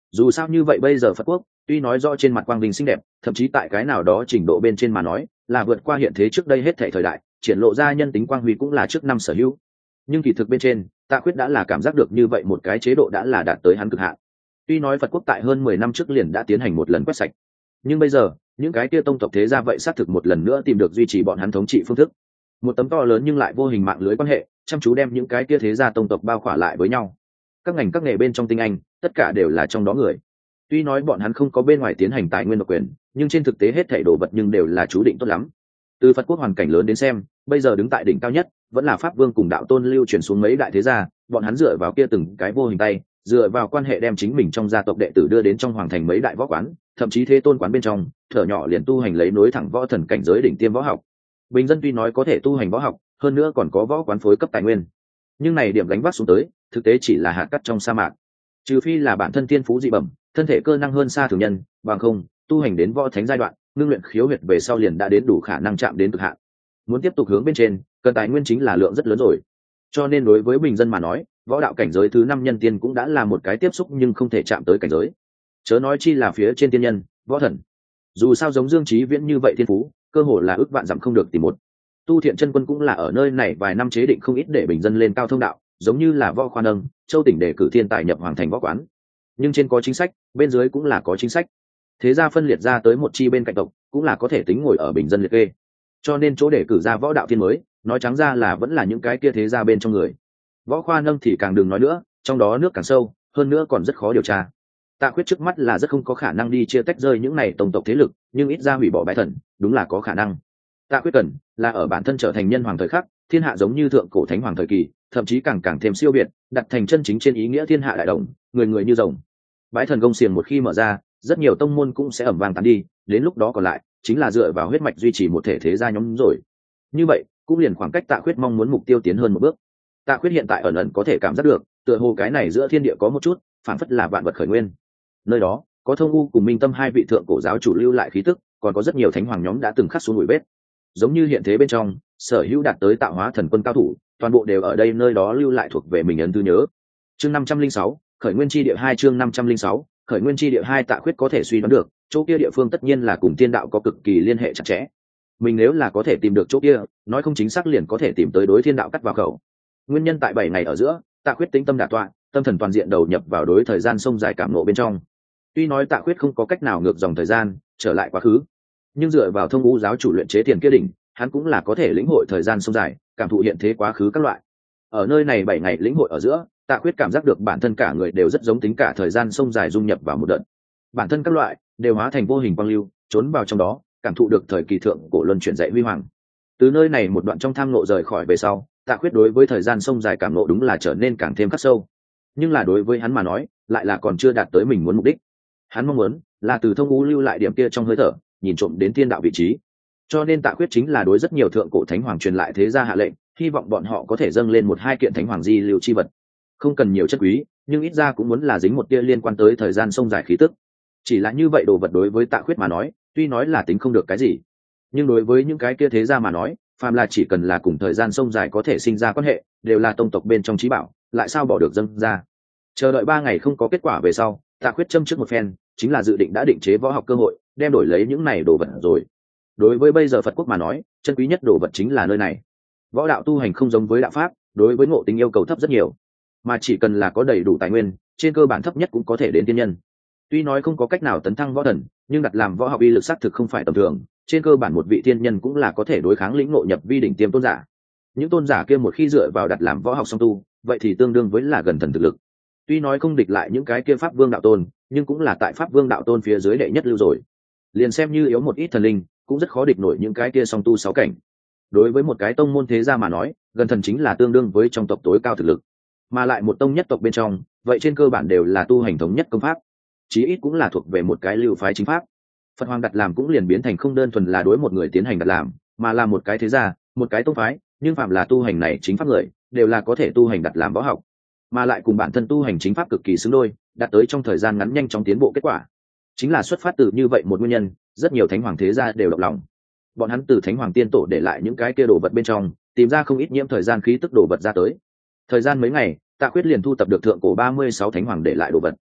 Dù sao như vậy bây giờ Phật quốc tuy nói rõ trên mặt quang vinh xinh đẹp, thậm chí tại cái nào đó trình độ bên trên mà nói là vượt qua hiện thế trước đây hết thảy thời đại, triển lộ ra nhân tính quang huy cũng là trước năm sở hữu. Nhưng kỳ thực bên trên, Tạ Khuyết đã là cảm giác được như vậy một cái chế độ đã là đạt tới hắn cực hạn. Tuy nói Phật quốc tại hơn mười năm trước liền đã tiến hành một lần quét sạch, nhưng bây giờ những cái kia tông tộc thế gia vậy xác thực một lần nữa tìm được duy trì bọn hắn thống trị phương thức. Một tấm to lớn nhưng lại vô hình mạng lưới quan hệ, chăm chú đem những cái kia thế gia tông tộc bao khỏa lại với nhau. Các ngành các nghề bên trong tinh anh, tất cả đều là trong đó người. Tuy nói bọn hắn không có bên ngoài tiến hành tài nguyên độc quyền, nhưng trên thực tế hết thảy đồ vật nhưng đều là chú định tốt lắm. Từ Phật quốc hoàn cảnh lớn đến xem, bây giờ đứng tại đỉnh cao nhất vẫn là Pháp Vương cùng đạo tôn lưu truyền xuống mấy đại thế gia, bọn hắn dựa vào kia từng cái vô hình tay, dựa vào quan hệ đem chính mình trong gia tộc đệ tử đưa đến trong hoàng thành mấy đại võ quán, thậm chí thế tôn quán bên trong, thở nhỏ liền tu hành lấy nối thẳng võ thần cảnh giới đỉnh tiêm võ học. Bình dân tuy nói có thể tu hành võ học, hơn nữa còn có võ quán phối cấp tài nguyên, nhưng này điểm gánh vác xuống tới, thực tế chỉ là hạt cát trong sa mạc. Trừ phi là bản thân thiên phú dị bẩm, thân thể cơ năng hơn xa thường nhân, bằng không, tu hành đến võ thánh giai đoạn, ngưng luyện khiếu huyệt về sau liền đã đến đủ khả năng chạm đến cực hạn. Muốn tiếp tục hướng bên trên, cần tài nguyên chính là lượng rất lớn rồi. Cho nên đối với bình dân mà nói, võ đạo cảnh giới thứ năm nhân tiên cũng đã là một cái tiếp xúc nhưng không thể chạm tới cảnh giới. Chớ nói chi là phía trên tiên nhân, võ thần. Dù sao giống Dương Chí Viễn như vậy thiên phú, cơ hồ là ước vạn dặm không được tìm một. Tu Thiện Chân Quân cũng là ở nơi này vài năm chế định không ít để bình dân lên cao thông đạo, giống như là võ khoa nâng, châu tỉnh để cử thiên tài nhập hoàng thành võ quán. Nhưng trên có chính sách, bên dưới cũng là có chính sách. Thế gia phân liệt ra tới một chi bên cạnh tộc, cũng là có thể tính ngồi ở bình dân liệt kê. Cho nên chỗ để cử ra võ đạo thiên mới, nói trắng ra là vẫn là những cái kia thế gia bên trong người. Võ khoa nâng thì càng đừng nói nữa, trong đó nước càng sâu, hơn nữa còn rất khó điều tra. Tạ Khuyết trước mắt là rất không có khả năng đi chia tách rơi những này tổng tộc thế lực, nhưng ít ra hủy bỏ bái thần, đúng là có khả năng. Tạ Khuyết cần là ở bản thân trở thành nhân hoàng thời khắc, thiên hạ giống như thượng cổ thánh hoàng thời kỳ, thậm chí càng càng thêm siêu việt, đặt thành chân chính trên ý nghĩa thiên hạ đại đồng, người người như rồng. Bái thần công xiềng một khi mở ra, rất nhiều tông môn cũng sẽ ẩm vang tán đi, đến lúc đó còn lại chính là dựa vào huyết mạch duy trì một thể thế gia nhóm rồi. Như vậy, cũng liền khoảng cách Tạ Khuyết mong muốn mục tiêu tiến hơn một bước. Tạ Khuyết hiện tại ẩn ẩn có thể cảm giác được, tựa hồ cái này giữa thiên địa có một chút, phản phất là vạn vật khởi nguyên. Nơi đó, có Thông U cùng Minh Tâm hai vị thượng cổ giáo chủ lưu lại khí tức, còn có rất nhiều thánh hoàng nhóm đã từng khắc xuống bụi vết. Giống như hiện thế bên trong, sở hữu đạt tới tạo hóa thần quân cao thủ, toàn bộ đều ở đây nơi đó lưu lại thuộc về mình ấn tư nhớ. Chương năm trăm linh sáu, Khởi Nguyên chi địa hai chương năm trăm linh sáu, Khởi Nguyên chi địa hai Tạ Khuyết có thể suy đoán được, chỗ kia địa phương tất nhiên là cùng tiên đạo có cực kỳ liên hệ chặt chẽ. Mình nếu là có thể tìm được chỗ kia, nói không chính xác liền có thể tìm tới đối thiên đạo cắt vào khẩu. Nguyên nhân tại bảy ngày ở giữa, Tạ Khuyết tĩnh tâm đả tọa, tâm thần toàn diện đầu nhập vào đối thời gian sông dài cảm ngộ bên trong. Tuy nói Tạ Khuyết không có cách nào ngược dòng thời gian, trở lại quá khứ, nhưng dựa vào Thông U giáo chủ luyện chế tiền kia đỉnh, hắn cũng là có thể lĩnh hội thời gian sông dài, cảm thụ hiện thế quá khứ các loại. Ở nơi này bảy ngày lĩnh hội ở giữa, Tạ Khuyết cảm giác được bản thân cả người đều rất giống tính cả thời gian sông dài dung nhập vào một đợt. Bản thân các loại đều hóa thành vô hình quang lưu, trốn vào trong đó, cảm thụ được thời kỳ thượng cổ luân chuyển dạy huy hoàng. Từ nơi này một đoạn trong tham ngộ rời khỏi về sau, Tạ Khuyết đối với thời gian sông dài cảm ngộ đúng là trở nên càng thêm khắc sâu. Nhưng là đối với hắn mà nói, lại là còn chưa đạt tới mình muốn mục đích. Hắn mong muốn là từ Thông U lưu lại điểm kia trong hơi thở, nhìn trộm đến thiên đạo vị trí. Cho nên Tạ Khuyết chính là đối rất nhiều thượng cổ thánh hoàng truyền lại thế gia hạ lệnh, hy vọng bọn họ có thể dâng lên một hai kiện thánh hoàng di lưu chi vật. Không cần nhiều chất quý, nhưng ít ra cũng muốn là dính một tia liên quan tới thời gian sông dài khí tức. Chỉ là như vậy đồ vật đối với Tạ Khuyết mà nói, tuy nói là tính không được cái gì, nhưng đối với những cái kia thế gia mà nói, phàm là chỉ cần là cùng thời gian sông dài có thể sinh ra quan hệ, đều là tông tộc bên trong trí bảo, lại sao bỏ được dâng ra. Chờ đợi ba ngày không có kết quả về sau, Tạ Khuyết châm trước một phen, chính là dự định đã định chế võ học cơ hội, đem đổi lấy những này đồ vật rồi. Đối với bây giờ Phật quốc mà nói, chân quý nhất đồ vật chính là nơi này. Võ đạo tu hành không giống với đạo pháp, đối với ngộ tính yêu cầu thấp rất nhiều, mà chỉ cần là có đầy đủ tài nguyên, trên cơ bản thấp nhất cũng có thể đến tiên nhân. Tuy nói không có cách nào tấn thăng võ thần, nhưng đặt làm võ học uy lực xác thực không phải tầm thường, trên cơ bản một vị tiên nhân cũng là có thể đối kháng lĩnh ngộ nhập vi đỉnh tiêm tôn giả. Những tôn giả kia một khi dựa vào đặt làm võ học song tu, vậy thì tương đương với là gần thần thực lực. Tuy nói không địch lại những cái kia pháp vương đạo tôn, nhưng cũng là tại pháp vương đạo tôn phía dưới đệ nhất lưu rồi. Liền xem như yếu một ít thần linh, cũng rất khó địch nổi những cái kia song tu sáu cảnh. Đối với một cái tông môn thế gia mà nói, gần thần chính là tương đương với trong tộc tối cao thực lực, mà lại một tông nhất tộc bên trong, vậy trên cơ bản đều là tu hành thống nhất công pháp, chí ít cũng là thuộc về một cái lưu phái chính pháp. Phật Hoàng đặt làm cũng liền biến thành không đơn thuần là đối một người tiến hành đặt làm, mà là một cái thế gia, một cái tông phái, nhưng phạm là tu hành này chính pháp người, đều là có thể tu hành đặt làm võ học, mà lại cùng bản thân tu hành chính pháp cực kỳ xứng đôi, đạt tới trong thời gian ngắn nhanh chóng tiến bộ kết quả. Chính là xuất phát từ như vậy một nguyên nhân, rất nhiều thánh hoàng thế gia đều động lòng. Bọn hắn từ thánh hoàng tiên tổ để lại những cái kia đồ vật bên trong, tìm ra không ít nhiễm thời gian khí tức đồ vật ra tới. Thời gian mấy ngày, Tạ Khuyết liền thu tập được thượng cổ ba mươi sáu thánh hoàng để lại đồ vật.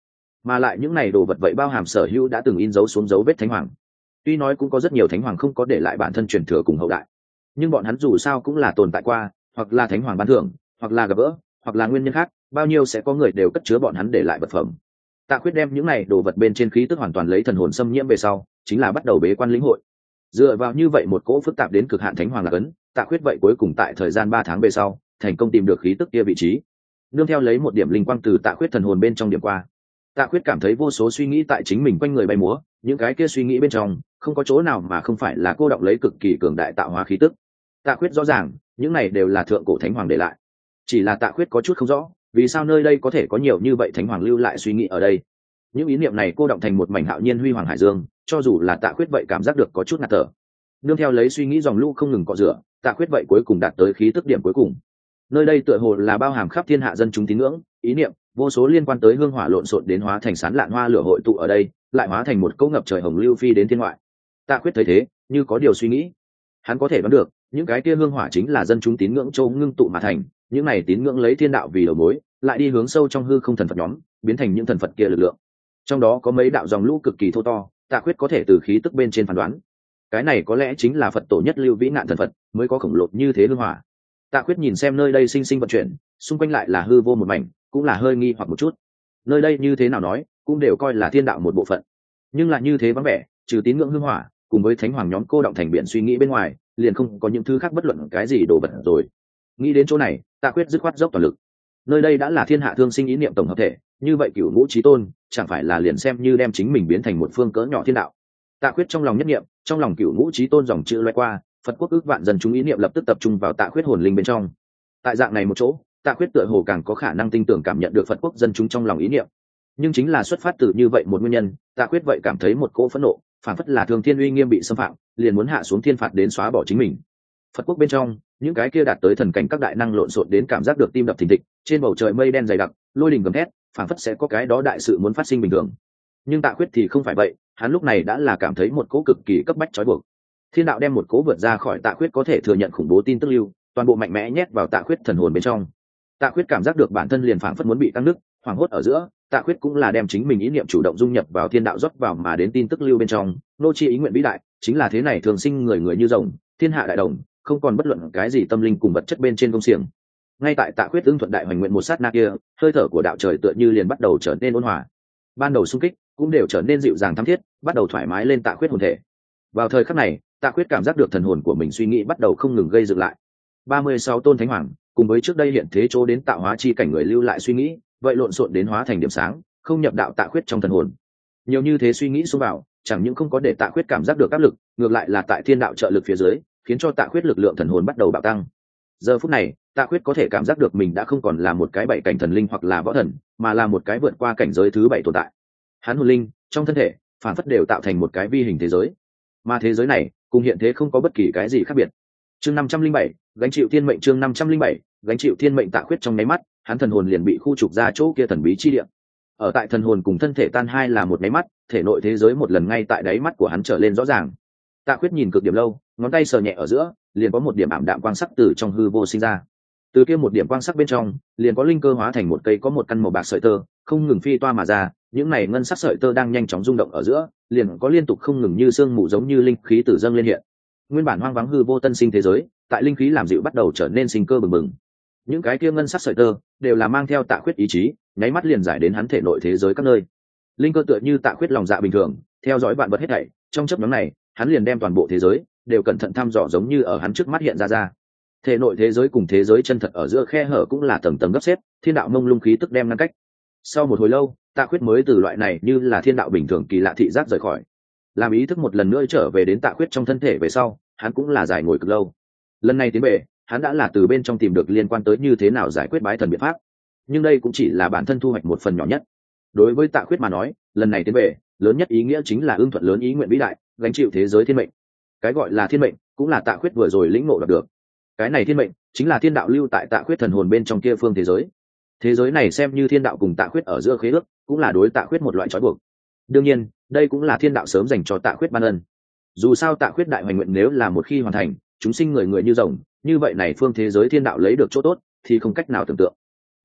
mà lại những này đồ vật vậy bao hàm sở hữu đã từng in dấu xuống dấu vết thánh hoàng. Tuy nói cũng có rất nhiều thánh hoàng không có để lại bản thân truyền thừa cùng hậu đại, nhưng bọn hắn dù sao cũng là tồn tại qua, hoặc là thánh hoàng ban thưởng, hoặc là gặp gỡ, hoặc là nguyên nhân khác, bao nhiêu sẽ có người đều cất chứa bọn hắn để lại vật phẩm. Tạ Khuyết đem những này đồ vật bên trên khí tức hoàn toàn lấy thần hồn xâm nhiễm về sau, chính là bắt đầu bế quan lĩnh hội. Dựa vào như vậy một cỗ phức tạp đến cực hạn thánh hoàng là cấn, Tạ Khuyết vậy cuối cùng tại thời gian ba tháng về sau, thành công tìm được khí tức kia vị trí. Nương theo lấy một điểm linh quang từ Tạ Khuyết thần hồn bên trong điểm qua, Tạ Khuyết cảm thấy vô số suy nghĩ tại chính mình quanh người bay múa, những cái kia suy nghĩ bên trong, không có chỗ nào mà không phải là cô đọng lấy cực kỳ cường đại tạo hóa khí tức. Tạ Khuyết rõ ràng, những này đều là thượng cổ thánh hoàng để lại. Chỉ là Tạ Khuyết có chút không rõ, vì sao nơi đây có thể có nhiều như vậy thánh hoàng lưu lại suy nghĩ ở đây. Những ý niệm này cô đọng thành một mảnh hạo nhiên huy hoàng hải dương, cho dù là Tạ Khuyết vậy cảm giác được có chút ngạt thở. Nương theo lấy suy nghĩ dòng lũ không ngừng cọ rửa, Tạ Khuyết vậy cuối cùng đạt tới khí tức điểm cuối cùng. Nơi đây tựa hồ là bao hàm khắp thiên hạ dân chúng tín ngưỡng, ý niệm, vô số liên quan tới hương hỏa lộn xộn đến hóa thành sán lạn hoa lửa hội tụ ở đây, lại hóa thành một cỗ ngập trời hồng lưu phi đến thiên ngoại. Tạ Khuyết thấy thế, như có điều suy nghĩ. Hắn có thể đoán được, những cái kia hương hỏa chính là dân chúng tín ngưỡng châu ngưng tụ mà thành, những này tín ngưỡng lấy thiên đạo vì đầu mối, lại đi hướng sâu trong hư không thần Phật nhóm, biến thành những thần Phật kia lực lượng. Trong đó có mấy đạo dòng lũ cực kỳ thô to, Tạ Khuyết có thể từ khí tức bên trên phán đoán. Cái này có lẽ chính là Phật tổ nhất lưu vĩ nạn thần Phật, mới có khổng lồ như thế hương hỏa. Tạ Khuyết nhìn xem nơi đây sinh sinh vận chuyển, xung quanh lại là hư vô một mảnh, cũng là hơi nghi hoặc một chút. Nơi đây như thế nào nói, cũng đều coi là thiên đạo một bộ phận, nhưng là như thế vắng vẻ, trừ tín ngưỡng hương hỏa, cùng với thánh hoàng nhóm cô động thành biển suy nghĩ bên ngoài, liền không có những thứ khác bất luận cái gì đồ vật rồi. Nghĩ đến chỗ này, Tạ Khuyết dứt khoát dốc toàn lực. Nơi đây đã là thiên hạ thương sinh ý niệm tổng hợp thể, như vậy cửu ngũ chí tôn, chẳng phải là liền xem như đem chính mình biến thành một phương cỡ nhỏ thiên đạo. Tạ Khuyết trong lòng nhất niệm, trong lòng cửu ngũ chí tôn dòng chữ lóe qua, Phật quốc ước vạn dân chúng ý niệm lập tức tập trung vào Tạ Khuyết hồn linh bên trong. Tại dạng này một chỗ, Tạ Khuyết tựa hồ càng có khả năng tin tưởng cảm nhận được Phật quốc dân chúng trong lòng ý niệm. Nhưng chính là xuất phát từ như vậy một nguyên nhân, Tạ Khuyết vậy cảm thấy một cỗ phẫn nộ, phản phất là thường thiên uy nghiêm bị xâm phạm, liền muốn hạ xuống thiên phạt đến xóa bỏ chính mình. Phật quốc bên trong, những cái kia đạt tới thần cảnh các đại năng lộn xộn đến cảm giác được tim đập thình thịch, trên bầu trời mây đen dày đặc, lôi đình gầm thét, phản phất sẽ có cái đó đại sự muốn phát sinh bình thường. Nhưng Tạ Khuyết thì không phải vậy, hắn lúc này đã là cảm thấy một cỗ cực kỳ cấp bách trói buộc. Thiên đạo đem một cỗ vượt ra khỏi Tạ Khuyết có thể thừa nhận khủng bố tin tức lưu, toàn bộ mạnh mẽ nhét vào Tạ Khuyết thần hồn bên trong. Tạ Khuyết cảm giác được bản thân liền phảng phất muốn bị tăng nứt, hoảng hốt ở giữa, Tạ Khuyết cũng là đem chính mình ý niệm chủ động dung nhập vào thiên đạo rót vào mà đến tin tức lưu bên trong, nô chi ý nguyện vĩ đại, chính là thế này thường sinh người người như rồng, thiên hạ đại đồng, không còn bất luận cái gì tâm linh cùng vật chất bên trên công xiềng. Ngay tại Tạ Khuyết ưng thuận đại hoành nguyện một sát na kia, hơi thở của đạo trời tựa như liền bắt đầu trở nên ôn hòa. Ban đầu xung kích cũng đều trở nên dịu dàng thắm thiết, bắt đầu thoải mái lên Tạ Khuyết hồn thể. Vào thời khắc này, Tạ Khuyết cảm giác được thần hồn của mình suy nghĩ bắt đầu không ngừng gây dựng lại. ba mươi sáu tôn thánh hoàng, cùng với trước đây hiện thế chỗ đến tạo hóa chi cảnh người lưu lại suy nghĩ, vậy lộn xộn đến hóa thành điểm sáng, không nhập đạo Tạ Khuyết trong thần hồn. Nhiều như thế suy nghĩ xông vào, chẳng những không có để Tạ Khuyết cảm giác được áp lực, ngược lại là tại thiên đạo trợ lực phía dưới, khiến cho Tạ Khuyết lực lượng thần hồn bắt đầu bạo tăng. Giờ phút này, Tạ Khuyết có thể cảm giác được mình đã không còn là một cái bảy cảnh thần linh hoặc là võ thần, mà là một cái vượt qua cảnh giới thứ bảy tồn tại. Hắn hồn linh trong thân thể, phản phất đều tạo thành một cái vi hình thế giới, mà thế giới này cùng hiện thế không có bất kỳ cái gì khác biệt. Chương năm trăm linh bảy, gánh chịu thiên mệnh. Chương năm trăm linh bảy, gánh chịu thiên mệnh. Tạ Khuyết trong nháy mắt, hắn thần hồn liền bị khu trục ra chỗ kia thần bí chi địa. Ở tại thần hồn cùng thân thể tan hai là một nháy mắt, thể nội thế giới một lần ngay tại đáy mắt của hắn trở lên rõ ràng. Tạ Khuyết nhìn cực điểm lâu, ngón tay sờ nhẹ ở giữa, liền có một điểm ảm đạm quang sắc từ trong hư vô sinh ra. Từ kia một điểm quang sắc bên trong, liền có linh cơ hóa thành một cây có một căn màu bạc sợi tơ, không ngừng phi toa mà ra, những này ngân sắc sợi tơ đang nhanh chóng rung động ở giữa, liền có liên tục không ngừng như sương mù giống như linh khí từ dâng lên hiện. Nguyên bản hoang vắng hư vô tân sinh thế giới, tại linh khí làm dịu bắt đầu trở nên sinh cơ bừng bừng. Những cái kia ngân sắc sợi tơ đều là mang theo Tạ Khuyết ý chí, nháy mắt liền giải đến hắn thể nội thế giới các nơi. Linh cơ tựa như Tạ Khuyết lòng dạ bình thường, theo dõi vạn vật hết thảy, trong chớp nhoáng này, hắn liền đem toàn bộ thế giới đều cẩn thận thăm dò giống như ở hắn trước mắt hiện ra ra. Thể nội thế giới cùng thế giới chân thật ở giữa khe hở cũng là tầng tầng gấp xếp, thiên đạo mông lung khí tức đem ngăn cách. Sau một hồi lâu, Tạ Khuyết mới từ loại này như là thiên đạo bình thường kỳ lạ thị giác rời khỏi, làm ý thức một lần nữa trở về đến Tạ Khuyết trong thân thể về sau, hắn cũng là giải ngồi cực lâu. Lần này tiến về, hắn đã là từ bên trong tìm được liên quan tới như thế nào giải quyết bái thần biện pháp, nhưng đây cũng chỉ là bản thân thu hoạch một phần nhỏ nhất. Đối với Tạ Khuyết mà nói, lần này tiến về, lớn nhất ý nghĩa chính là ưng thuận lớn ý nguyện vĩ đại, gánh chịu thế giới thiên mệnh. Cái gọi là thiên mệnh, cũng là Tạ Khuyết vừa rồi lĩnh ngộ được. Cái này thiên mệnh chính là thiên đạo lưu tại Tạ Khuyết thần hồn bên trong kia phương thế giới. Thế giới này xem như thiên đạo cùng Tạ Khuyết ở giữa khế ước, cũng là đối Tạ Khuyết một loại trói buộc. Đương nhiên, đây cũng là thiên đạo sớm dành cho Tạ Khuyết ban ân. Dù sao Tạ Khuyết đại hoành nguyện nếu là một khi hoàn thành, chúng sinh người người như rồng, như vậy này phương thế giới thiên đạo lấy được chỗ tốt thì không cách nào tưởng tượng.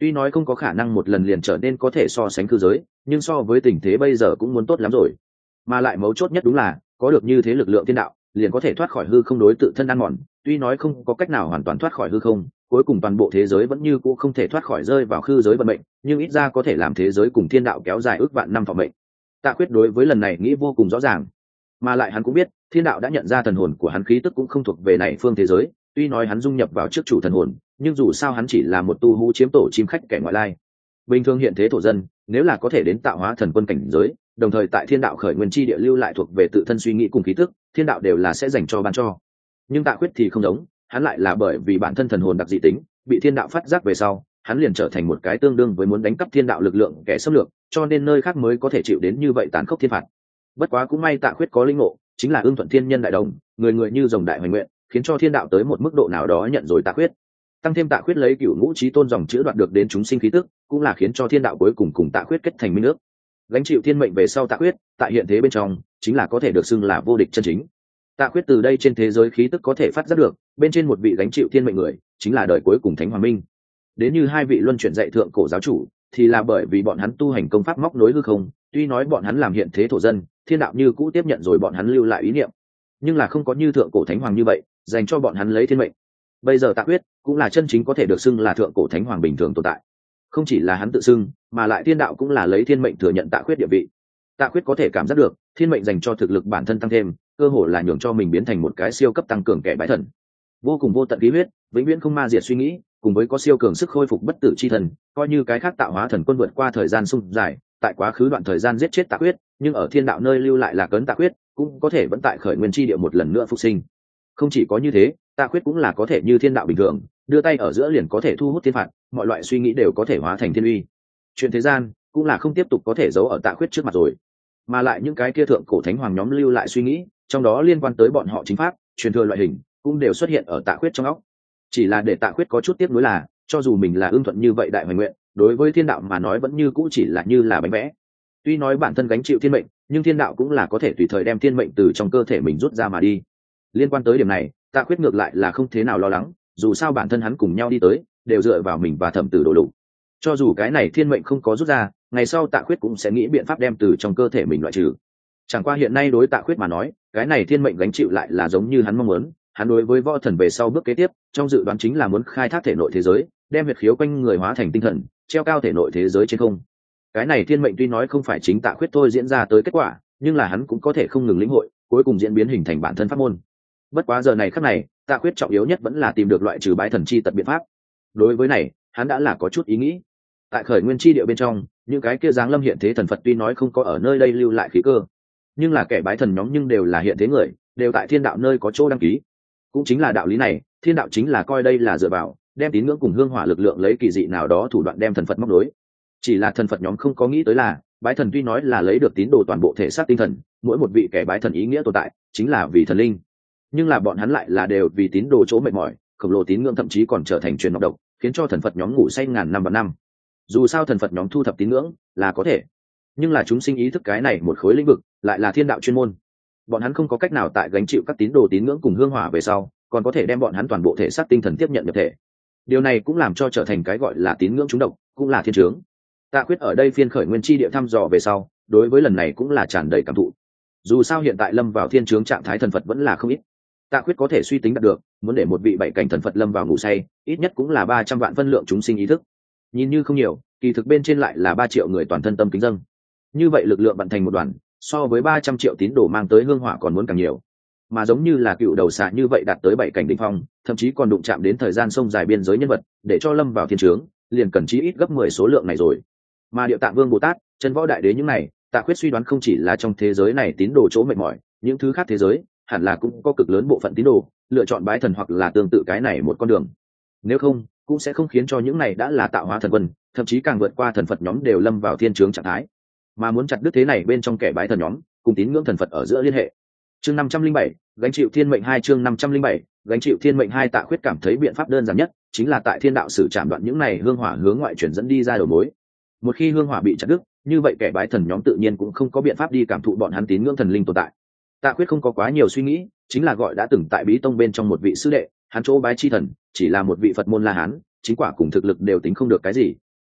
Tuy nói không có khả năng một lần liền trở nên có thể so sánh cư giới, nhưng so với tình thế bây giờ cũng muốn tốt lắm rồi. Mà lại mấu chốt nhất đúng là có được như thế lực lượng thiên đạo, liền có thể thoát khỏi hư không đối tự thân ăn mòn. Tuy nói không có cách nào hoàn toàn thoát khỏi hư không, cuối cùng toàn bộ thế giới vẫn như cũ không thể thoát khỏi rơi vào hư giới vận mệnh, nhưng ít ra có thể làm thế giới cùng thiên đạo kéo dài ước vạn năm thọ mệnh. Tạ Khuyết đối với lần này nghĩ vô cùng rõ ràng, mà lại hắn cũng biết thiên đạo đã nhận ra thần hồn của hắn khí tức cũng không thuộc về này phương thế giới. Tuy nói hắn dung nhập vào trước chủ thần hồn, nhưng dù sao hắn chỉ là một tu hú chiếm tổ chim khách kẻ ngoại lai. Bình thường hiện thế thổ dân, nếu là có thể đến tạo hóa thần quân cảnh giới, đồng thời tại thiên đạo khởi nguyên chi địa lưu lại thuộc về tự thân suy nghĩ cùng khí tức, thiên đạo đều là sẽ dành cho ban cho. Nhưng Tạ Khuyết thì không giống, hắn lại là bởi vì bản thân thần hồn đặc dị tính, bị thiên đạo phát giác về sau, hắn liền trở thành một cái tương đương với muốn đánh cắp thiên đạo lực lượng kẻ xâm lược, cho nên nơi khác mới có thể chịu đến như vậy tàn khốc thiên phạt. Bất quá cũng may Tạ Khuyết có linh ngộ, chính là ưng thuận thiên nhân đại đồng, người người như rồng đại hoành nguyện, khiến cho thiên đạo tới một mức độ nào đó nhận rồi Tạ Khuyết. Tăng thêm Tạ Khuyết lấy cửu ngũ chí tôn dòng chữ đoạt được đến chúng sinh khí tức, cũng là khiến cho thiên đạo cuối cùng cùng Tạ Khuyết kết thành minh ước. Gánh chịu thiên mệnh về sau Tạ Khuyết, tại hiện thế bên trong, chính là có thể được xưng là vô địch chân chính. Tạ Khuyết từ đây trên thế giới khí tức có thể phát giác được, bên trên một vị gánh chịu thiên mệnh người, chính là đời cuối cùng Thánh Hoàng Minh. Đến như hai vị luân chuyển dạy thượng cổ giáo chủ, thì là bởi vì bọn hắn tu hành công pháp móc nối hư không, tuy nói bọn hắn làm hiện thế thổ dân, thiên đạo như cũ tiếp nhận rồi bọn hắn lưu lại ý niệm, nhưng là không có như thượng cổ Thánh Hoàng như vậy, dành cho bọn hắn lấy thiên mệnh. Bây giờ Tạ Khuyết cũng là chân chính có thể được xưng là thượng cổ Thánh Hoàng bình thường tồn tại. Không chỉ là hắn tự xưng, mà lại thiên đạo cũng là lấy thiên mệnh thừa nhận Tạ Khuyết địa vị. Tạ Khuyết có thể cảm giác được, thiên mệnh dành cho thực lực bản thân tăng thêm, cơ hội là nhường cho mình biến thành một cái siêu cấp tăng cường kẻ bái thần. Vô cùng vô tận khí huyết, vĩnh viễn không ma diệt suy nghĩ, cùng với có siêu cường sức khôi phục bất tử chi thần, coi như cái khác tạo hóa thần quân vượt qua thời gian sung dài, tại quá khứ đoạn thời gian giết chết Tạ Khuyết, nhưng ở thiên đạo nơi lưu lại là cấn Tạ Khuyết, cũng có thể vẫn tại khởi nguyên chi địa một lần nữa phục sinh. Không chỉ có như thế, Tạ Khuyết cũng là có thể như thiên đạo bình thường, đưa tay ở giữa liền có thể thu hút thiên phạt, mọi loại suy nghĩ đều có thể hóa thành thiên uy. Chuyện thế gian cũng là không tiếp tục có thể giấu ở Tạ Khuyết trước mặt rồi, mà lại những cái kia thượng cổ thánh hoàng nhóm lưu lại suy nghĩ, trong đó liên quan tới bọn họ chính pháp, truyền thừa loại hình, cũng đều xuất hiện ở Tạ Khuyết trong óc. Chỉ là để Tạ Khuyết có chút tiếc nuối là, cho dù mình là ưng thuận như vậy đại hoài nguyện, đối với thiên đạo mà nói vẫn như cũ chỉ là như là bánh vẽ. Tuy nói bản thân gánh chịu thiên mệnh, nhưng thiên đạo cũng là có thể tùy thời đem thiên mệnh từ trong cơ thể mình rút ra mà đi. Liên quan tới điểm này, Tạ Khuyết ngược lại là không thế nào lo lắng, dù sao bản thân hắn cùng nhau đi tới, đều dựa vào mình và thẩm tử đổ đủ. Cho dù cái này thiên mệnh không có rút ra, ngày sau Tạ Khuyết cũng sẽ nghĩ biện pháp đem từ trong cơ thể mình loại trừ. Chẳng qua hiện nay đối Tạ Khuyết mà nói, cái này thiên mệnh gánh chịu lại là giống như hắn mong muốn. Hắn đối với võ thần về sau bước kế tiếp, trong dự đoán chính là muốn khai thác thể nội thế giới, đem huyệt khiếu quanh người hóa thành tinh thần, treo cao thể nội thế giới trên không. Cái này thiên mệnh tuy nói không phải chính Tạ Khuyết thôi diễn ra tới kết quả, nhưng là hắn cũng có thể không ngừng lĩnh hội, cuối cùng diễn biến hình thành bản thân pháp môn. Bất quá giờ này khắc này, Tạ Khuyết trọng yếu nhất vẫn là tìm được loại trừ bái thần chi tật biện pháp. Đối với này, hắn đã là có chút ý nghĩ. Tại khởi nguyên chi địa bên trong, những cái kia giáng lâm hiện thế thần Phật tuy nói không có ở nơi đây lưu lại khí cơ, nhưng là kẻ bái thần nhóm nhưng đều là hiện thế người, đều tại thiên đạo nơi có chỗ đăng ký. Cũng chính là đạo lý này, thiên đạo chính là coi đây là dựa vào, đem tín ngưỡng cùng hương hỏa lực lượng lấy kỳ dị nào đó thủ đoạn đem thần Phật móc nối. Chỉ là thần Phật nhóm không có nghĩ tới là, bái thần tuy nói là lấy được tín đồ toàn bộ thể xác tinh thần, mỗi một vị kẻ bái thần ý nghĩa tồn tại chính là vì thần linh, nhưng là bọn hắn lại là đều vì tín đồ chỗ mệt mỏi, khổng lồ tín ngưỡng thậm chí còn trở thành truyền nọc độc, khiến cho thần Phật nhóm ngủ say ngàn năm và năm. Dù sao thần Phật nhóm thu thập tín ngưỡng là có thể, nhưng là chúng sinh ý thức cái này một khối lĩnh vực lại là thiên đạo chuyên môn. Bọn hắn không có cách nào tại gánh chịu các tín đồ tín ngưỡng cùng hương hỏa về sau, còn có thể đem bọn hắn toàn bộ thể xác tinh thần tiếp nhận nhập thể. Điều này cũng làm cho trở thành cái gọi là tín ngưỡng trúng độc, cũng là thiên chướng. Tạ Khuyết ở đây phiên khởi nguyên chi địa thăm dò về sau, đối với lần này cũng là tràn đầy cảm thụ. Dù sao hiện tại lâm vào thiên chướng trạng thái thần Phật vẫn là không ít. Tạ Khuyết có thể suy tính đạt được, muốn để một vị bảy cảnh thần Phật lâm vào ngủ say, ít nhất cũng là ba trăm vạn phân lượng chúng sinh ý thức. Nhìn như không nhiều, kỳ thực bên trên lại là ba triệu người toàn thân tâm kính dâng. Như vậy lực lượng vận thành một đoàn, so với ba trăm triệu tín đồ mang tới hương hỏa còn muốn càng nhiều. Mà giống như là cựu đầu xạ như vậy đạt tới bảy cảnh đỉnh phong, thậm chí còn đụng chạm đến thời gian sông dài biên giới nhân vật, để cho lâm vào thiên chướng, liền cần chí ít gấp mười số lượng này rồi. Mà Địa Tạng Vương Bồ Tát, Chân Võ Đại Đế những này, Tạ Khuyết suy đoán không chỉ là trong thế giới này tín đồ chỗ mệt mỏi, những thứ khác thế giới hẳn là cũng có cực lớn bộ phận tín đồ lựa chọn bái thần hoặc là tương tự cái này một con đường. Nếu không, cũng sẽ không khiến cho những này đã là tạo hóa thần quân, thậm chí càng vượt qua thần Phật nhóm đều lâm vào thiên chướng trạng thái. Mà muốn chặt đứt thế này bên trong kẻ bái thần nhóm cùng tín ngưỡng thần Phật ở giữa liên hệ. Chương năm trăm linh bảy, gánh chịu thiên mệnh hai chương năm trăm linh bảy, gánh chịu thiên mệnh hai Tạ Khuyết cảm thấy biện pháp đơn giản nhất chính là tại thiên đạo sử chạm đoạn những này hương hỏa hướng ngoại chuyển dẫn đi ra đầu mối. Một khi hương hỏa bị chặt đứt, như vậy kẻ bái thần nhóm tự nhiên cũng không có biện pháp đi cảm thụ bọn hắn tín ngưỡng thần linh tồn tại. Tạ Khuyết không có quá nhiều suy nghĩ, chính là gọi đã từng tại Bí Tông bên trong một vị sư đệ, hắn chỗ bái chi thần chỉ là một vị Phật môn La Hán, chính quả cùng thực lực đều tính không được cái gì,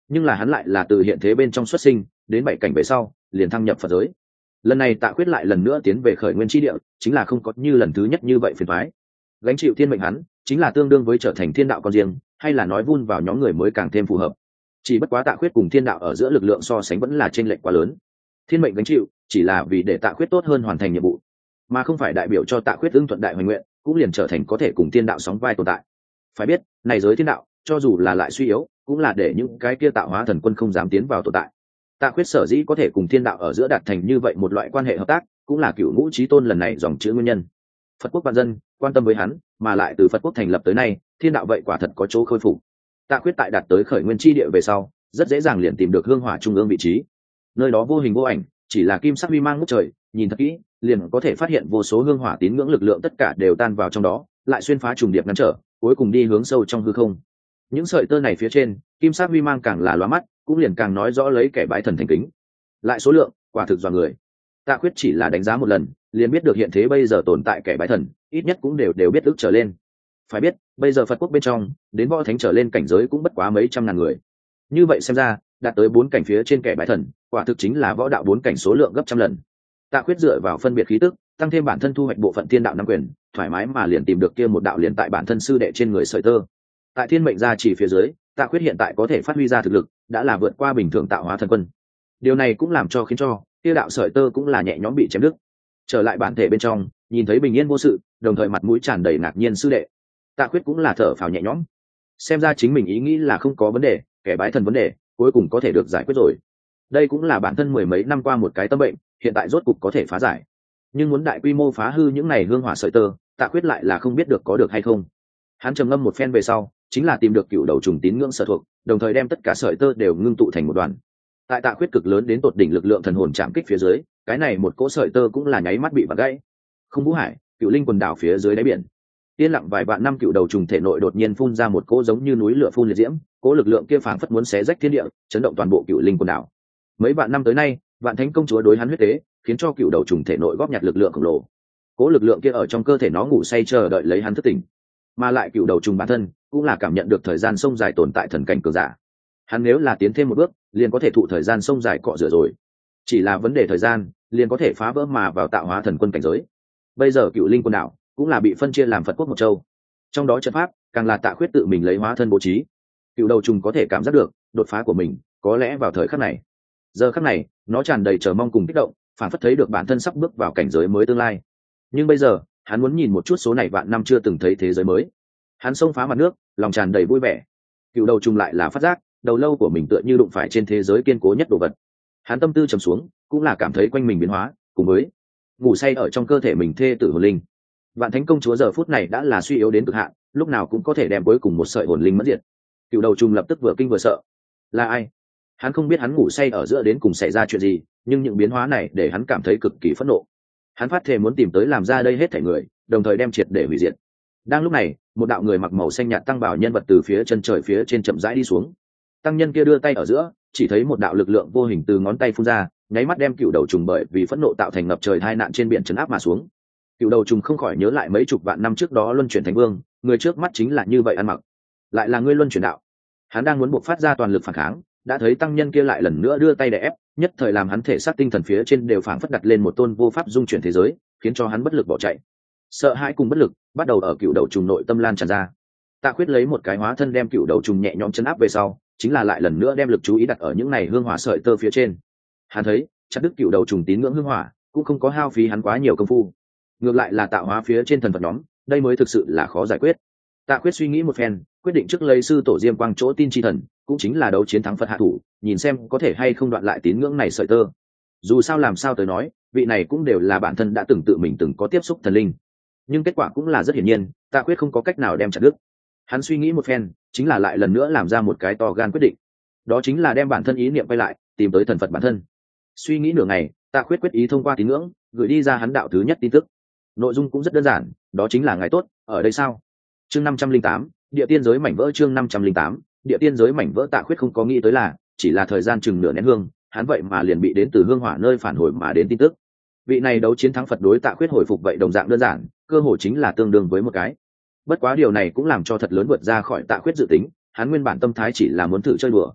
nhưng là hắn lại là từ hiện thế bên trong xuất sinh đến bảy cảnh về sau liền thăng nhập Phật giới. Lần này Tạ Khuyết lại lần nữa tiến về khởi nguyên tri địa, chính là không có như lần thứ nhất như vậy phiền toái. Gánh chịu thiên mệnh hắn chính là tương đương với trở thành thiên đạo con riêng, hay là nói vun vào nhóm người mới càng thêm phù hợp. Chỉ bất quá Tạ Khuyết cùng thiên đạo ở giữa lực lượng so sánh vẫn là chênh lệch quá lớn. Thiên mệnh gánh chịu chỉ là vì để Tạ Khuyết tốt hơn hoàn thành nhiệm vụ, mà không phải đại biểu cho Tạ Khuyết ưng thuận đại hoành nguyện, cũng liền trở thành có thể cùng thiên đạo sóng vai tồn tại. Phải biết, này giới thiên đạo, cho dù là lại suy yếu, cũng là để những cái kia tạo hóa thần quân không dám tiến vào tồn tại. Tạ Khuyết sở dĩ có thể cùng thiên đạo ở giữa đạt thành như vậy một loại quan hệ hợp tác, cũng là cựu ngũ chí tôn lần này dòng chữ nguyên nhân. Phật quốc vạn dân quan tâm với hắn, mà lại từ Phật quốc thành lập tới nay, thiên đạo vậy quả thật có chỗ khôi phục. Tạ Khuyết tại đạt tới khởi nguyên chi địa về sau, rất dễ dàng liền tìm được hương hỏa trung ương vị trí. Nơi đó vô hình vô ảnh, chỉ là kim sắc huy mang ngút trời, nhìn thật kỹ, liền có thể phát hiện vô số hương hỏa tín ngưỡng lực lượng tất cả đều tan vào trong đó, lại xuyên phá trùng điệp ngăn trở, cuối cùng đi hướng sâu trong hư không. Những sợi tơ này phía trên, kim sắc huy mang càng là lóa mắt, cũng liền càng nói rõ lấy kẻ bái thần thành kính. Lại số lượng, quả thực dọa người. Tạ Khuyết chỉ là đánh giá một lần, liền biết được hiện thế bây giờ tồn tại kẻ bái thần, ít nhất cũng đều đều biết ước trở lên. Phải biết, bây giờ Phật quốc bên trong, đến võ thánh trở lên cảnh giới cũng bất quá mấy trăm ngàn người. Như vậy xem ra, đạt tới bốn cảnh phía trên kẻ bái thần, quả thực chính là võ đạo bốn cảnh số lượng gấp trăm lần. Tạ Khuyết dựa vào phân biệt khí tức, tăng thêm bản thân thu hoạch bộ phận thiên đạo năm quyền, thoải mái mà liền tìm được kia một đạo liền tại bản thân sư đệ trên người sợi tơ. Tại thiên mệnh gia chỉ phía dưới, Tạ Khuyết hiện tại có thể phát huy ra thực lực, đã là vượt qua bình thường tạo hóa thần quân. Điều này cũng làm cho khiến cho kia đạo sợi tơ cũng là nhẹ nhõm bị chém đứt. Trở lại bản thể bên trong, nhìn thấy bình yên vô sự, đồng thời mặt mũi tràn đầy ngạc nhiên sư đệ, Tạ Khuyết cũng là thở phào nhẹ nhõm. Xem ra chính mình ý nghĩ là không có vấn đề, kẻ bái thần vấn đề cuối cùng có thể được giải quyết rồi. Đây cũng là bản thân mười mấy năm qua một cái tâm bệnh, hiện tại rốt cục có thể phá giải. Nhưng muốn đại quy mô phá hư những này hương hỏa sợi tơ, Tạ Khuyết lại là không biết được có được hay không. Hắn trầm ngâm một phen về sau, chính là tìm được cựu đầu trùng tín ngưỡng sở thuộc, đồng thời đem tất cả sợi tơ đều ngưng tụ thành một đoàn. Tại Tạ Khuyết cực lớn đến tột đỉnh lực lượng thần hồn chạm kích phía dưới, cái này một cỗ sợi tơ cũng là nháy mắt bị vặn gãy. Không Vũ Hải, cựu linh quần đảo phía dưới đáy biển, yên lặng vài vạn năm cựu đầu trùng thể nội đột nhiên phun ra một cỗ giống như núi lửa phun liệt diễm, cỗ lực lượng kia phảng phất muốn xé rách thiên địa, chấn động toàn bộ cựu linh quần đảo. Mấy vạn năm tới nay, vạn thánh công chúa đối hắn huyết tế, khiến cho cựu đầu trùng thể nội góp nhặt lực lượng khổng lồ. Cỗ lực lượng kia ở trong cơ thể nó ngủ say chờ đợi lấy hắn thức tỉnh, mà lại cựu đầu trùng bản thân cũng là cảm nhận được thời gian sông dài tồn tại thần cảnh cường giả. Hắn nếu là tiến thêm một bước, liền có thể thụ thời gian sông dài cọ rửa rồi. Chỉ là vấn đề thời gian, liền có thể phá vỡ mà vào tạo hóa thần quân cảnh giới. Bây giờ cựu linh quân đảo cũng là bị phân chia làm Phật quốc một châu, trong đó trận pháp càng là Tạ Khuyết tự mình lấy hóa thân bố trí. Cựu đầu trùng có thể cảm giác được đột phá của mình có lẽ vào thời khắc này. Giờ khắc này, nó tràn đầy chờ mong cùng kích động, phản phất thấy được bản thân sắp bước vào cảnh giới mới tương lai. Nhưng bây giờ, hắn muốn nhìn một chút số này vạn năm chưa từng thấy thế giới mới. Hắn xông phá mặt nước, lòng tràn đầy vui vẻ. Cựu đầu trùng lại là phát giác, đầu lâu của mình tựa như đụng phải trên thế giới kiên cố nhất đồ vật. Hắn tâm tư trầm xuống, cũng là cảm thấy quanh mình biến hóa, cùng với ngủ say ở trong cơ thể mình thê tử hồn linh. Vạn thánh công chúa giờ phút này đã là suy yếu đến cực hạn, lúc nào cũng có thể đem cuối cùng một sợi hồn linh mất diệt. Cựu đầu trùng lập tức vừa kinh vừa sợ. Là ai? Hắn không biết hắn ngủ say ở giữa đến cùng xảy ra chuyện gì, nhưng những biến hóa này để hắn cảm thấy cực kỳ phẫn nộ. Hắn phát thề muốn tìm tới làm ra đây hết thảy người, đồng thời đem triệt để hủy diệt. Đang lúc này, một đạo người mặc màu xanh nhạt tăng bảo nhân vật từ phía chân trời phía trên chậm rãi đi xuống. Tăng nhân kia đưa tay ở giữa, chỉ thấy một đạo lực lượng vô hình từ ngón tay phun ra, nháy mắt đem cựu đầu trùng bởi vì phẫn nộ tạo thành ngập trời hai nạn trên biển trấn áp mà xuống. Cựu đầu trùng không khỏi nhớ lại mấy chục vạn năm trước đó luân chuyển thành vương, người trước mắt chính là như vậy ăn mặc, lại là ngươi luân chuyển đạo. Hắn đang muốn buộc phát ra toàn lực phản kháng, đã thấy tăng nhân kia lại lần nữa đưa tay để ép, nhất thời làm hắn thể xác tinh thần phía trên đều phảng phất đặt lên một tôn vô pháp dung chuyển thế giới, khiến cho hắn bất lực bỏ chạy. Sợ hãi cùng bất lực bắt đầu ở cựu đầu trùng nội tâm lan tràn ra. Tạ Khuyết lấy một cái hóa thân đem cựu đầu trùng nhẹ nhõm chấn áp về sau, chính là lại lần nữa đem lực chú ý đặt ở những này hương hỏa sợi tơ phía trên. Hắn thấy chặt đứt cựu đầu trùng tín ngưỡng hương hỏa cũng không có hao phí hắn quá nhiều công phu, ngược lại là tạo hóa phía trên thần vật nhóm, đây mới thực sự là khó giải quyết. Tạ Khuyết suy nghĩ một phen, quyết định trước lấy sư tổ Diêm Quang chỗ tin chi thần, cũng chính là đấu chiến thắng Phật hạ thủ, nhìn xem có thể hay không đoạn lại tín ngưỡng này sợi tơ. Dù sao làm sao tới nói, vị này cũng đều là bản thân đã từng tự mình từng có tiếp xúc thần linh, nhưng kết quả cũng là rất hiển nhiên, Tạ Khuyết không có cách nào đem chặt đứt. Hắn suy nghĩ một phen, chính là lại lần nữa làm ra một cái to gan quyết định, đó chính là đem bản thân ý niệm quay lại, tìm tới thần Phật bản thân. Suy nghĩ nửa ngày, Tạ Khuyết quyết ý thông qua tín ngưỡng gửi đi ra hắn đạo thứ nhất tin tức. Nội dung cũng rất đơn giản, đó chính là ngài tốt, ở đây sao? Chương năm trăm linh tám, địa tiên giới mảnh vỡ. Chương năm trăm linh tám, địa tiên giới mảnh vỡ. Tạ Khuyết không có nghĩ tới là, chỉ là thời gian chừng nửa nén hương, hắn vậy mà liền bị đến từ hương hỏa nơi phản hồi mà đến tin tức. Vị này đấu chiến thắng Phật đối Tạ Khuyết hồi phục vậy đồng dạng đơn giản, cơ hội chính là tương đương với một cái. Bất quá điều này cũng làm cho thật lớn vượt ra khỏi Tạ Khuyết dự tính, hắn nguyên bản tâm thái chỉ là muốn thử chơi đùa.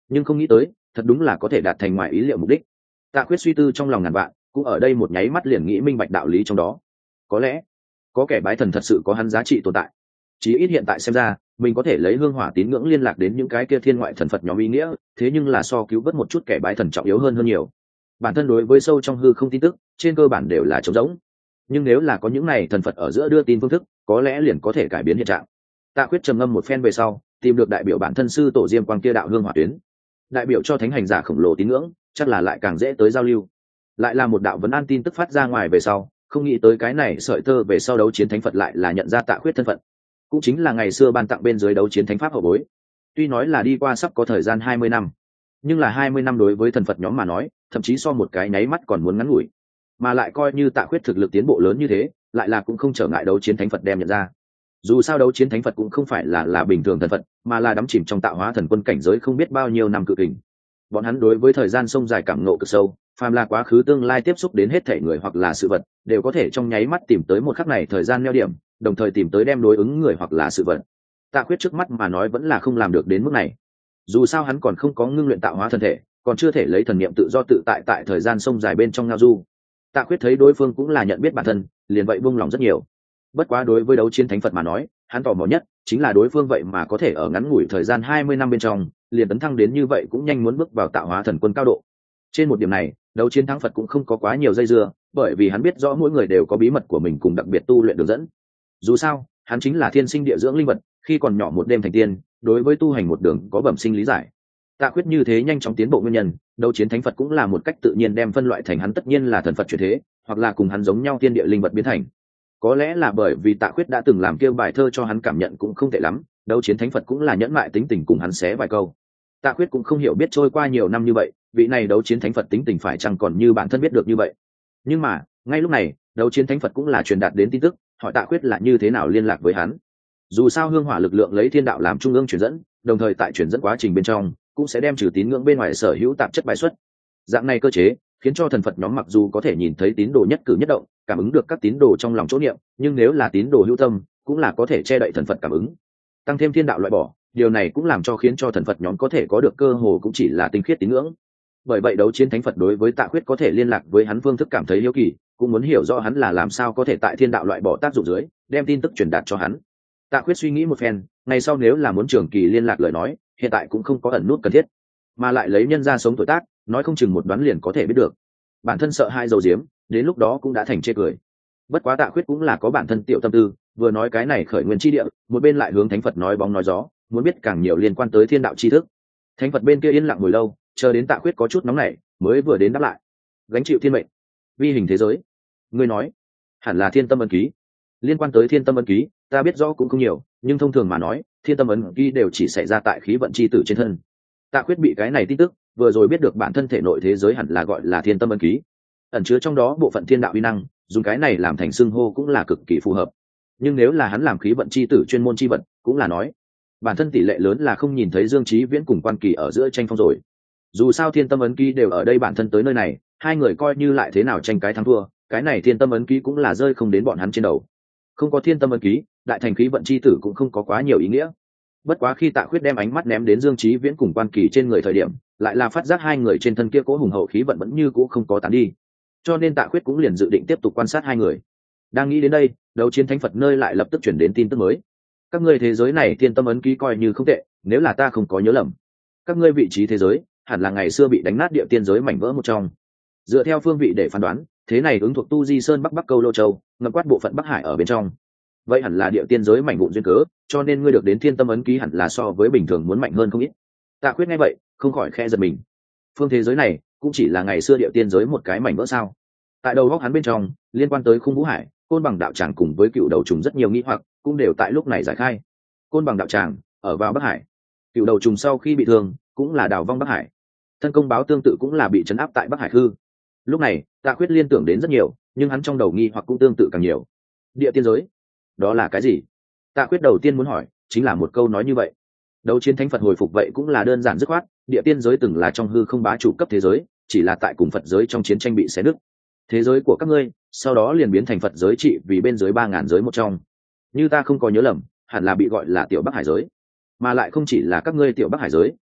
nhưng không nghĩ tới thật đúng là có thể đạt thành ngoài ý liệu mục đích. Tạ Khuyết suy tư trong lòng ngàn vạn, cũng ở đây một nháy mắt liền nghĩ minh bạch đạo lý trong đó. Có lẽ có kẻ bái thần thật sự có hắn giá trị tồn tại, chí ít hiện tại xem ra mình có thể lấy hương hỏa tín ngưỡng liên lạc đến những cái kia thiên ngoại thần Phật nhóm ý nghĩa, thế nhưng là so cứu vớt một chút kẻ bái thần trọng yếu hơn hơn nhiều. Bản thân đối với sâu trong hư không tin tức trên cơ bản đều là trống rỗng, nhưng nếu là có những này thần Phật ở giữa đưa tin phương thức, có lẽ liền có thể cải biến hiện trạng. Tạ Khuyết trầm ngâm một phen về sau, tìm được đại biểu bản thân sư tổ Diêm Quang kia đạo hương hỏa tuyến, đại biểu cho thánh hành giả khổng lồ tín ngưỡng, chắc là lại càng dễ tới giao lưu. Lại là một đạo vấn an tin tức phát ra ngoài về sau, không nghĩ tới cái này sợi tơ về sau đấu chiến thánh Phật lại là nhận ra Tạ Khuyết thân phận, cũng chính là ngày xưa ban tặng bên dưới đấu chiến thánh pháp hậu bối. Tuy nói là đi qua sắp có thời gian hai mươi năm, nhưng là hai mươi năm đối với thần Phật nhóm mà nói, thậm chí so một cái nháy mắt còn muốn ngắn ngủi. Mà lại coi như Tạ Khuyết thực lực tiến bộ lớn như thế, lại là cũng không trở ngại đấu chiến thánh Phật đem nhận ra. Dù sao đấu chiến thánh Phật cũng không phải là là bình thường thần Phật, mà là đắm chìm trong tạo hóa thần quân cảnh giới không biết bao nhiêu năm cự kình. Bọn hắn đối với thời gian sông dài cảm ngộ cực sâu, phàm là quá khứ tương lai tiếp xúc đến hết thể người hoặc là sự vật, đều có thể trong nháy mắt tìm tới một khắc này thời gian neo điểm, đồng thời tìm tới đem đối ứng người hoặc là sự vật. Tạ Khuyết trước mắt mà nói vẫn là không làm được đến mức này. Dù sao hắn còn không có ngưng luyện tạo hóa thân thể, còn chưa thể lấy thần niệm tự do tự tại tại thời gian sông dài bên trong ngao du. Tạ Khuyết thấy đối phương cũng là nhận biết bản thân, liền vậy buông lòng rất nhiều. Bất quá đối với đấu chiến thánh Phật mà nói, hắn tò mò nhất chính là đối phương vậy mà có thể ở ngắn ngủi thời gian hai mươi năm bên trong, liền tấn thăng đến như vậy cũng nhanh muốn bước vào tạo hóa thần quân cao độ. Trên một điểm này, đấu chiến thắng Phật cũng không có quá nhiều dây dưa, bởi vì hắn biết rõ mỗi người đều có bí mật của mình cùng đặc biệt tu luyện đường dẫn. Dù sao, hắn chính là thiên sinh địa dưỡng linh vật, khi còn nhỏ một đêm thành tiên, đối với tu hành một đường có bẩm sinh lý giải. Tạ Khuyết như thế nhanh chóng tiến bộ nguyên nhân, đấu chiến thánh Phật cũng là một cách tự nhiên đem phân loại thành hắn tất nhiên là thần Phật chuyển thế, hoặc là cùng hắn giống nhau thiên địa linh vật biến thành. Có lẽ là bởi vì Tạ Khuyết đã từng làm kêu bài thơ cho hắn cảm nhận cũng không tệ lắm, đấu chiến thánh Phật cũng là nhẫn mại tính tình cùng hắn xé vài câu. Tạ Khuyết cũng không hiểu biết trôi qua nhiều năm như vậy, vị này đấu chiến thánh Phật tính tình phải chăng còn như bản thân biết được như vậy. Nhưng mà, ngay lúc này, đấu chiến thánh Phật cũng là truyền đạt đến tin tức, hỏi Tạ Khuyết là như thế nào liên lạc với hắn. Dù sao hương hỏa lực lượng lấy thiên đạo làm trung ương truyền dẫn, đồng thời tại truyền dẫn quá trình bên trong, cũng sẽ đem trừ tín ngưỡng bên ngoài sở hữu tạp chất bài xuất. Dạng này cơ chế, khiến cho thần Phật nhóm mặc dù có thể nhìn thấy tín đồ nhất cử nhất động, cảm ứng được các tín đồ trong lòng chỗ niệm, nhưng nếu là tín đồ hữu tâm, cũng là có thể che đậy thần Phật cảm ứng. Tăng thêm thiên đạo loại bỏ, điều này cũng làm cho khiến cho thần Phật nhóm có thể có được cơ hồ cũng chỉ là tinh khiết tín ngưỡng. Bởi vậy đấu chiến thánh Phật đối với Tạ Khuyết có thể liên lạc với hắn phương thức cảm thấy hiếu kỳ, cũng muốn hiểu rõ hắn là làm sao có thể tại thiên đạo loại bỏ tác dụng dưới, đem tin tức truyền đạt cho hắn. Tạ Khuyết suy nghĩ một phen, ngày sau nếu là muốn trường kỳ liên lạc lời nói, hiện tại cũng không có ẩn nút cần thiết, mà lại lấy nhân ra sống tuổi tác, nói không chừng một đoán liền có thể biết được. Bản thân sợ hai dầu diếm, đến lúc đó cũng đã thành chê cười. Bất quá Tạ Khuyết cũng là có bản thân tiểu tâm tư, vừa nói cái này khởi nguyên chi địa, một bên lại hướng thánh Phật nói bóng nói gió, muốn biết càng nhiều liên quan tới thiên đạo tri thức. Thánh Phật bên kia yên lặng hồi lâu, chờ đến Tạ Khuyết có chút nóng nảy, mới vừa đến đáp lại. Gánh chịu thiên mệnh, vi hình thế giới. Ngươi nói, hẳn là thiên tâm ấn ký. Liên quan tới thiên tâm ấn ký, ta biết rõ cũng không nhiều, nhưng thông thường mà nói, thiên tâm ấn ký đều chỉ xảy ra tại khí vận chi tử trên thân. Tạ Khuyết bị cái này tin tức, vừa rồi biết được bản thân thể nội thế giới hẳn là gọi là thiên tâm ấn ký, ẩn chứa trong đó bộ phận thiên đạo uy năng, dùng cái này làm thành xưng hô cũng là cực kỳ phù hợp. Nhưng nếu là hắn làm khí vận chi tử chuyên môn chi vận, cũng là nói bản thân tỷ lệ lớn là không nhìn thấy Dương Chí Viễn cùng Quan Kỳ ở giữa tranh phong rồi. Dù sao thiên tâm ấn ký đều ở đây bản thân tới nơi này, hai người coi như lại thế nào tranh cái thắng thua, cái này thiên tâm ấn ký cũng là rơi không đến bọn hắn trên đầu. Không có thiên tâm ấn ký, đại thành khí vận chi tử cũng không có quá nhiều ý nghĩa. Bất quá khi Tạ Khuyết đem ánh mắt ném đến Dương Chí Viễn cùng Quan Kỳ trên người thời điểm, lại là phát giác hai người trên thân kia cố hùng hậu khí vận vẫn như cũ không có tán đi. Cho nên Tạ Khuyết cũng liền dự định tiếp tục quan sát hai người. Đang nghĩ đến đây, đấu chiến thánh Phật nơi lại lập tức chuyển đến tin tức mới. Các ngươi thế giới này thiên tâm ấn ký coi như không tệ, nếu là ta không có nhớ lầm, các ngươi vị trí thế giới hẳn là ngày xưa bị đánh nát địa tiên giới mảnh vỡ một trong. Dựa theo phương vị để phán đoán, thế này ứng thuộc Tu Di Sơn Bắc Bắc Câu Lô Châu, ngập quát bộ phận Bắc Hải ở bên trong. Vậy hẳn là địa tiên giới mảnh vụn duyên cớ, cho nên ngươi được đến thiên tâm ấn ký hẳn là so với bình thường muốn mạnh hơn không ít. Tạ Khuyết nghe vậy, không khỏi khẽ giật mình. Phương thế giới này cũng chỉ là ngày xưa địa tiên giới một cái mảnh vỡ sao? Tại đầu góc hắn bên trong, liên quan tới Khung Vũ Hải, Côn Bằng đạo tràng cùng với Cựu Đầu Trùng rất nhiều nghi hoặc, cũng đều tại lúc này giải khai. Côn Bằng đạo tràng ở vào Bắc Hải, Cựu Đầu Trùng sau khi bị thương cũng là đào vong Bắc Hải, thân công báo tương tự cũng là bị trấn áp tại Bắc Hải hư. Lúc này Tạ Khuyết liên tưởng đến rất nhiều, nhưng hắn trong đầu nghi hoặc cũng tương tự càng nhiều. Địa tiên giới, đó là cái gì? Tạ Khuyết đầu tiên muốn hỏi chính là một câu nói như vậy. Đấu chiến thánh Phật hồi phục vậy cũng là đơn giản dứt khoát, địa tiên giới từng là trong hư không bá chủ cấp thế giới, chỉ là tại cùng Phật giới trong chiến tranh bị xé nứt. Thế giới của các ngươi sau đó liền biến thành Phật giới trị vì bên dưới ba ngàn giới một trong. Như ta không có nhớ lầm, hẳn là bị gọi là tiểu Bắc Hải giới. Mà lại không chỉ là các ngươi tiểu Bắc Hải giới,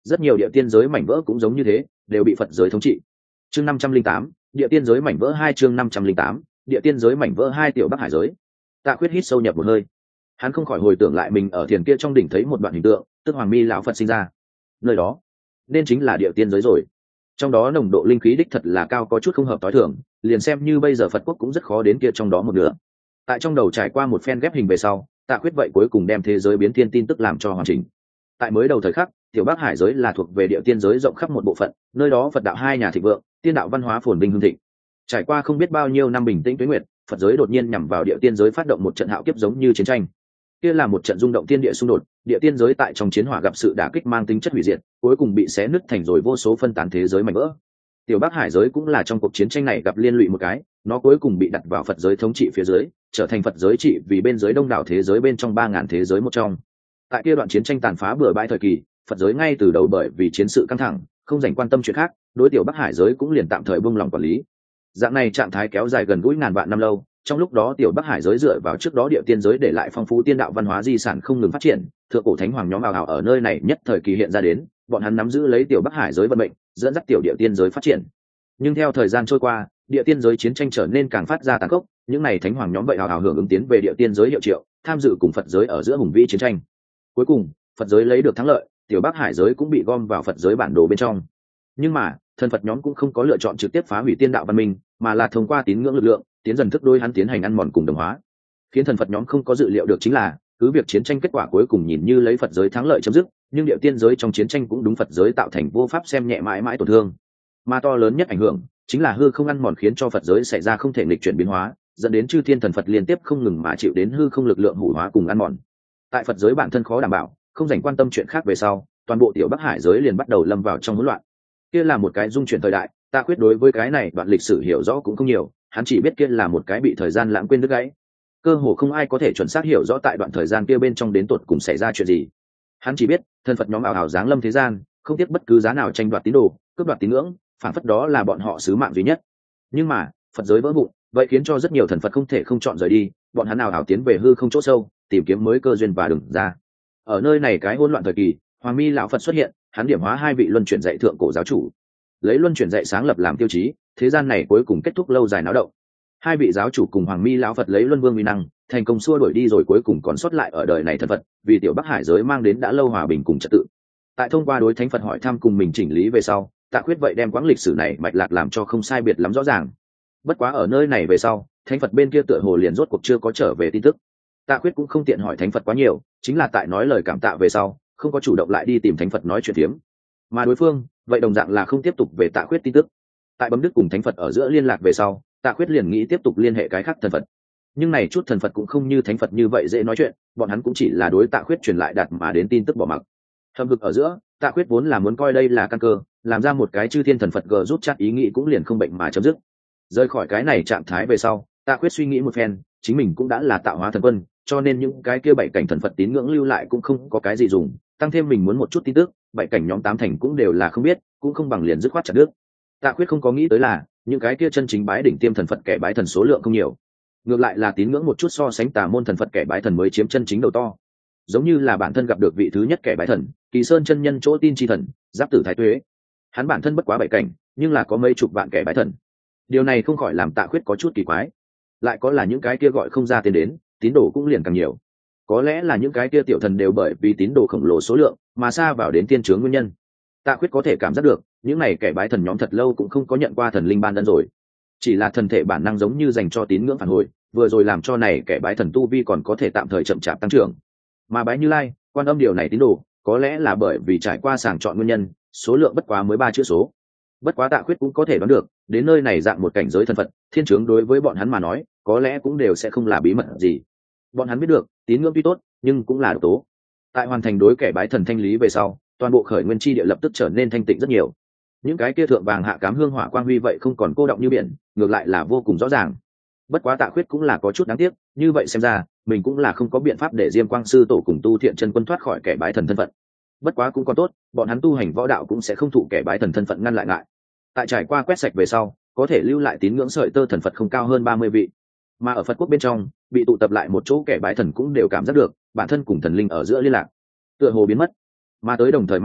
rất nhiều địa tiên giới mảnh vỡ cũng giống như thế, đều bị Phật giới thống trị. Chương năm trăm linh tám, địa tiên giới mảnh vỡ hai chương năm trăm linh tám, địa tiên giới mảnh vỡ hai tiểu Bắc Hải giới. Tạ Khuyết hít sâu nhập một hơi, hắn không khỏi hồi tưởng lại mình ở thiền kia trong đỉnh thấy một đoạn hình tượng, tức Hoàng Mi lão Phật sinh ra. Nơi đó nên chính là địa tiên giới rồi. Trong đó nồng độ linh khí đích thật là cao có chút không hợp tối thường, liền xem như bây giờ Phật quốc cũng rất khó đến kia trong đó một nửa. Tại trong đầu trải qua một phen ghép hình về sau, Tạ Khuyết vậy cuối cùng đem thế giới biến thiên tin tức làm cho hoàn chỉnh. Tại mới đầu thời khắc, tiểu Bắc Hải giới là thuộc về địa tiên giới rộng khắp một bộ phận, nơi đó Phật đạo hai nhà thịnh vượng, tiên đạo văn hóa phồn vinh hưng thịnh. Trải qua không biết bao nhiêu năm bình tĩnh tuế nguyệt, Phật giới đột nhiên nhằm vào địa tiên giới phát động một trận hạo kiếp giống như chiến tranh. Kia là một trận rung động thiên địa xung đột, địa tiên giới tại trong chiến hỏa gặp sự đả kích mang tính chất hủy diệt, cuối cùng bị xé nứt thành rồi vô số phân tán thế giới mảnh vỡ. Tiểu Bắc Hải giới cũng là trong cuộc chiến tranh này gặp liên lụy một cái, nó cuối cùng bị đặt vào Phật giới thống trị phía dưới, trở thành Phật giới trị vì bên dưới đông đảo thế giới bên trong ba ngàn thế giới một trong. Tại kia đoạn chiến tranh tàn phá bừa bãi thời kỳ, Phật giới ngay từ đầu bởi vì chiến sự căng thẳng, không dành quan tâm chuyện khác, đối tiểu Bắc Hải giới cũng liền tạm thời buông lòng quản lý. Dạng này trạng thái kéo dài gần gũi ngàn vạn năm lâu, trong lúc đó tiểu Bắc Hải giới dựa vào trước đó địa tiên giới để lại phong phú tiên đạo văn hóa di sản không ngừng phát triển, thượng cổ thánh hoàng nhóm ào ào ở nơi này nhất thời kỳ hiện ra đến, bọn hắn nắm giữ lấy tiểu Bắc Hải giới vận mệnh, dẫn dắt tiểu địa tiên giới phát triển. Nhưng theo thời gian trôi qua, địa tiên giới chiến tranh trở nên càng phát ra tàn khốc, những này thánh hoàng nhóm vậy ào ào hưởng ứng tiến về địa tiên giới hiệu triệu, tham dự cùng Phật giới ở giữa hùng vĩ chiến tranh. Cuối cùng, Phật giới lấy được thắng lợi, tiểu Bắc Hải giới cũng bị gom vào Phật giới bản đồ bên trong. Nhưng mà, thần Phật nhóm cũng không có lựa chọn trực tiếp phá hủy tiên đạo văn minh, mà là thông qua tín ngưỡng lực lượng, tiến dần thức đôi hắn tiến hành ăn mòn cùng đồng hóa. Khiến thần Phật nhóm không có dự liệu được chính là, cứ việc chiến tranh kết quả cuối cùng nhìn như lấy Phật giới thắng lợi chấm dứt, nhưng địa tiên giới trong chiến tranh cũng đúng Phật giới tạo thành vô pháp xem nhẹ mãi mãi tổn thương. Mà to lớn nhất ảnh hưởng chính là hư không ăn mòn khiến cho Phật giới xảy ra không thể nghịch chuyển biến hóa, dẫn đến chư thiên thần Phật liên tiếp không ngừng mà chịu đến hư không lực lượng hủ hóa cùng ăn mòn. Tại Phật giới bản thân khó đảm bảo, không dành quan tâm chuyện khác về sau, toàn bộ tiểu Bắc Hải giới liền bắt đầu lâm vào trong hỗn loạn. Kia là một cái dung chuyển thời đại, Tạ Khuyết đối với cái này đoạn lịch sử hiểu rõ cũng không nhiều, hắn chỉ biết kia là một cái bị thời gian lãng quên đứt gãy. Cơ hồ không ai có thể chuẩn xác hiểu rõ tại đoạn thời gian kia bên trong đến tột cùng xảy ra chuyện gì. Hắn chỉ biết, thần Phật nhóm ảo ảo giáng lâm thế gian, không tiếc bất cứ giá nào tranh đoạt tín đồ, cướp đoạt tín ngưỡng, phản phất đó là bọn họ sứ mạng duy nhất. Nhưng mà, Phật giới vỡ vụn, vậy khiến cho rất nhiều thần Phật không thể không chọn rời đi, bọn hắn ảo ảo tiến về hư không chỗ sâu, tìm kiếm mới cơ duyên và đường ra. Ở nơi này cái hỗn loạn thời kỳ, Hoàng Mi lão Phật xuất hiện, hắn điểm hóa hai vị luân chuyển dạy thượng cổ giáo chủ, lấy luân chuyển dạy sáng lập làm tiêu chí, thế gian này cuối cùng kết thúc lâu dài náo động. Hai vị giáo chủ cùng Hoàng Mi lão Phật lấy luân vương uy năng, thành công xua đuổi đi rồi cuối cùng còn sót lại ở đời này thần Phật, vì tiểu Bắc Hải giới mang đến đã lâu hòa bình cùng trật tự. Tại thông qua đối thánh Phật hỏi thăm cùng mình chỉnh lý về sau, Tạ Khuyết vậy đem quãng lịch sử này mạch lạc làm cho không sai biệt lắm rõ ràng. Bất quá ở nơi này về sau, thánh Phật bên kia tựa hồ liền rốt cuộc chưa có trở về tin tức. Tạ Khuyết cũng không tiện hỏi thánh Phật quá nhiều, chính là tại nói lời cảm tạ về sau, không có chủ động lại đi tìm thánh Phật nói chuyện tiếm. Mà đối phương, vậy đồng dạng là không tiếp tục về Tạ Khuyết tin tức. Tại bấm đức cùng thánh Phật ở giữa liên lạc về sau, Tạ Khuyết liền nghĩ tiếp tục liên hệ cái khác thần Phật. Nhưng này chút thần Phật cũng không như thánh Phật như vậy dễ nói chuyện, bọn hắn cũng chỉ là đối Tạ Khuyết truyền lại đặt mà đến tin tức bỏ mặc. Hầm hực ở giữa, Tạ Khuyết vốn là muốn coi đây là căn cơ, làm ra một cái chư thiên thần Phật gờ rút chát ý nghĩ cũng liền không bệnh mà chấm dứt. Rời khỏi cái này trạng thái về sau, Tạ Khuyết suy nghĩ một phen, chính mình cũng đã là tạo hóa thần quân, cho nên những cái kia bảy cảnh thần Phật tín ngưỡng lưu lại cũng không có cái gì dùng, tăng thêm mình muốn một chút tin tức, bảy cảnh nhóm tám thành cũng đều là không biết, cũng không bằng liền dứt khoát chặt đứt. Tạ Khuyết không có nghĩ tới là, những cái kia chân chính bái đỉnh tiêm thần Phật kẻ bái thần số lượng không nhiều, ngược lại là tín ngưỡng một chút so sánh tà môn thần Phật kẻ bái thần mới chiếm chân chính đầu to. Giống như là bản thân gặp được vị thứ nhất kẻ bái thần, Kỳ Sơn chân nhân chỗ tin chi thần, Giáp Tử Thái Tuế. Hắn bản thân bất quá bảy cảnh, nhưng là có mấy chục vạn kẻ bái thần. Điều này không khỏi làm Tạ Khuyết có chút kỳ quái. Lại có là những cái kia gọi không ra tên đến, tín đồ cũng liền càng nhiều. Có lẽ là những cái kia tiểu thần đều bởi vì tín đồ khổng lồ số lượng mà xa vào đến tiên chướng nguyên nhân. Tạ Khuyết có thể cảm giác được, những này kẻ bái thần nhóm thật lâu cũng không có nhận qua thần linh ban ân rồi. Chỉ là thần thể bản năng giống như dành cho tín ngưỡng phản hồi, vừa rồi làm cho này kẻ bái thần tu vi còn có thể tạm thời chậm chạp tăng trưởng. Mà bái Như Lai, Quan Âm điều này tín đồ, có lẽ là bởi vì trải qua sàng chọn nguyên nhân, số lượng bất quá mới ba chữ số. Bất quá Tạ Khuyết cũng có thể đoán được, đến nơi này dạng một cảnh giới thần Phật, thiên chướng đối với bọn hắn mà nói, có lẽ cũng đều sẽ không là bí mật gì. Bọn hắn biết được, tín ngưỡng tuy tốt, nhưng cũng là độc tố. Tại hoàn thành đối kẻ bái thần thanh lý về sau, toàn bộ khởi nguyên chi địa lập tức trở nên thanh tịnh rất nhiều. Những cái kia thượng vàng hạ cám hương hỏa quang huy vậy không còn cô động như biển, ngược lại là vô cùng rõ ràng. Bất quá Tạ Khuyết cũng là có chút đáng tiếc, như vậy xem ra, mình cũng là không có biện pháp để Diêm Quang sư tổ cùng Tu Thiện chân quân thoát khỏi kẻ bái thần thân phận. Bất quá cũng còn tốt, bọn hắn tu hành võ đạo cũng sẽ không thụ kẻ bái thần thân phận ngăn lại ngại. Tại trải qua quét sạch về sau, có thể lưu lại tín ngưỡng sợi tơ thần Phật không cao hơn ba mươi vị. Mà ở Phật quốc bên trong, bị tụ tập lại một chỗ kẻ bái thần cũng đều cảm giác được, bản thân cùng thần linh ở giữa liên lạc tựa hồ biến mất. Mà tới đồng thời mang tới,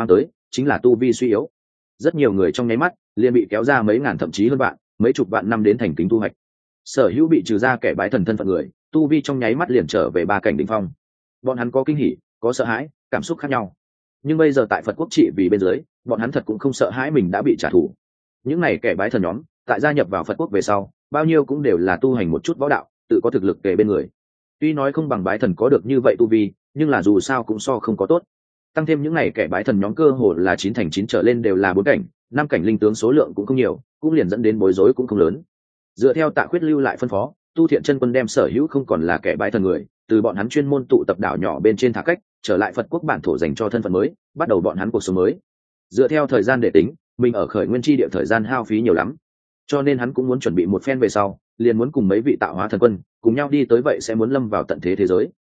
chính là tu vi suy yếu. Rất nhiều người trong nháy mắt liền bị kéo ra mấy ngàn thậm chí hơn vạn mấy chục vạn năm đến thành kính tu hoạch. Sở hữu bị trừ ra kẻ bái thần thân phận người, tu vi trong nháy mắt liền trở về ba cảnh đỉnh phong. Bọn hắn có kinh hỉ, có sợ hãi, cảm xúc khác nhau. Nhưng bây giờ tại Phật quốc trị vì bên dưới, bọn hắn thật cũng không sợ hãi mình đã bị trả thù. Những này kẻ bái thần nhóm tại gia nhập vào Phật quốc về sau, bao nhiêu cũng đều là tu hành một chút võ đạo, tự có thực lực kề bên người. Tuy nói không bằng bái thần có được như vậy tu vi, nhưng là dù sao cũng so không có tốt. Tăng thêm những này kẻ bái thần nhóm cơ hồ là chín thành chín trở lên đều là bốn cảnh, năm cảnh linh tướng số lượng cũng không nhiều, cũng liền dẫn đến bối rối cũng không lớn. Dựa theo Tạ Khuyết lưu lại phân phó, Tu Thiện Chân Quân đem sở hữu không còn là kẻ bái thần người, từ bọn hắn chuyên môn tụ tập đảo nhỏ bên trên thả cách, trở lại Phật quốc bản thổ dành cho thân phận mới, bắt đầu bọn hắn cuộc sống mới. Dựa theo thời gian để tính, mình ở khởi nguyên chi địa thời gian hao phí nhiều lắm, cho nên hắn cũng muốn chuẩn bị một phen về sau, liền muốn cùng mấy vị tạo hóa thần quân cùng nhau đi tới, vậy sẽ muốn lâm vào tận thế thế giới.